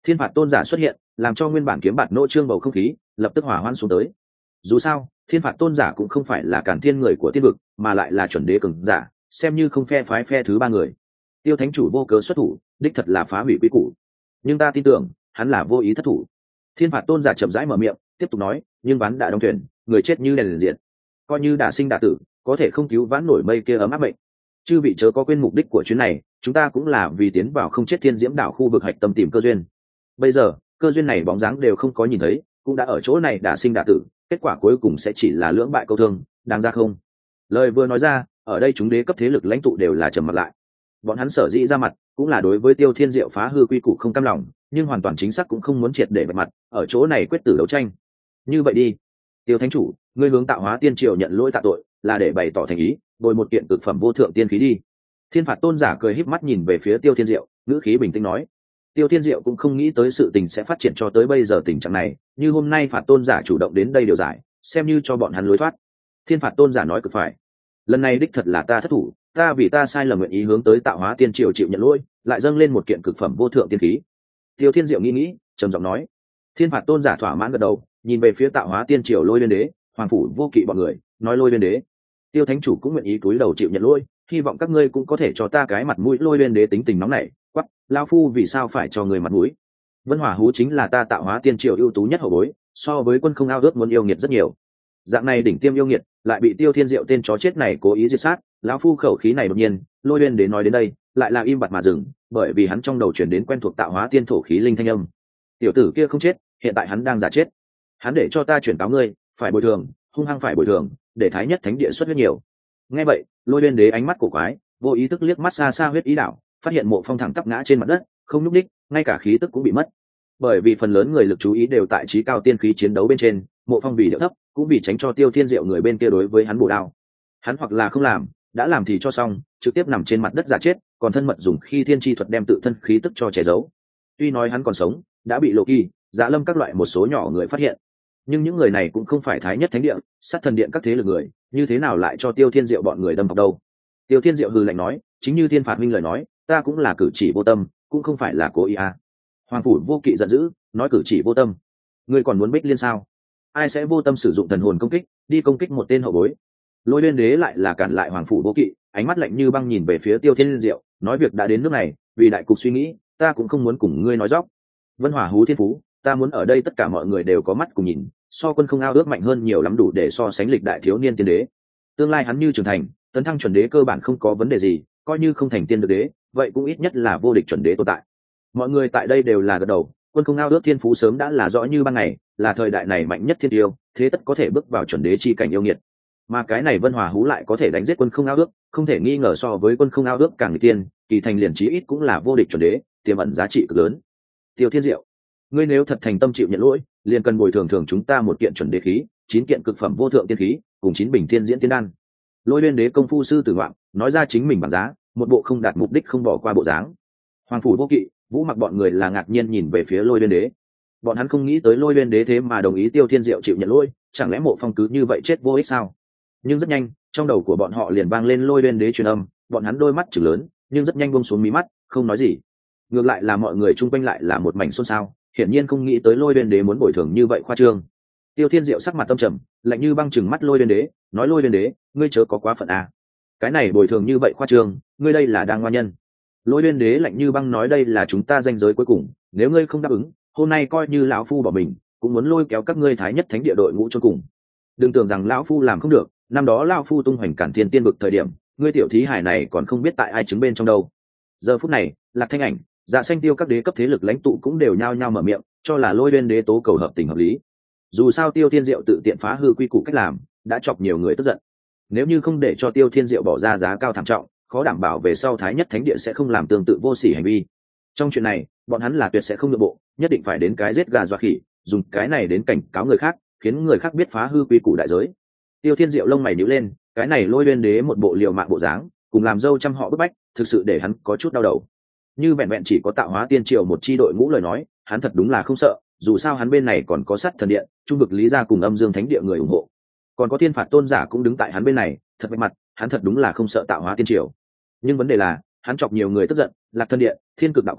Thiên phạt tôn giả xuất hiện, làm cho nguyên bản kiếm bạt nỗ trương bầu không khí lập tức hỏa hoãn xuống tới. Dù sao thiên phạt tôn giả cũng không phải là cản thiên người của tiên vực, mà lại là chuẩn đế cường giả, xem như không phe phái phe thứ ba người. Tiêu thánh chủ vô cớ xuất thủ, đích thật là phá hủy quy củ, nhưng ta tin tưởng hắn là vô ý thất thủ. Thiên phạt tôn giả chậm rãi mở miệng tiếp tục nói, nhưng ván đã đóng thuyền, người chết như đèn liền diện, coi như đả sinh đả tử, có thể không cứu vãn nổi mây kia ấm áp mệnh. Chư vị chớ có quên mục đích của chuyến này, chúng ta cũng là vì tiến vào không chết thiên diễm đảo khu vực hạch tâm tìm cơ duyên. Bây giờ cơ duyên này bóng dáng đều không có nhìn thấy, cũng đã ở chỗ này đả sinh đả tử, kết quả cuối cùng sẽ chỉ là lưỡng bại câu thương, đáng ra không? Lời vừa nói ra, ở đây chúng đế cấp thế lực lãnh tụ đều là trầm mặt lại. Bọn hắn sở dĩ ra mặt cũng là đối với Tiêu Thiên Diệu phá hư quy củ không cam lòng, nhưng hoàn toàn chính xác cũng không muốn triệt để bạch mặt ở chỗ này quyết tử đấu tranh. Như vậy đi, Tiêu thánh chủ, ngươi hướng Tạo Hóa Tiên Triều nhận lỗi tạ tội, là để bày tỏ thành ý, bồi một kiện cực phẩm vô thượng tiên khí đi. Thiên phạt tôn giả cười híp mắt nhìn về phía Tiêu Thiên Diệu, ngữ khí bình tĩnh nói. Tiêu Thiên Diệu cũng không nghĩ tới sự tình sẽ phát triển cho tới bây giờ tình trạng này, như hôm nay phạt tôn giả chủ động đến đây điều giải, xem như cho bọn hắn lối thoát. Thiên phạt tôn giả nói cực phải, lần này đích thật là ta thất thủ, ta vì ta sai lầm nguyện ý hướng tới Tạo Hóa Tiên Triều chịu nhận lỗi, lại dâng lên một kiện cực phẩm vô thượng tiên khí. Tiêu Thiên Diệu nghĩ trầm giọng nói. Thiên phạt tôn giả thỏa mãn gật đầu, nhìn về phía Tạo Hóa Tiên Triều Lôi Liên Đế, Hoàng phủ Vô Kỵ bọn người, nói Lôi Liên Đế, Tiêu thánh chủ cũng nguyện ý cúi đầu chịu nhận lỗi, hy vọng các ngươi cũng có thể cho ta cái mặt mũi. Lôi Liên Đế tính tình nóng nảy, quắc, lao phu vì sao phải cho người mặt mũi? Vân Hỏa Hú chính là ta Tạo Hóa Tiên Triều ưu tú nhất hậu bối, so với Quân Không Ao ước muốn yêu nghiệt rất nhiều. Dạng này đỉnh tiêm yêu nghiệt, lại bị Tiêu Thiên Diệu tên chó chết này cố ý diệt sát, lão phu khẩu khí này đột nhiên. Lôi Liên Đế nói đến đây, lại là im bặt mà dừng, bởi vì hắn trong đầu chuyển đến quen thuộc Tạo Hóa Tiên thổ khí linh thanh âm. Tiểu tử kia không chết, hiện tại hắn đang giả chết. Hắn để cho ta chuyển cáo ngươi, phải bồi thường, hung hăng phải bồi thường, để thái nhất thánh địa xuất huyết nhiều. Nghe vậy, Lôi Liên Đế ánh mắt cổ quái, vô ý thức liếc mắt xa xa huyết ý đảo, phát hiện Mộ Phong thẳng tắp ngã trên mặt đất, không nhúc đích, ngay cả khí tức cũng bị mất. Bởi vì phần lớn người lực chú ý đều tại trí cao tiên khí chiến đấu bên trên, Mộ Phong vì điệu thấp, cũng vì tránh cho Tiêu Thiên Diệu người bên kia đối với hắn bổ đao. Hắn hoặc là không làm, đã làm thì cho xong, trực tiếp nằm trên mặt đất giả chết, còn thân mật dùng khi thiên chi thuật đem tự thân khí tức cho che giấu. Tuy nói hắn còn sống, đã bị Lộ Kỳ, Dạ Lâm các loại một số nhỏ người phát hiện, nhưng những người này cũng không phải thái nhất thánh địa, sát thần điện các thế lực người, như thế nào lại cho Tiêu Thiên Diệu bọn người đâm vào đâu? Tiêu Thiên Diệu hừ lạnh nói, chính như Thiên phạt minh lời nói, ta cũng là cử chỉ vô tâm, cũng không phải là cố ý à. Hoàng phủ Vô Kỵ giận dữ, nói cử chỉ vô tâm, ngươi còn muốn bích liên sao? Ai sẽ vô tâm sử dụng thần hồn công kích, đi công kích một tên hậu bối? Lôi Liên Đế lại là cản lại Hoàng phủ Vô Kỵ, ánh mắt lạnh như băng nhìn về phía Tiêu Thiên Diệu, nói việc đã đến nước này, vì đại cục suy nghĩ, ta cũng không muốn cùng ngươi nói dóc. Vân Hỏa Hú thiên phú, ta muốn ở đây tất cả mọi người đều có mắt cùng nhìn, so Quân Không Ao ước mạnh hơn nhiều lắm, đủ để so sánh lịch đại thiếu niên tiên đế. Tương lai hắn như trưởng thành, tấn thăng chuẩn đế cơ bản không có vấn đề gì, coi như không thành tiên được đế, vậy cũng ít nhất là vô địch chuẩn đế tồn tại. Mọi người tại đây đều là gật đầu, Quân Không Ao ước thiên phú sớm đã là rõ như ban ngày, là thời đại này mạnh nhất thiên tiêu, thế tất có thể bước vào chuẩn đế chi cảnh yêu nghiệt. Mà cái này Vân Hỏa Hú lại có thể đánh giết Quân Không Ao ước, không thể nghi ngờ so với Quân Không Ao ước càng người tiên, kỳ thành liền chí ít cũng là vô địch chuẩn đế, tiềm ẩn giá trị cực lớn. Tiêu Thiên Diệu, ngươi nếu thật thành tâm chịu nhận lỗi, liền cần bồi thường chúng ta một kiện chuẩn đế khí, 9 kiện cực phẩm vô thượng tiên khí, cùng 9 bình thiên diễn tiên đan. Lôi Liên Đế công phu sư tử ngoạn, nói ra chính mình bằng giá, một bộ không đạt mục đích không bỏ qua bộ dáng. Hoàng phủ Vô Kỵ, Vũ Mặc bọn người là ngạc nhiên nhìn về phía Lôi Liên Đế. Bọn hắn không nghĩ tới Lôi Liên Đế thế mà đồng ý Tiêu Thiên Diệu chịu nhận lỗi, chẳng lẽ Mộ Phong cứ như vậy chết vô ích sao? Nhưng rất nhanh, trong đầu của bọn họ liền vang lên Lôi Liên Đế truyền âm, bọn hắn đôi mắt trừng lớn, nhưng rất nhanh buông xuống mí mắt, không nói gì. Ngược lại là mọi người chung quanh lại là một mảnh xôn xao, hiển nhiên không nghĩ tới Lôi Liên Đế muốn bồi thường như vậy khoa trương. Tiêu Thiên Diệu sắc mặt tâm trầm, lạnh như băng chừng mắt Lôi Liên Đế, nói Lôi Liên Đế, ngươi chớ có quá phận à. Cái này bồi thường như vậy khoa trương, ngươi đây là đang ngoan nhân. Lôi Liên Đế lạnh như băng nói, đây là chúng ta ranh giới cuối cùng, nếu ngươi không đáp ứng, hôm nay coi như lão phu bỏ mình, cũng muốn lôi kéo các ngươi thái nhất thánh địa đội ngũ chôn cùng. Đừng tưởng rằng lão phu làm không được, năm đó lão phu tung hoành cản thiên tiên vực thời điểm, ngươi tiểu thí hải này còn không biết tại ai chứng bên trong đâu. Giờ phút này, Lạc Thanh Ảnh, Dạ Xanh Tiêu các đế cấp thế lực lãnh tụ cũng đều nhao nhao mở miệng, cho là Lôi Liên Đế tố cầu hợp tình hợp lý. Dù sao Tiêu Thiên Diệu tự tiện phá hư quy củ cách làm, đã chọc nhiều người tức giận. Nếu như không để cho Tiêu Thiên Diệu bỏ ra giá cao thảm trọng, khó đảm bảo về sau thái nhất thánh địa sẽ không làm tương tự vô sỉ hành vi. Trong chuyện này, bọn hắn là tuyệt sẽ không nhượng bộ, nhất định phải đến cái giết gà dọa khỉ, dùng cái này đến cảnh cáo người khác, khiến người khác biết phá hư quy củ đại giới. Tiêu Thiên Diệu lông mày nhíu lên, cái này Lôi Liên Đế một bộ liều mạng bộ dáng, cùng làm dâu trăm họ bức bách, thực sự để hắn có chút đau đầu. Như vẹn vẹn chỉ có Tạo Hóa Tiên Triều một chi đội ngũ lời nói, hắn thật đúng là không sợ, dù sao hắn bên này còn có Sát Thần Điện, Trung vực Lý gia cùng Âm Dương Thánh Địa người ủng hộ, còn có Thiên Phạt Tôn giả cũng đứng tại hắn bên này, thật vạch mặt, hắn thật đúng là không sợ Tạo Hóa Tiên Triều. Nhưng vấn đề là, hắn chọc nhiều người tức giận, Lạc Thần Điện, Thiên Cực Đạo Cung,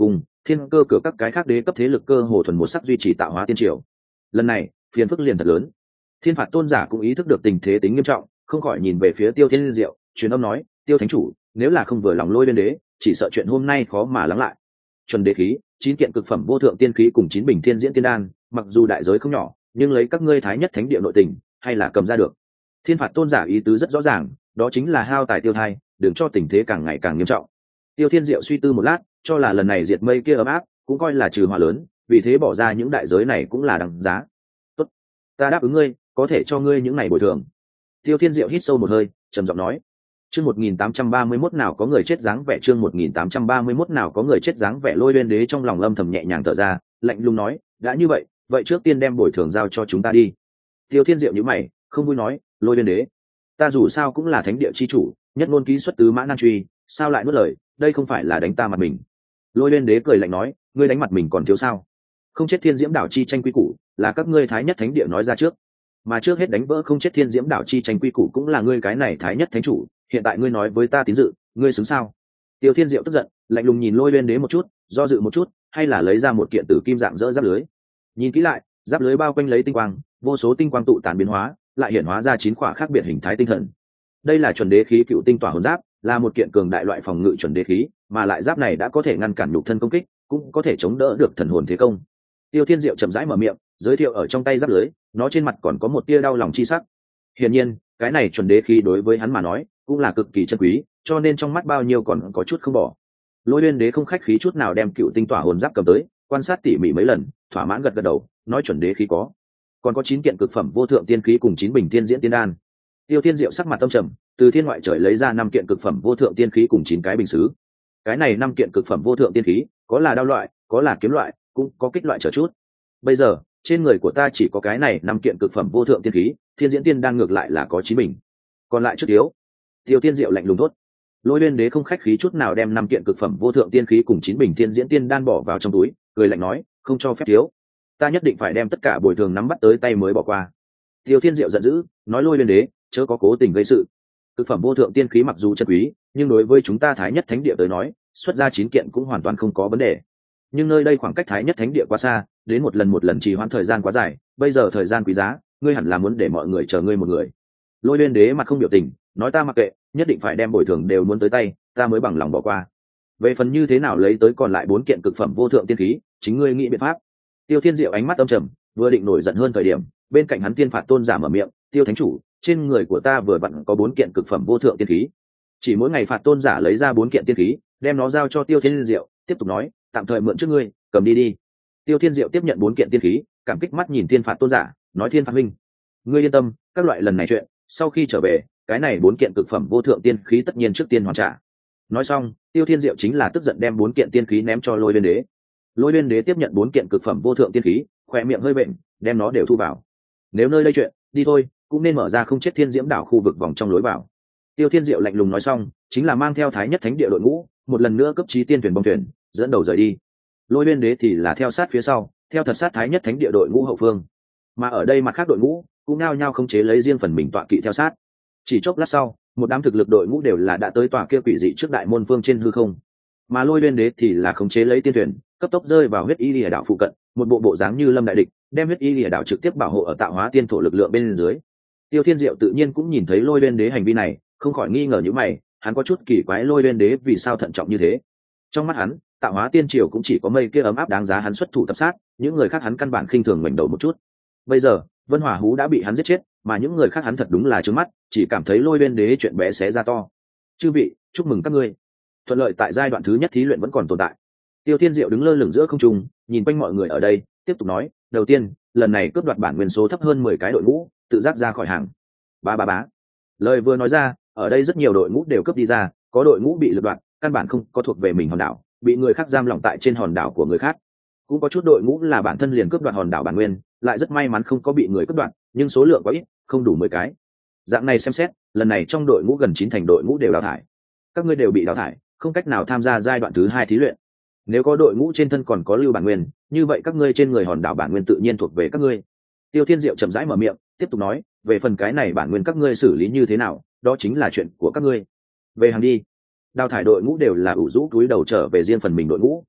thiên cơ cửa các cái khác đế cấp thế lực cơ hồ thuần một sắc duy trì tạo hóa tiên triều. Lần này phiền phức liền thật lớn. Thiên phạt tôn giả cũng ý thức được tình thế tính nghiêm trọng, không khỏi nhìn về phía Tiêu Thiên Diệu, truyền âm nói: Tiêu thánh chủ, nếu là không vừa lòng Lôi Uyên đế, chỉ sợ chuyện hôm nay khó mà lắng lại. Chuẩn đế khí, 9 kiện cực phẩm vô thượng tiên khí cùng 9 bình thiên diễn tiên đan, mặc dù đại giới không nhỏ, nhưng lấy các ngươi thái nhất thánh địa nội tình, hay là cầm ra được. Thiên phạt tôn giả ý tứ rất rõ ràng, đó chính là hao tài tiêu thai, đừng cho tình thế càng ngày càng nghiêm trọng. Tiêu Thiên Diệu suy tư một lát, cho là lần này diệt mây kia ấm áp, cũng coi là trừ họa lớn, vì thế bỏ ra những đại giới này cũng là đằng giá. Tốt, ta đáp ứng ngươi, có thể cho ngươi những ngày bồi thường. Tiêu Thiên Diệu hít sâu một hơi, trầm giọng nói: chương 1831 nào có người chết dáng vẻ, chương 1831 nào có người chết dáng vẻ. Lôi Uyên đế trong lòng lâm thầm nhẹ nhàng thở ra, lạnh lùng nói: đã như vậy, vậy trước tiên đem bồi thường giao cho chúng ta đi. Tiêu Thiên Diệu nhíu mày, không vui nói: Lôi Uyên đế, ta dù sao cũng là thánh địa chi chủ, nhất ngôn ký xuất tứ mã nan truy, sao lại nuốt lời, đây không phải là đánh ta mặt mình. Lôi Uyên đế cười lạnh nói: ngươi đánh mặt mình còn thiếu sao? Không chết thiên diễm đảo chi tranh quy củ là các ngươi thái nhất thánh địa nói ra trước, mà trước hết đánh vỡ không chết thiên diễm đảo chi tranh quy củ cũng là ngươi cái này thái nhất thánh chủ, hiện tại ngươi nói với ta tín dự, ngươi xứng sao? Tiêu Thiên Diệu tức giận, lạnh lùng nhìn Lôi Uyên đế một chút, do dự một chút, hay là lấy ra một kiện tử kim dạng dỡ giáp lưới. Nhìn kỹ lại, giáp lưới bao quanh lấy tinh quang, vô số tinh quang tụ tán biến hóa, lại hiện hóa ra 9 khỏa khác biệt hình thái tinh thần. Đây là chuẩn đế khí cựu tinh tỏa hồn giáp, là một kiện cường đại loại phòng ngự chuẩn đế khí, mà lại giáp này đã có thể ngăn cản nhục thân công kích, cũng có thể chống đỡ được thần hồn thế công. Tiêu Thiên Diệu chậm rãi mở miệng, giới thiệu ở trong tay giáp lưới, nó trên mặt còn có một tia đau lòng chi sắc. Hiển nhiên, cái này chuẩn đế khí đối với hắn mà nói, cũng là cực kỳ chân quý, cho nên trong mắt bao nhiêu còn có chút không bỏ. Lôi Uyên đế không khách khí chút nào đem cựu tinh tỏa hồn giáp cầm tới, quan sát tỉ mỉ mấy lần, thỏa mãn gật gật đầu, nói chuẩn đế khí có. Còn có 9 kiện cực phẩm vô thượng tiên khí cùng 9 bình tiên diễn tiên đan. Tiêu Thiên Diệu sắc mặt tâm trầm, từ thiên ngoại trời lấy ra 5 kiện cực phẩm vô thượng tiên khí cùng 9 cái bình sứ. Cái này 5 kiện cực phẩm vô thượng tiên khí, có là đao loại, có là kiếm loại, cũng có kích loại trở chút. Bây giờ, trên người của ta chỉ có cái này 5 kiện cực phẩm vô thượng tiên khí, thiên diễn tiên đan ngược lại là có 9 bình. Còn lại trước yếu. Tiêu Thiên Diệu lạnh lùng thốt. Lôi Uyên đế không khách khí chút nào đem 5 kiện cực phẩm vô thượng tiên khí cùng 9 bình thiên diễn tiên đan bỏ vào trong túi, cười lạnh nói: không cho phép thiếu, ta nhất định phải đem tất cả bồi thường nắm bắt tới tay mới bỏ qua. Tiêu Thiên Diệu giận dữ, nói: Lôi Uyên đế, chớ có cố tình gây sự. Cực phẩm vô thượng tiên khí mặc dù chân quý, nhưng đối với chúng ta thái nhất thánh địa tới nói, xuất ra 9 kiện cũng hoàn toàn không có vấn đề. Nhưng nơi đây khoảng cách thái nhất thánh địa quá xa, đến một lần trì hoãn thời gian quá dài, bây giờ thời gian quý giá, ngươi hẳn là muốn để mọi người chờ ngươi một người. Lôi Uyên đế mặt không biểu tình, nói: ta mặc kệ, nhất định phải đem bồi thường đều muốn tới tay, ta mới bằng lòng bỏ qua. Về phần như thế nào lấy tới còn lại 4 kiện cực phẩm vô thượng tiên khí, chính ngươi nghĩ biện pháp. Tiêu Thiên Diệu ánh mắt âm trầm, vừa định nổi giận hơn thời điểm, bên cạnh hắn Tiên phạt tôn giả mở miệng: Tiêu thánh chủ, trên người của ta vừa vặn có 4 kiện cực phẩm vô thượng tiên khí. Chỉ mỗi ngày phạt tôn giả lấy ra 4 kiện tiên khí, đem nó giao cho Tiêu Thiên Diệu, tiếp tục nói: tạm thời mượn trước ngươi, cầm đi đi. Tiêu Thiên Diệu tiếp nhận 4 kiện tiên khí, cảm kích mắt nhìn Tiên phạt tôn giả, nói: Thiên phạt huynh, ngươi yên tâm, các loại lần này chuyện, sau khi trở về, cái này 4 kiện cực phẩm vô thượng tiên khí tất nhiên trước tiên hoàn trả. Nói xong, Tiêu Thiên Diệu chính là tức giận đem 4 kiện tiên khí ném cho Lôi Uyên đế. Lôi Uyên đế tiếp nhận 4 kiện cực phẩm vô thượng tiên khí, khỏe miệng hơi bệnh, đem nó đều thu vào. Nếu nơi đây chuyện, đi thôi, cũng nên mở ra không chết thiên diễm đảo khu vực vòng trong lối vào. Tiêu Thiên Diệu lạnh lùng nói xong, chính là mang theo thái nhất thánh địa đội ngũ, một lần nữa cấp chí tiên thuyền bong thuyền, dẫn đầu rời đi. Lôi Uyên đế thì là theo sát phía sau, theo thật sát thái nhất thánh địa đội ngũ hậu phương. Mà ở đây mặt khác đội ngũ cũng nao nhao khống chế lấy riêng phần mình tọa kỵ theo sát. Chỉ chốc lát sau, một đám thực lực đội ngũ đều là đã tới tòa kia quỷ dị trước đại môn phương trên hư không. Mà Lôi Uyên đế thì là khống chế lấy tiên thuyền, cấp tốc rơi vào huyết y lìa đảo phụ cận, một bộ dáng như lâm đại địch, đem huyết y lìa đảo trực tiếp bảo hộ ở tạo hóa tiên thổ lực lượng bên dưới. Tiêu Thiên Diệu tự nhiên cũng nhìn thấy Lôi Uyên đế hành vi này, không khỏi nghi ngờ những mày, hắn có chút kỳ quái Lôi Uyên đế vì sao thận trọng như thế. Trong mắt hắn, tạo hóa tiên triều cũng chỉ có mây kia ấm áp đáng giá hắn xuất thủ tập sát, những người khác hắn căn bản khinh thường ngoảnh đầu một chút. Bây giờ, Vân Hỏa Hú đã bị hắn giết chết, mà những người khác hắn thật đúng là trướng mắt, chỉ cảm thấy Lôi Uyên đế chuyện bé xé ra to. Chư vị, chúc mừng các ngươi. Thuận lợi tại giai đoạn thứ nhất thí luyện vẫn còn tồn tại. Tiêu Thiên Diệu đứng lơ lửng giữa không trung, nhìn quanh mọi người ở đây, tiếp tục nói: đầu tiên, lần này cướp đoạt bản nguyên số thấp hơn 10 cái đội ngũ, tự giác ra khỏi hàng. Bá. Lời vừa nói ra, ở đây rất nhiều đội ngũ đều cướp đi ra, có đội ngũ bị lật đoạn, căn bản không có thuộc về mình hòn đảo, bị người khác giam lỏng tại trên hòn đảo của người khác. Cũng có chút đội ngũ là bản thân liền cướp đoạt hòn đảo bản nguyên, lại rất may mắn không có bị người cướp đoạt, nhưng số lượng quá ít, không đủ 10 cái. Dạng này xem xét, lần này trong đội ngũ gần 9 thành đội ngũ đều đào thải. Các ngươi đều bị đào thải, không cách nào tham gia giai đoạn thứ 2 thí luyện. Nếu có đội ngũ trên thân còn có lưu bản nguyên, như vậy các ngươi trên người hòn đảo bản nguyên tự nhiên thuộc về các ngươi. Tiêu Thiên Diệu chậm rãi mở miệng, tiếp tục nói: về phần cái này bản nguyên các ngươi xử lý như thế nào, đó chính là chuyện của các ngươi. Về hàng đi. Đào thải đội ngũ đều là ủ rũ túi đầu trở về riêng phần mình đội ngũ.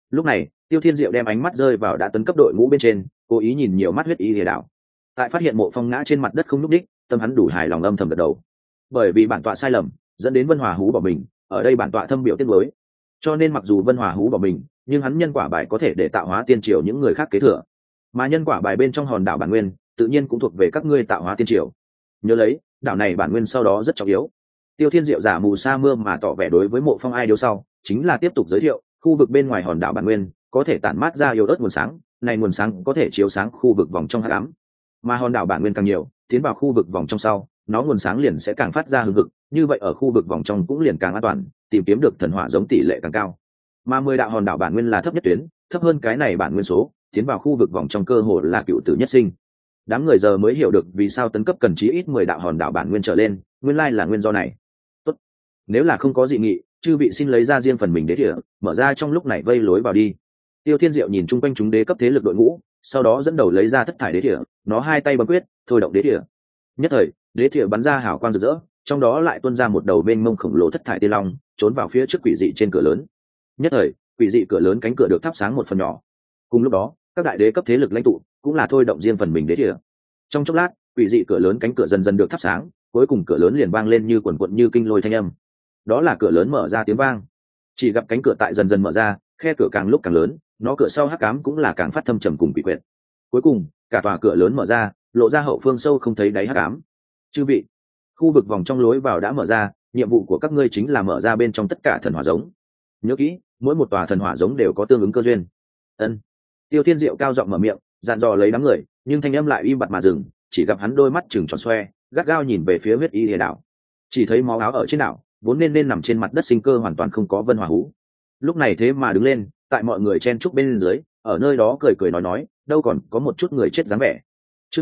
Lúc này Tiêu Thiên Diệu đem ánh mắt rơi vào đã tấn cấp đội ngũ bên trên, cố ý nhìn nhiều mắt huyết y lìa đảo. Tại phát hiện Mộ Phong ngã trên mặt đất không nhúc đích, tâm hắn đủ hài lòng âm thầm gật đầu. Bởi vì bản tọa sai lầm dẫn đến Vân Hòa Hú bỏ mình, ở đây bản tọa thâm biểu tiết lối. Cho nên mặc dù Vân Hòa Hú bỏ mình, nhưng hắn nhân quả bài có thể để tạo hóa tiên triều những người khác kế thừa, mà nhân quả bài bên trong hòn đảo bản nguyên tự nhiên cũng thuộc về các ngươi tạo hóa tiên triều. Nhớ lấy, đảo này bản nguyên sau đó rất trọng yếu. Tiêu Thiên Diệu giả mù sa mưa mà tỏ vẻ đối với Mộ Phong ai điều sau, chính là tiếp tục giới thiệu, khu vực bên ngoài hòn đảo bản nguyên có thể tản mát ra yếu ớt nguồn sáng, này nguồn sáng có thể chiếu sáng khu vực vòng trong hắc ám. Mà hòn đảo bản nguyên càng nhiều, tiến vào khu vực vòng trong sau, nó nguồn sáng liền sẽ càng phát ra hừng hực, như vậy ở khu vực vòng trong cũng liền càng an toàn, tìm kiếm được thần hỏa giống tỷ lệ càng cao. Mà 10 đạo hòn đảo bản nguyên là thấp nhất tuyến, thấp hơn cái này bản nguyên số, tiến vào khu vực vòng trong cơ hội là cựu tử nhất sinh. Đám người giờ mới hiểu được vì sao tấn cấp cần chí ít 10 đạo hòn đảo bản nguyên trở lên, nguyên lai là nguyên do này. Tốt, nếu là không có dị nghị, chư vị xin lấy ra riêng phần mình đế địa, mở ra trong lúc này vây lối vào đi. Tiêu Thiên Diệu nhìn chung quanh chúng đế cấp thế lực đội ngũ, sau đó dẫn đầu lấy ra thất thải đế địa, nó hai tay bấm quyết, thôi động đế địa. Nhất thời, đế địa bắn ra hào quang rực rỡ, trong đó lại tuôn ra một đầu bên mông khổng lồ thất thải tiên long, trốn vào phía trước quỷ dị trên cửa lớn. Nhất thời, quỷ dị cửa lớn cánh cửa được thắp sáng một phần nhỏ. Cùng lúc đó, các đại đế cấp thế lực lãnh tụ cũng là thôi động riêng phần mình đế địa. Trong chốc lát, quỷ dị cửa lớn cánh cửa dần dần được thắp sáng, cuối cùng cửa lớn liền vang lên như quần quật như kinh lôi thanh âm. Đó là cửa lớn mở ra tiếng vang. Chỉ gặp cánh cửa tại dần dần mở ra, khe cửa càng lúc càng lớn, nó cửa sau hắc ám cũng là càng phát thâm trầm cùng quỷ quyệt. Cuối cùng, cả tòa cửa lớn mở ra, lộ ra hậu phương sâu không thấy đáy hắc ám. Chư vị, khu vực vòng trong lối vào đã mở ra, nhiệm vụ của các ngươi chính là mở ra bên trong tất cả thần hỏa giống. Nhớ kỹ, mỗi một tòa thần hỏa giống đều có tương ứng cơ duyên. Ân. Tiêu Thiên Diệu cao giọng mở miệng, dặn dò lấy đám người, nhưng thanh âm lại im bặt mà dừng, chỉ gặp hắn đôi mắt trừng tròn xoe, gắt gao nhìn về phía huyết y lìa đảo. Chỉ thấy máu áo ở trên đảo, vốn nên nằm trên mặt đất sinh cơ hoàn toàn không có Vân Hòa Hú. Lúc này thế mà đứng lên, tại mọi người chen chúc bên dưới, ở nơi đó cười cười nói, đâu còn có một chút người chết dáng vẻ. Chương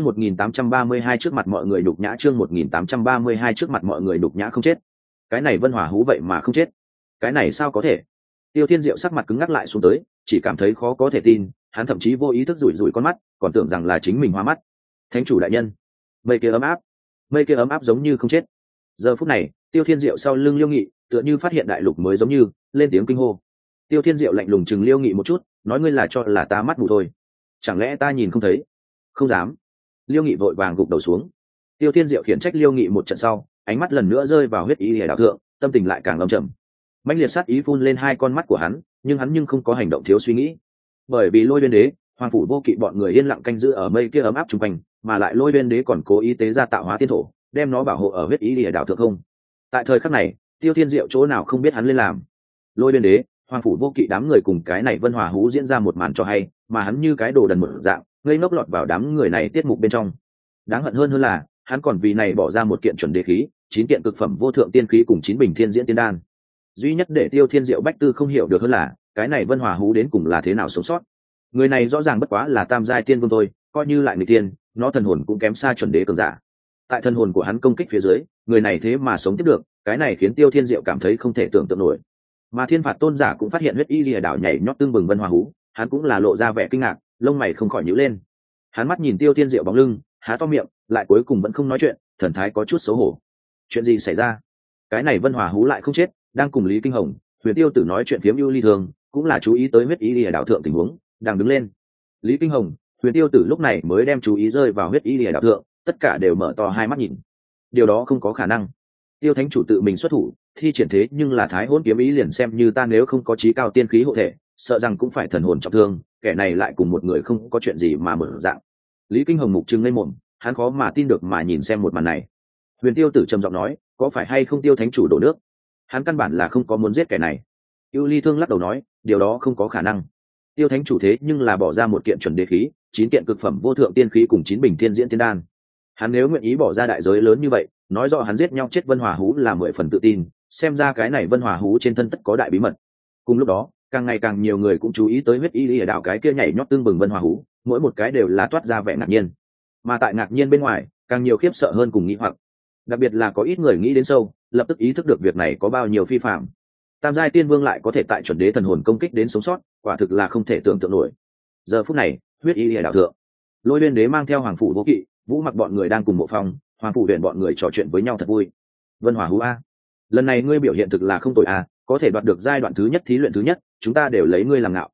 1832 trước mặt mọi người đục nhã, chương 1832 trước mặt mọi người đục nhã không chết. Cái này Vân Hòa Hú vậy mà không chết. Cái này sao có thể? Tiêu Thiên Diệu sắc mặt cứng ngắc lại xuống tới, chỉ cảm thấy khó có thể tin, hắn thậm chí vô ý thức rủi rủi con mắt, còn tưởng rằng là chính mình hoa mắt. Thánh chủ đại nhân, mây kia ấm áp giống như không chết. Giờ phút này, Tiêu Thiên Diệu sau lưng Liêu Nghị, tựa như phát hiện đại lục mới giống như, lên tiếng kinh hô. Tiêu Thiên Diệu lạnh lùng chừng Liêu Nghị một chút, nói ngươi là cho là ta mắt mù thôi, chẳng lẽ ta nhìn không thấy? Không dám. Liêu Nghị vội vàng gục đầu xuống. Tiêu Thiên Diệu khiển trách Liêu Nghị một trận sau, ánh mắt lần nữa rơi vào huyết y lìa đảo thượng, tâm tình lại càng âm trầm. Mãnh liệt sát ý phun lên hai con mắt của hắn, nhưng hắn không có hành động thiếu suy nghĩ. Bởi vì Lôi Uyên Đế, Hoàng phủ Vô Kỵ bọn người yên lặng canh giữ ở mây kia ấm áp chung quanh, mà lại Lôi Uyên Đế còn cố ý tế ra tạo hóa tiên thổ, đem nó bảo hộ ở huyết y lìa đảo thượng không. Tại thời khắc này, Tiêu Thiên Diệu chỗ nào không biết hắn lên làm. Lôi Uyên Đế, Hoàng phủ Vô Kỵ đám người cùng cái này Vân Hòa Hú diễn ra một màn cho hay, mà hắn như cái đồ đần một dạng, ngây ngốc lọt vào đám người này tiết mục bên trong. Đáng hận hơn là, hắn còn vì này bỏ ra một kiện chuẩn đế khí, 9 kiện cực phẩm vô thượng tiên khí cùng 9 bình thiên diễn tiên đan. Duy nhất để Tiêu Thiên Diệu bách tư không hiểu được hơn là, cái này Vân Hòa Hú đến cùng là thế nào sống sót. Người này rõ ràng bất quá là tam giai tiên vương thôi, coi như lại người tiên, nó thần hồn cũng kém xa chuẩn đế cường giả. Tại thần hồn của hắn công kích phía dưới, người này thế mà sống tiếp được, cái này khiến Tiêu Thiên Diệu cảm thấy không thể tưởng tượng nổi. Mà Thiên Phạt Tôn giả cũng phát hiện huyết y lìa đảo nhảy nhót tương bừng Vân Hòa Hú, hắn cũng là lộ ra vẻ kinh ngạc, lông mày không khỏi nhíu lên. Hắn mắt nhìn Tiêu Thiên Diệu bóng lưng, há to miệng, lại cuối cùng vẫn không nói chuyện, thần thái có chút xấu hổ. Chuyện gì xảy ra? Cái này Vân Hòa Hú lại không chết, đang cùng Lý Kinh Hồng, Huyền Tiêu Tử nói chuyện phiếm ưu ly thường, cũng là chú ý tới huyết y lìa đảo thượng tình huống, đang đứng lên. Lý Kinh Hồng, Huyền Tiêu Tử lúc này mới đem chú ý rơi vào huyết y lìa đảo thượng, tất cả đều mở to hai mắt nhìn. Điều đó không có khả năng. Tiêu Thánh chủ tự mình xuất thủ, thi triển thế nhưng là Thái Hỗn kiếm ý, liền xem như ta nếu không có chí cao tiên khí hộ thể, sợ rằng cũng phải thần hồn trọng thương, kẻ này lại cùng một người không có chuyện gì mà mở dạng. Lý Kinh Hồng mục trừng lên mồm, hắn khó mà tin được mà nhìn xem một màn này. Huyền Tiêu Tử trầm giọng nói, có phải hay không Tiêu Thánh chủ đổ nước? Hắn căn bản là không có muốn giết kẻ này. Ưu Ly Thương lắc đầu nói, điều đó không có khả năng. Tiêu Thánh chủ thế nhưng là bỏ ra một kiện chuẩn đế khí, 9 kiện cực phẩm vô thượng tiên khí cùng 9 bình thiên diễn tiên đan. Hắn nếu nguyện ý bỏ ra đại giới lớn như vậy, nói rõ hắn giết nhau chết Vân Hòa Hú là 10 phần tự tin, xem ra cái này Vân Hòa Hú trên thân tất có đại bí mật. Cùng lúc đó, càng ngày càng nhiều người cũng chú ý tới huyết y lìa đảo cái kia nhảy nhót tương bừng Vân Hòa Hú, mỗi một cái đều là toát ra vẻ ngạc nhiên. Mà tại ngạc nhiên bên ngoài, càng nhiều khiếp sợ hơn cùng nghĩ hoặc. Đặc biệt là có ít người nghĩ đến sâu, lập tức ý thức được việc này có bao nhiêu phi phạm. Tam giai tiên vương lại có thể tại chuẩn đế thần hồn công kích đến sống sót, quả thực là không thể tưởng tượng nổi. Giờ phút này, huyết y lìa đảo thượng, Lôi Uyên Đế mang theo Hoàng phủ Vô Kỵ, Vũ Mặc bọn người đang cùng Mộ Phong, Hoàng phủ Huyền bọn người trò chuyện với nhau thật vui. Vân Hòa Hú a, lần này ngươi biểu hiện thực là không tồi a, có thể đoạt được giai đoạn thứ nhất thí luyện thứ nhất, chúng ta đều lấy ngươi làm ngạo.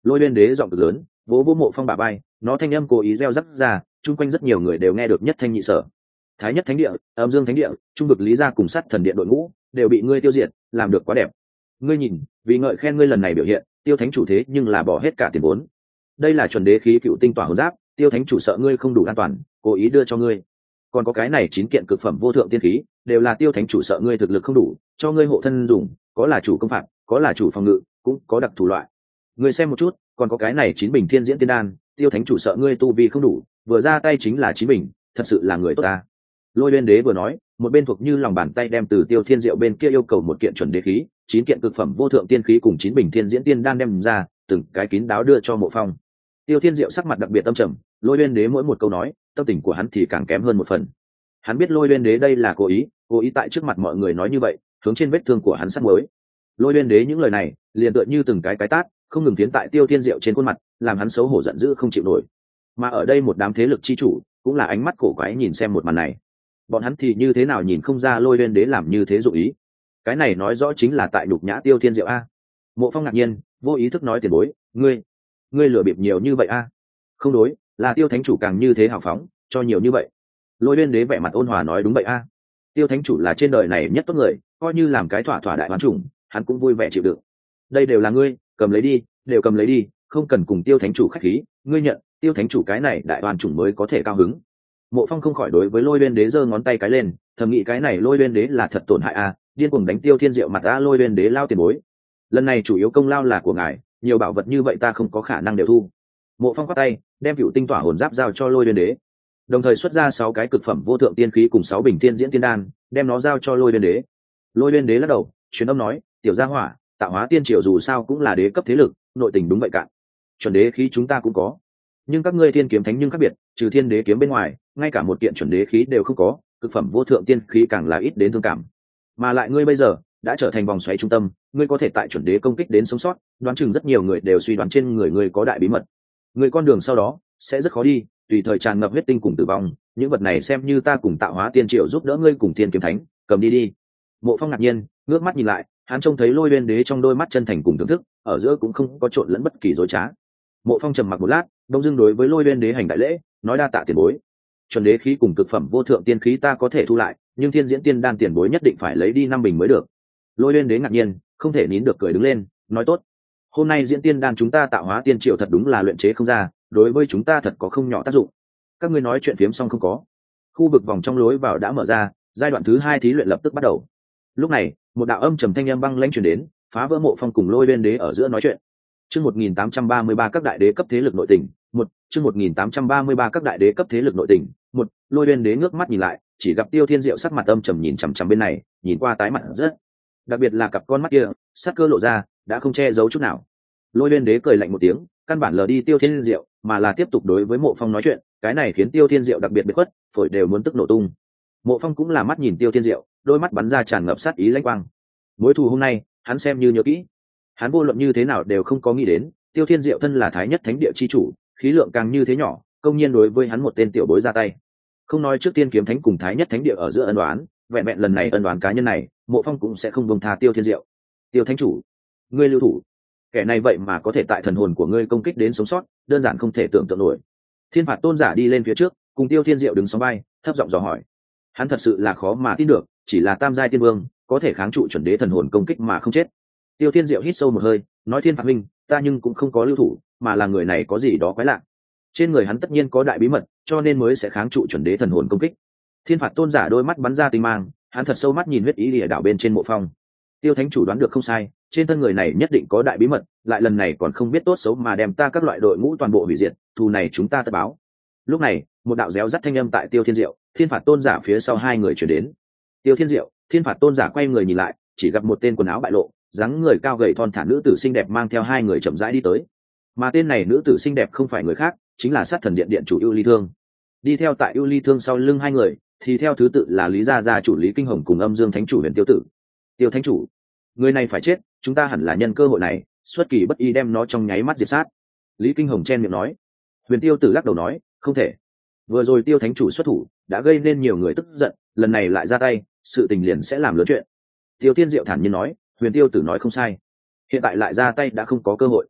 Lôi Uyên Đế giọng cực lớn, vỗ vỗ Mộ Phong bả vai, nó thanh âm cố ý reo rắc ra, chung quanh rất nhiều người đều nghe được nhất thanh nhị sở. Thái Nhất Thánh Địa, Âm Dương Thánh Địa, Trung vực Lý gia cùng Sắt Thần Điện đội ngũ đều bị ngươi tiêu diệt, làm được quá đẹp. Ngươi nhìn, vì ngợi khen ngươi lần này biểu hiện, Tiêu Thánh chủ thế nhưng là bỏ hết cả tiền vốn. Đây là chuẩn đế khí cựu tinh tỏa hồn giáp, Tiêu Thánh chủ sợ ngươi không đủ an toàn, cố ý đưa cho ngươi. Còn có cái này 9 kiện cực phẩm vô thượng tiên khí, đều là Tiêu Thánh chủ sợ ngươi thực lực không đủ, cho ngươi hộ thân dùng, có là chủ công phạt, có là chủ phòng ngự, cũng có đặc thủ loại. Ngươi xem một chút, còn có cái này 9 bình thiên diễn tiên đan, Tiêu Thánh chủ sợ ngươi tu vi không đủ, vừa ra tay chính là 9 bình, thật sự là người tốt ta. Lôi Uyên Đế vừa nói, một bên thuộc như lòng bàn tay đem từ Tiêu Thiên Diệu bên kia yêu cầu một kiện chuẩn đế khí, 9 kiện cực phẩm vô thượng tiên khí cùng 9 bình thiên diễn tiên đan đem ra, từng cái kín đáo đưa cho Mộ Phong. Tiêu Thiên Diệu sắc mặt đặc biệt tâm trầm, Lôi Uyên Đế mỗi một câu nói, tâm tình của hắn thì càng kém hơn một phần. Hắn biết Lôi Uyên Đế đây là cố ý tại trước mặt mọi người nói như vậy, hướng trên vết thương của hắn sắt mới. Lôi Uyên Đế những lời này, liền tựa như từng cái tát, không ngừng tiến tại Tiêu Thiên Diệu trên khuôn mặt, làm hắn xấu hổ giận dữ không chịu nổi. Mà ở đây một đám thế lực chi chủ, cũng là ánh mắt cổ quái nhìn xem một màn này. Bọn hắn thì như thế nào nhìn không ra Lôi Uyên Đế làm như thế dụng ý. Cái này nói rõ chính là tại nhục nhã Tiêu Thiên Diệu a. Mộ Phong ngạc nhiên, vô ý thức nói tiền bối, ngươi lừa bịp nhiều như vậy a? Không đối, là Tiêu Thánh chủ càng như thế hào phóng, cho nhiều như vậy. Lôi Uyên Đế vẻ mặt ôn hòa nói đúng vậy a. Tiêu Thánh chủ là trên đời này nhất tốt người, coi như làm cái thỏa thỏa đại hoán chủng, hắn cũng vui vẻ chịu đựng. Đây đều là ngươi, cầm lấy đi, đều cầm lấy đi, không cần cùng Tiêu Thánh chủ khách khí, ngươi nhận, Tiêu Thánh chủ cái này đại hoán chủng mới có thể cao hứng. Mộ Phong không khỏi đối với Lôi Uyên Đế giơ ngón tay cái lên, thầm nghĩ cái này Lôi Uyên Đế là thật tổn hại a, điên cuồng đánh Tiêu Thiên Diệu mặt a. Lôi Uyên Đế lao tiền bối, lần này chủ yếu công lao là của ngài, nhiều bảo vật như vậy ta không có khả năng đều thu. Mộ Phong quát tay, đem cựu tinh tỏa hồn giáp giao cho Lôi Uyên Đế, đồng thời xuất ra 6 cái cực phẩm vô thượng tiên khí cùng 6 bình thiên diễn tiên đan, đem nó giao cho Lôi Uyên Đế. Lôi Uyên Đế lắc đầu, truyền âm nói, tiểu gia hỏa, Tạo Hóa Tiên Triều dù sao cũng là đế cấp thế lực, nội tình đúng vậy cạn. Chuẩn đế khí chúng ta cũng có, nhưng các ngươi Thiên Kiếm Thánh nhưng khác biệt, trừ Thiên Đế kiếm bên ngoài, ngay cả một kiện chuẩn đế khí đều không có, cực phẩm vô thượng tiên khí càng là ít đến thương cảm. Mà lại ngươi bây giờ đã trở thành vòng xoáy trung tâm, ngươi có thể tại chuẩn đế công kích đến sống sót, đoán chừng rất nhiều người đều suy đoán trên người ngươi có đại bí mật. Ngươi con đường sau đó sẽ rất khó đi, tùy thời tràn ngập huyết tinh cùng tử vong, những vật này xem như ta cùng Tạo Hóa Tiên Triều giúp đỡ ngươi cùng Thiên Kiếm Thánh, cầm đi đi. Mộ Phong ngạc nhiên, ngước mắt nhìn lại, hắn trông thấy Lôi Uyên Đế trong đôi mắt chân thành cùng thưởng thức, ở giữa cũng không có trộn lẫn bất kỳ dối trá. Mộ Phong trầm mặc một lát, đông dưng đối với Lôi Uyên Đế hành đại lễ, nói đa tạ tiền bối. Chuẩn đế khí cùng cực phẩm vô thượng tiên khí ta có thể thu lại, nhưng thiên diễn tiên đan tiền bối nhất định phải lấy đi 5 bình mới được. Lôi Uyên Đế ngạc nhiên, không thể nín được cười đứng lên, nói tốt. Hôm nay diễn tiên đan chúng ta Tạo Hóa Tiên Triều thật đúng là luyện chế không ra, đối với chúng ta thật có không nhỏ tác dụng. Các ngươi nói chuyện phiếm xong không có? Khu vực vòng trong lối vào đã mở ra, giai đoạn thứ 2 thí luyện lập tức bắt đầu. Lúc này, một đạo âm trầm thanh âm băng lãnh truyền đến, phá vỡ Mộ Phong cùng Lôi Uyên Đế ở giữa nói chuyện. Chương 1833 các đại đế cấp thế lực nội tình, chương 1833 các đại đế cấp thế lực nội tình, Lôi Uyên Đế ngước mắt nhìn lại, chỉ gặp Tiêu Thiên Diệu sắc mặt âm trầm nhìn chằm chằm bên này, nhìn qua tái mặt rất. Đặc biệt là cặp con mắt kia, sát cơ lộ ra, đã không che giấu chút nào. Lôi Uyên Đế cười lạnh một tiếng, căn bản lờ đi Tiêu Thiên Diệu, mà là tiếp tục đối với Mộ Phong nói chuyện, cái này khiến Tiêu Thiên Diệu đặc biệt biệt khuất, phổi đều muốn tức nổ tung. Mộ Phong cũng là mắt nhìn Tiêu Thiên Diệu, đôi mắt bắn ra tràn ngập sát ý lãnh quang. Mối thù hôm nay, hắn xem như nhớ kỹ. Hắn vô luận như thế nào đều không có nghĩ đến, Tiêu Thiên Diệu thân là Thái Nhất Thánh Địa chi chủ, khí lượng càng như thế nhỏ, công nhiên đối với hắn một tên tiểu bối ra tay. Không nói trước Tiên Kiếm Thánh cùng Thái Nhất Thánh Địa ở giữa ân đoán, vẹn vẹn lần này ân đoán cá nhân này, Mộ Phong cũng sẽ không buông tha Tiêu Thiên Diệu. Tiêu Thánh chủ, ngươi lưu thủ. Kẻ này vậy mà có thể tại thần hồn của ngươi công kích đến sống sót, đơn giản không thể tưởng tượng nổi. Thiên Phạt Tôn giả đi lên phía trước, cùng Tiêu Thiên Diệu đứng sóng vai, thấp giọng dò hỏi. Hắn thật sự là khó mà tin được, chỉ là tam giai tiên vương, có thể kháng trụ chuẩn đế thần hồn công kích mà không chết. Tiêu Thiên Diệu hít sâu một hơi, nói Thiên Phạt huynh, ta nhưng cũng không có lưu thủ, mà là người này có gì đó quái lạ. Trên người hắn tất nhiên có đại bí mật, cho nên mới sẽ kháng trụ chuẩn đế thần hồn công kích. Thiên Phạt Tôn giả đôi mắt bắn ra tinh mang, hắn thật sâu mắt nhìn huyết ý lìa đảo bên trên Mộ Phong. Tiêu Thánh chủ đoán được không sai, trên thân người này nhất định có đại bí mật, lại lần này còn không biết tốt xấu mà đem ta các loại đội ngũ toàn bộ hủy diệt, thù này chúng ta tất báo. Lúc này, một đạo réo rắt thanh âm tại Tiêu Thiên Diệu, Thiên Phạt Tôn giả phía sau hai người chuyển đến. Tiêu Thiên Diệu, Thiên Phạt Tôn giả quay người nhìn lại, chỉ gặp một tên quần áo bại lộ, dáng người cao gầy thon thả nữ tử xinh đẹp mang theo hai người chậm rãi đi tới. Mà tên này nữ tử xinh đẹp không phải người khác, chính là Sát Thần Điện điện chủ Ưu Ly Thương. Đi theo tại Ưu Ly Thương sau lưng hai người, thì theo thứ tự là Lý gia gia chủ Lý Kinh Hồng cùng Âm Dương Thánh chủ Huyền Tiêu Tử. Tiêu Thánh chủ, người này phải chết, chúng ta hẳn là nhân cơ hội này, xuất kỳ bất ý đem nó trong nháy mắt diệt sát. Lý Kinh Hồng chen miệng nói. Huyền Tiêu Tử lắc đầu nói, không thể. Vừa rồi Tiêu Thánh chủ xuất thủ, đã gây nên nhiều người tức giận, lần này lại ra tay, sự tình liền sẽ làm lớn chuyện. Tiêu Thiên Diệu thản nhiên nói, Huyền Tiêu Tử nói không sai, hiện tại lại ra tay đã không có cơ hội.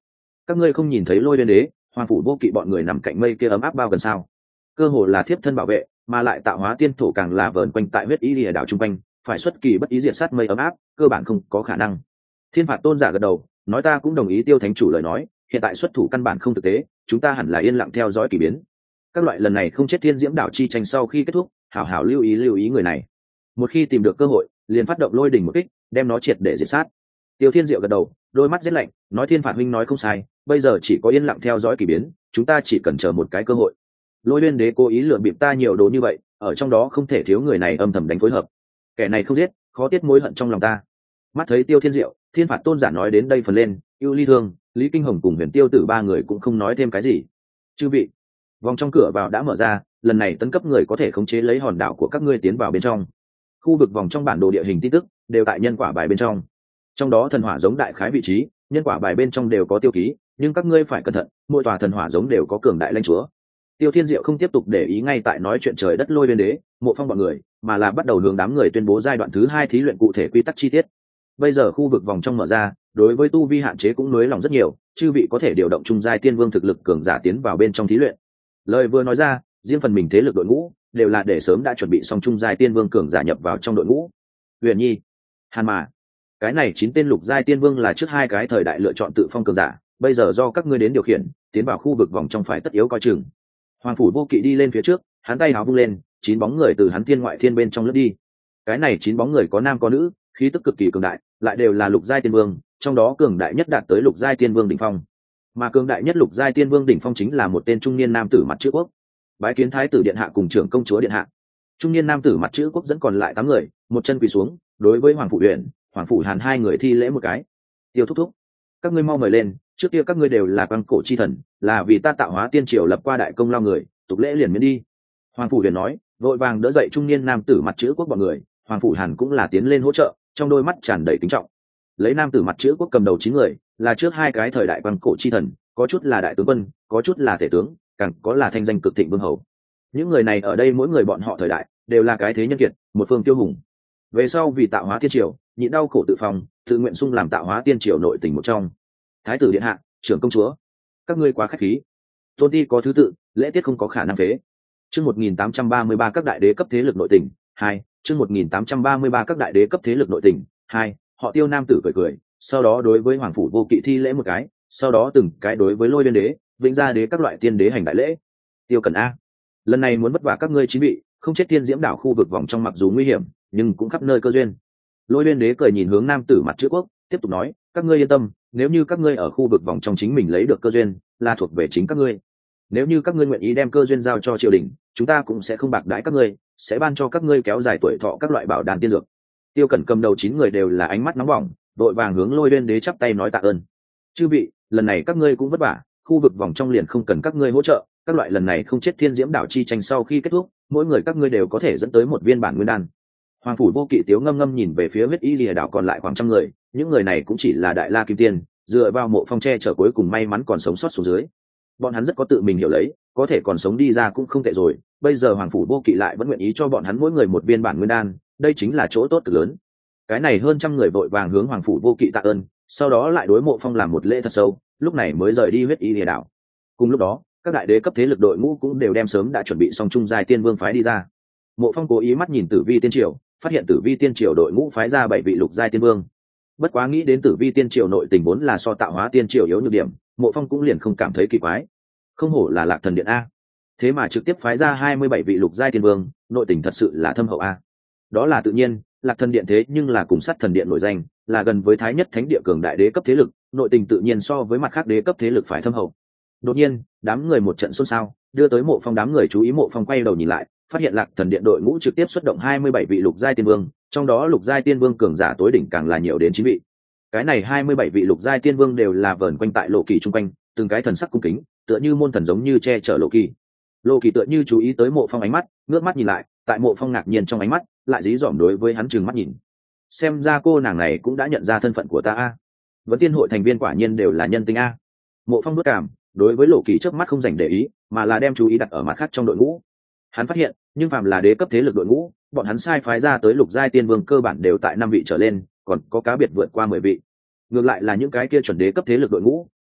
Các ngươi không nhìn thấy Lôi Uyên Đế, Hoàng phủ vô kỵ bọn người nằm cạnh mây kia ấm áp bao gần sao? Cơ hồ là thiếp thân bảo vệ, mà lại tạo hóa tiên thổ càng là vờn quanh tại huyết ý lìa đảo trung quanh, phải xuất kỳ bất ý diệt sát mây ấm áp, cơ bản không có khả năng. Thiên Phạt tôn giả gật đầu, nói ta cũng đồng ý Tiêu thánh chủ lời nói, hiện tại xuất thủ căn bản không thực tế, chúng ta hẳn là yên lặng theo dõi kỳ biến. Các loại lần này không chết thiên diễm đảo chi tranh sau khi kết thúc, hảo hảo lưu ý người này. Một khi tìm được cơ hội, liền phát động lôi đỉnh một kích, đem nó triệt để diệt sát. Tiêu Thiên Diệu gật đầu, đôi mắt rét lạnh, nói Thiên Phạt huynh nói không sai, bây giờ chỉ có yên lặng theo dõi kỳ biến, chúng ta chỉ cần chờ một cái cơ hội. Lôi Uyên Đế cố ý lừa bịp ta nhiều đồ như vậy, ở trong đó không thể thiếu người này âm thầm đánh phối hợp. Kẻ này không giết, khó tiết mối hận trong lòng ta. Mắt thấy Tiêu Thiên Diệu, Thiên Phạt tôn giả nói đến đây phần lên, Ưu Ly Thương, Lý Kinh Hồng cùng Huyền Tiêu Tử ba người cũng không nói thêm cái gì. Chư vị, vòng trong cửa vào đã mở ra, lần này tấn cấp người có thể khống chế lấy hòn đảo của các ngươi tiến vào bên trong. Khu vực vòng trong bản đồ địa hình tin tức đều tại nhân quả bài bên trong. Trong đó thần hỏa giống đại khái vị trí, nhân quả bài bên trong đều có tiêu ký, nhưng các ngươi phải cẩn thận, mỗi tòa thần hỏa giống đều có cường đại lãnh chúa. Tiêu Thiên Diệu không tiếp tục để ý ngay tại nói chuyện trời đất Lôi Uyên Đế, Mộ Phong bọn người, mà là bắt đầu hướng đám người tuyên bố giai đoạn thứ 2 thí luyện cụ thể quy tắc chi tiết. Bây giờ khu vực vòng trong mở ra, đối với tu vi hạn chế cũng nới lỏng rất nhiều, chư vị có thể điều động trung giai tiên vương thực lực cường giả tiến vào bên trong thí luyện. Lời vừa nói ra, riêng phần mình thế lực đội ngũ đều là để sớm đã chuẩn bị xong trung giai tiên vương cường giả nhập vào trong đội ngũ. Huyền Nhi, Hàn Mà, cái này 9 tên lục giai tiên vương là trước 2 cái thời đại lựa chọn tự phong cường giả, bây giờ do các ngươi đến điều khiển, tiến vào khu vực vòng trong phải tất yếu coi chừng. Hoàng phủ vô kỵ đi lên phía trước, hắn tay áo vung lên, 9 bóng người từ hắn thiên ngoại thiên bên trong lướt đi. Cái này 9 bóng người có nam có nữ, khí tức cực kỳ cường đại, lại đều là lục giai tiên vương, trong đó cường đại nhất đạt tới lục giai tiên vương đỉnh phong. Mà cường đại nhất lục giai tiên vương đỉnh phong chính là một tên trung niên nam tử mặt chữ quốc. Bái kiến thái tử điện hạ cùng trưởng công chúa điện hạ. Trung niên nam tử mặt chữ quốc dẫn còn lại 8 người, một chân quỳ xuống, đối với Hoàng phủ Uyển, Hoàng phủ Hàn hai người thi lễ một cái. Tiêu thúc thúc, các ngươi mau mời lên, trước kia các ngươi đều là quang cổ chi thần, là vì ta tạo hóa tiên triều lập qua đại công lao người, tục lễ liền miễn đi. Hoàng phủ Uyển nói, vội vàng đỡ dậy trung niên nam tử mặt chữ quốc bọn người, Hoàng phủ Hàn cũng là tiến lên hỗ trợ, trong đôi mắt tràn đầy kính trọng. Lấy nam tử mặt chữ quốc cầm đầu 9 người, là trước 2 cái thời đại quang cổ chi thần, có chút là đại tướng quân, có chút là thể tướng, càng có là thanh danh cực thịnh vương hầu. Những người này ở đây mỗi người bọn họ thời đại đều là cái thế nhân kiệt, một phương tiêu hùng. Về sau vì tạo hóa tiên triều, nhịn đau khổ tự phòng, tự nguyện sung làm tạo hóa tiên triều nội tình một trong. Thái tử điện hạ, trưởng công chúa, các ngươi quá khách khí. Tôn ti có thứ tự, lễ tiết không có khả năng phế. Chương 1833 các đại đế cấp thế lực nội tình 2, chương 1833 các đại đế cấp thế lực nội tình 2, họ Tiêu nam tử cười cười, sau đó đối với Hoàng phủ vô kỵ thi lễ một cái, sau đó từng cái đối với Lôi Uyên Đế, Vĩnh Gia Đế các loại tiên đế hành đại lễ. Tiêu Cẩn a, lần này muốn vất vả các ngươi chín vị, không chết thiên diễm đảo khu vực vòng trong mặc dù nguy hiểm, nhưng cũng khắp nơi cơ duyên. Lôi Uyên Đế cười nhìn hướng nam tử mặt chữ quốc, tiếp tục nói, các ngươi yên tâm, nếu như các ngươi ở khu vực vòng trong chính mình lấy được cơ duyên, là thuộc về chính các ngươi. Nếu như các ngươi nguyện ý đem cơ duyên giao cho triều đình, chúng ta cũng sẽ không bạc đãi các ngươi, sẽ ban cho các ngươi kéo dài tuổi thọ các loại bảo đan tiên dược. Tiêu Cẩn cầm đầu 9 người đều là ánh mắt nóng bỏng, đội vàng hướng Lôi Uyên Đế chắp tay nói tạ ơn. Chư vị, lần này các ngươi cũng vất vả, khu vực vòng trong liền không cần các ngươi hỗ trợ, các loại lần này không chết thiên diễm đảo chi tranh sau khi kết thúc, mỗi người các ngươi đều có thể dẫn tới một viên bản nguyên đan. Hoàng phủ vô kỵ tiếu ngâm ngâm nhìn về phía huyết y lìa đảo còn lại khoảng trăm người, những người này cũng chỉ là đại la kim tiên, dựa vào Mộ Phong che chở cuối cùng may mắn còn sống sót xuống dưới. Bọn hắn rất có tự mình hiểu lấy, có thể còn sống đi ra cũng không tệ rồi. Bây giờ Hoàng phủ vô kỵ lại vẫn nguyện ý cho bọn hắn mỗi người một viên bản nguyên đan, đây chính là chỗ tốt cực lớn. Cái này hơn trăm người vội vàng hướng Hoàng phủ vô kỵ tạ ơn, sau đó lại đối Mộ Phong làm một lễ thật sâu, lúc này mới rời đi huyết y lìa đảo. Cùng lúc đó, các đại đế cấp thế lực đội ngũ cũng đều đem sớm đã chuẩn bị xong trung giai tiên vương phái đi ra. Mộ Phong cố ý mắt nhìn Tử Vi tiên triều, phát hiện Tử Vi tiên triều đội ngũ phái ra 7 vị lục giai tiên vương. Bất quá nghĩ đến Tử Vi tiên triều nội tình vốn là so tạo hóa tiên triều yếu nhược điểm, Mộ Phong cũng liền không cảm thấy kỳ quái. Không hổ là Lạc Thần điện a, thế mà trực tiếp phái ra 27 vị lục giai tiên vương, nội tình thật sự là thâm hậu a. Đó là tự nhiên, Lạc Thần điện thế nhưng là cùng Sắt Thần điện nổi danh, là gần với Thái Nhất Thánh địa cường đại đế cấp thế lực, nội tình tự nhiên so với mặt khác đế cấp thế lực phải thâm hậu. Đột nhiên, đám người một trận xôn xao, đưa tới Mộ Phong đám người chú ý. Mộ Phong quay đầu nhìn lại, phát hiện Lạc Thần điện đội ngũ trực tiếp xuất động 27 vị lục giai tiên vương, trong đó lục giai tiên vương cường giả tối đỉnh càng là nhiều đến 9 vị. Cái này 27 vị lục giai tiên vương đều là vờn quanh tại Lộ Kỳ trung quanh, từng cái thần sắc cung kính, tựa như môn thần giống như che chở Lộ Kỳ. Lộ Kỳ tựa như chú ý tới Mộ Phong ánh mắt, ngước mắt nhìn lại, tại Mộ Phong ngạc nhiên trong ánh mắt, lại dí dỏm đối với hắn trừng mắt nhìn. Xem ra cô nàng này cũng đã nhận ra thân phận của ta a. Vấn Tiên hội thành viên quả nhiên đều là nhân tính a. Mộ Phong đốt cảm, đối với Lộ Kỳ chớp mắt không dành để ý, mà là đem chú ý đặt ở mặt khác trong đội ngũ. Hắn phát hiện, nhưng phàm là đế cấp thế lực đội ngũ, bọn hắn sai phái ra tới lục giai tiên vương cơ bản đều tại 5 vị trở lên, còn có cá biệt vượt qua 10 vị. Ngược lại là những cái kia chuẩn đế cấp thế lực đội ngũ,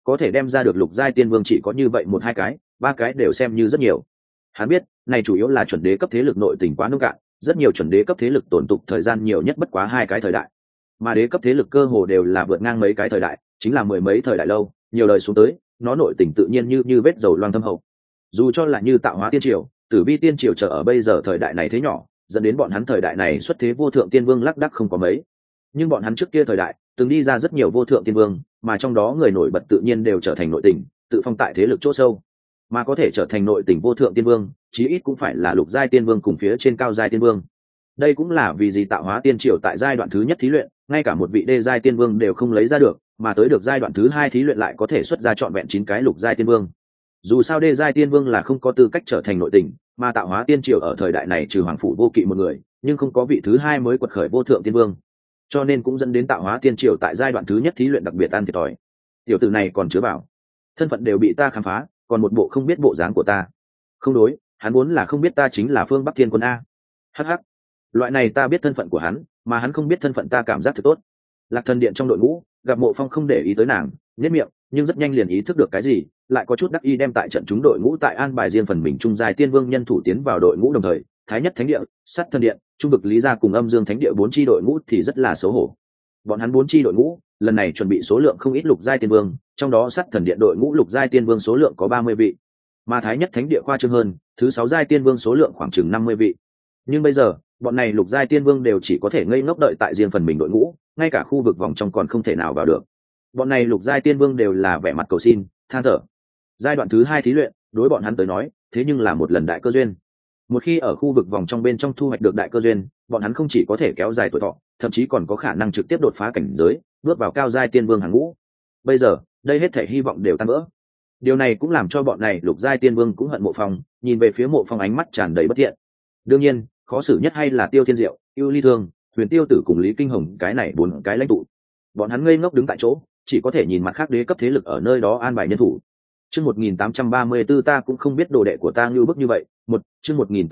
có thể đem ra được lục giai tiên vương chỉ có như vậy một hai cái, ba cái đều xem như rất nhiều. Hắn biết này chủ yếu là chuẩn đế cấp thế lực nội tình quá nông cạn, rất nhiều chuẩn đế cấp thế lực tồn tục thời gian nhiều nhất bất quá 2 cái thời đại, mà đế cấp thế lực cơ hồ đều là vượt ngang mấy cái thời đại, chính là mười mấy thời đại lâu, nhiều đời xuống tới nó nội tình tự nhiên như vết dầu loang thâm hậu. Dù cho là như Tạo Hóa Tiên Triều, Tử Vi Tiên Triều trở ở bây giờ thời đại này thế nhỏ, dẫn đến bọn hắn thời đại này xuất thế vô thượng tiên vương lác đác không có mấy, nhưng bọn hắn trước kia thời đại từng đi ra rất nhiều vô thượng tiên vương, mà trong đó người nổi bật tự nhiên đều trở thành nội tình, tự phong tại thế lực chỗ sâu. Mà có thể trở thành nội tình vô thượng tiên vương, chí ít cũng phải là lục giai tiên vương cùng phía trên cao giai tiên vương. Đây cũng là vì gì Tạo Hóa Tiên Triều tại giai đoạn thứ nhất thí luyện, ngay cả một vị đê giai tiên vương đều không lấy ra được, mà tới được giai đoạn thứ hai thí luyện lại có thể xuất ra trọn vẹn 9 cái lục giai tiên vương. Dù sao đê giai tiên vương là không có tư cách trở thành nội tình, mà Tạo Hóa Tiên Triều ở thời đại này trừ Hoàng Phủ Vô Kỵ một người, nhưng không có vị thứ hai mới quật khởi vô thượng tiên vương, cho nên cũng dẫn đến Tạo Hóa Tiên Triều tại giai đoạn thứ nhất thí luyện đặc biệt ăn thiệt thòi. Tiểu tử này còn chứa bảo, thân phận đều bị ta khám phá, còn một bộ không biết bộ dáng của ta. Không đối, hắn vốn là không biết ta chính là Phương Bắc Thiên Quân a. Hắc hắc, loại này ta biết thân phận của hắn, mà hắn không biết thân phận ta cảm giác thật tốt. Lạc Thần Điện trong đội ngũ, gặp Mộ Phong không để ý tới nàng, nhếch miệng, nhưng rất nhanh liền ý thức được cái gì, lại có chút đắc ý đem tại trận chúng đội ngũ tại an bài riêng phần mình trung giai tiên vương nhân thủ tiến vào đội ngũ đồng thời, Thái Nhất Thánh Địa, Sắt Thần Điện, Trung Vực Lý Gia cùng Âm Dương Thánh Địa 4 chi đội ngũ thì rất là xấu hổ. Bọn hắn 4 chi đội ngũ, lần này chuẩn bị số lượng không ít lục giai tiên vương, trong đó Sắt Thần Điện đội ngũ lục giai tiên vương số lượng có 30 vị, mà Thái Nhất Thánh Địa khoa trương hơn, thứ 6 giai tiên vương số lượng khoảng chừng 50 vị. Nhưng bây giờ, bọn này lục giai tiên vương đều chỉ có thể ngây ngốc đợi tại riêng phần mình đội ngũ, ngay cả khu vực vòng trong còn không thể nào vào được. Bọn này lục giai tiên vương đều là vẻ mặt cầu xin, than thở. Giai đoạn thứ 2 thí luyện, đối bọn hắn tới nói, thế nhưng là một lần đại cơ duyên. Một khi ở khu vực vòng trong bên trong thu hoạch được đại cơ duyên, bọn hắn không chỉ có thể kéo dài tuổi thọ, thậm chí còn có khả năng trực tiếp đột phá cảnh giới, bước vào cao giai tiên vương hàng ngũ. Bây giờ, đây hết thảy hy vọng đều tan vỡ. Điều này cũng làm cho bọn này lục giai tiên vương cũng hận Mộ Phong, nhìn về phía Mộ Phong ánh mắt tràn đầy bất thiện. Đương nhiên, khó xử nhất hay là Tiêu Thiên Diệu, Ưu Ly Thương, Huyền Tiêu Tử cùng Lý Kinh Hồng, cái này 4 cái lãnh tụ. Bọn hắn ngây ngốc đứng tại chỗ, chỉ có thể nhìn mặt khác đế cấp thế lực ở nơi đó an bài nhân thủ. Chương 1834 ta cũng không biết đồ đệ của ta như bức như vậy. Chương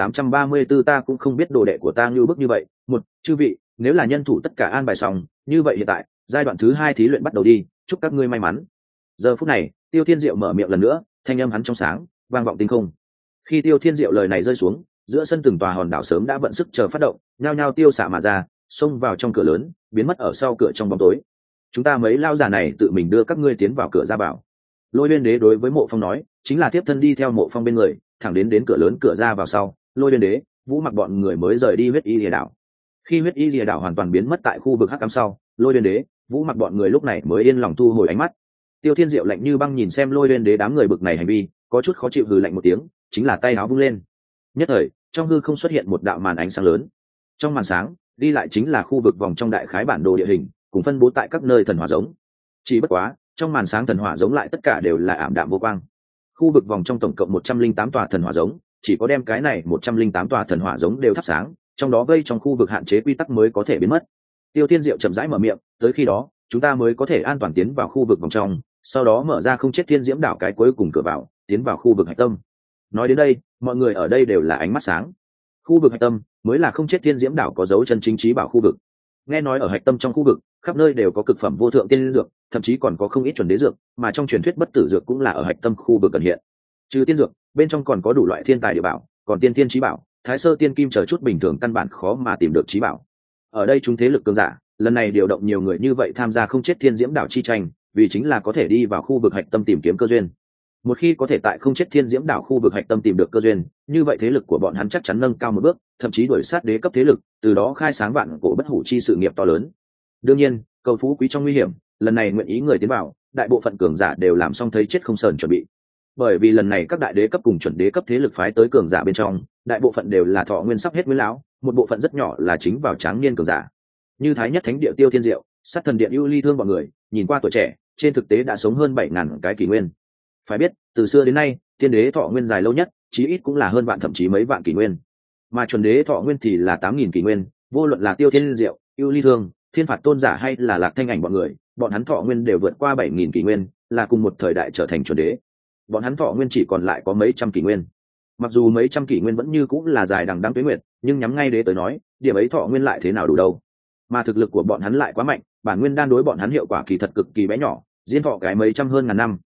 1834 ta cũng không biết đồ đệ của ta như bức như vậy. Chư vị, nếu là nhân thủ tất cả an bài xong, như vậy hiện tại, giai đoạn thứ 2 thí luyện bắt đầu đi, chúc các ngươi may mắn. Giờ phút này, Tiêu Thiên Diệu mở miệng lần nữa, thanh âm hắn trong sáng, vang vọng tinh không. Khi Tiêu Thiên Diệu lời này rơi xuống, giữa sân từng tòa hòn đảo sớm đã vận sức chờ phát động, nhao nhao tiêu xạ mà ra, xông vào trong cửa lớn, biến mất ở sau cửa trong bóng tối. Chúng ta mấy lao giả này tự mình đưa các ngươi tiến vào cửa ra bảo. Lôi Uyên Đế đối với Mộ Phong nói, chính là tiếp thân đi theo Mộ Phong bên người, thẳng đến cửa lớn cửa ra vào sau, Lôi Uyên Đế, Vũ Mặc bọn người mới rời đi Huyết Y Lìa Đảo. Khi Huyết Y Lìa Đảo hoàn toàn biến mất tại khu vực hắc ám sau, Lôi Uyên Đế, Vũ Mặc bọn người lúc này mới yên lòng thu hồi ánh mắt. Tiêu Thiên Diệu lạnh như băng nhìn xem Lôi Uyên Đế đám người bực này hành vi, có chút khó chịu hừ lạnh một tiếng, chính là tay áo vung lên. Nhất thời, trong hư không xuất hiện một đạo màn ánh sáng lớn. Trong màn sáng, đi lại chính là khu vực vòng trong đại khái bản đồ địa hình, cùng phân bố tại các nơi thần hỏa giống. Chỉ bất quá, trong màn sáng thần hỏa giống lại tất cả đều là ảm đạm vô quang. Khu vực vòng trong tổng cộng 108 tòa thần hỏa giống, chỉ có đem cái này 108 tòa thần hỏa giống đều thắp sáng, trong đó vây trong khu vực hạn chế quy tắc mới có thể biến mất. Tiêu Thiên Diệu chậm rãi mở miệng, tới khi đó, chúng ta mới có thể an toàn tiến vào khu vực vòng trong, sau đó mở ra không chết thiên diễm đảo cái cuối cùng cửa vào, tiến vào khu vực hạch tâm. Nói đến đây, mọi người ở đây đều là ánh mắt sáng. Khu vực hạch tâm mới là không chết thiên diễm đảo có dấu chân chính trí bảo khu vực. Nghe nói ở hạch tâm trong khu vực, khắp nơi đều có cực phẩm vô thượng tiên dược, thậm chí còn có không ít chuẩn đế dược, mà trong truyền thuyết bất tử dược cũng là ở hạch tâm khu vực cần hiện. Trừ tiên dược, bên trong còn có đủ loại thiên tài địa bảo, còn tiên tiên trí bảo, thái sơ tiên kim chờ chút bình thường căn bản khó mà tìm được trí bảo. Ở đây chúng thế lực cường giả, lần này điều động nhiều người như vậy tham gia không chết thiên diễm đảo chi tranh, vì chính là có thể đi vào khu vực hạch tâm tìm kiếm cơ duyên. Một khi có thể tại không chết thiên diễm đảo khu vực hạch tâm tìm được cơ duyên, như vậy thế lực của bọn hắn chắc chắn nâng cao một bước, thậm chí đuổi sát đế cấp thế lực, từ đó khai sáng vạn cổ bất hủ chi sự nghiệp to lớn. Đương nhiên, cầu phú quý trong nguy hiểm, lần này nguyện ý người tiến vào, đại bộ phận cường giả đều làm xong thấy chết không sờn chuẩn bị. Bởi vì lần này các đại đế cấp cùng chuẩn đế cấp thế lực phái tới cường giả bên trong, đại bộ phận đều là thọ nguyên sắp hết nguyên lão, một bộ phận rất nhỏ là chính vào tráng niên cường giả. Như Thái Nhất Thánh Địa Tiêu Thiên Diệu, Sát Thần Điện Ưu Ly Thương bọn người, nhìn qua tuổi trẻ, trên thực tế đã sống hơn 7000 cái kỷ nguyên. Phải biết, từ xưa đến nay, tiên đế thọ nguyên dài lâu nhất, chí ít cũng là hơn vạn thậm chí mấy vạn kỷ nguyên. Mà chuẩn đế thọ nguyên thì là 8000 kỷ nguyên, vô luận là Tiêu Thiên Diệu, Ưu Ly Thương, Thiên Phạt Tôn giả hay là Lạc Thanh Ảnh bọn người, bọn hắn thọ nguyên đều vượt qua 7000 kỷ nguyên, là cùng một thời đại trở thành chuẩn đế. Bọn hắn thọ nguyên chỉ còn lại có mấy trăm kỷ nguyên. Mặc dù mấy trăm kỷ nguyên vẫn như cũng là dài đằng đẵng tuế nguyệt, nhưng nhắm ngay đế tới nói, điểm ấy thọ nguyên lại thế nào đủ đâu. Mà thực lực của bọn hắn lại quá mạnh, bản nguyên đan đối bọn hắn hiệu quả kỳ thật cực kỳ bé nhỏ, diễn thọ cái mấy trăm hơn ngàn năm,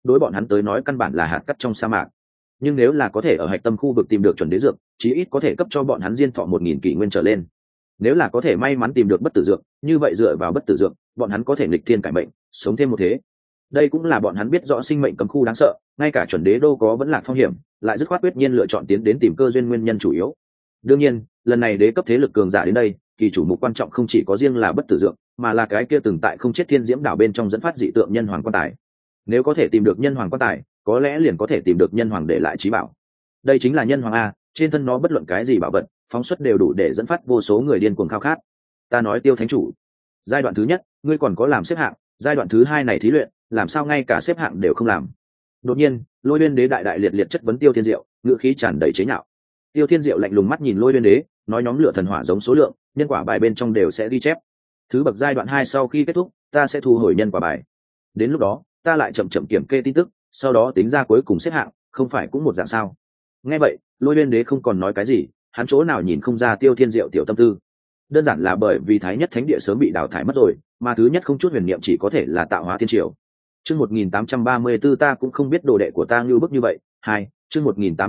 đối bọn hắn tới nói căn bản là hạt cát trong sa mạc. Nhưng nếu là có thể ở hạch tâm khu vực tìm được chuẩn đế dược, chí ít có thể cấp cho bọn hắn diên thọ 1000 kỷ nguyên trở lên. Nếu là có thể may mắn tìm được bất tử dược, như vậy dựa vào bất tử dược, bọn hắn có thể nghịch thiên cải mệnh, sống thêm một thế. Đây cũng là bọn hắn biết rõ sinh mệnh cấm khu đáng sợ, ngay cả chuẩn đế đô có vẫn lạc phong hiểm, lại dứt khoát quyết nhiên lựa chọn tiến đến tìm cơ duyên nguyên nhân chủ yếu. Đương nhiên, lần này đế cấp thế lực cường giả đến đây, kỳ chủ mục quan trọng không chỉ có riêng là bất tử dược, mà là cái kia từng tại không chết thiên diễm đảo bên trong dẫn phát dị tượng nhân hoàng quan tài. Nếu có thể tìm được nhân hoàng quan tài, có lẽ liền có thể tìm được nhân hoàng để lại trí bảo. Đây chính là nhân hoàng a, trên thân nó bất luận cái gì bảo vật, phóng xuất đều đủ để dẫn phát vô số người điên cuồng khao khát. Ta nói Tiêu thánh chủ, giai đoạn thứ nhất, ngươi còn có làm xếp hạng, giai đoạn thứ hai này thí luyện, làm sao ngay cả xếp hạng đều không làm? Đột nhiên, Lôi Uyên Đế đại đại liệt liệt chất vấn Tiêu Thiên Diệu, ngữ khí tràn đầy chế nhạo. Tiêu Thiên Diệu lạnh lùng mắt nhìn Lôi Uyên Đế, nói nhóm lửa thần hỏa giống số lượng, nhân quả bài bên trong đều sẽ ghi chép. Thứ bậc giai đoạn 2 sau khi kết thúc, ta sẽ thu hồi nhân quả bài. Đến lúc đó, ta lại chậm chậm kiểm kê tin tức, sau đó tính ra cuối cùng xếp hạng, không phải cũng một dạng sao? Nghe vậy, Lôi Uyên Đế không còn nói cái gì, hắn chỗ nào nhìn không ra Tiêu Thiên Diệu tiểu tâm tư. Đơn giản là bởi vì Thái Nhất Thánh Địa sớm bị đào thải mất rồi, mà thứ nhất không chút huyền niệm chỉ có thể là Tạo Hóa Thiên Triều. Chương 1834 ta cũng không biết đồ đệ của ta như bức như vậy. 2, chương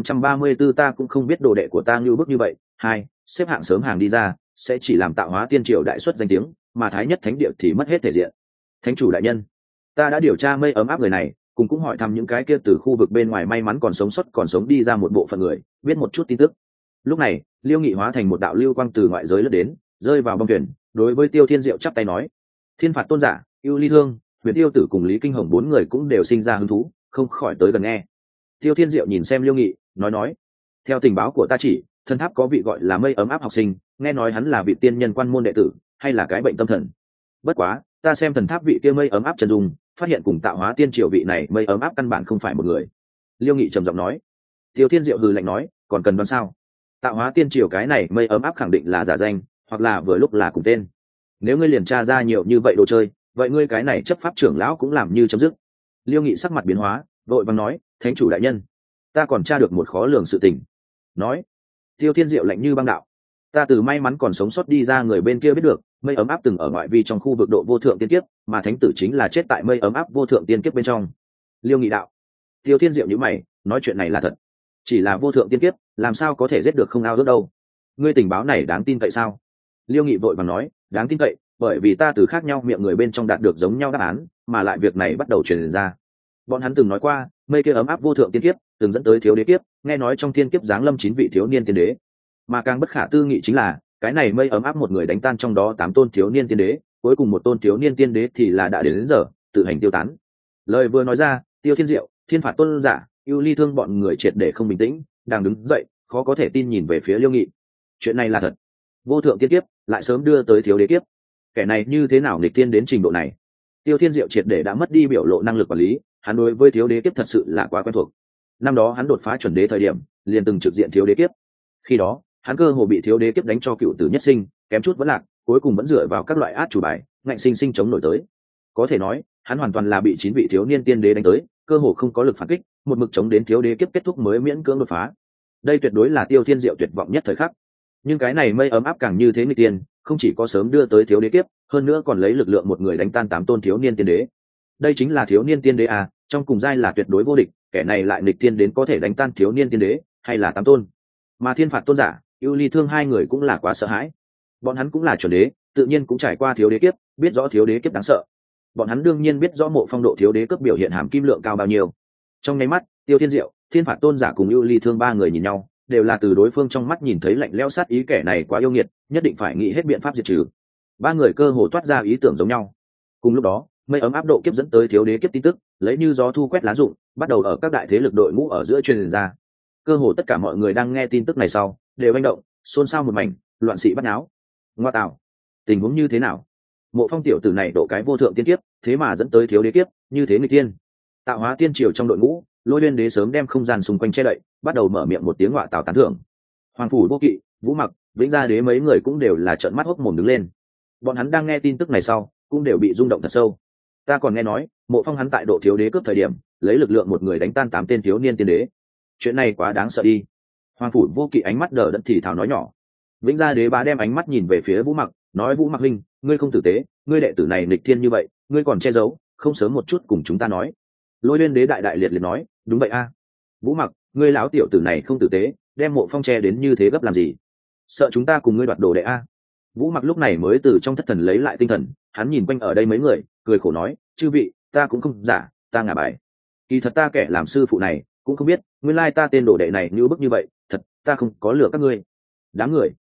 1834 ta cũng không biết đồ đệ của ta như bức như vậy. 2, xếp hạng sớm hàng đi ra, sẽ chỉ làm Tạo Hóa Thiên Triều đại xuất danh tiếng, mà Thái Nhất Thánh Địa thì mất hết thể diện. Thánh chủ đại nhân, ta đã điều tra mây ấm áp người này, cùng cũng hỏi thăm những cái kia từ khu vực bên ngoài may mắn còn sống đi ra một bộ phận người, biết một chút tin tức. Lúc này, Liêu Nghị hóa thành một đạo lưu quang từ ngoại giới lướt đến, rơi vào bong thuyền, đối với Tiêu Thiên Diệu chắp tay nói: Thiên phạt tôn giả, ưu ly thương, huyền tiêu tử cùng Lý Kinh Hồng 4 người cũng đều sinh ra hứng thú, không khỏi tới gần nghe. Tiêu Thiên Diệu nhìn xem Liêu Nghị, nói: theo tình báo của ta chỉ, thần tháp có vị gọi là mây ấm áp học sinh, nghe nói hắn là vị tiên nhân quan môn đệ tử, hay là cái bệnh tâm thần. Bất quá, ta xem thần tháp vị kia mây ấm áp chân dung, phát hiện cùng Tạo Hóa Tiên Triều vị này mây ấm áp căn bản không phải một người. Liêu Nghị trầm giọng nói. Tiêu Thiên Diệu hừ lạnh nói: còn cần đoán sao? Tạo Hóa Tiên Triều cái này mây ấm áp khẳng định là giả danh, hoặc là vừa lúc là cùng tên. Nếu ngươi liền tra ra nhiều như vậy đồ chơi, vậy ngươi cái này chấp pháp trưởng lão cũng làm như chấm dứt. Liêu Nghị sắc mặt biến hóa, vội vàng nói: thánh chủ đại nhân, ta còn tra được một khó lường sự tình. Nói. Tiêu Thiên Diệu lạnh như băng đạo: ta từ may mắn còn sống sót đi ra người bên kia biết được, mây ấm áp từng ở ngoại vi trong khu vực độ vô thượng tiên kiếp, mà thánh tử chính là chết tại mây ấm áp vô thượng tiên kiếp bên trong. Liêu Nghị đạo. Tiêu Thiên Diệu nhíu mày, nói chuyện này là thật. Chỉ là vô thượng tiên kiếp, làm sao có thể giết được không ao ước đâu? Ngươi tình báo này đáng tin cậy sao? Liêu Nghị vội vàng nói: đáng tin cậy, bởi vì ta từ khác nhau miệng người bên trong đạt được giống nhau đáp án, mà lại việc này bắt đầu truyền ra. Bọn hắn từng nói qua, mây kia ấm áp vô thượng tiên kiếp, từng dẫn tới thiếu đế kiếp, nghe nói trong thiên kiếp giáng lâm 9 vị thiếu niên tiên đế. Mà càng bất khả tư nghị chính là, cái này mây ấm áp một người đánh tan trong đó 8 tôn thiếu niên tiên đế, cuối cùng một tôn thiếu niên tiên đế thì là đã đến giờ tự hành tiêu tán. Lời vừa nói ra, Tiêu Thiên Diệu, Thiên phạt tôn giả, ưu ly thương bọn người triệt để không bình tĩnh, đang đứng dậy, khó có thể tin nhìn về phía Liêu Nghị. Chuyện này là thật? Vô thượng tiên kiếp lại sớm đưa tới thiếu đế kiếp, kẻ này như thế nào nghịch tiên đến trình độ này? Tiêu Thiên Diệu triệt để đã mất đi biểu lộ năng lực quản lý, hắn đối với thiếu đế kiếp thật sự là quá quen thuộc. Năm đó hắn đột phá chuẩn đế thời điểm, liền từng trực diện thiếu đế kiếp. Khi đó, hắn cơ hồ bị thiếu đế kiếp đánh cho cựu tử nhất sinh, kém chút vẫn lạc, cuối cùng vẫn dựa vào các loại át chủ bài, ngạnh sinh sinh chống nổi tới. Có thể nói, hắn hoàn toàn là bị 9 vị thiếu niên tiên đế đánh tới, cơ hồ không có lực phản kích, một mực chống đến thiếu đế kiếp kết thúc mới miễn cưỡng đột phá. Đây tuyệt đối là Tiêu Thiên Diệu tuyệt vọng nhất thời khắc. Nhưng cái này mây ấm áp càng như thế nghịch tiên, không chỉ có sớm đưa tới thiếu đế kiếp, hơn nữa còn lấy lực lượng một người đánh tan 8 tôn thiếu niên tiên đế. Đây chính là thiếu niên tiên đế à, trong cùng giai là tuyệt đối vô địch, kẻ này lại nghịch tiên đến có thể đánh tan thiếu niên tiên đế, hay là 8 tôn. Mà Thiên phạt tôn giả, ưu ly thương hai người cũng là quá sợ hãi. Bọn hắn cũng là chuẩn đế, tự nhiên cũng trải qua thiếu đế kiếp, biết rõ thiếu đế kiếp đáng sợ. Bọn hắn đương nhiên biết rõ Mộ Phong độ thiếu đế cấp biểu hiện hàm kim lượng cao bao nhiêu. Trong nháy mắt, Tiêu Thiên Diệu, Thiên phạt tôn giả cùng ưu ly thương ba người nhìn nhau, đều là từ đối phương trong mắt nhìn thấy lạnh lẽo sát ý, kẻ này quá yêu nghiệt, nhất định phải nghĩ hết biện pháp diệt trừ. Ba người cơ hồ toát ra ý tưởng giống nhau. Cùng lúc đó, mây ấm áp độ kiếp dẫn tới thiếu đế kiếp tin tức, lấy như gió thu quét lá rụng, bắt đầu ở các đại thế lực đội ngũ ở giữa truyền ra. Cơ hồ tất cả mọi người đang nghe tin tức này sau, đều manh động, xôn xao một mảnh, loạn sĩ bắt náo. Ngoa tạo, tình huống như thế nào? Mộ Phong tiểu tử này độ cái vô thượng tiên kiếp, thế mà dẫn tới thiếu đế kiếp, như thế nghịch tiên. Tạo Hóa Tiên Triều trong đội ngũ, Lôi Uyên Đế sớm đem không gian xung quanh che đậy, bắt đầu mở miệng một tiếng ngoạ tào tán thưởng. Hoàng phủ Vô Kỵ, Vũ Mặc, Vĩnh Gia Đế mấy người cũng đều là trợn mắt hốc mồm đứng lên. Bọn hắn đang nghe tin tức này sau, cũng đều bị rung động thật sâu. Ta còn nghe nói, Mộ Phong hắn tại độ thiếu đế cướp thời điểm, lấy lực lượng một người đánh tan 8 tên thiếu niên tiên đế. Chuyện này quá đáng sợ đi. Hoàng phủ Vô Kỵ ánh mắt đờ đẫn thì thào nói nhỏ. Vĩnh Gia Đế bá đem ánh mắt nhìn về phía Vũ Mặc, nói: Vũ Mặc huynh, ngươi không tử tế, ngươi đệ tử này nghịch thiên như vậy, ngươi còn che giấu, không sớm một chút cùng chúng ta nói. Lôi Uyên đế đại đại liệt liệt nói, đúng vậy a. Vũ Mặc, ngươi lão tiểu tử này không tử tế, đem Mộ Phong che đến như thế gấp làm gì? Sợ chúng ta cùng ngươi đoạt đồ đệ a? Vũ Mặc lúc này mới từ trong thất thần lấy lại tinh thần, hắn nhìn quanh ở đây mấy người, cười khổ nói, chư vị, ta cũng không giả, ta ngả bài. Kỳ thật ta kẻ làm sư phụ này cũng không biết, nguyên lai ta tên đồ đệ này như bức như vậy, thật, ta không có lừa các ngươi. Đám người,